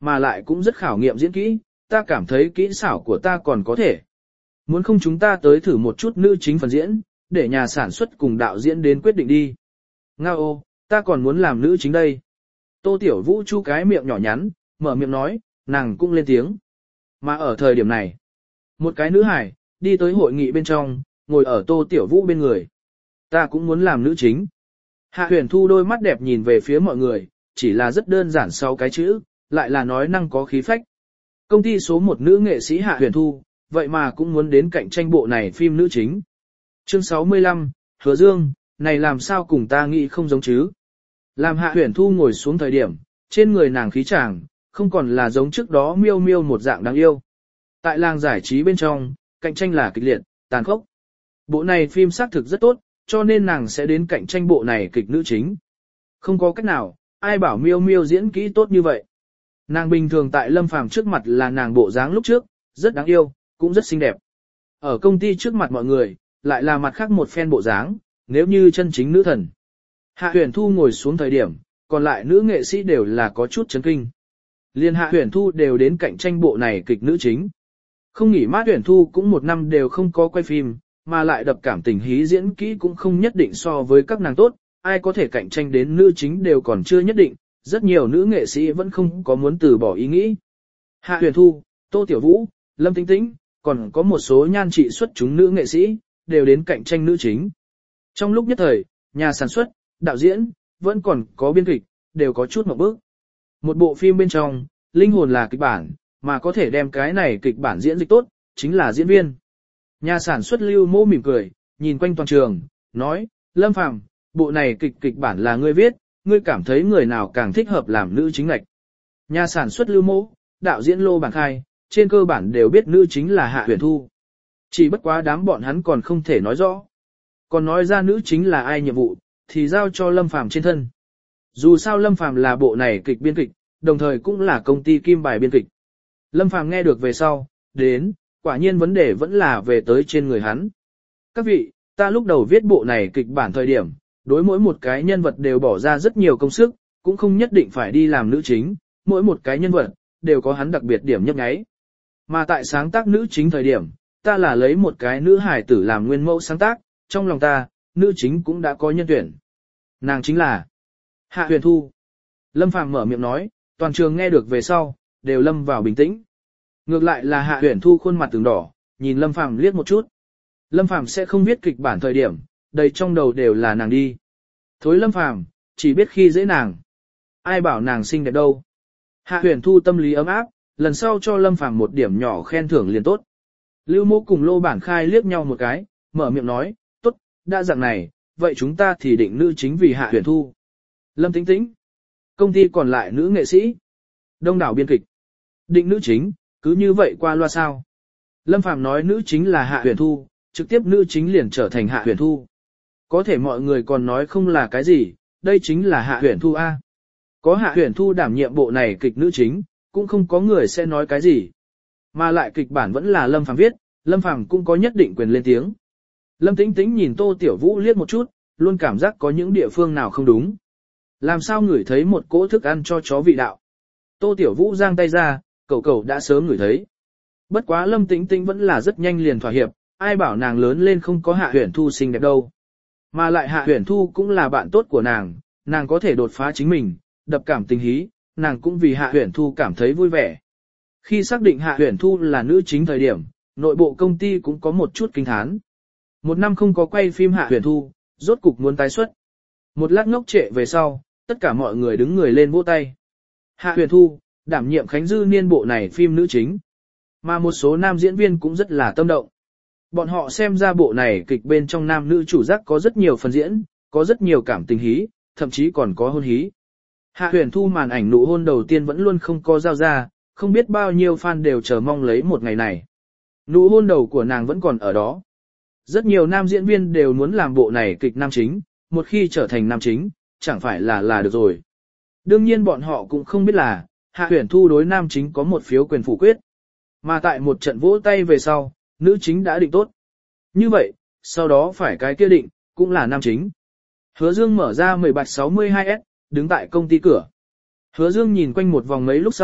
mà lại cũng rất khảo nghiệm diễn kỹ, ta cảm thấy kỹ xảo của ta còn có thể. Muốn không chúng ta tới thử một chút nữ chính phần diễn, để nhà sản xuất cùng đạo diễn đến quyết định đi. Ngao ô, ta còn muốn làm nữ chính đây. Tô Tiểu Vũ chu cái miệng nhỏ nhắn, mở miệng nói, nàng cũng lên tiếng. Mà ở thời điểm này, một cái nữ hải, đi tới hội nghị bên trong, ngồi ở Tô Tiểu Vũ bên người. Ta cũng muốn làm nữ chính. Hạ Huyền Thu đôi mắt đẹp nhìn về phía mọi người, chỉ là rất đơn giản sau cái chữ, lại là nói năng có khí phách. Công ty số một nữ nghệ sĩ Hạ Huyền Thu, vậy mà cũng muốn đến cạnh tranh bộ này phim nữ chính. Chương sáu mươi lăm, Hứa Dương, này làm sao cùng ta nghĩ không giống chứ. Làm Hạ Huyền Thu ngồi xuống thời điểm, trên người nàng khí chàng, không còn là giống trước đó miêu miêu một dạng đáng yêu. Tại làng giải trí bên trong, cạnh tranh là kịch liệt, tàn khốc. Bộ này phim xác thực rất tốt, cho nên nàng sẽ đến cạnh tranh bộ này kịch nữ chính. Không có cách nào, ai bảo miêu miêu diễn kỹ tốt như vậy. Nàng bình thường tại Lâm Phàm trước mặt là nàng bộ dáng lúc trước, rất đáng yêu, cũng rất xinh đẹp. Ở công ty trước mặt mọi người, lại là mặt khác một phen bộ dáng, nếu như chân chính nữ thần. Hạ Huyền Thu ngồi xuống thời điểm, còn lại nữ nghệ sĩ đều là có chút chấn kinh. Liên Hạ Huyền Thu đều đến cạnh tranh bộ này kịch nữ chính. Không nghỉ mát Huyền Thu cũng một năm đều không có quay phim, mà lại đập cảm tình hí diễn kỹ cũng không nhất định so với các nàng tốt, ai có thể cạnh tranh đến nữ chính đều còn chưa nhất định, rất nhiều nữ nghệ sĩ vẫn không có muốn từ bỏ ý nghĩ. Hạ Huyền Thu, Tô Tiểu Vũ, Lâm Tĩnh Tĩnh, còn có một số nhan trị xuất chúng nữ nghệ sĩ, đều đến cạnh tranh nữ chính. Trong lúc nhất thời, nhà sản xuất, đạo diễn, vẫn còn có biên kịch, đều có chút một bước. Một bộ phim bên trong, linh hồn là kịch bản, mà có thể đem cái này kịch bản diễn dịch tốt, chính là diễn viên. Nhà sản xuất Lưu Mô mỉm cười, nhìn quanh toàn trường, nói, Lâm Phàm, bộ này kịch kịch bản là ngươi viết, ngươi cảm thấy người nào càng thích hợp làm nữ chính lệch. Nhà sản xuất Lưu Mô, đạo diễn Lô Bảng Khai, trên cơ bản đều biết nữ chính là Hạ Huyền Thu. Chỉ bất quá đám bọn hắn còn không thể nói rõ. Còn nói ra nữ chính là ai nhiệm vụ, thì giao cho Lâm Phàm trên thân. Dù sao Lâm Phàm là bộ này kịch biên kịch, đồng thời cũng là công ty kim bài biên kịch. Lâm Phàm nghe được về sau, đến, quả nhiên vấn đề vẫn là về tới trên người hắn. Các vị, ta lúc đầu viết bộ này kịch bản thời điểm, đối mỗi một cái nhân vật đều bỏ ra rất nhiều công sức, cũng không nhất định phải đi làm nữ chính, mỗi một cái nhân vật, đều có hắn đặc biệt điểm nhấp nháy. Mà tại sáng tác nữ chính thời điểm, ta là lấy một cái nữ hài tử làm nguyên mẫu sáng tác, trong lòng ta, nữ chính cũng đã có nhân tuyển. Nàng chính là Hạ Huyền Thu. Lâm Phàm mở miệng nói, toàn trường nghe được về sau, đều lâm vào bình tĩnh. Ngược lại là Hạ Huyền Thu khuôn mặt từng đỏ, nhìn Lâm Phàm liếc một chút. Lâm Phàm sẽ không biết kịch bản thời điểm, đầy trong đầu đều là nàng đi. Thối Lâm Phàm, chỉ biết khi dễ nàng. Ai bảo nàng xinh đẹp đâu. Hạ Huyền Thu tâm lý ấm áp, lần sau cho Lâm Phàm một điểm nhỏ khen thưởng liền tốt. Lưu Mô cùng Lô Bản Khai liếc nhau một cái, mở miệng nói, tốt, đã dạng này, vậy chúng ta thì định nữ chính vì Hạ Huyền Thu. Lâm Tĩnh Tĩnh, công ty còn lại nữ nghệ sĩ, đông đảo biên kịch, định nữ chính, cứ như vậy qua loa sao. Lâm Phàm nói nữ chính là Hạ Huyền Thu, trực tiếp nữ chính liền trở thành Hạ Huyền Thu. Có thể mọi người còn nói không là cái gì, đây chính là Hạ Huyền Thu A. Có Hạ Huyền Thu đảm nhiệm bộ này kịch nữ chính, cũng không có người sẽ nói cái gì. Mà lại kịch bản vẫn là Lâm Phàm viết, Lâm Phàm cũng có nhất định quyền lên tiếng. Lâm Tĩnh Tĩnh nhìn Tô Tiểu Vũ liếc một chút, luôn cảm giác có những địa phương nào không đúng. Làm sao ngửi thấy một cỗ thức ăn cho chó vị đạo. Tô Tiểu Vũ giang tay ra, cậu cậu đã sớm ngửi thấy. Bất quá Lâm Tĩnh Tĩnh vẫn là rất nhanh liền thỏa hiệp, ai bảo nàng lớn lên không có Hạ Huyền Thu xinh đẹp đâu. Mà lại Hạ Huyền Thu cũng là bạn tốt của nàng, nàng có thể đột phá chính mình, đập cảm tình hí, nàng cũng vì Hạ Huyền Thu cảm thấy vui vẻ. Khi xác định Hạ Huyền Thu là nữ chính thời điểm, nội bộ công ty cũng có một chút kinh thán. Một năm không có quay phim Hạ Huyền Thu, rốt cục muốn tái xuất. Một lát ngốc trệ về sau, tất cả mọi người đứng người lên vỗ tay. Hạ Huyền Thu, đảm nhiệm Khánh Dư niên bộ này phim nữ chính. Mà một số nam diễn viên cũng rất là tâm động. Bọn họ xem ra bộ này kịch bên trong nam nữ chủ giác có rất nhiều phần diễn, có rất nhiều cảm tình hí, thậm chí còn có hôn hí. Hạ Huyền Thu màn ảnh nụ hôn đầu tiên vẫn luôn không có giao ra, không biết bao nhiêu fan đều chờ mong lấy một ngày này. Nụ hôn đầu của nàng vẫn còn ở đó. Rất nhiều nam diễn viên đều muốn làm bộ này kịch nam chính, một khi trở thành nam chính, chẳng phải là là được rồi. Đương nhiên bọn họ cũng không biết là, Hạ Huyền Thu đối nam chính có một phiếu quyền phủ quyết. Mà tại một trận vỗ tay về sau, nữ chính đã định tốt. Như vậy, sau đó phải cái kia định, cũng là nam chính. Hứa Dương mở ra mười bạch sáu mươi hai S, đứng tại công ty cửa. Hứa Dương nhìn quanh một vòng mấy lúc sau,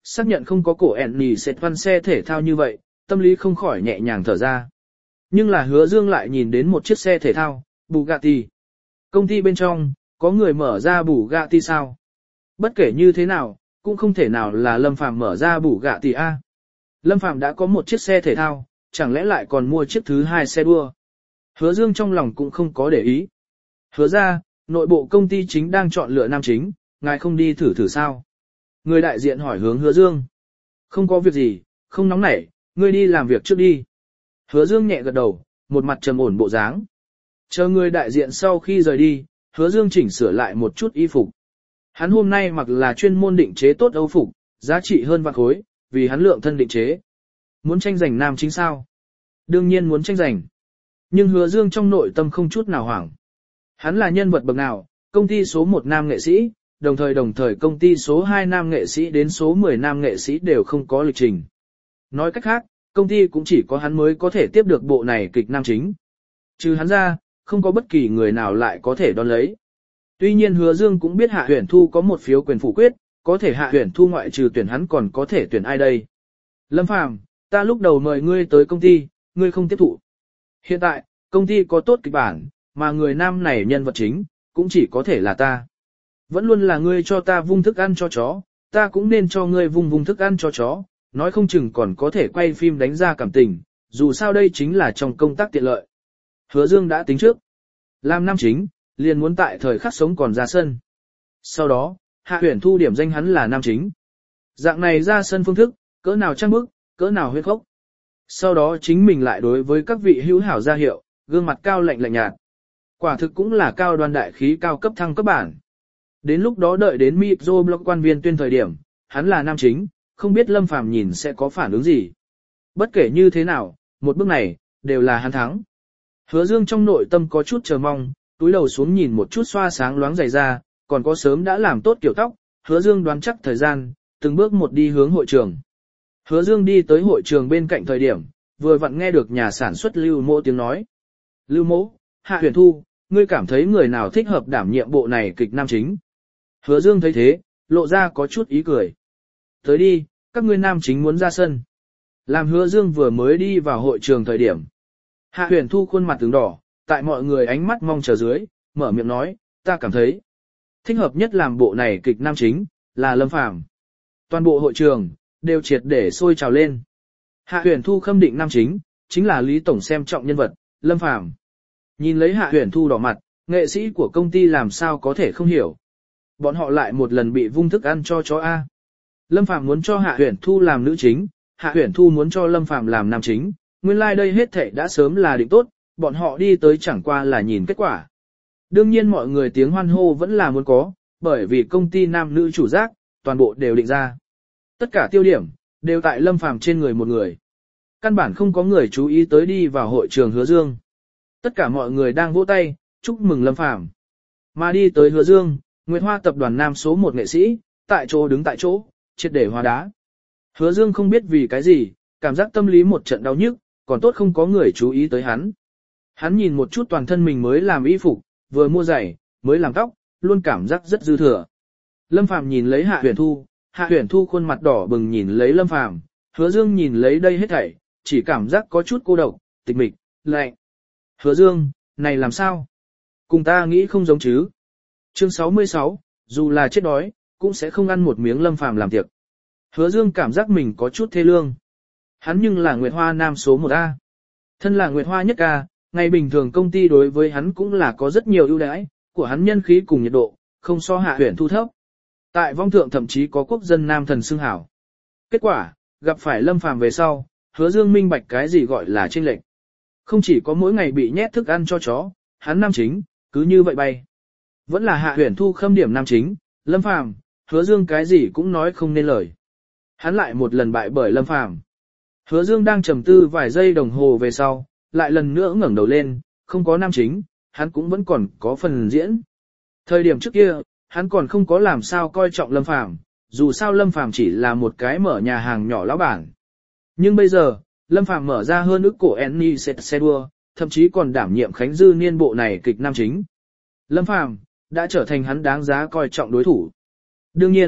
xác nhận không có cổ ẻn nì sệt văn xe thể thao như vậy, tâm lý không khỏi nhẹ nhàng thở ra. Nhưng là Hứa Dương lại nhìn đến một chiếc xe thể thao, Bugatti. Công ty bên trong, có người mở ra Bugatti sao? Bất kể như thế nào, cũng không thể nào là Lâm Phàm mở ra Bugatti a. Lâm Phàm đã có một chiếc xe thể thao, chẳng lẽ lại còn mua chiếc thứ hai xe đua? Hứa Dương trong lòng cũng không có để ý. Hứa ra, nội bộ công ty chính đang chọn lựa nam chính, ngài không đi thử thử sao? Người đại diện hỏi hướng Hứa Dương. Không có việc gì, không nóng nảy, ngươi đi làm việc trước đi. Hứa Dương nhẹ gật đầu, một mặt trầm ổn bộ dáng. Chờ người đại diện sau khi rời đi, Hứa Dương chỉnh sửa lại một chút y phục. Hắn hôm nay mặc là chuyên môn định chế tốt âu phục, giá trị hơn vạn khối, vì hắn lượng thân định chế. Muốn tranh giành nam chính sao? Đương nhiên muốn tranh giành. Nhưng Hứa Dương trong nội tâm không chút nào hoảng. Hắn là nhân vật bậc nào, công ty số một nam nghệ sĩ, đồng thời đồng thời công ty số hai nam nghệ sĩ đến số mười nam nghệ sĩ đều không có lịch trình. Nói cách khác, công ty cũng chỉ có hắn mới có thể tiếp được bộ này kịch nam chính. Trừ hắn ra, không có bất kỳ người nào lại có thể đón lấy. Tuy nhiên Hứa Dương cũng biết Hạ Huyền Thu có một phiếu quyền phủ quyết, có thể Hạ Huyền Thu ngoại trừ tuyển hắn còn có thể tuyển ai đây? Lâm Phàm, ta lúc đầu mời ngươi tới công ty, ngươi không tiếp thụ. Hiện tại, công ty có tốt kịch bản, mà người nam này nhân vật chính, cũng chỉ có thể là ta. Vẫn luôn là ngươi cho ta vung thức ăn cho chó, ta cũng nên cho ngươi vung vung thức ăn cho chó, nói không chừng còn có thể quay phim đánh ra cảm tình, dù sao đây chính là trong công tác tiện lợi. Hứa Dương đã tính trước. Làm nam chính, liền muốn tại thời khắc sống còn ra sân. Sau đó, Hạ Huyền Thu điểm danh hắn là nam chính. Dạng này ra sân phương thức, cỡ nào trang bức, cỡ nào huyết khốc. Sau đó chính mình lại đối với các vị hữu hảo ra hiệu, gương mặt cao lạnh lạnh nhạt. Quả thực cũng là cao đoan đại khí cao cấp thăng cấp bản. Đến lúc đó đợi đến Micro Block quan viên tuyên thời điểm, hắn là nam chính, không biết Lâm Phàm nhìn sẽ có phản ứng gì. Bất kể như thế nào, một bước này, đều là hắn thắng. Hứa Dương trong nội tâm có chút chờ mong, túi đầu xuống nhìn một chút xoa sáng loáng dày ra, còn có sớm đã làm tốt kiểu tóc, Hứa Dương đoán chắc thời gian, từng bước một đi hướng hội trường. Hứa Dương đi tới hội trường bên cạnh thời điểm, vừa vặn nghe được nhà sản xuất Lưu Mỗ tiếng nói. Lưu Mỗ, Hạ Huyền Thu, ngươi cảm thấy người nào thích hợp đảm nhiệm bộ này kịch nam chính? Hứa Dương thấy thế, lộ ra có chút ý cười. Tới đi, các ngươi nam chính muốn ra sân. Làm Hứa Dương vừa mới đi vào hội trường thời điểm. Hạ Huyền Thu khuôn mặt tướng đỏ, tại mọi người ánh mắt mong chờ dưới, mở miệng nói, ta cảm thấy thích hợp nhất làm bộ này kịch nam chính, là Lâm Phàm. Toàn bộ hội trường, đều triệt để sôi trào lên. Hạ Huyền Thu khâm định nam chính, chính là Lý Tổng xem trọng nhân vật, Lâm Phàm. Nhìn lấy Hạ Huyền Thu đỏ mặt, nghệ sĩ của công ty làm sao có thể không hiểu. Bọn họ lại một lần bị vung thức ăn cho chó A. Lâm Phàm muốn cho Hạ Huyền Thu làm nữ chính, Hạ Huyền Thu muốn cho Lâm Phàm làm nam chính, nguyên lai like đây hết thảy đã sớm là định tốt, bọn họ đi tới chẳng qua là nhìn kết quả. Đương nhiên mọi người tiếng hoan hô vẫn là muốn có, bởi vì công ty nam nữ chủ giác, toàn bộ đều định ra. Tất cả tiêu điểm, đều tại Lâm Phàm trên người một người. Căn bản không có người chú ý tới đi vào hội trường Hứa Dương. Tất cả mọi người đang vỗ tay, chúc mừng Lâm Phàm. Mà đi tới Hứa Dương, Nguyệt Hoa tập đoàn nam số một nghệ sĩ, tại chỗ đứng tại chỗ, triệt để hóa đá. Hứa Dương không biết vì cái gì, cảm giác tâm lý một trận đau nhức, còn tốt không có người chú ý tới hắn. Hắn nhìn một chút toàn thân mình mới làm y phục, vừa mua giày, mới làm tóc, luôn cảm giác rất dư thừa. Lâm Phàm nhìn lấy Hạ Huyền Thu, Hạ Huyền Thu khuôn mặt đỏ bừng nhìn lấy Lâm Phàm, Hứa Dương nhìn lấy đây hết thảy, chỉ cảm giác có chút cô độc, tịch mịch, lạnh. Hứa Dương, này làm sao? Cùng ta nghĩ không giống chứ? Chương sáu mươi sáu, dù là chết đói, cũng sẽ không ăn một miếng Lâm Phàm làm tiệc. Hứa Dương cảm giác mình có chút thê lương. Hắn nhưng là Nguyệt Hoa nam số một A. Thân là Nguyệt Hoa nhất ca, ngày bình thường công ty đối với hắn cũng là có rất nhiều ưu đãi, của hắn nhân khí cùng nhiệt độ, không so Hạ Huyền Thu thấp. Tại vong thượng thậm chí có quốc dân nam thần xưng hảo. Kết quả, gặp phải Lâm Phàm về sau, Hứa Dương minh bạch cái gì gọi là chênh lệch. Không chỉ có mỗi ngày bị nhét thức ăn cho chó, hắn nam chính, cứ như vậy bay. Vẫn là Hạ Huyền Thu khâm điểm nam chính, Lâm Phàm, Hứa Dương cái gì cũng nói không nên lời. Hắn lại một lần bại bởi Lâm Phàm. Hứa Dương đang trầm tư vài giây đồng hồ về sau, lại lần nữa ngẩng đầu lên, không có nam chính, hắn cũng vẫn còn có phần diễn. Thời điểm trước kia, hắn còn không có làm sao coi trọng Lâm Phàm, dù sao Lâm Phàm chỉ là một cái mở nhà hàng nhỏ lão bản. Nhưng bây giờ, Lâm Phàm mở ra hơn ức cổ Annie xe đua, thậm chí còn đảm nhiệm Khánh Dư niên bộ này kịch nam chính. Lâm Phàm đã trở thành hắn đáng giá coi trọng đối thủ. Đương nhiên,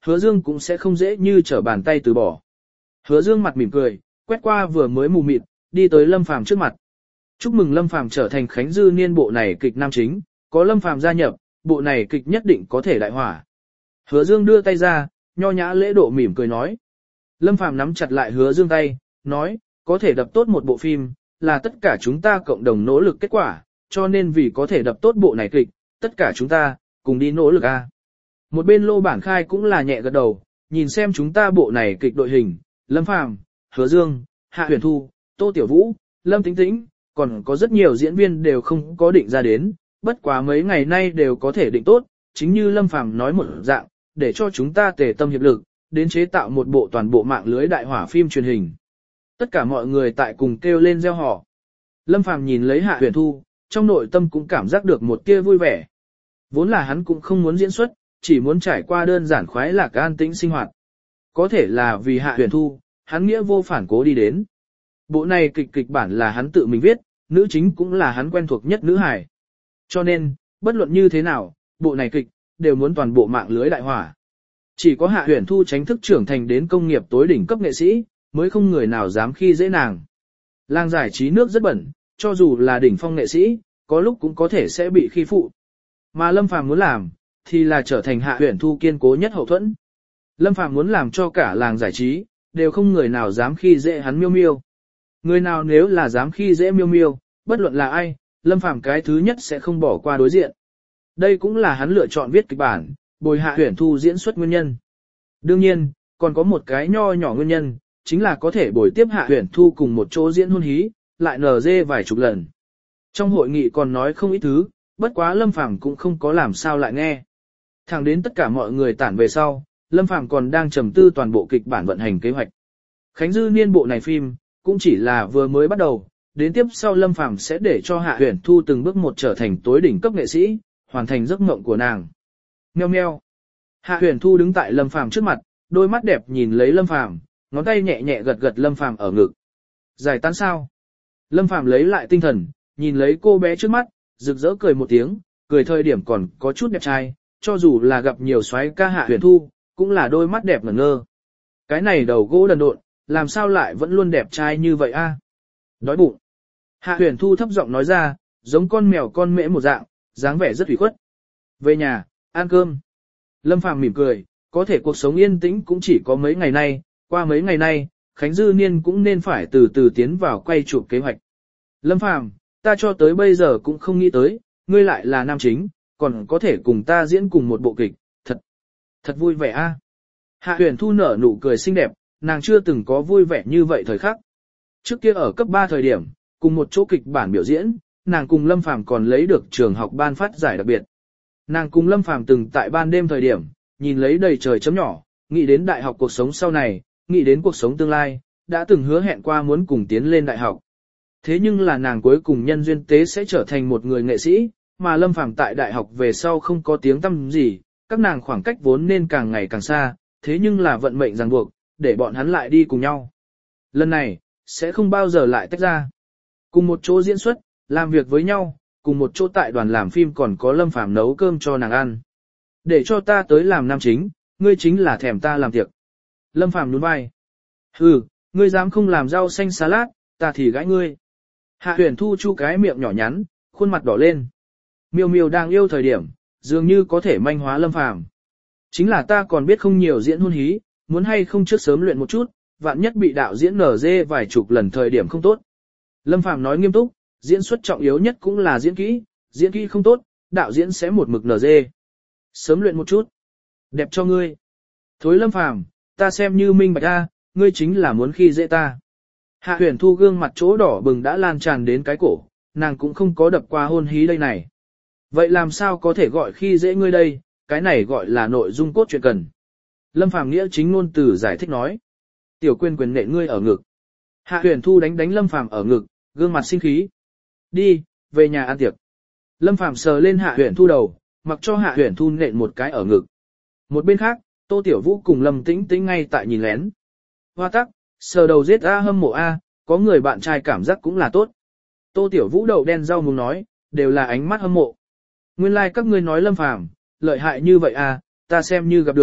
Hứa Dương cũng sẽ không dễ như trở bàn tay từ bỏ. Hứa Dương mặt mỉm cười, quét qua vừa mới mù mịt, đi tới Lâm Phàm trước mặt. Chúc mừng Lâm Phàm trở thành Khánh Dư Niên bộ này kịch nam chính, có Lâm Phàm gia nhập, bộ này kịch nhất định có thể đại hỏa. Hứa Dương đưa tay ra, nho nhã lễ độ mỉm cười nói. Lâm Phàm nắm chặt lại Hứa Dương tay, nói, có thể đập tốt một bộ phim, là tất cả chúng ta cộng đồng nỗ lực kết quả, cho nên vì có thể đập tốt bộ này kịch, tất cả chúng ta, cùng đi nỗ lực a. Một bên Lô Bản Khai cũng là nhẹ gật đầu, nhìn xem chúng ta bộ này kịch đội hình, Lâm Phàm, Hứa Dương, Hạ Huyền Thu, Tô Tiểu Vũ, Lâm Tĩnh Tĩnh, còn có rất nhiều diễn viên đều không có định ra đến, bất quá mấy ngày nay đều có thể định tốt, chính như Lâm Phàm nói một dạng, để cho chúng ta tề tâm hiệp lực, đến chế tạo một bộ toàn bộ mạng lưới đại hỏa phim truyền hình. Tất cả mọi người tại cùng kêu lên reo hò. Lâm Phàm nhìn lấy Hạ Huyền Thu, trong nội tâm cũng cảm giác được một tia vui vẻ. Vốn là hắn cũng không muốn diễn xuất, chỉ muốn trải qua đơn giản khoái lạc an tĩnh sinh hoạt. Có thể là vì Hạ Huyền Thu, hắn nghĩa vô phản cố đi đến. Bộ này kịch kịch bản là hắn tự mình viết, nữ chính cũng là hắn quen thuộc nhất nữ hài. Cho nên, bất luận như thế nào, bộ này kịch, đều muốn toàn bộ mạng lưới đại hỏa. Chỉ có Hạ Huyền Thu tránh thức trưởng thành đến công nghiệp tối đỉnh cấp nghệ sĩ, mới không người nào dám khi dễ nàng. Làng giải trí nước rất bẩn, cho dù là đỉnh phong nghệ sĩ, có lúc cũng có thể sẽ bị khi phụ. Mà Lâm Phàm muốn làm, thì là trở thành Hạ Huyền Thu kiên cố nhất hậu thuẫn. Lâm Phàm muốn làm cho cả làng giải trí, đều không người nào dám khi dễ hắn miêu miêu. Người nào nếu là dám khi dễ miêu miêu, bất luận là ai, Lâm Phàm cái thứ nhất sẽ không bỏ qua đối diện. Đây cũng là hắn lựa chọn viết kịch bản, bồi Hạ Huyền Thu diễn xuất nguyên nhân. Đương nhiên, còn có một cái nho nhỏ nguyên nhân, chính là có thể bồi tiếp Hạ Huyền Thu cùng một chỗ diễn hôn hí, lại nở dê vài chục lần. Trong hội nghị còn nói không ít thứ, bất quá Lâm Phàm cũng không có làm sao lại nghe. Thẳng đến tất cả mọi người tản về sau, Lâm Phàm còn đang trầm tư toàn bộ kịch bản vận hành kế hoạch. Khánh Dư Niên bộ này phim, cũng chỉ là vừa mới bắt đầu, đến tiếp sau Lâm Phàm sẽ để cho Hạ Huyền Thu từng bước một trở thành tối đỉnh cấp nghệ sĩ, hoàn thành giấc mộng của nàng. Meo meo. Hạ Huyền Thu đứng tại Lâm Phàm trước mặt, đôi mắt đẹp nhìn lấy Lâm Phàm, ngón tay nhẹ nhẹ gật gật Lâm Phàm ở ngực. Giải tán sao? Lâm Phàm lấy lại tinh thần, nhìn lấy cô bé trước mắt, rực rỡ cười một tiếng, cười thời điểm còn có chút đẹp trai, cho dù là gặp nhiều soái ca Hạ Huyền Thu, cũng là đôi mắt đẹp ngẩn ngơ. Cái này đầu gỗ đần độn, làm sao lại vẫn luôn đẹp trai như vậy a? Đói bụng. Hạ Huyền Thu thấp giọng nói ra, giống con mèo con mễ một dạng, dáng vẻ rất ủy khuất. Về nhà, ăn cơm. Lâm Phàm mỉm cười, có thể cuộc sống yên tĩnh cũng chỉ có mấy ngày nay, qua mấy ngày nay, Khánh Dư Niên cũng nên phải từ từ tiến vào quay chụp kế hoạch. Lâm Phàm, ta cho tới bây giờ cũng không nghĩ tới, ngươi lại là nam chính, còn có thể cùng ta diễn cùng một bộ kịch, thật, thật vui vẻ a. Hạ Huyền Thu nở nụ cười xinh đẹp, nàng chưa từng có vui vẻ như vậy thời khắc. Trước kia ở cấp ba thời điểm, cùng một chỗ kịch bản biểu diễn, nàng cùng Lâm Phàm còn lấy được trường học ban phát giải đặc biệt. Nàng cùng Lâm Phàm từng tại ban đêm thời điểm, nhìn lấy đầy trời chấm nhỏ, nghĩ đến đại học cuộc sống sau này, nghĩ đến cuộc sống tương lai, đã từng hứa hẹn qua muốn cùng tiến lên đại học. Thế nhưng là nàng cuối cùng nhân duyên tế sẽ trở thành một người nghệ sĩ, mà Lâm Phàm tại đại học về sau không có tiếng tăm gì, các nàng khoảng cách vốn nên càng ngày càng xa, thế nhưng là vận mệnh ràng buộc, để bọn hắn lại đi cùng nhau. Lần này, sẽ không bao giờ lại tách ra. Cùng một chỗ diễn xuất, làm việc với nhau, cùng một chỗ tại đoàn làm phim còn có Lâm Phàm nấu cơm cho nàng ăn. Để cho ta tới làm nam chính, ngươi chính là thèm ta làm tiệc. Lâm Phàm nhún vai. Hừ, ngươi dám không làm rau xanh salad, ta thì gãi ngươi. Hạ Huyền Thu chu cái miệng nhỏ nhắn, khuôn mặt đỏ lên. Miêu Miêu đang yêu thời điểm, dường như có thể manh hóa Lâm Phàm. Chính là ta còn biết không nhiều diễn hôn hí, muốn hay không trước sớm luyện một chút, vạn nhất bị đạo diễn nở dê vài chục lần thời điểm không tốt. Lâm Phàm nói nghiêm túc, diễn xuất trọng yếu nhất cũng là diễn kỹ, diễn kỹ không tốt, đạo diễn sẽ một mực nở dê. Sớm luyện một chút. Đẹp cho ngươi. Thối Lâm Phàm, ta xem như minh bạch a, ngươi chính là muốn khi dễ ta. Hạ Huyền Thu gương mặt chỗ đỏ bừng đã lan tràn đến cái cổ, nàng cũng không có đập qua hôn hí đây này. Vậy làm sao có thể gọi khi dễ ngươi đây, cái này gọi là nội dung cốt truyện cần. Lâm Phàm nghĩa chính ngôn từ giải thích nói. Tiểu Quyên quyền nện ngươi ở ngực. Hạ Huyền Thu đánh đánh Lâm Phàm ở ngực, gương mặt sinh khí. Đi, về nhà ăn tiệc. Lâm Phàm sờ lên Hạ Huyền Thu đầu, mặc cho Hạ Huyền Thu nện một cái ở ngực. Một bên khác, Tô Tiểu Vũ cùng Lâm Tĩnh Tĩnh ngay tại nhìn lén. Hoa tắc, sờ đầu giết a hâm mộ a, có người bạn trai cảm giác cũng là tốt. Tô Tiểu Vũ đầu đen rau muống nói, đều là ánh mắt hâm mộ. Nguyên lai like các ngươi nói Lâm Phàm lợi hại như vậy a, ta xem như gặp được,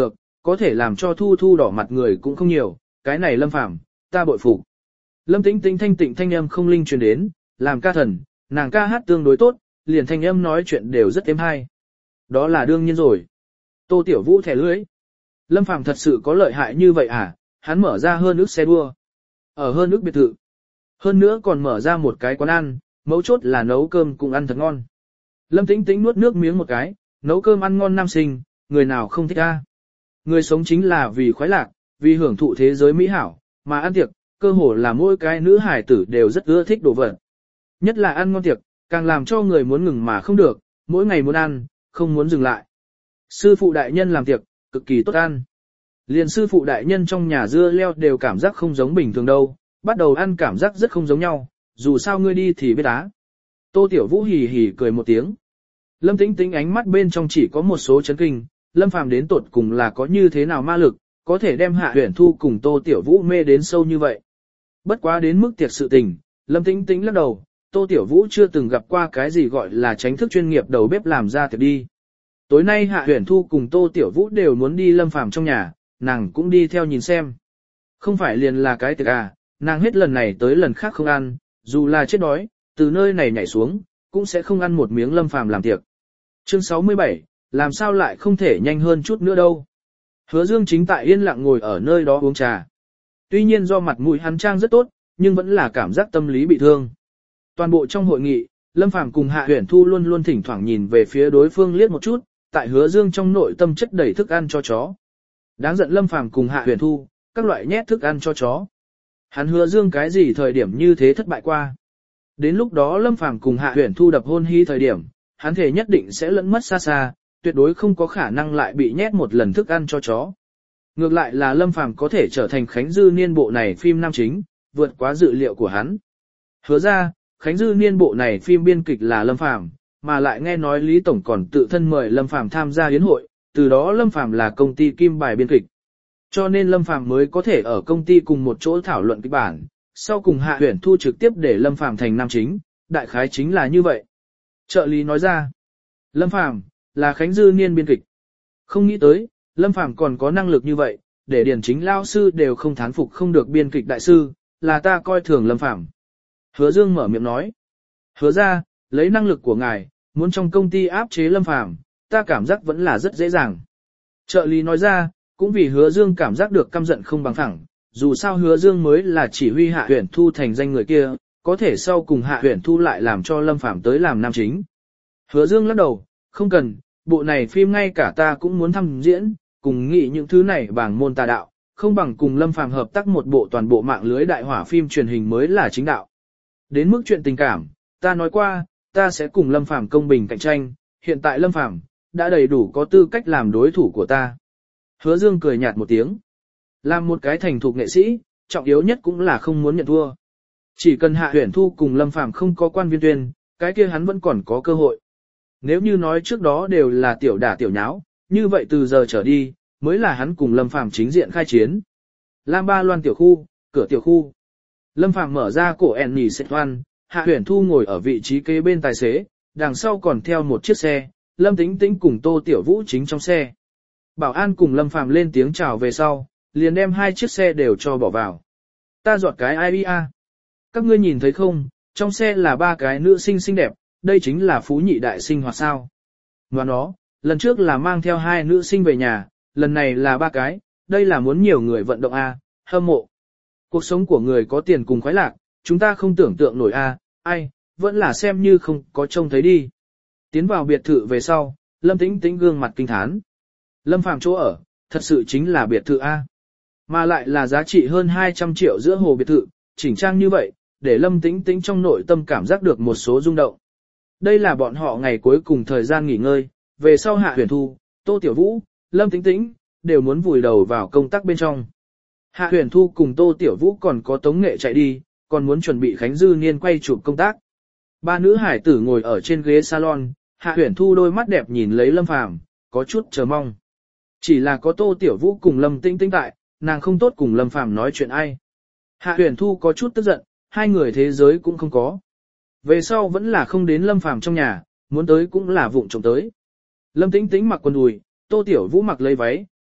có thể làm cho Thu Thu đỏ mặt người cũng không nhiều, cái này Lâm Phàm, ta bội phục. Lâm Tĩnh Tĩnh thanh tịnh thanh âm không linh truyền đến, làm ca thần, nàng ca hát tương đối tốt, liền thanh âm nói chuyện đều rất êm hay. Đó là đương nhiên rồi. Tô Tiểu Vũ thẻ lưỡi. Lâm Phàm thật sự có lợi hại như vậy à, hắn mở ra hơn ước xe đua. Ở hơn ước biệt thự. Hơn nữa còn mở ra một cái quán ăn, mấu chốt là nấu cơm cùng ăn thật ngon. Lâm Tĩnh Tĩnh nuốt nước miếng một cái, nấu cơm ăn ngon nam sinh, người nào không thích a? Người sống chính là vì khoái lạc, vì hưởng thụ thế giới mỹ hảo, mà ăn tiệc, cơ hồ là mỗi cái nữ hải tử đều rất ưa thích đồ vật. Nhất là ăn ngon tiệc, càng làm cho người muốn ngừng mà không được, mỗi ngày muốn ăn, không muốn dừng lại. Sư phụ đại nhân làm tiệc, cực kỳ tốt ăn. Liền sư phụ đại nhân trong nhà dưa leo đều cảm giác không giống bình thường đâu, bắt đầu ăn cảm giác rất không giống nhau, dù sao ngươi đi thì biết á. Tô Tiểu Vũ hì hì cười một tiếng. Lâm Tĩnh Tĩnh ánh mắt bên trong chỉ có một số chấn kinh, Lâm Phàm đến tột cùng là có như thế nào ma lực, có thể đem Hạ Huyền Thu cùng Tô Tiểu Vũ mê đến sâu như vậy. Bất quá đến mức tiệc sự tình, Lâm Tĩnh Tĩnh lắc đầu, Tô Tiểu Vũ chưa từng gặp qua cái gì gọi là tránh thức chuyên nghiệp đầu bếp làm ra tiệc đi. Tối nay Hạ Huyền Thu cùng Tô Tiểu Vũ đều muốn đi Lâm Phàm trong nhà, nàng cũng đi theo nhìn xem. Không phải liền là cái tiệc à, nàng hết lần này tới lần khác không ăn, dù là chết đói, từ nơi này nhảy xuống, cũng sẽ không ăn một miếng Lâm Phàm làm tiệc. Chương sáu mươi bảy, làm sao lại không thể nhanh hơn chút nữa đâu. Hứa Dương chính tại yên lặng ngồi ở nơi đó uống trà. Tuy nhiên do mặt mũi hắn trang rất tốt, nhưng vẫn là cảm giác tâm lý bị thương. Toàn bộ trong hội nghị, Lâm Phàm cùng Hạ Huyền Thu luôn luôn thỉnh thoảng nhìn về phía đối phương liếc một chút, tại Hứa Dương trong nội tâm chất đầy thức ăn cho chó. Đáng giận Lâm Phàm cùng Hạ Huyền Thu, các loại nhét thức ăn cho chó. Hắn Hứa Dương cái gì thời điểm như thế thất bại qua. Đến lúc đó Lâm Phàm cùng Hạ Huyền Thu đập hôn hy thời điểm, hắn thể nhất định sẽ lẫn mất xa xa, tuyệt đối không có khả năng lại bị nhét một lần thức ăn cho chó. Ngược lại là Lâm Phàm có thể trở thành Khánh Dư Niên bộ này phim nam chính, vượt quá dự liệu của hắn. Hứa ra, Khánh Dư Niên bộ này phim biên kịch là Lâm Phàm, mà lại nghe nói Lý Tổng còn tự thân mời Lâm Phàm tham gia yến hội, từ đó Lâm Phàm là công ty kim bài biên kịch. Cho nên Lâm Phàm mới có thể ở công ty cùng một chỗ thảo luận kịch bản, sau cùng Hạ Huyền Thu trực tiếp để Lâm Phàm thành nam chính, đại khái chính là như vậy. Trợ lý nói ra, Lâm Phàm là Khánh Dư Niên biên kịch. Không nghĩ tới, Lâm Phàm còn có năng lực như vậy, để điển chính lao sư đều không thán phục không được biên kịch đại sư, là ta coi thường Lâm Phàm. Hứa Dương mở miệng nói, hứa ra, lấy năng lực của ngài, muốn trong công ty áp chế Lâm Phàm, ta cảm giác vẫn là rất dễ dàng. Trợ lý nói ra, cũng vì Hứa Dương cảm giác được căm giận không bằng phẳng, dù sao Hứa Dương mới là chỉ huy Hạ Huyền Thu thành danh người kia, có thể sau cùng Hạ Huyền Thu lại làm cho Lâm Phàm tới làm nam chính. Hứa Dương lắc đầu, không cần, bộ này phim ngay cả ta cũng muốn thăm diễn, cùng nghĩ những thứ này bằng môn tà đạo, không bằng cùng Lâm Phàm hợp tác một bộ toàn bộ mạng lưới đại hỏa phim truyền hình mới là chính đạo. Đến mức chuyện tình cảm, ta nói qua, ta sẽ cùng Lâm Phàm công bình cạnh tranh, hiện tại Lâm Phàm đã đầy đủ có tư cách làm đối thủ của ta. Hứa Dương cười nhạt một tiếng. Làm một cái thành thục nghệ sĩ, trọng yếu nhất cũng là không muốn nhận thua. Chỉ cần Hạ Huyền Thu cùng Lâm Phàm không có quan viên tuyên, cái kia hắn vẫn còn có cơ hội. Nếu như nói trước đó đều là tiểu đả tiểu nháo, như vậy từ giờ trở đi, mới là hắn cùng Lâm Phàm chính diện khai chiến. Lam Ba Loan tiểu khu, cửa tiểu khu. Lâm Phàm mở ra cổ ẻn nhì xẹt hoan, Hạ Huyền Thu ngồi ở vị trí kế bên tài xế, đằng sau còn theo một chiếc xe, Lâm Tĩnh Tĩnh cùng Tô Tiểu Vũ chính trong xe. Bảo an cùng Lâm Phàm lên tiếng chào về sau, liền đem hai chiếc xe đều cho bỏ vào. Ta dọn cái ai bê a. Các ngươi nhìn thấy không, trong xe là ba cái nữ sinh xinh đẹp, đây chính là phú nhị đại sinh hoạt sao. Và nó, lần trước là mang theo hai nữ sinh về nhà, lần này là ba cái, đây là muốn nhiều người vận động a, hâm mộ. Cuộc sống của người có tiền cùng khoái lạc, chúng ta không tưởng tượng nổi a, ai, vẫn là xem như không có trông thấy đi. Tiến vào biệt thự về sau, Lâm Tĩnh Tĩnh gương mặt kinh thán. Lâm Phàm chỗ ở, thật sự chính là biệt thự A. Mà lại là giá trị hơn hai trăm triệu giữa hồ biệt thự, chỉnh trang như vậy, để Lâm Tĩnh Tĩnh trong nội tâm cảm giác được một số rung động. Đây là bọn họ ngày cuối cùng thời gian nghỉ ngơi, về sau Hạ Huyền Thu, Tô Tiểu Vũ, Lâm Tĩnh Tĩnh, đều muốn vùi đầu vào công tác bên trong. Hạ Huyền Thu cùng Tô Tiểu Vũ còn có tống nghệ chạy đi, còn muốn chuẩn bị Khánh Dư Niên quay chụp công tác. Ba nữ hải tử ngồi ở trên ghế salon, Hạ Huyền Thu đôi mắt đẹp nhìn lấy Lâm Phàm, có chút chờ mong. Chỉ là có Tô Tiểu Vũ cùng Lâm Tĩnh Tĩnh tại, nàng không tốt cùng Lâm Phàm nói chuyện ai. Hạ Huyền Thu có chút tức giận, hai người thế giới cũng không có. Về sau vẫn là không đến Lâm Phàm trong nhà, muốn tới cũng là vụng trộm tới. Lâm Tĩnh Tĩnh mặc quần đùi, Tô Tiểu Vũ mặc lấy váy,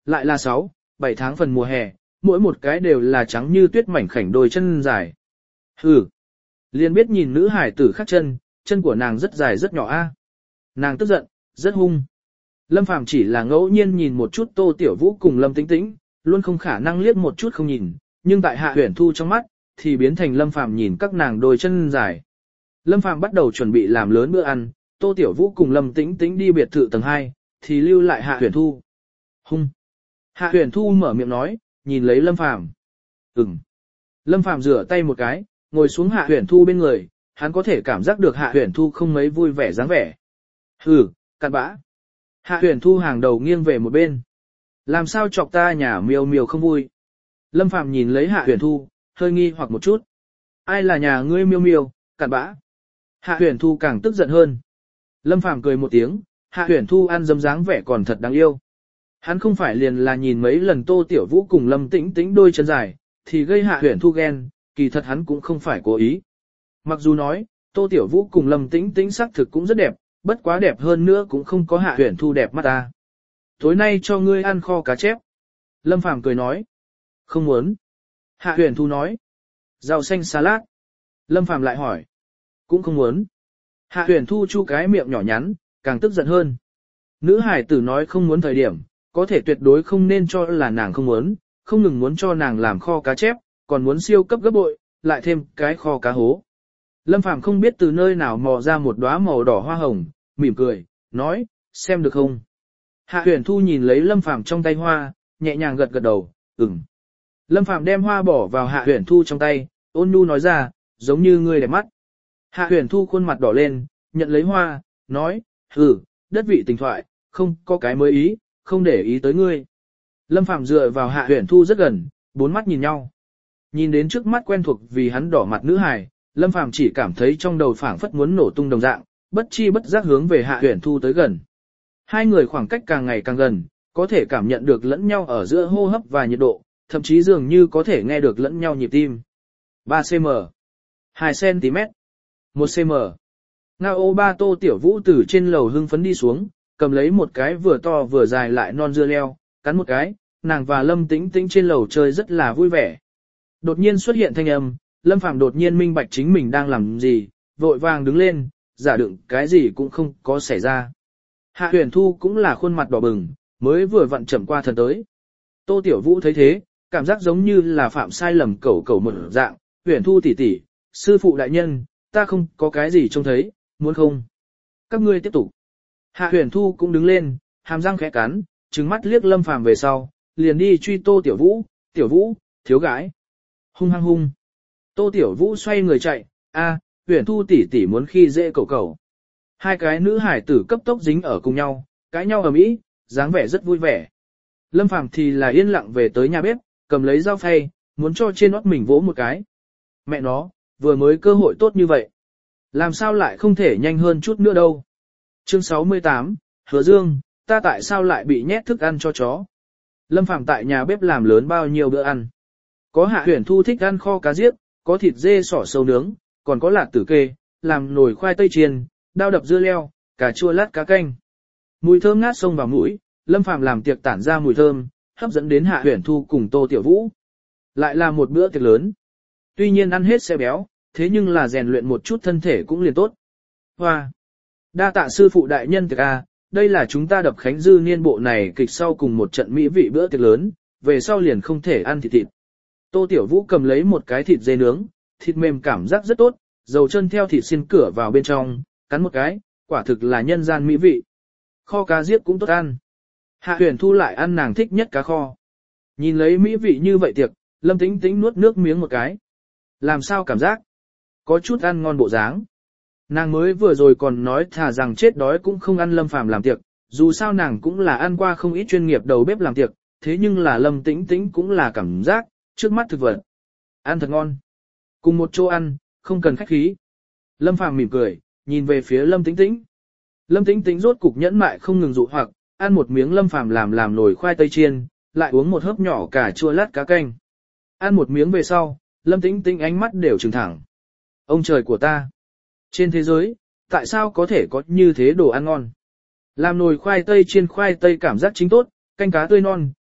lại là sáu, bảy tháng phần mùa hè, mỗi một cái đều là trắng như tuyết mảnh khảnh đôi chân dài. Hừ, liền biết nhìn nữ hải tử khác chân, chân của nàng rất dài rất nhỏ a. Nàng tức giận, rất hung. Lâm Phàm chỉ là ngẫu nhiên nhìn một chút Tô Tiểu Vũ cùng Lâm Tĩnh Tĩnh, luôn không khả năng liếc một chút không nhìn, nhưng tại Hạ Huyền Thu trong mắt, thì biến thành Lâm Phàm nhìn các nàng đôi chân dài. Lâm Phàm bắt đầu chuẩn bị làm lớn bữa ăn, Tô Tiểu Vũ cùng Lâm Tĩnh Tĩnh đi biệt thự tầng hai, thì lưu lại Hạ Huyền Thu. Hung. Hạ Huyền Thu mở miệng nói, nhìn lấy Lâm Phàm. Ừm. Lâm Phàm rửa tay một cái, ngồi xuống Hạ Huyền Thu bên người, hắn có thể cảm giác được Hạ Huyền Thu không mấy vui vẻ dáng vẻ. Hừ, cặn bã. Hạ Huyền Thu hàng đầu nghiêng về một bên. Làm sao chọc ta nhà miêu miêu không vui. Lâm Phàm nhìn lấy Hạ Huyền Thu, hơi nghi hoặc một chút. Ai là nhà ngươi miêu miêu, cặn bã. Hạ Huyền Thu càng tức giận hơn. Lâm Phàm cười một tiếng, Hạ Huyền Thu ăn dấm dáng vẻ còn thật đáng yêu. Hắn không phải liền là nhìn mấy lần Tô Tiểu Vũ cùng Lâm Tĩnh Tĩnh đôi chân dài, thì gây Hạ Huyền Thu ghen, kỳ thật hắn cũng không phải cố ý. Mặc dù nói, Tô Tiểu Vũ cùng Lâm Tĩnh Tĩnh sắc thực cũng rất đẹp, bất quá đẹp hơn nữa cũng không có Hạ Huyền Thu đẹp mắt ta. Tối nay cho ngươi ăn kho cá chép. Lâm Phàm cười nói. Không muốn. Hạ Huyền Thu nói. Rau xanh salad. Lâm Phàm lại hỏi. Cũng không muốn. Hạ Huyền Thu chu cái miệng nhỏ nhắn, càng tức giận hơn. Nữ hải tử nói không muốn thời điểm, có thể tuyệt đối không nên cho là nàng không muốn, không ngừng muốn cho nàng làm kho cá chép, còn muốn siêu cấp gấp bội, lại thêm cái kho cá hố. Lâm Phàm không biết từ nơi nào mò ra một đóa màu đỏ hoa hồng, mỉm cười, nói, xem được không? Hạ Huyền Thu nhìn lấy Lâm Phàm trong tay hoa, nhẹ nhàng gật gật đầu, ừm. Lâm Phàm đem hoa bỏ vào Hạ Huyền Thu trong tay, ôn nhu nói ra, giống như ngươi đẹp mắt. Hạ Huyền Thu khuôn mặt đỏ lên, nhận lấy hoa, nói, hừ, đất vị tình thoại, không có cái mới ý, không để ý tới ngươi. Lâm Phàm dựa vào Hạ Huyền Thu rất gần, bốn mắt nhìn nhau. Nhìn đến trước mắt quen thuộc vì hắn đỏ mặt nữ hài, Lâm Phàm chỉ cảm thấy trong đầu phảng phất muốn nổ tung đồng dạng, bất chi bất giác hướng về Hạ Huyền Thu tới gần. Hai người khoảng cách càng ngày càng gần, có thể cảm nhận được lẫn nhau ở giữa hô hấp và nhiệt độ, thậm chí dường như có thể nghe được lẫn nhau nhịp tim. ba xăng-ti-mét, hai xăng-ti-mét, một xăng-ti-mét. Ngao ô ba Tô Tiểu Vũ từ trên lầu hưng phấn đi xuống, cầm lấy một cái vừa to vừa dài lại non dưa leo, cắn một cái, nàng và Lâm Tĩnh Tĩnh trên lầu chơi rất là vui vẻ. Đột nhiên xuất hiện thanh âm, Lâm Phàm đột nhiên minh bạch chính mình đang làm gì, vội vàng đứng lên, giả đựng cái gì cũng không có xảy ra. Hạ Huyền Thu cũng là khuôn mặt đỏ bừng, mới vừa vặn chậm qua thần tới. Tô Tiểu Vũ thấy thế, cảm giác giống như là phạm sai lầm cẩu cẩu một dạng, Huyền Thu tỷ tỷ, sư phụ đại nhân, ta không có cái gì trông thấy, muốn không? Các ngươi tiếp tục. Hạ Huyền Thu cũng đứng lên, hàm răng khẽ cắn, trừng mắt liếc Lâm Phàm về sau, liền đi truy Tô Tiểu Vũ, Tiểu Vũ, thiếu gái. Hung hăng hung. Tô Tiểu Vũ xoay người chạy, a, Huyền Thu tỷ tỷ muốn khi dễ cẩu cẩu. Hai cái nữ hải tử cấp tốc dính ở cùng nhau, cãi nhau ầm ĩ, dáng vẻ rất vui vẻ. Lâm Phàm thì là yên lặng về tới nhà bếp, cầm lấy dao phay, muốn cho trên nót mình vỗ một cái. Mẹ nó, vừa mới cơ hội tốt như vậy. Làm sao lại không thể nhanh hơn chút nữa đâu. Chương sáu mươi tám, Hứa Dương, ta tại sao lại bị nhét thức ăn cho chó? Lâm Phàm tại nhà bếp làm lớn bao nhiêu bữa ăn. Có Hạ Huyền Thu thích ăn kho cá giết, có thịt dê sỏ sâu nướng, còn có lạc tử kê, làm nồi khoai tây chiên, đao đập dưa leo, cà chua lát cá canh. Mùi thơm ngát xông vào mũi, Lâm Phàm làm tiệc tản ra mùi thơm, hấp dẫn đến Hạ Huyền Thu cùng Tô Tiểu Vũ. Lại là một bữa tiệc lớn. Tuy nhiên ăn hết sẽ béo, thế nhưng là rèn luyện một chút thân thể cũng liền tốt. Hoa! Đa tạ sư phụ đại nhân tiệc a, đây là chúng ta đập khánh dư niên bộ này kịch sau cùng một trận mỹ vị bữa tiệc lớn, về sau liền không thể ăn thịt thịt. Tô Tiểu Vũ cầm lấy một cái thịt dê nướng, thịt mềm cảm giác rất tốt, dầu chân theo thịt xiên cửa vào bên trong, cắn một cái, quả thực là nhân gian mỹ vị. Kho cá giết cũng tốt ăn. Hạ Huyền Thu lại ăn nàng thích nhất cá kho. Nhìn lấy mỹ vị như vậy tiệc, Lâm Tĩnh Tĩnh nuốt nước miếng một cái. Làm sao cảm giác? Có chút ăn ngon bộ dáng. Nàng mới vừa rồi còn nói thà rằng chết đói cũng không ăn Lâm Phàm làm tiệc, dù sao nàng cũng là ăn qua không ít chuyên nghiệp đầu bếp làm tiệc, thế nhưng là Lâm Tĩnh Tĩnh cũng là cảm giác, trước mắt thực vật. Ăn thật ngon. Cùng một chỗ ăn, không cần khách khí. Lâm Phàm mỉm cười, nhìn về phía Lâm Tĩnh Tĩnh. Lâm Tĩnh Tĩnh rốt cục nhẫn mại không ngừng dụ hoặc, ăn một miếng Lâm Phàm làm làm nồi khoai tây chiên, lại uống một hớp nhỏ cà chua lát cá canh. Ăn một miếng về sau, Lâm Tĩnh Tĩnh ánh mắt đều trừng thẳng. Ông trời của ta! Trên thế giới, tại sao có thể có như thế đồ ăn ngon? Làm nồi khoai tây chiên khoai tây cảm giác chính tốt, canh cá tươi non,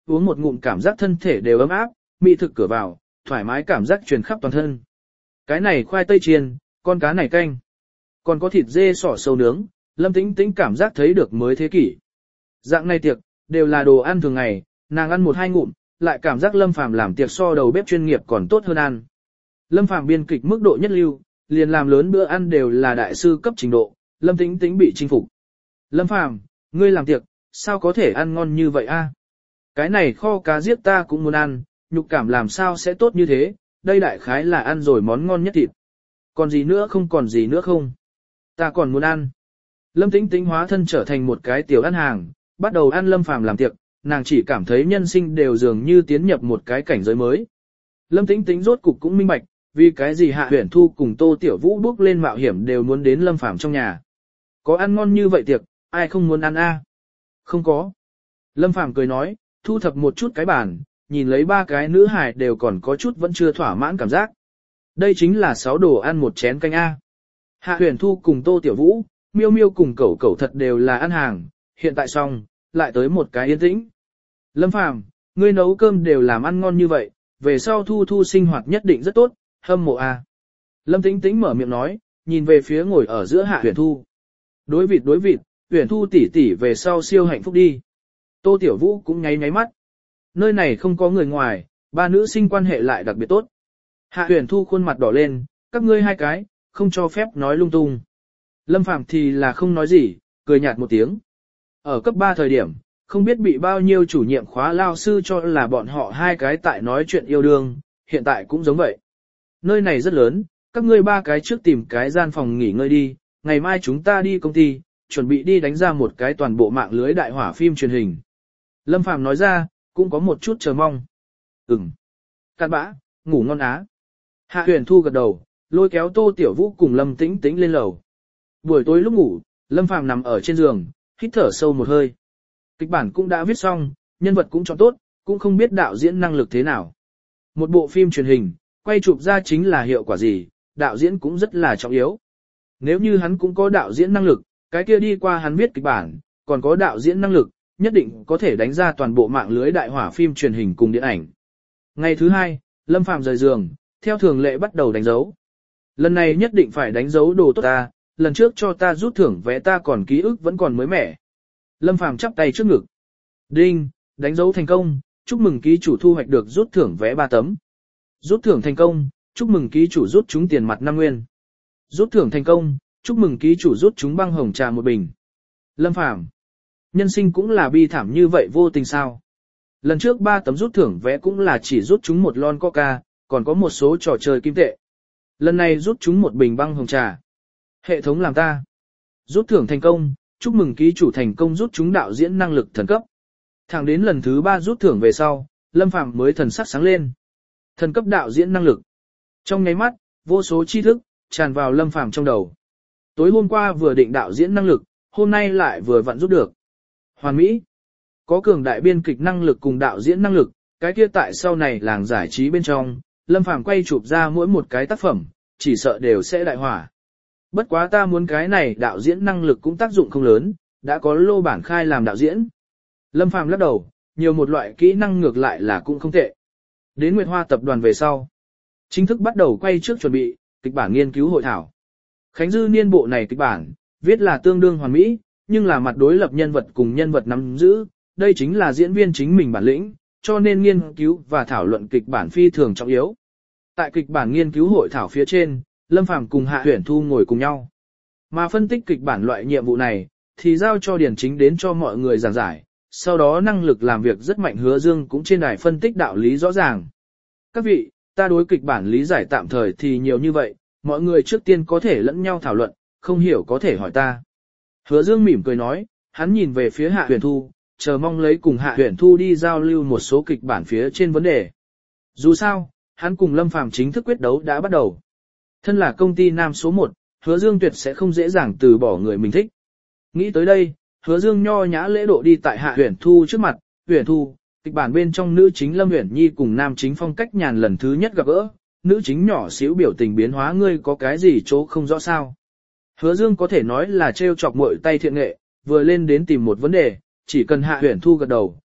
uống một ngụm cảm giác thân thể đều ấm áp, mỹ thực cửa vào, thoải mái cảm giác truyền khắp toàn thân. Cái này khoai tây chiên, con cá này canh, còn có thịt dê sỏ sâu nướng, Lâm Tĩnh Tĩnh cảm giác thấy được mới thế kỷ. Dạng này tiệc, đều là đồ ăn thường ngày, nàng ăn một hai ngụm, lại cảm giác Lâm Phàm làm tiệc so đầu bếp chuyên nghiệp còn tốt hơn ăn. Lâm Phàm biên kịch mức độ nhất lưu, liền làm lớn bữa ăn đều là đại sư cấp trình độ, Lâm Tĩnh Tĩnh bị chinh phục. Lâm Phàm, ngươi làm tiệc, sao có thể ăn ngon như vậy a? Cái này kho cá giết ta cũng muốn ăn, nhục cảm làm sao sẽ tốt như thế, đây đại khái là ăn rồi món ngon nhất thịt. Còn gì nữa không còn gì nữa không? Ta còn muốn ăn. Lâm Tĩnh Tĩnh hóa thân trở thành một cái tiểu ăn hàng, bắt đầu ăn Lâm Phàm làm tiệc, nàng chỉ cảm thấy nhân sinh đều dường như tiến nhập một cái cảnh giới mới. Lâm Tĩnh Tĩnh rốt cục cũng minh bạch, vì cái gì Hạ Huyền Thu cùng Tô Tiểu Vũ bước lên mạo hiểm đều muốn đến Lâm Phàm trong nhà. Có ăn ngon như vậy tiệc, ai không muốn ăn a? Không có. Lâm Phàm cười nói, thu thập một chút cái bàn, nhìn lấy ba cái nữ hài đều còn có chút vẫn chưa thỏa mãn cảm giác. Đây chính là sáu đồ ăn một chén canh a. Hạ Huyền Thu cùng Tô Tiểu Vũ, Miêu Miêu cùng Cẩu Cẩu thật đều là ăn hàng, hiện tại xong, lại tới một cái yên tĩnh. Lâm Phàm, ngươi nấu cơm đều làm ăn ngon như vậy, về sau Thu Thu sinh hoạt nhất định rất tốt, hâm mộ a. Lâm Tĩnh Tĩnh mở miệng nói, nhìn về phía ngồi ở giữa Hạ Huyền Thu. Đối vịt đối vịt, Huyền Thu tỷ tỷ về sau siêu hạnh phúc đi. Tô Tiểu Vũ cũng nháy nháy mắt. Nơi này không có người ngoài, ba nữ sinh quan hệ lại đặc biệt tốt. Hạ Huyền Thu khuôn mặt đỏ lên, các ngươi hai cái, không cho phép nói lung tung. Lâm Phàm thì là không nói gì, cười nhạt một tiếng. Ở cấp ba thời điểm, không biết bị bao nhiêu chủ nhiệm khóa lao sư cho là bọn họ hai cái tại nói chuyện yêu đương, hiện tại cũng giống vậy. Nơi này rất lớn, các ngươi ba cái trước tìm cái gian phòng nghỉ ngơi đi, ngày mai chúng ta đi công ty, chuẩn bị đi đánh ra một cái toàn bộ mạng lưới đại hỏa phim truyền hình. Lâm Phàm nói ra, cũng có một chút chờ mong. Ừm. Cát bã, ngủ ngon á. Hạ Huyền Thu gật đầu, lôi kéo Tô Tiểu Vũ cùng Lâm Tĩnh Tĩnh lên lầu. Buổi tối lúc ngủ, Lâm Phàm nằm ở trên giường, hít thở sâu một hơi. Kịch bản cũng đã viết xong, nhân vật cũng chọn tốt, cũng không biết đạo diễn năng lực thế nào. Một bộ phim truyền hình, quay chụp ra chính là hiệu quả gì, đạo diễn cũng rất là trọng yếu. Nếu như hắn cũng có đạo diễn năng lực, cái kia đi qua hắn viết kịch bản, còn có đạo diễn năng lực, nhất định có thể đánh ra toàn bộ mạng lưới đại hỏa phim truyền hình cùng điện ảnh. Ngày thứ hai, Lâm Phàm rời giường, theo thường lệ bắt đầu đánh dấu. Lần này nhất định phải đánh dấu đồ tốt ta, lần trước cho ta rút thưởng vé ta còn ký ức vẫn còn mới mẻ. Lâm Phàm chắp tay trước ngực. Đinh, đánh dấu thành công, chúc mừng ký chủ thu hoạch được rút thưởng vé ba tấm. Rút thưởng thành công, chúc mừng ký chủ rút trúng tiền mặt năm nguyên. Rút thưởng thành công, chúc mừng ký chủ rút trúng băng hồng trà một bình. Lâm Phàm, nhân sinh cũng là bi thảm như vậy vô tình sao? Lần trước ba tấm rút thưởng vé cũng là chỉ rút trúng một lon coca, còn có một số trò chơi kim tệ. Lần này rút trúng một bình băng hồng trà. Hệ thống làm ta. Rút thưởng thành công, chúc mừng ký chủ thành công rút trúng đạo diễn năng lực thần cấp. Thẳng đến lần thứ ba rút thưởng về sau, Lâm Phàm mới thần sắc sáng lên. Thần cấp đạo diễn năng lực. Trong nháy mắt, vô số tri thức tràn vào Lâm Phàm trong đầu. Tối hôm qua vừa định đạo diễn năng lực, hôm nay lại vừa vặn rút được. Hoàn mỹ. Có cường đại biên kịch năng lực cùng đạo diễn năng lực, cái kia tại sau này làng giải trí bên trong, Lâm Phàm quay chụp ra mỗi một cái tác phẩm, chỉ sợ đều sẽ đại hỏa. Bất quá ta muốn cái này đạo diễn năng lực cũng tác dụng không lớn, đã có Lô Bản Khai làm đạo diễn. Lâm Phàm lắc đầu, nhiều một loại kỹ năng ngược lại là cũng không tệ. Đến Nguyệt Hoa tập đoàn về sau, chính thức bắt đầu quay trước chuẩn bị, kịch bản nghiên cứu hội thảo. Khánh Dư Niên bộ này kịch bản, viết là tương đương hoàn mỹ, nhưng là mặt đối lập nhân vật cùng nhân vật nắm giữ, đây chính là diễn viên chính mình bản lĩnh, cho nên nghiên cứu và thảo luận kịch bản phi thường trọng yếu. Tại kịch bản nghiên cứu hội thảo phía trên, Lâm Phàm cùng Hạ Huyền Thu ngồi cùng nhau. Mà phân tích kịch bản loại nhiệm vụ này, thì giao cho Điển Chính đến cho mọi người giảng giải, sau đó năng lực làm việc rất mạnh Hứa Dương cũng trên đài phân tích đạo lý rõ ràng. Các vị, ta đối kịch bản lý giải tạm thời thì nhiều như vậy, mọi người trước tiên có thể lẫn nhau thảo luận, không hiểu có thể hỏi ta. Hứa Dương mỉm cười nói, hắn nhìn về phía Hạ Huyền Thu, chờ mong lấy cùng Hạ Huyền Thu đi giao lưu một số kịch bản phía trên vấn đề. Dù sao, hắn cùng Lâm Phàm chính thức quyết đấu đã bắt đầu. Thân là công ty nam số một, Hứa Dương tuyệt sẽ không dễ dàng từ bỏ người mình thích. Nghĩ tới đây, Hứa Dương nho nhã lễ độ đi tại Hạ Huyền Thu trước mặt, Huyền Thu, kịch bản bên trong nữ chính Lâm Uyển Nhi cùng nam chính Phong Cách Nhàn lần thứ nhất gặp gỡ, nữ chính nhỏ xíu biểu tình biến hóa ngươi có cái gì chỗ không rõ sao. Hứa Dương có thể nói là trêu chọc muội tay thiện nghệ, vừa lên đến tìm một vấn đề, chỉ cần Hạ Huyền Thu gật đầu,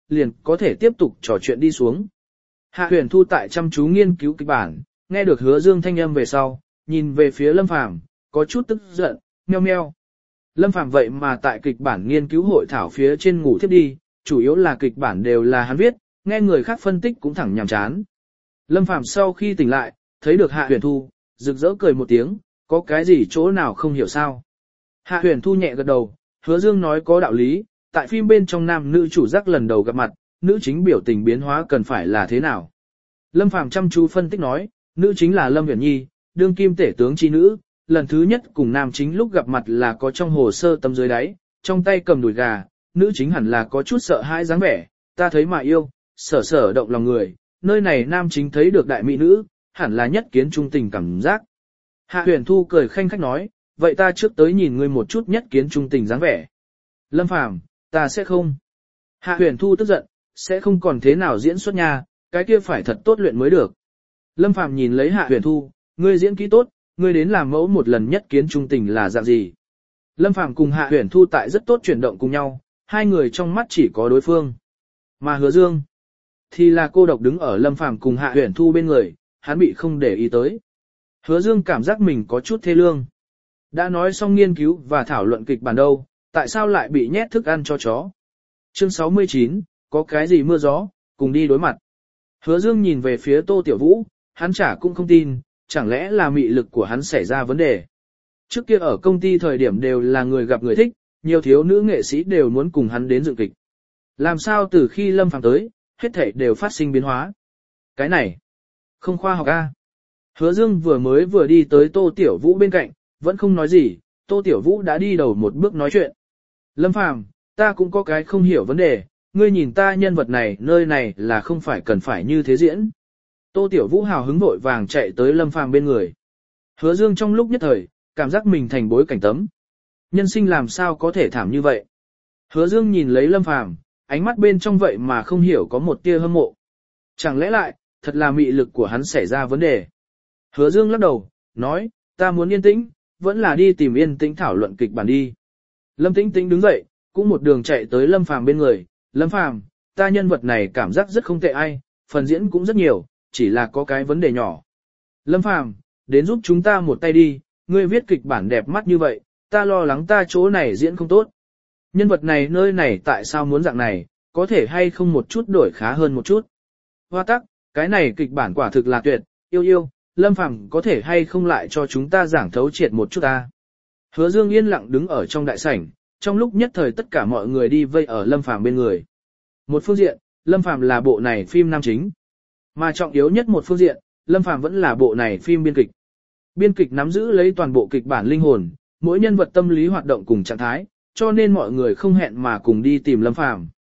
liền có thể tiếp tục trò chuyện đi xuống. Hạ Huyền Thu tại chăm chú nghiên cứu kịch bản, nghe được Hứa Dương thanh âm về sau, nhìn về phía Lâm Phàm, có chút tức giận, meo meo. Lâm Phàm vậy mà tại kịch bản nghiên cứu hội thảo phía trên ngủ thiếp đi, chủ yếu là kịch bản đều là hắn viết, nghe người khác phân tích cũng thẳng nhàm chán. Lâm Phàm sau khi tỉnh lại, thấy được Hạ Huyền Thu, rực rỡ cười một tiếng, có cái gì chỗ nào không hiểu sao. Hạ Huyền Thu nhẹ gật đầu, Hứa Dương nói có đạo lý, tại phim bên trong nam nữ chủ giác lần đầu gặp mặt, nữ chính biểu tình biến hóa cần phải là thế nào. Lâm Phàm chăm chú phân tích nói, nữ chính là Lâm Uyển Nhi, đương kim tể tướng chi nữ, lần thứ nhất cùng nam chính lúc gặp mặt là có trong hồ sơ tấm dưới đáy, trong tay cầm đùi gà, nữ chính hẳn là có chút sợ hãi dáng vẻ, ta thấy mà yêu, sở sở động lòng người, nơi này nam chính thấy được đại mỹ nữ, hẳn là nhất kiến trung tình cảm giác. Hạ Huyền Thu cười khanh khách nói, vậy ta trước tới nhìn ngươi một chút nhất kiến trung tình dáng vẻ. Lâm Phàm, ta sẽ không. Hạ Huyền Thu tức giận, sẽ không còn thế nào diễn xuất nha, cái kia phải thật tốt luyện mới được. Lâm Phàm nhìn lấy Hạ Huyền Thu, ngươi diễn kỹ tốt, ngươi đến làm mẫu một lần nhất kiến trung tình là dạng gì. Lâm Phàm cùng Hạ Huyền Thu tại rất tốt chuyển động cùng nhau, hai người trong mắt chỉ có đối phương. Mà Hứa Dương, thì là cô độc đứng ở Lâm Phàm cùng Hạ Huyền Thu bên người, hắn bị không để ý tới. Hứa Dương cảm giác mình có chút thê lương. Đã nói xong nghiên cứu và thảo luận kịch bản đâu, tại sao lại bị nhét thức ăn cho chó. Chương sáu mươi chín, có cái gì mưa gió, cùng đi đối mặt. Hứa Dương nhìn về phía Tô Tiểu Vũ, hắn chả cũng không tin, chẳng lẽ là mị lực của hắn xảy ra vấn đề. Trước kia ở công ty thời điểm đều là người gặp người thích, nhiều thiếu nữ nghệ sĩ đều muốn cùng hắn đến dựng kịch. Làm sao từ khi Lâm Phàm tới, hết thảy đều phát sinh biến hóa. Cái này, không khoa học a. Hứa Dương vừa mới vừa đi tới Tô Tiểu Vũ bên cạnh, vẫn không nói gì, Tô Tiểu Vũ đã đi đầu một bước nói chuyện. Lâm Phàm, ta cũng có cái không hiểu vấn đề, ngươi nhìn ta nhân vật này nơi này là không phải cần phải như thế diễn. Tô Tiểu Vũ hào hứng vội vàng chạy tới Lâm Phàm bên người. Hứa Dương trong lúc nhất thời, cảm giác mình thành bối cảnh tấm. Nhân sinh làm sao có thể thảm như vậy. Hứa Dương nhìn lấy Lâm Phàm, ánh mắt bên trong vậy mà không hiểu có một tia hâm mộ. Chẳng lẽ lại, thật là mị lực của hắn xảy ra vấn đề. Hứa Dương lắc đầu, nói, ta muốn yên tĩnh, vẫn là đi tìm yên tĩnh thảo luận kịch bản đi. Lâm Tĩnh Tĩnh đứng dậy, cũng một đường chạy tới Lâm Phàm bên người, Lâm Phàm, ta nhân vật này cảm giác rất không tệ ai, phần diễn cũng rất nhiều, chỉ là có cái vấn đề nhỏ. Lâm Phàm, đến giúp chúng ta một tay đi, ngươi viết kịch bản đẹp mắt như vậy, ta lo lắng ta chỗ này diễn không tốt. Nhân vật này nơi này tại sao muốn dạng này, có thể hay không một chút đổi khá hơn một chút. Hoa tắc, cái này kịch bản quả thực là tuyệt, yêu yêu, Lâm Phàm có thể hay không lại cho chúng ta giảng thấu triệt một chút ta. Hứa Dương yên lặng đứng ở trong đại sảnh, trong lúc nhất thời tất cả mọi người đi vây ở Lâm Phàm bên người. Một phương diện, Lâm Phàm là bộ này phim nam chính. Mà trọng yếu nhất một phương diện, Lâm Phàm vẫn là bộ này phim biên kịch. Biên kịch nắm giữ lấy toàn bộ kịch bản linh hồn, mỗi nhân vật tâm lý hoạt động cùng trạng thái, cho nên mọi người không hẹn mà cùng đi tìm Lâm Phàm.